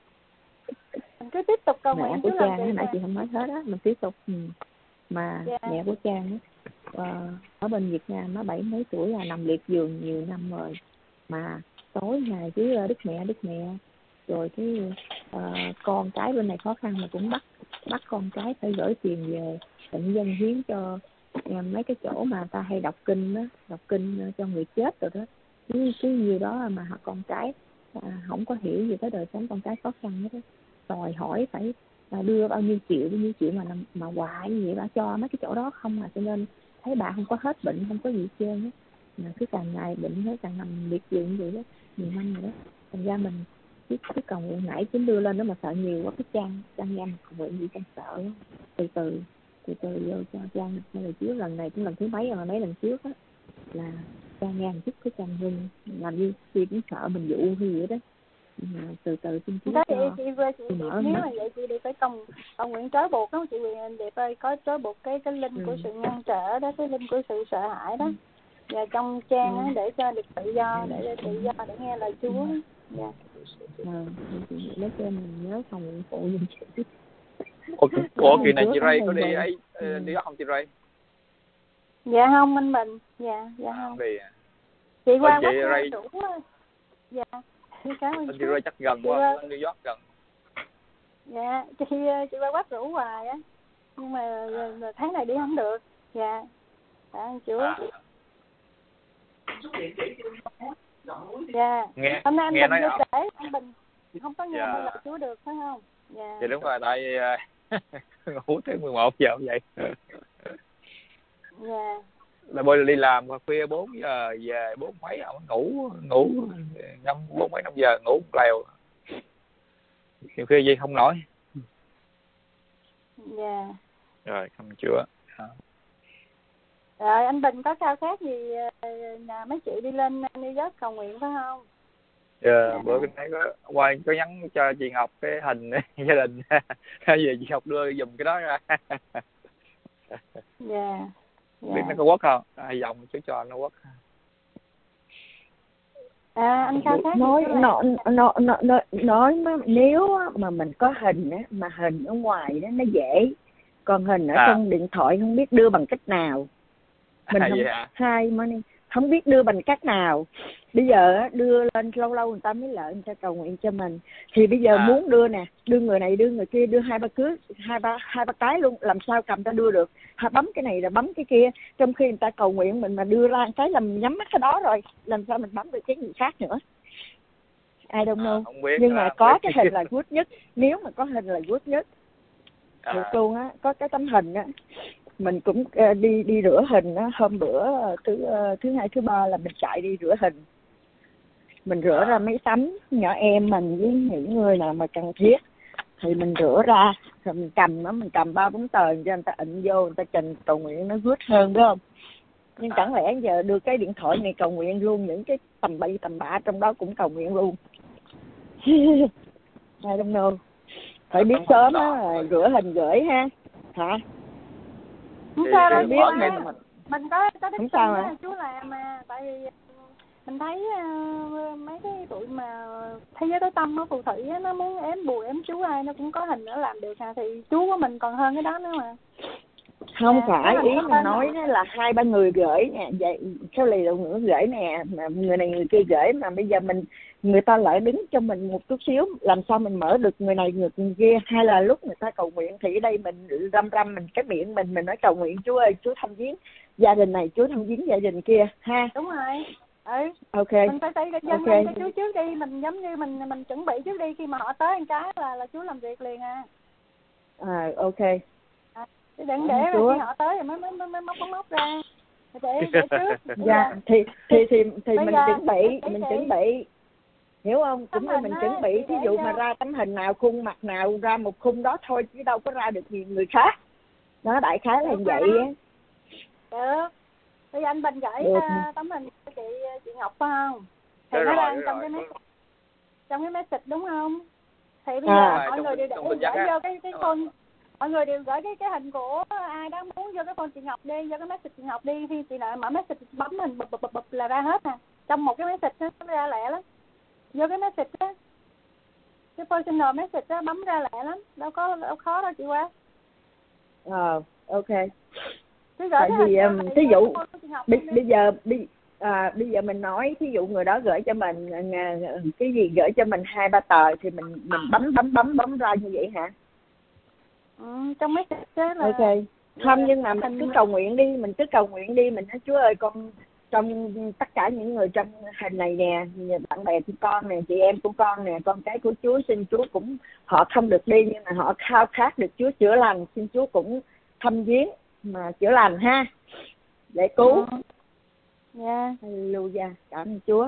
Speaker 2: Mình cứ tiếp tục cầu nguyện
Speaker 8: của Trang hồi nãy chị không nói hết á, mình tiếp tục mà mẹ của Trang ở bên Việt Nam nó 70 mấy tuổi là nằm liệt giường nhiều năm rồi, mà tối ngày cứ đức mẹ rồi cái con cái bên này khó khăn mà cũng bắt con cái phải gửi tiền về định dân hiến cho mấy cái chỗ mà ta hay đọc kinh cho người chết rồi đó, cứ nhiều đó mà con cái không có hiểu gì tới đời sống con cái khó khăn hết đó, đòi hỏi phải đưa bao nhiêu triệu mà hoài như vậy, bà cho mấy cái chỗ đó không, cho nên thấy bà không có hết bệnh, không có gì hết trơn á, mà cứ càng ngày bệnh nó càng nằm liệt giường vậy đó, nhiều năm rồi đó, thành ra mình cứ cầu nguyện nãy chính đưa lên đó mà sợ nhiều quá, cái Trang nghe cầu nguyện gì Trang sợ đó. từ từ vô cho Trang lần trước, lần này cũng lần thứ mấy rồi, mà mấy lần trước á là Trang nghe một chút cái Trang ngưng, làm như chị cũng sợ mình dụ hay gì đó. Từ xin Chúa
Speaker 2: đó, chị nếu mà vậy chị đi phải cầu nguyện trói buộc đó chị Điệp ơi, có trói buộc cái linh của sự ngăn trở đó, cái linh của sự sợ hãi đó, và trong Trang á để cho được tự do, để nghe lời Chúa.
Speaker 8: Lấy cho mình nhớ cầu nguyện phụ giùm chị.
Speaker 11: Ủa kỳ này chị Ray có đi ấy đi đó không chị Ray?
Speaker 2: Dạ không anh Bình, dạ không.
Speaker 11: Đi
Speaker 2: chị qua chị Ray đủ. Dạ.
Speaker 11: Chị Ray chắc gần quá, New York gần.
Speaker 2: Dạ, chị qua Bắc rủ hoài á, nhưng mà tháng này đi không được. Dạ, anh Chúa. Dạ. Hôm nay anh Bình vô trễ, anh Bình không có nghe lời Chúa được phải không? Dạ.
Speaker 11: Dạ đúng rồi, tại ngủ tới 11 giờ vậy.
Speaker 2: Dạ.
Speaker 11: Là bây giờ đi làm khuya 4 giờ về 4 mấy ngủ 4 mấy 5 giờ ngủ lèo, nhiều khi gì không nổi.
Speaker 2: Dạ.
Speaker 11: Rồi cảm ơn Chúa.
Speaker 2: Rồi anh Bình có khao khát gì là mấy chị đi lên New York cầu nguyện phải không?
Speaker 11: Bữa cái nãy có nhắn cho chị Ngọc cái hình gia đình về chị Ngọc đưa giùm cái đó ra. Biết nó có quất không? Hy vọng chú cho nó quất.
Speaker 2: Anh Cao Thác
Speaker 5: nói nếu mà mình có hình á, mà hình ở ngoài đó nó dễ, còn hình ở trong điện thoại không biết đưa bằng cách nào. Mình không biết đưa bằng cách nào. Bây giờ á, đưa lên lâu lâu người ta mới lại người ta cầu nguyện cho mình. Thì bây giờ muốn đưa nè, đưa người này đưa người kia, đưa hai ba cái luôn, làm sao cầm ta đưa được. Bấm cái này rồi bấm cái kia, trong khi người ta cầu nguyện mình mà đưa ra cái là mình nhắm mắt cái đó rồi, làm sao mình bấm được cái gì khác nữa. Ai don't know. Nhưng mà có cái hình là good nhất. Nếu mà có hình là good nhất. Được luôn á, có cái tấm hình á. Mình cũng đi rửa hình á, hôm bữa thứ hai thứ ba là mình chạy đi rửa hình. Mình rửa ra mấy tấm nhỏ em mình với những người nào mà cần thiết thì mình rửa ra, rồi mình cầm 3-4 tờ cho người ta ịnh vô, người ta trình cầu nguyện nó good hơn, đúng không? Nhưng chẳng lẽ giờ đưa cái điện thoại này cầu nguyện luôn, những cái tầm bậy tầm bạ trong đó cũng cầu nguyện luôn. I don't know. Phải biết sớm á, rửa hình gửi ha. Hả?
Speaker 2: Không sao đâu, mình có đích tin chú làm mà. Tại vì mình thấy mấy cái tụi mà thế giới tối tâm á, phù thủy á, nó muốn ém bùa ém chú ai nó cũng có hình nữa làm được thì chú của mình còn hơn cái đó nữa mà.
Speaker 5: Không phải, ý mình nói là 2-3 người gửi nè, vậy sao lì đâu nữa gửi nè, mà người này người kia gửi, mà bây giờ người ta lại đứng cho mình một chút xíu, làm sao mình mở được người này người kia. Hay là lúc người ta cầu nguyện thì ở đây mình răm mình cái miệng mình nói cầu nguyện chú ơi, chú thăm viếng gia đình này, chú thăm viếng gia đình kia ha.
Speaker 2: Đúng rồi.
Speaker 5: Ok.
Speaker 2: Mình phải dân lên cho chú trước đi, mình giống như mình chuẩn bị trước đi, khi mà họ tới một cái là chú làm việc liền à.
Speaker 5: Ok.
Speaker 2: Chứ đừng để khi họ tới rồi mới móc ra. Để trước.
Speaker 5: Dạ, thì mình chuẩn bị. Hiểu không? Cũng như mình chuẩn bị, thí dụ mà ra tấm hình nào, khuôn mặt nào, ra một khung đó thôi chứ đâu có ra được nhiều người khác. Nó đại khái là vậy á.
Speaker 2: Được. Bây giờ anh Bình gửi tấm hình cho chị Ngọc phải không? Thì nó đang trong cái message đúng không? Thì bây giờ mọi người đều gửi vô cái phone, mọi người đều gửi cái hình của ai đó muốn vô cái phone chị Ngọc đi, vô cái message chị Ngọc đi, khi chị lại mở message bấm hình bụp là ra hết à. Trong một cái message nó ra lẹ lắm. Vô cái message á, cái personal message á, bấm ra lẹ lắm, đâu khó đâu chị Qua.
Speaker 5: Ok.
Speaker 2: Tại
Speaker 5: vì thí dụ bây giờ mình nói thí dụ người đó gửi cho mình cái gì, gửi cho mình 2-3 tờ thì mình bấm ra như vậy hả?
Speaker 2: Trong message đó là
Speaker 5: ok. Không, nhưng mà mình cứ cầu nguyện đi, mình nói Chúa ơi, con trong tất cả những người trong hình này nè, bạn bè của con nè, chị em của con nè, con cái của Chúa, xin Chúa cũng họ không được đi nhưng mà họ khao khát được Chúa chữa lành, xin Chúa cũng thăm viếng mà chữa lành ha, để cứu. Hallelujah, cảm ơn Chúa.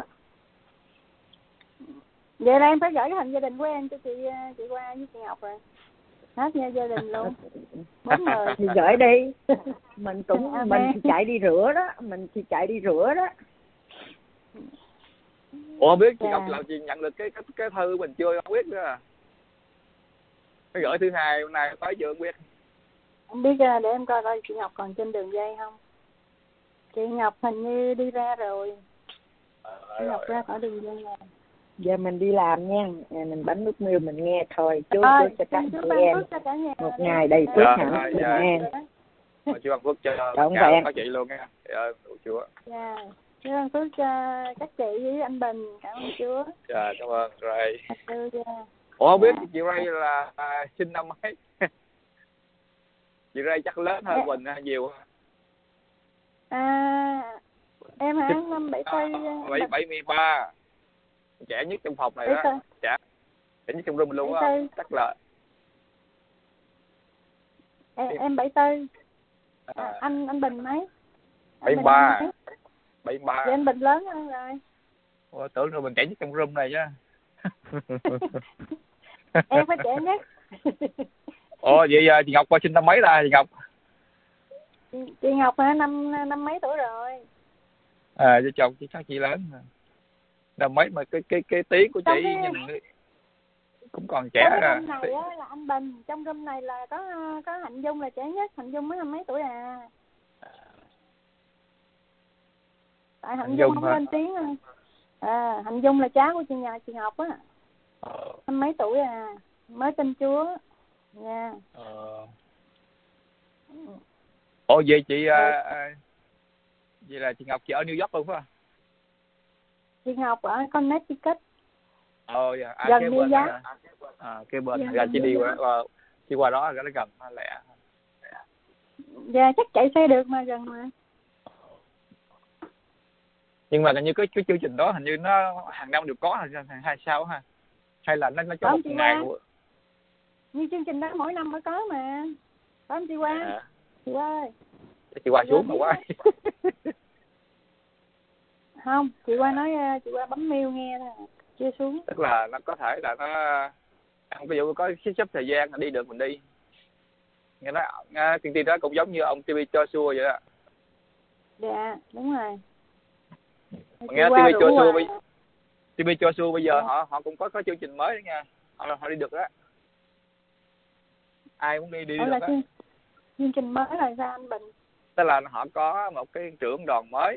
Speaker 2: Vậy là em phải gửi cái hình gia đình của em cho chị Qua với chị Ngọc rồi. Hết nha, gia đình luôn. 4 người.
Speaker 5: Thì gửi đi. Mình chạy đi rửa đó.
Speaker 11: Ủa không biết chị Ngọc làm chị nhận được cái thư mình chưa, không biết nữa à. Cái gửi thứ hai hôm nay tới chưa không biết.
Speaker 2: Không biết ra, để em coi chị Ngọc còn trên đường dây không. Chị Ngọc hình như đi ra rồi. Chị Ngọc ra khỏi đường dây rồi.
Speaker 5: Giờ mình đi làm nha, mình bấm nút mail mình nghe thôi. Chúa cho các chị em một ngày đầy phước hạnh bình an.
Speaker 11: Chúa ban phước cho các chị luôn nha. Chúa.
Speaker 2: Chúa ban phước cho các chị với anh Bình, cảm ơn Chúa.
Speaker 11: Dạ, cảm ơn Ray. Ủa không biết chị Ray là sinh năm mấy? Chị Ray chắc lớn hơn Quỳnh nhiều.
Speaker 2: Em hả? Năm
Speaker 11: 73. Trẻ nhất trong phòng này đó. Trẻ nhất trong room luôn á. Chắc là
Speaker 2: em 74. Anh Bình mấy?
Speaker 11: 73.
Speaker 2: Vậy anh Bình lớn hơn rồi.
Speaker 11: Ủa, tưởng rồi mình trẻ nhất trong room này chứ.
Speaker 2: Em phải trẻ nhất.
Speaker 11: Ồ, vậy chị Ngọc qua sinh năm mấy ta chị Ngọc?
Speaker 2: Chị Ngọc hả? Năm mấy tuổi rồi?
Speaker 11: Với chồng chắc chị lớn rồi. là mấy mà cái tiếng của chị nhìn cũng còn trẻ
Speaker 2: ra. Trong này á, là anh Bình, trong room này là có Hạnh Dung là trẻ nhất, Hạnh Dung mới mấy tuổi à. Tại Hạnh Dung không lên tiếng thôi. Hạnh Dung là cháu của chị Ngọc á. Mấy tuổi à, mới tin Chúa. Nha.
Speaker 11: Ồ vậy chị vậy là chị Ngọc chị ở New York luôn phải không?
Speaker 2: Chị Ngọc ở Connecticut.
Speaker 11: Dạ.
Speaker 2: Gần New York.
Speaker 11: Cái bên dạ, chị đi qua đó nó gần lẹ.
Speaker 2: Dạ chắc chạy xe được mà, gần mà.
Speaker 11: Nhưng mà hình như cái chương trình đó hình như nó hàng năm đều có hay sao ha? Hay là nó cho một ngày của...
Speaker 2: Như chương trình đó mỗi năm mới có mà. Có không chị qua? Chị ơi.
Speaker 11: Chị qua xuống mà quá.
Speaker 2: Không, chị qua nói chị qua bấm mail nghe thôi, chưa xuống.
Speaker 11: Tức là nó có thể là nó không ví dụ có sắp thời gian là đi được mình đi. Nghe nói chương trình đó cũng giống như ông TV Joshua vậy đó.
Speaker 2: Dạ, đúng rồi.
Speaker 11: Nghe TV Joshua bây giờ họ cũng có chương trình mới đó nha. Họ đi được đó. Ai muốn đi được đó.
Speaker 2: Chương trình mới là sao anh Bình?
Speaker 11: Tức là họ có một cái trưởng đoàn mới.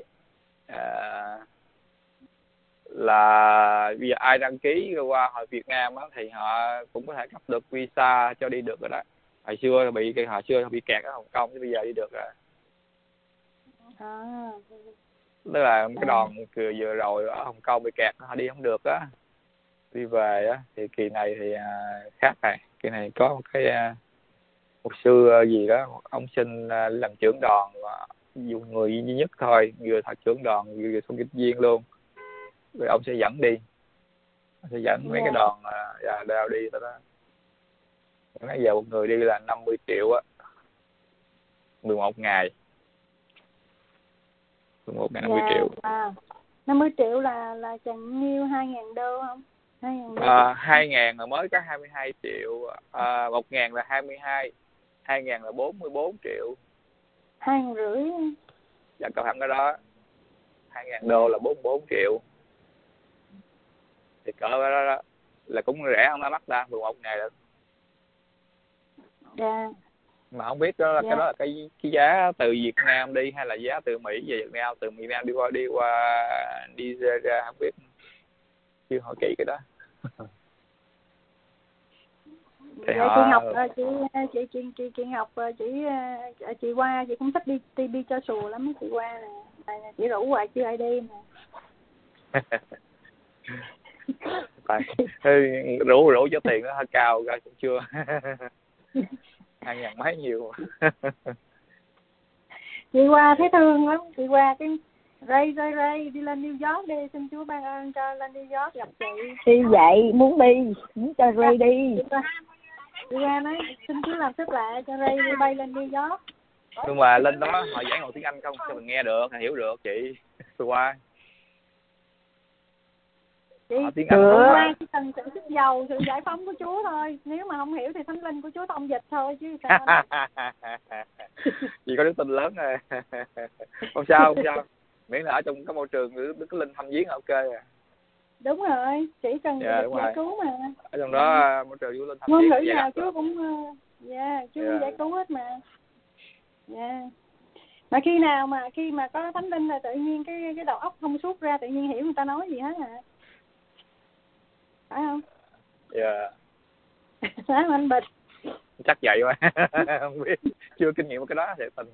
Speaker 11: Là bây giờ ai đăng ký qua hồi Việt Nam á, thì họ cũng có thể cấp được visa cho đi được rồi đó. Hồi xưa bị kẹt ở Hồng Kông, chứ bây giờ đi được rồi. Tức là cái đoàn vừa rồi ở Hồng Kông bị kẹt, họ đi không được á, đi về á, thì kỳ này thì khác này. Kỳ này có một cái một sư gì đó, ông xin làm trưởng đoàn và dùng người duy nhất thôi, vừa là trưởng đoàn vừa thông dịch viên luôn. Rồi ông sẽ dẫn đi, ông sẽ dẫn mấy cái đoàn đào đi đó. Nãy giờ một người đi là 50 triệu á, 11 ngày. 11 ngày 50 triệu.
Speaker 2: 50 triệu là chừng nhiêu, 2.000 đô không? 2.000 đô.
Speaker 11: 2.000 là mới có 22 triệu, 1.000 là 22, 2.000 là 44 triệu.
Speaker 2: 2.500.
Speaker 11: Dạ cậu hẳn cái đó. 2.000 đô là 44 triệu. Thì cỡ đó là cũng rẻ không, nó mắc ta, 11 ngày được.
Speaker 2: Dạ.
Speaker 11: Mà không biết đó là cái đó là cái giá từ Việt Nam đi hay là giá từ Mỹ về Việt Nam, từ Việt Nam đi ra không biết, chưa hỏi kỹ cái đó.
Speaker 2: Thì chị Ngọc chị Ngọc chị qua chị cũng thích đi cho xùa lắm, chị qua nè, chị rủ hoài chưa ai đi nè.
Speaker 11: rủ cho tiền nó hơi cao ra cũng chưa. 2.000 mấy nhiều.
Speaker 2: Chị qua thấy thương lắm, chị qua cái Ray đi lên New York đi, xin Chúa ban ơn cho lên New York gặp chị.
Speaker 8: Đi vậy, muốn cho Ray đi.
Speaker 2: Chị qua nói xin Chúa làm sức lại cho Ray đi bay lên New York.
Speaker 11: Nhưng mà lên đó họ giảng bằng tiếng Anh không, cho mình nghe được, hiểu được chị. Tôi qua.
Speaker 2: Chị qua chỉ cần sự sức giàu, sự giải phóng của Chúa thôi. Nếu mà không hiểu thì Thánh Linh của Chúa thông dịch thôi chứ sao.
Speaker 11: Chị có đức tin lớn rồi. Không sao. Miễn là ở trong cái môi trường Đức Linh thăm viếng ok à.
Speaker 2: Đúng rồi, chỉ cần giải cứu mà.
Speaker 11: Ở trong đó môi trường Đức Linh thăm viếng.
Speaker 2: Ngôn ngữ nào Chúa cũng Chúa giải cứu hết mà. Mà khi mà có Thánh Linh là tự nhiên cái đầu óc thông suốt ra, tự nhiên hiểu người ta nói gì hết à. Phải không?
Speaker 11: Dạ.
Speaker 2: Phải không anh Bịch?
Speaker 11: Chắc vậy quá. Không biết, chưa kinh nghiệm cái đó thiệt tình.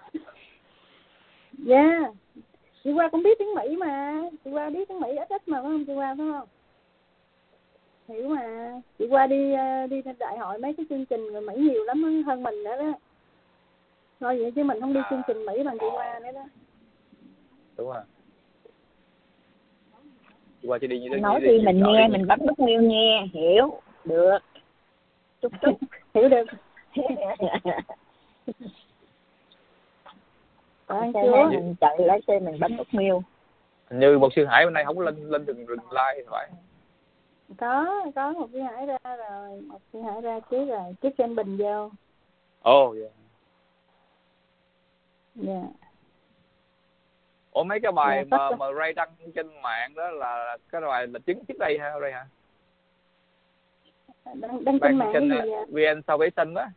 Speaker 2: Dạ. Chị qua cũng biết tiếng Mỹ mà. Chị qua biết tiếng Mỹ ít mà, phải không chị qua, phải không? Hiểu mà. Chị qua đi đại hội mấy cái chương trình người Mỹ nhiều lắm hơn mình nữa đó. Thôi vậy chứ mình không đi chương trình Mỹ bằng chị qua nữa đó.
Speaker 11: Đúng rồi. Chị qua chỉ đi như thế.
Speaker 8: Nói thì mình nghe, mình bấm nút mail nghe, hiểu được. Chút
Speaker 2: hiểu được.
Speaker 8: Mình chạy lái xe mình bấm nút mail.
Speaker 11: Như một sư Hải bên đây không có lên rừng like thì phải.
Speaker 2: Có một sư Hải ra rồi, một sư Hải ra trước rồi, trước cho anh Bình vô.
Speaker 11: Ồ dạ.
Speaker 2: Dạ.
Speaker 11: Ủa mấy cái bài mà Ray đăng trên mạng đó là cái bài là chứng trước đây hả Ray hả?
Speaker 2: Đăng trên mạng
Speaker 11: trên
Speaker 2: gì
Speaker 11: VN Salvation đó.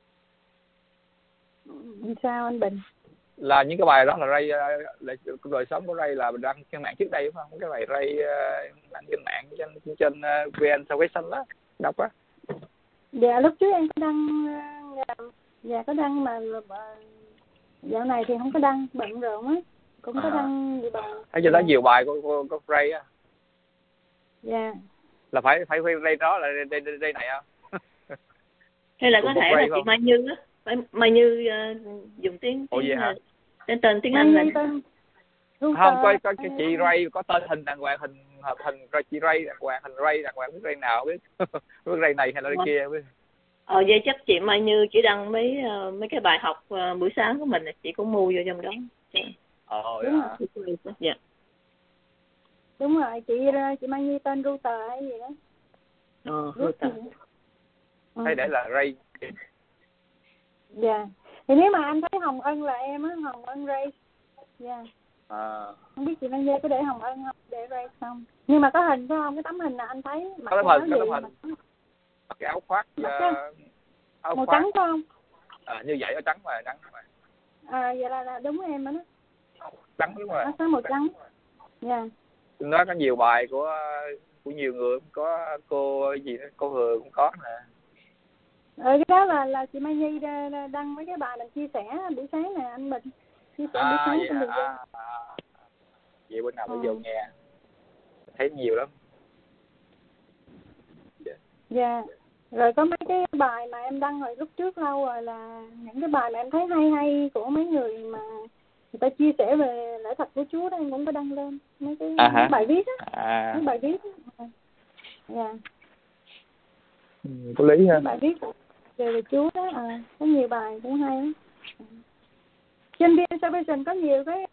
Speaker 2: Sao anh Bình?
Speaker 11: Là những cái bài đó là Ray là đời sống của Ray là đăng trên mạng trước đây đúng không? Cái bài Ray đăng trên mạng trên VN Salvation đó, đọc á.
Speaker 2: Dạ lúc trước em có đăng, dạ có đăng mà dạo này thì không có đăng, bận rộn á, cũng có đăng gì bằng.
Speaker 11: Thấy cho đó nhiều bài của Ray á.
Speaker 2: Dạ.
Speaker 11: Là phải Ray đó là Ray này không?
Speaker 7: Hay là có thể là chị Mai Như á, Mai Như dùng tiếng tên tiếng Anh là
Speaker 11: không có chị Ray có tên hình đàng hoàng, hình hợp hình rồi chị Ray đàng hoàng, hình Ray đàng hoàng, biết Ray nào biết biết Ray này hay là Ray kia biết.
Speaker 7: Vậy chắc chị Mai Như chỉ đăng mấy cái bài học buổi sáng của mình, chị cũng mua vô trong đó.
Speaker 2: Đúng rồi.
Speaker 7: Dạ.
Speaker 2: Đúng rồi, chị Mai Như tên Router hay gì đó.
Speaker 7: Router.
Speaker 11: Thấy để là Ray.
Speaker 2: Dạ. Thì nếu mà anh thấy Hồng Ân là em á, Hồng Ân Ray. Dạ. Không biết chị Mai Như có để Hồng Ân không, để Ray không? Nhưng mà có hình phải không? Cái tấm hình nào anh thấy?
Speaker 11: Có tấm hình. Cái áo khoác
Speaker 2: màu trắng phải không?
Speaker 11: Như vậy, áo trắng mà trắng mà.
Speaker 2: Vậy là đúng em đó.
Speaker 11: Trắng đúng rồi.
Speaker 2: Nó màu trắng. Dạ.
Speaker 11: Nó có nhiều bài của nhiều người, có cô gì đó, cô Hường cũng có nè.
Speaker 2: Cái đó là chị Mai Nhi đăng mấy cái bài mình chia sẻ buổi sáng nè anh Bình. Chia sẻ buổi sáng trên đường dây.
Speaker 11: Vậy bữa nào phải vô nghe. Thấy nhiều lắm.
Speaker 2: Dạ. Rồi có mấy cái bài mà em đăng hồi lúc trước lâu rồi là những cái bài mà em thấy hay của mấy người mà người ta chia sẻ về lễ thật của Chúa đó, em cũng có đăng lên mấy cái bài viết á. Mấy bài viết á. Dạ.
Speaker 11: Có lý ha.
Speaker 2: Bài viết về Chúa đó, có nhiều bài cũng hay lắm. Trên VN Salvation có nhiều cái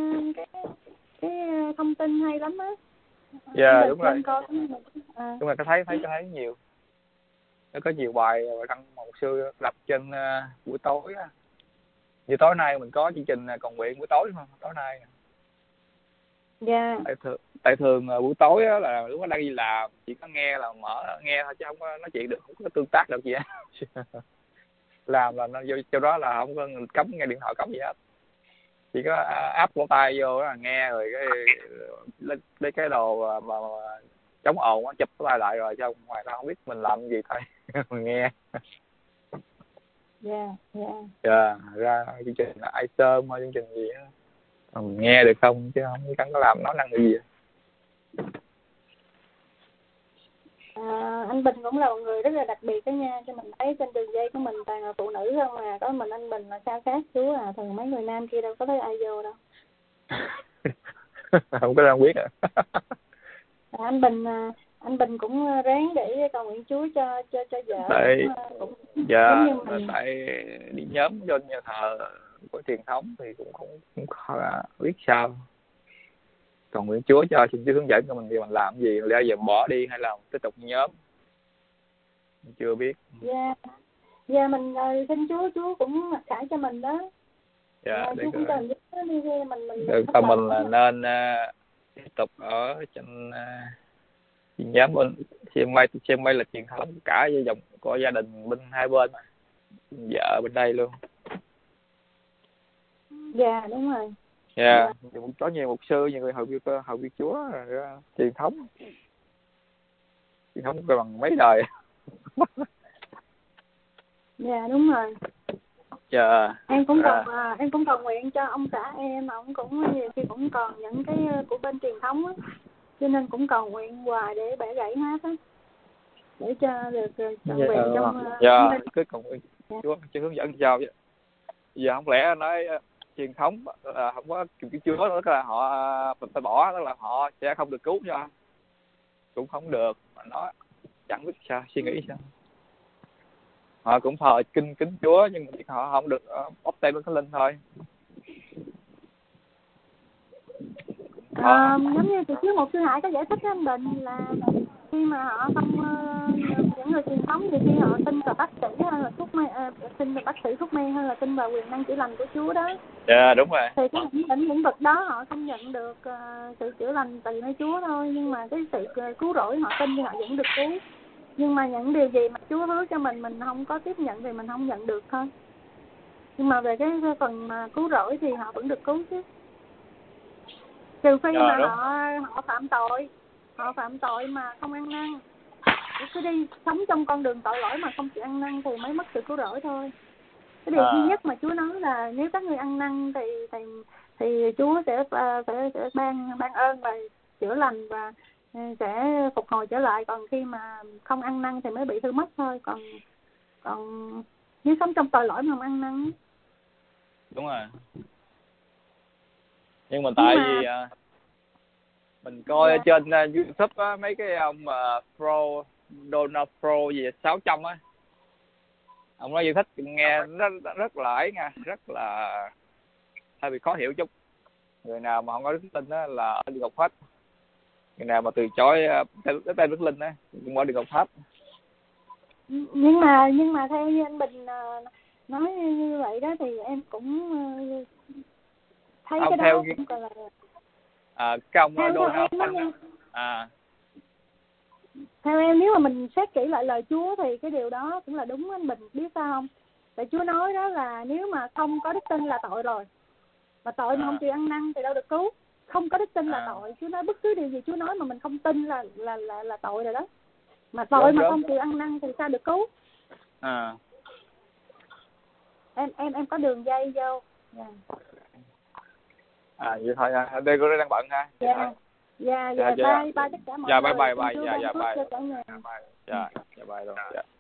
Speaker 2: thông tin hay lắm á.
Speaker 11: Dạ đúng rồi. Đúng rồi, thấy nhiều. Nó có nhiều bài đăng một xưa lập trên buổi tối á. Như tối nay mình có chương trình cầu nguyện buổi tối đúng không? Tối nay.
Speaker 2: Dạ.
Speaker 11: Tại thường buổi tối á là lúc đó đang đi làm, chỉ có nghe là mở nghe thôi chứ không có nói chuyện được, không có tương tác được gì hết. Làm là nó vô chỗ đó là không có cấm nghe điện thoại, cấm gì hết. Chỉ có áp lỗ tai vô là nghe rồi lấy cái đồ mà chống ồn á, chụp cái tay lại rồi chứ ngoài ra không biết mình làm gì thôi. Mình nghe. Dạ, ra chương trình là ai sớm hay chương trình gì á. Mình nghe được không chứ không có làm nói năng gì.
Speaker 2: Anh Bình cũng là một người rất là đặc biệt đó nha, cho mình thấy trên đường dây của mình toàn là phụ nữ không à, có mình anh Bình là sao khác Chúa à, thường mấy người nam kia đâu có thấy ai vô đâu.
Speaker 11: Không có đang biết à.
Speaker 2: Anh Bình cũng ráng để cầu nguyện Chúa cho vợ.
Speaker 11: Tại
Speaker 2: dạ,
Speaker 11: tại đi nhóm trên nhà thờ của truyền thống thì cũng khó biết sao. Cầu nguyện Chúa cho, xin Chúa hướng dẫn cho mình thì mình làm gì, lẽ giờ bỏ đi hay là tiếp tục nhóm, mình chưa biết.
Speaker 2: Dạ mình xin Chúa cũng mặc khải cho mình đó.
Speaker 11: Dạ,
Speaker 2: Chúa cũng cần giúp đi mình
Speaker 11: là nên tiếp tục ở trên nhóm bên xem may là truyền thống cả dòng của gia đình bên hai bên, vợ bên đây luôn.
Speaker 2: Dạ đúng rồi.
Speaker 11: Dạ, có nhiều mục sư, nhiều người hầu việc Chúa truyền thống bằng mấy đời.
Speaker 2: Dạ đúng rồi.
Speaker 11: Dạ.
Speaker 2: Em cũng cầu nguyện cho ông xã em, ông cũng nhiều khi cũng còn những cái của bên truyền thống á, cho nên cũng cầu nguyện hoài để bẻ gãy hát á, để cho được trọn vẹn trong.
Speaker 11: Dạ, cứ cầu nguyện Chúa hướng dẫn sao chứ. Giờ không lẽ nói truyền thống không có cái Chúa, tức là họ phải bỏ, tức là họ sẽ không được cứu cho, cũng không được mà nói chẳng biết sao, suy nghĩ sao. Họ cũng thờ kính Chúa nhưng mà họ không được bóc tay với cái linh thôi.
Speaker 2: Giống như từ trước một sư Hải có giải thích với anh Bình là khi mà họ không những những người truyền thống thì khi họ tin vào bác sĩ hay là tin vào bác sĩ thuốc men hay là tin vào quyền năng chữa lành của Chúa đó.
Speaker 11: Dạ đúng rồi.
Speaker 2: Thì cái lĩnh vực đó họ không nhận được sự chữa lành từ nơi Chúa thôi, nhưng mà cái sự cứu rỗi họ tin thì họ vẫn được cứu. Nhưng mà những điều gì mà Chúa hứa cho mình không có tiếp nhận thì mình không nhận được thôi. Nhưng mà về cái phần mà cứu rỗi thì họ vẫn được cứu chứ. Trừ khi mà họ phạm tội mà không ăn năn, cứ đi sống trong con đường tội lỗi mà không chịu ăn năn thì mới mất sự cứu rỗi thôi. Cái điều duy nhất mà Chúa nói là nếu các ngươi ăn năn thì Chúa sẽ ban ơn và chữa lành và sẽ phục hồi trở lại. Còn khi mà không ăn năn thì mới bị hư mất thôi. Còn nếu sống trong tội lỗi mà không ăn năn.
Speaker 11: Đúng rồi. Nhưng mà tại vì mình coi trên YouTube á, mấy cái ông Donald Pro gì 600 á, ông nói giải thích nghe rất là ấy nha, rất là hơi bị khó hiểu chút. Người nào mà không có đức tin á là ở địa ngục hết. Người nào mà từ chối tên Đức Linh á cũng ở địa ngục hết.
Speaker 2: Nhưng mà theo như anh Bình nói như vậy đó thì em cũng thấy cái đó cũng gọi là
Speaker 11: cái ông Donald
Speaker 2: theo em, nếu mà mình xét kỹ lại lời Chúa thì cái điều đó cũng là đúng anh Bình, biết sao không? Tại Chúa nói đó là nếu mà không có đức tin là tội rồi, mà tội mà không chịu ăn năn thì đâu được cứu. Không có đức tin là tội. Chúa nói bất cứ điều gì Chúa nói mà mình không tin là tội rồi đó. Mà tội mà không chịu ăn năn thì sao được cứu? Em có đường dây vô.
Speaker 11: Vậy thôi ha. Đây cô đang bận ha.
Speaker 2: Dạ bye tất cả mọi người.
Speaker 11: Bye. Dạ bye luôn. Dạ.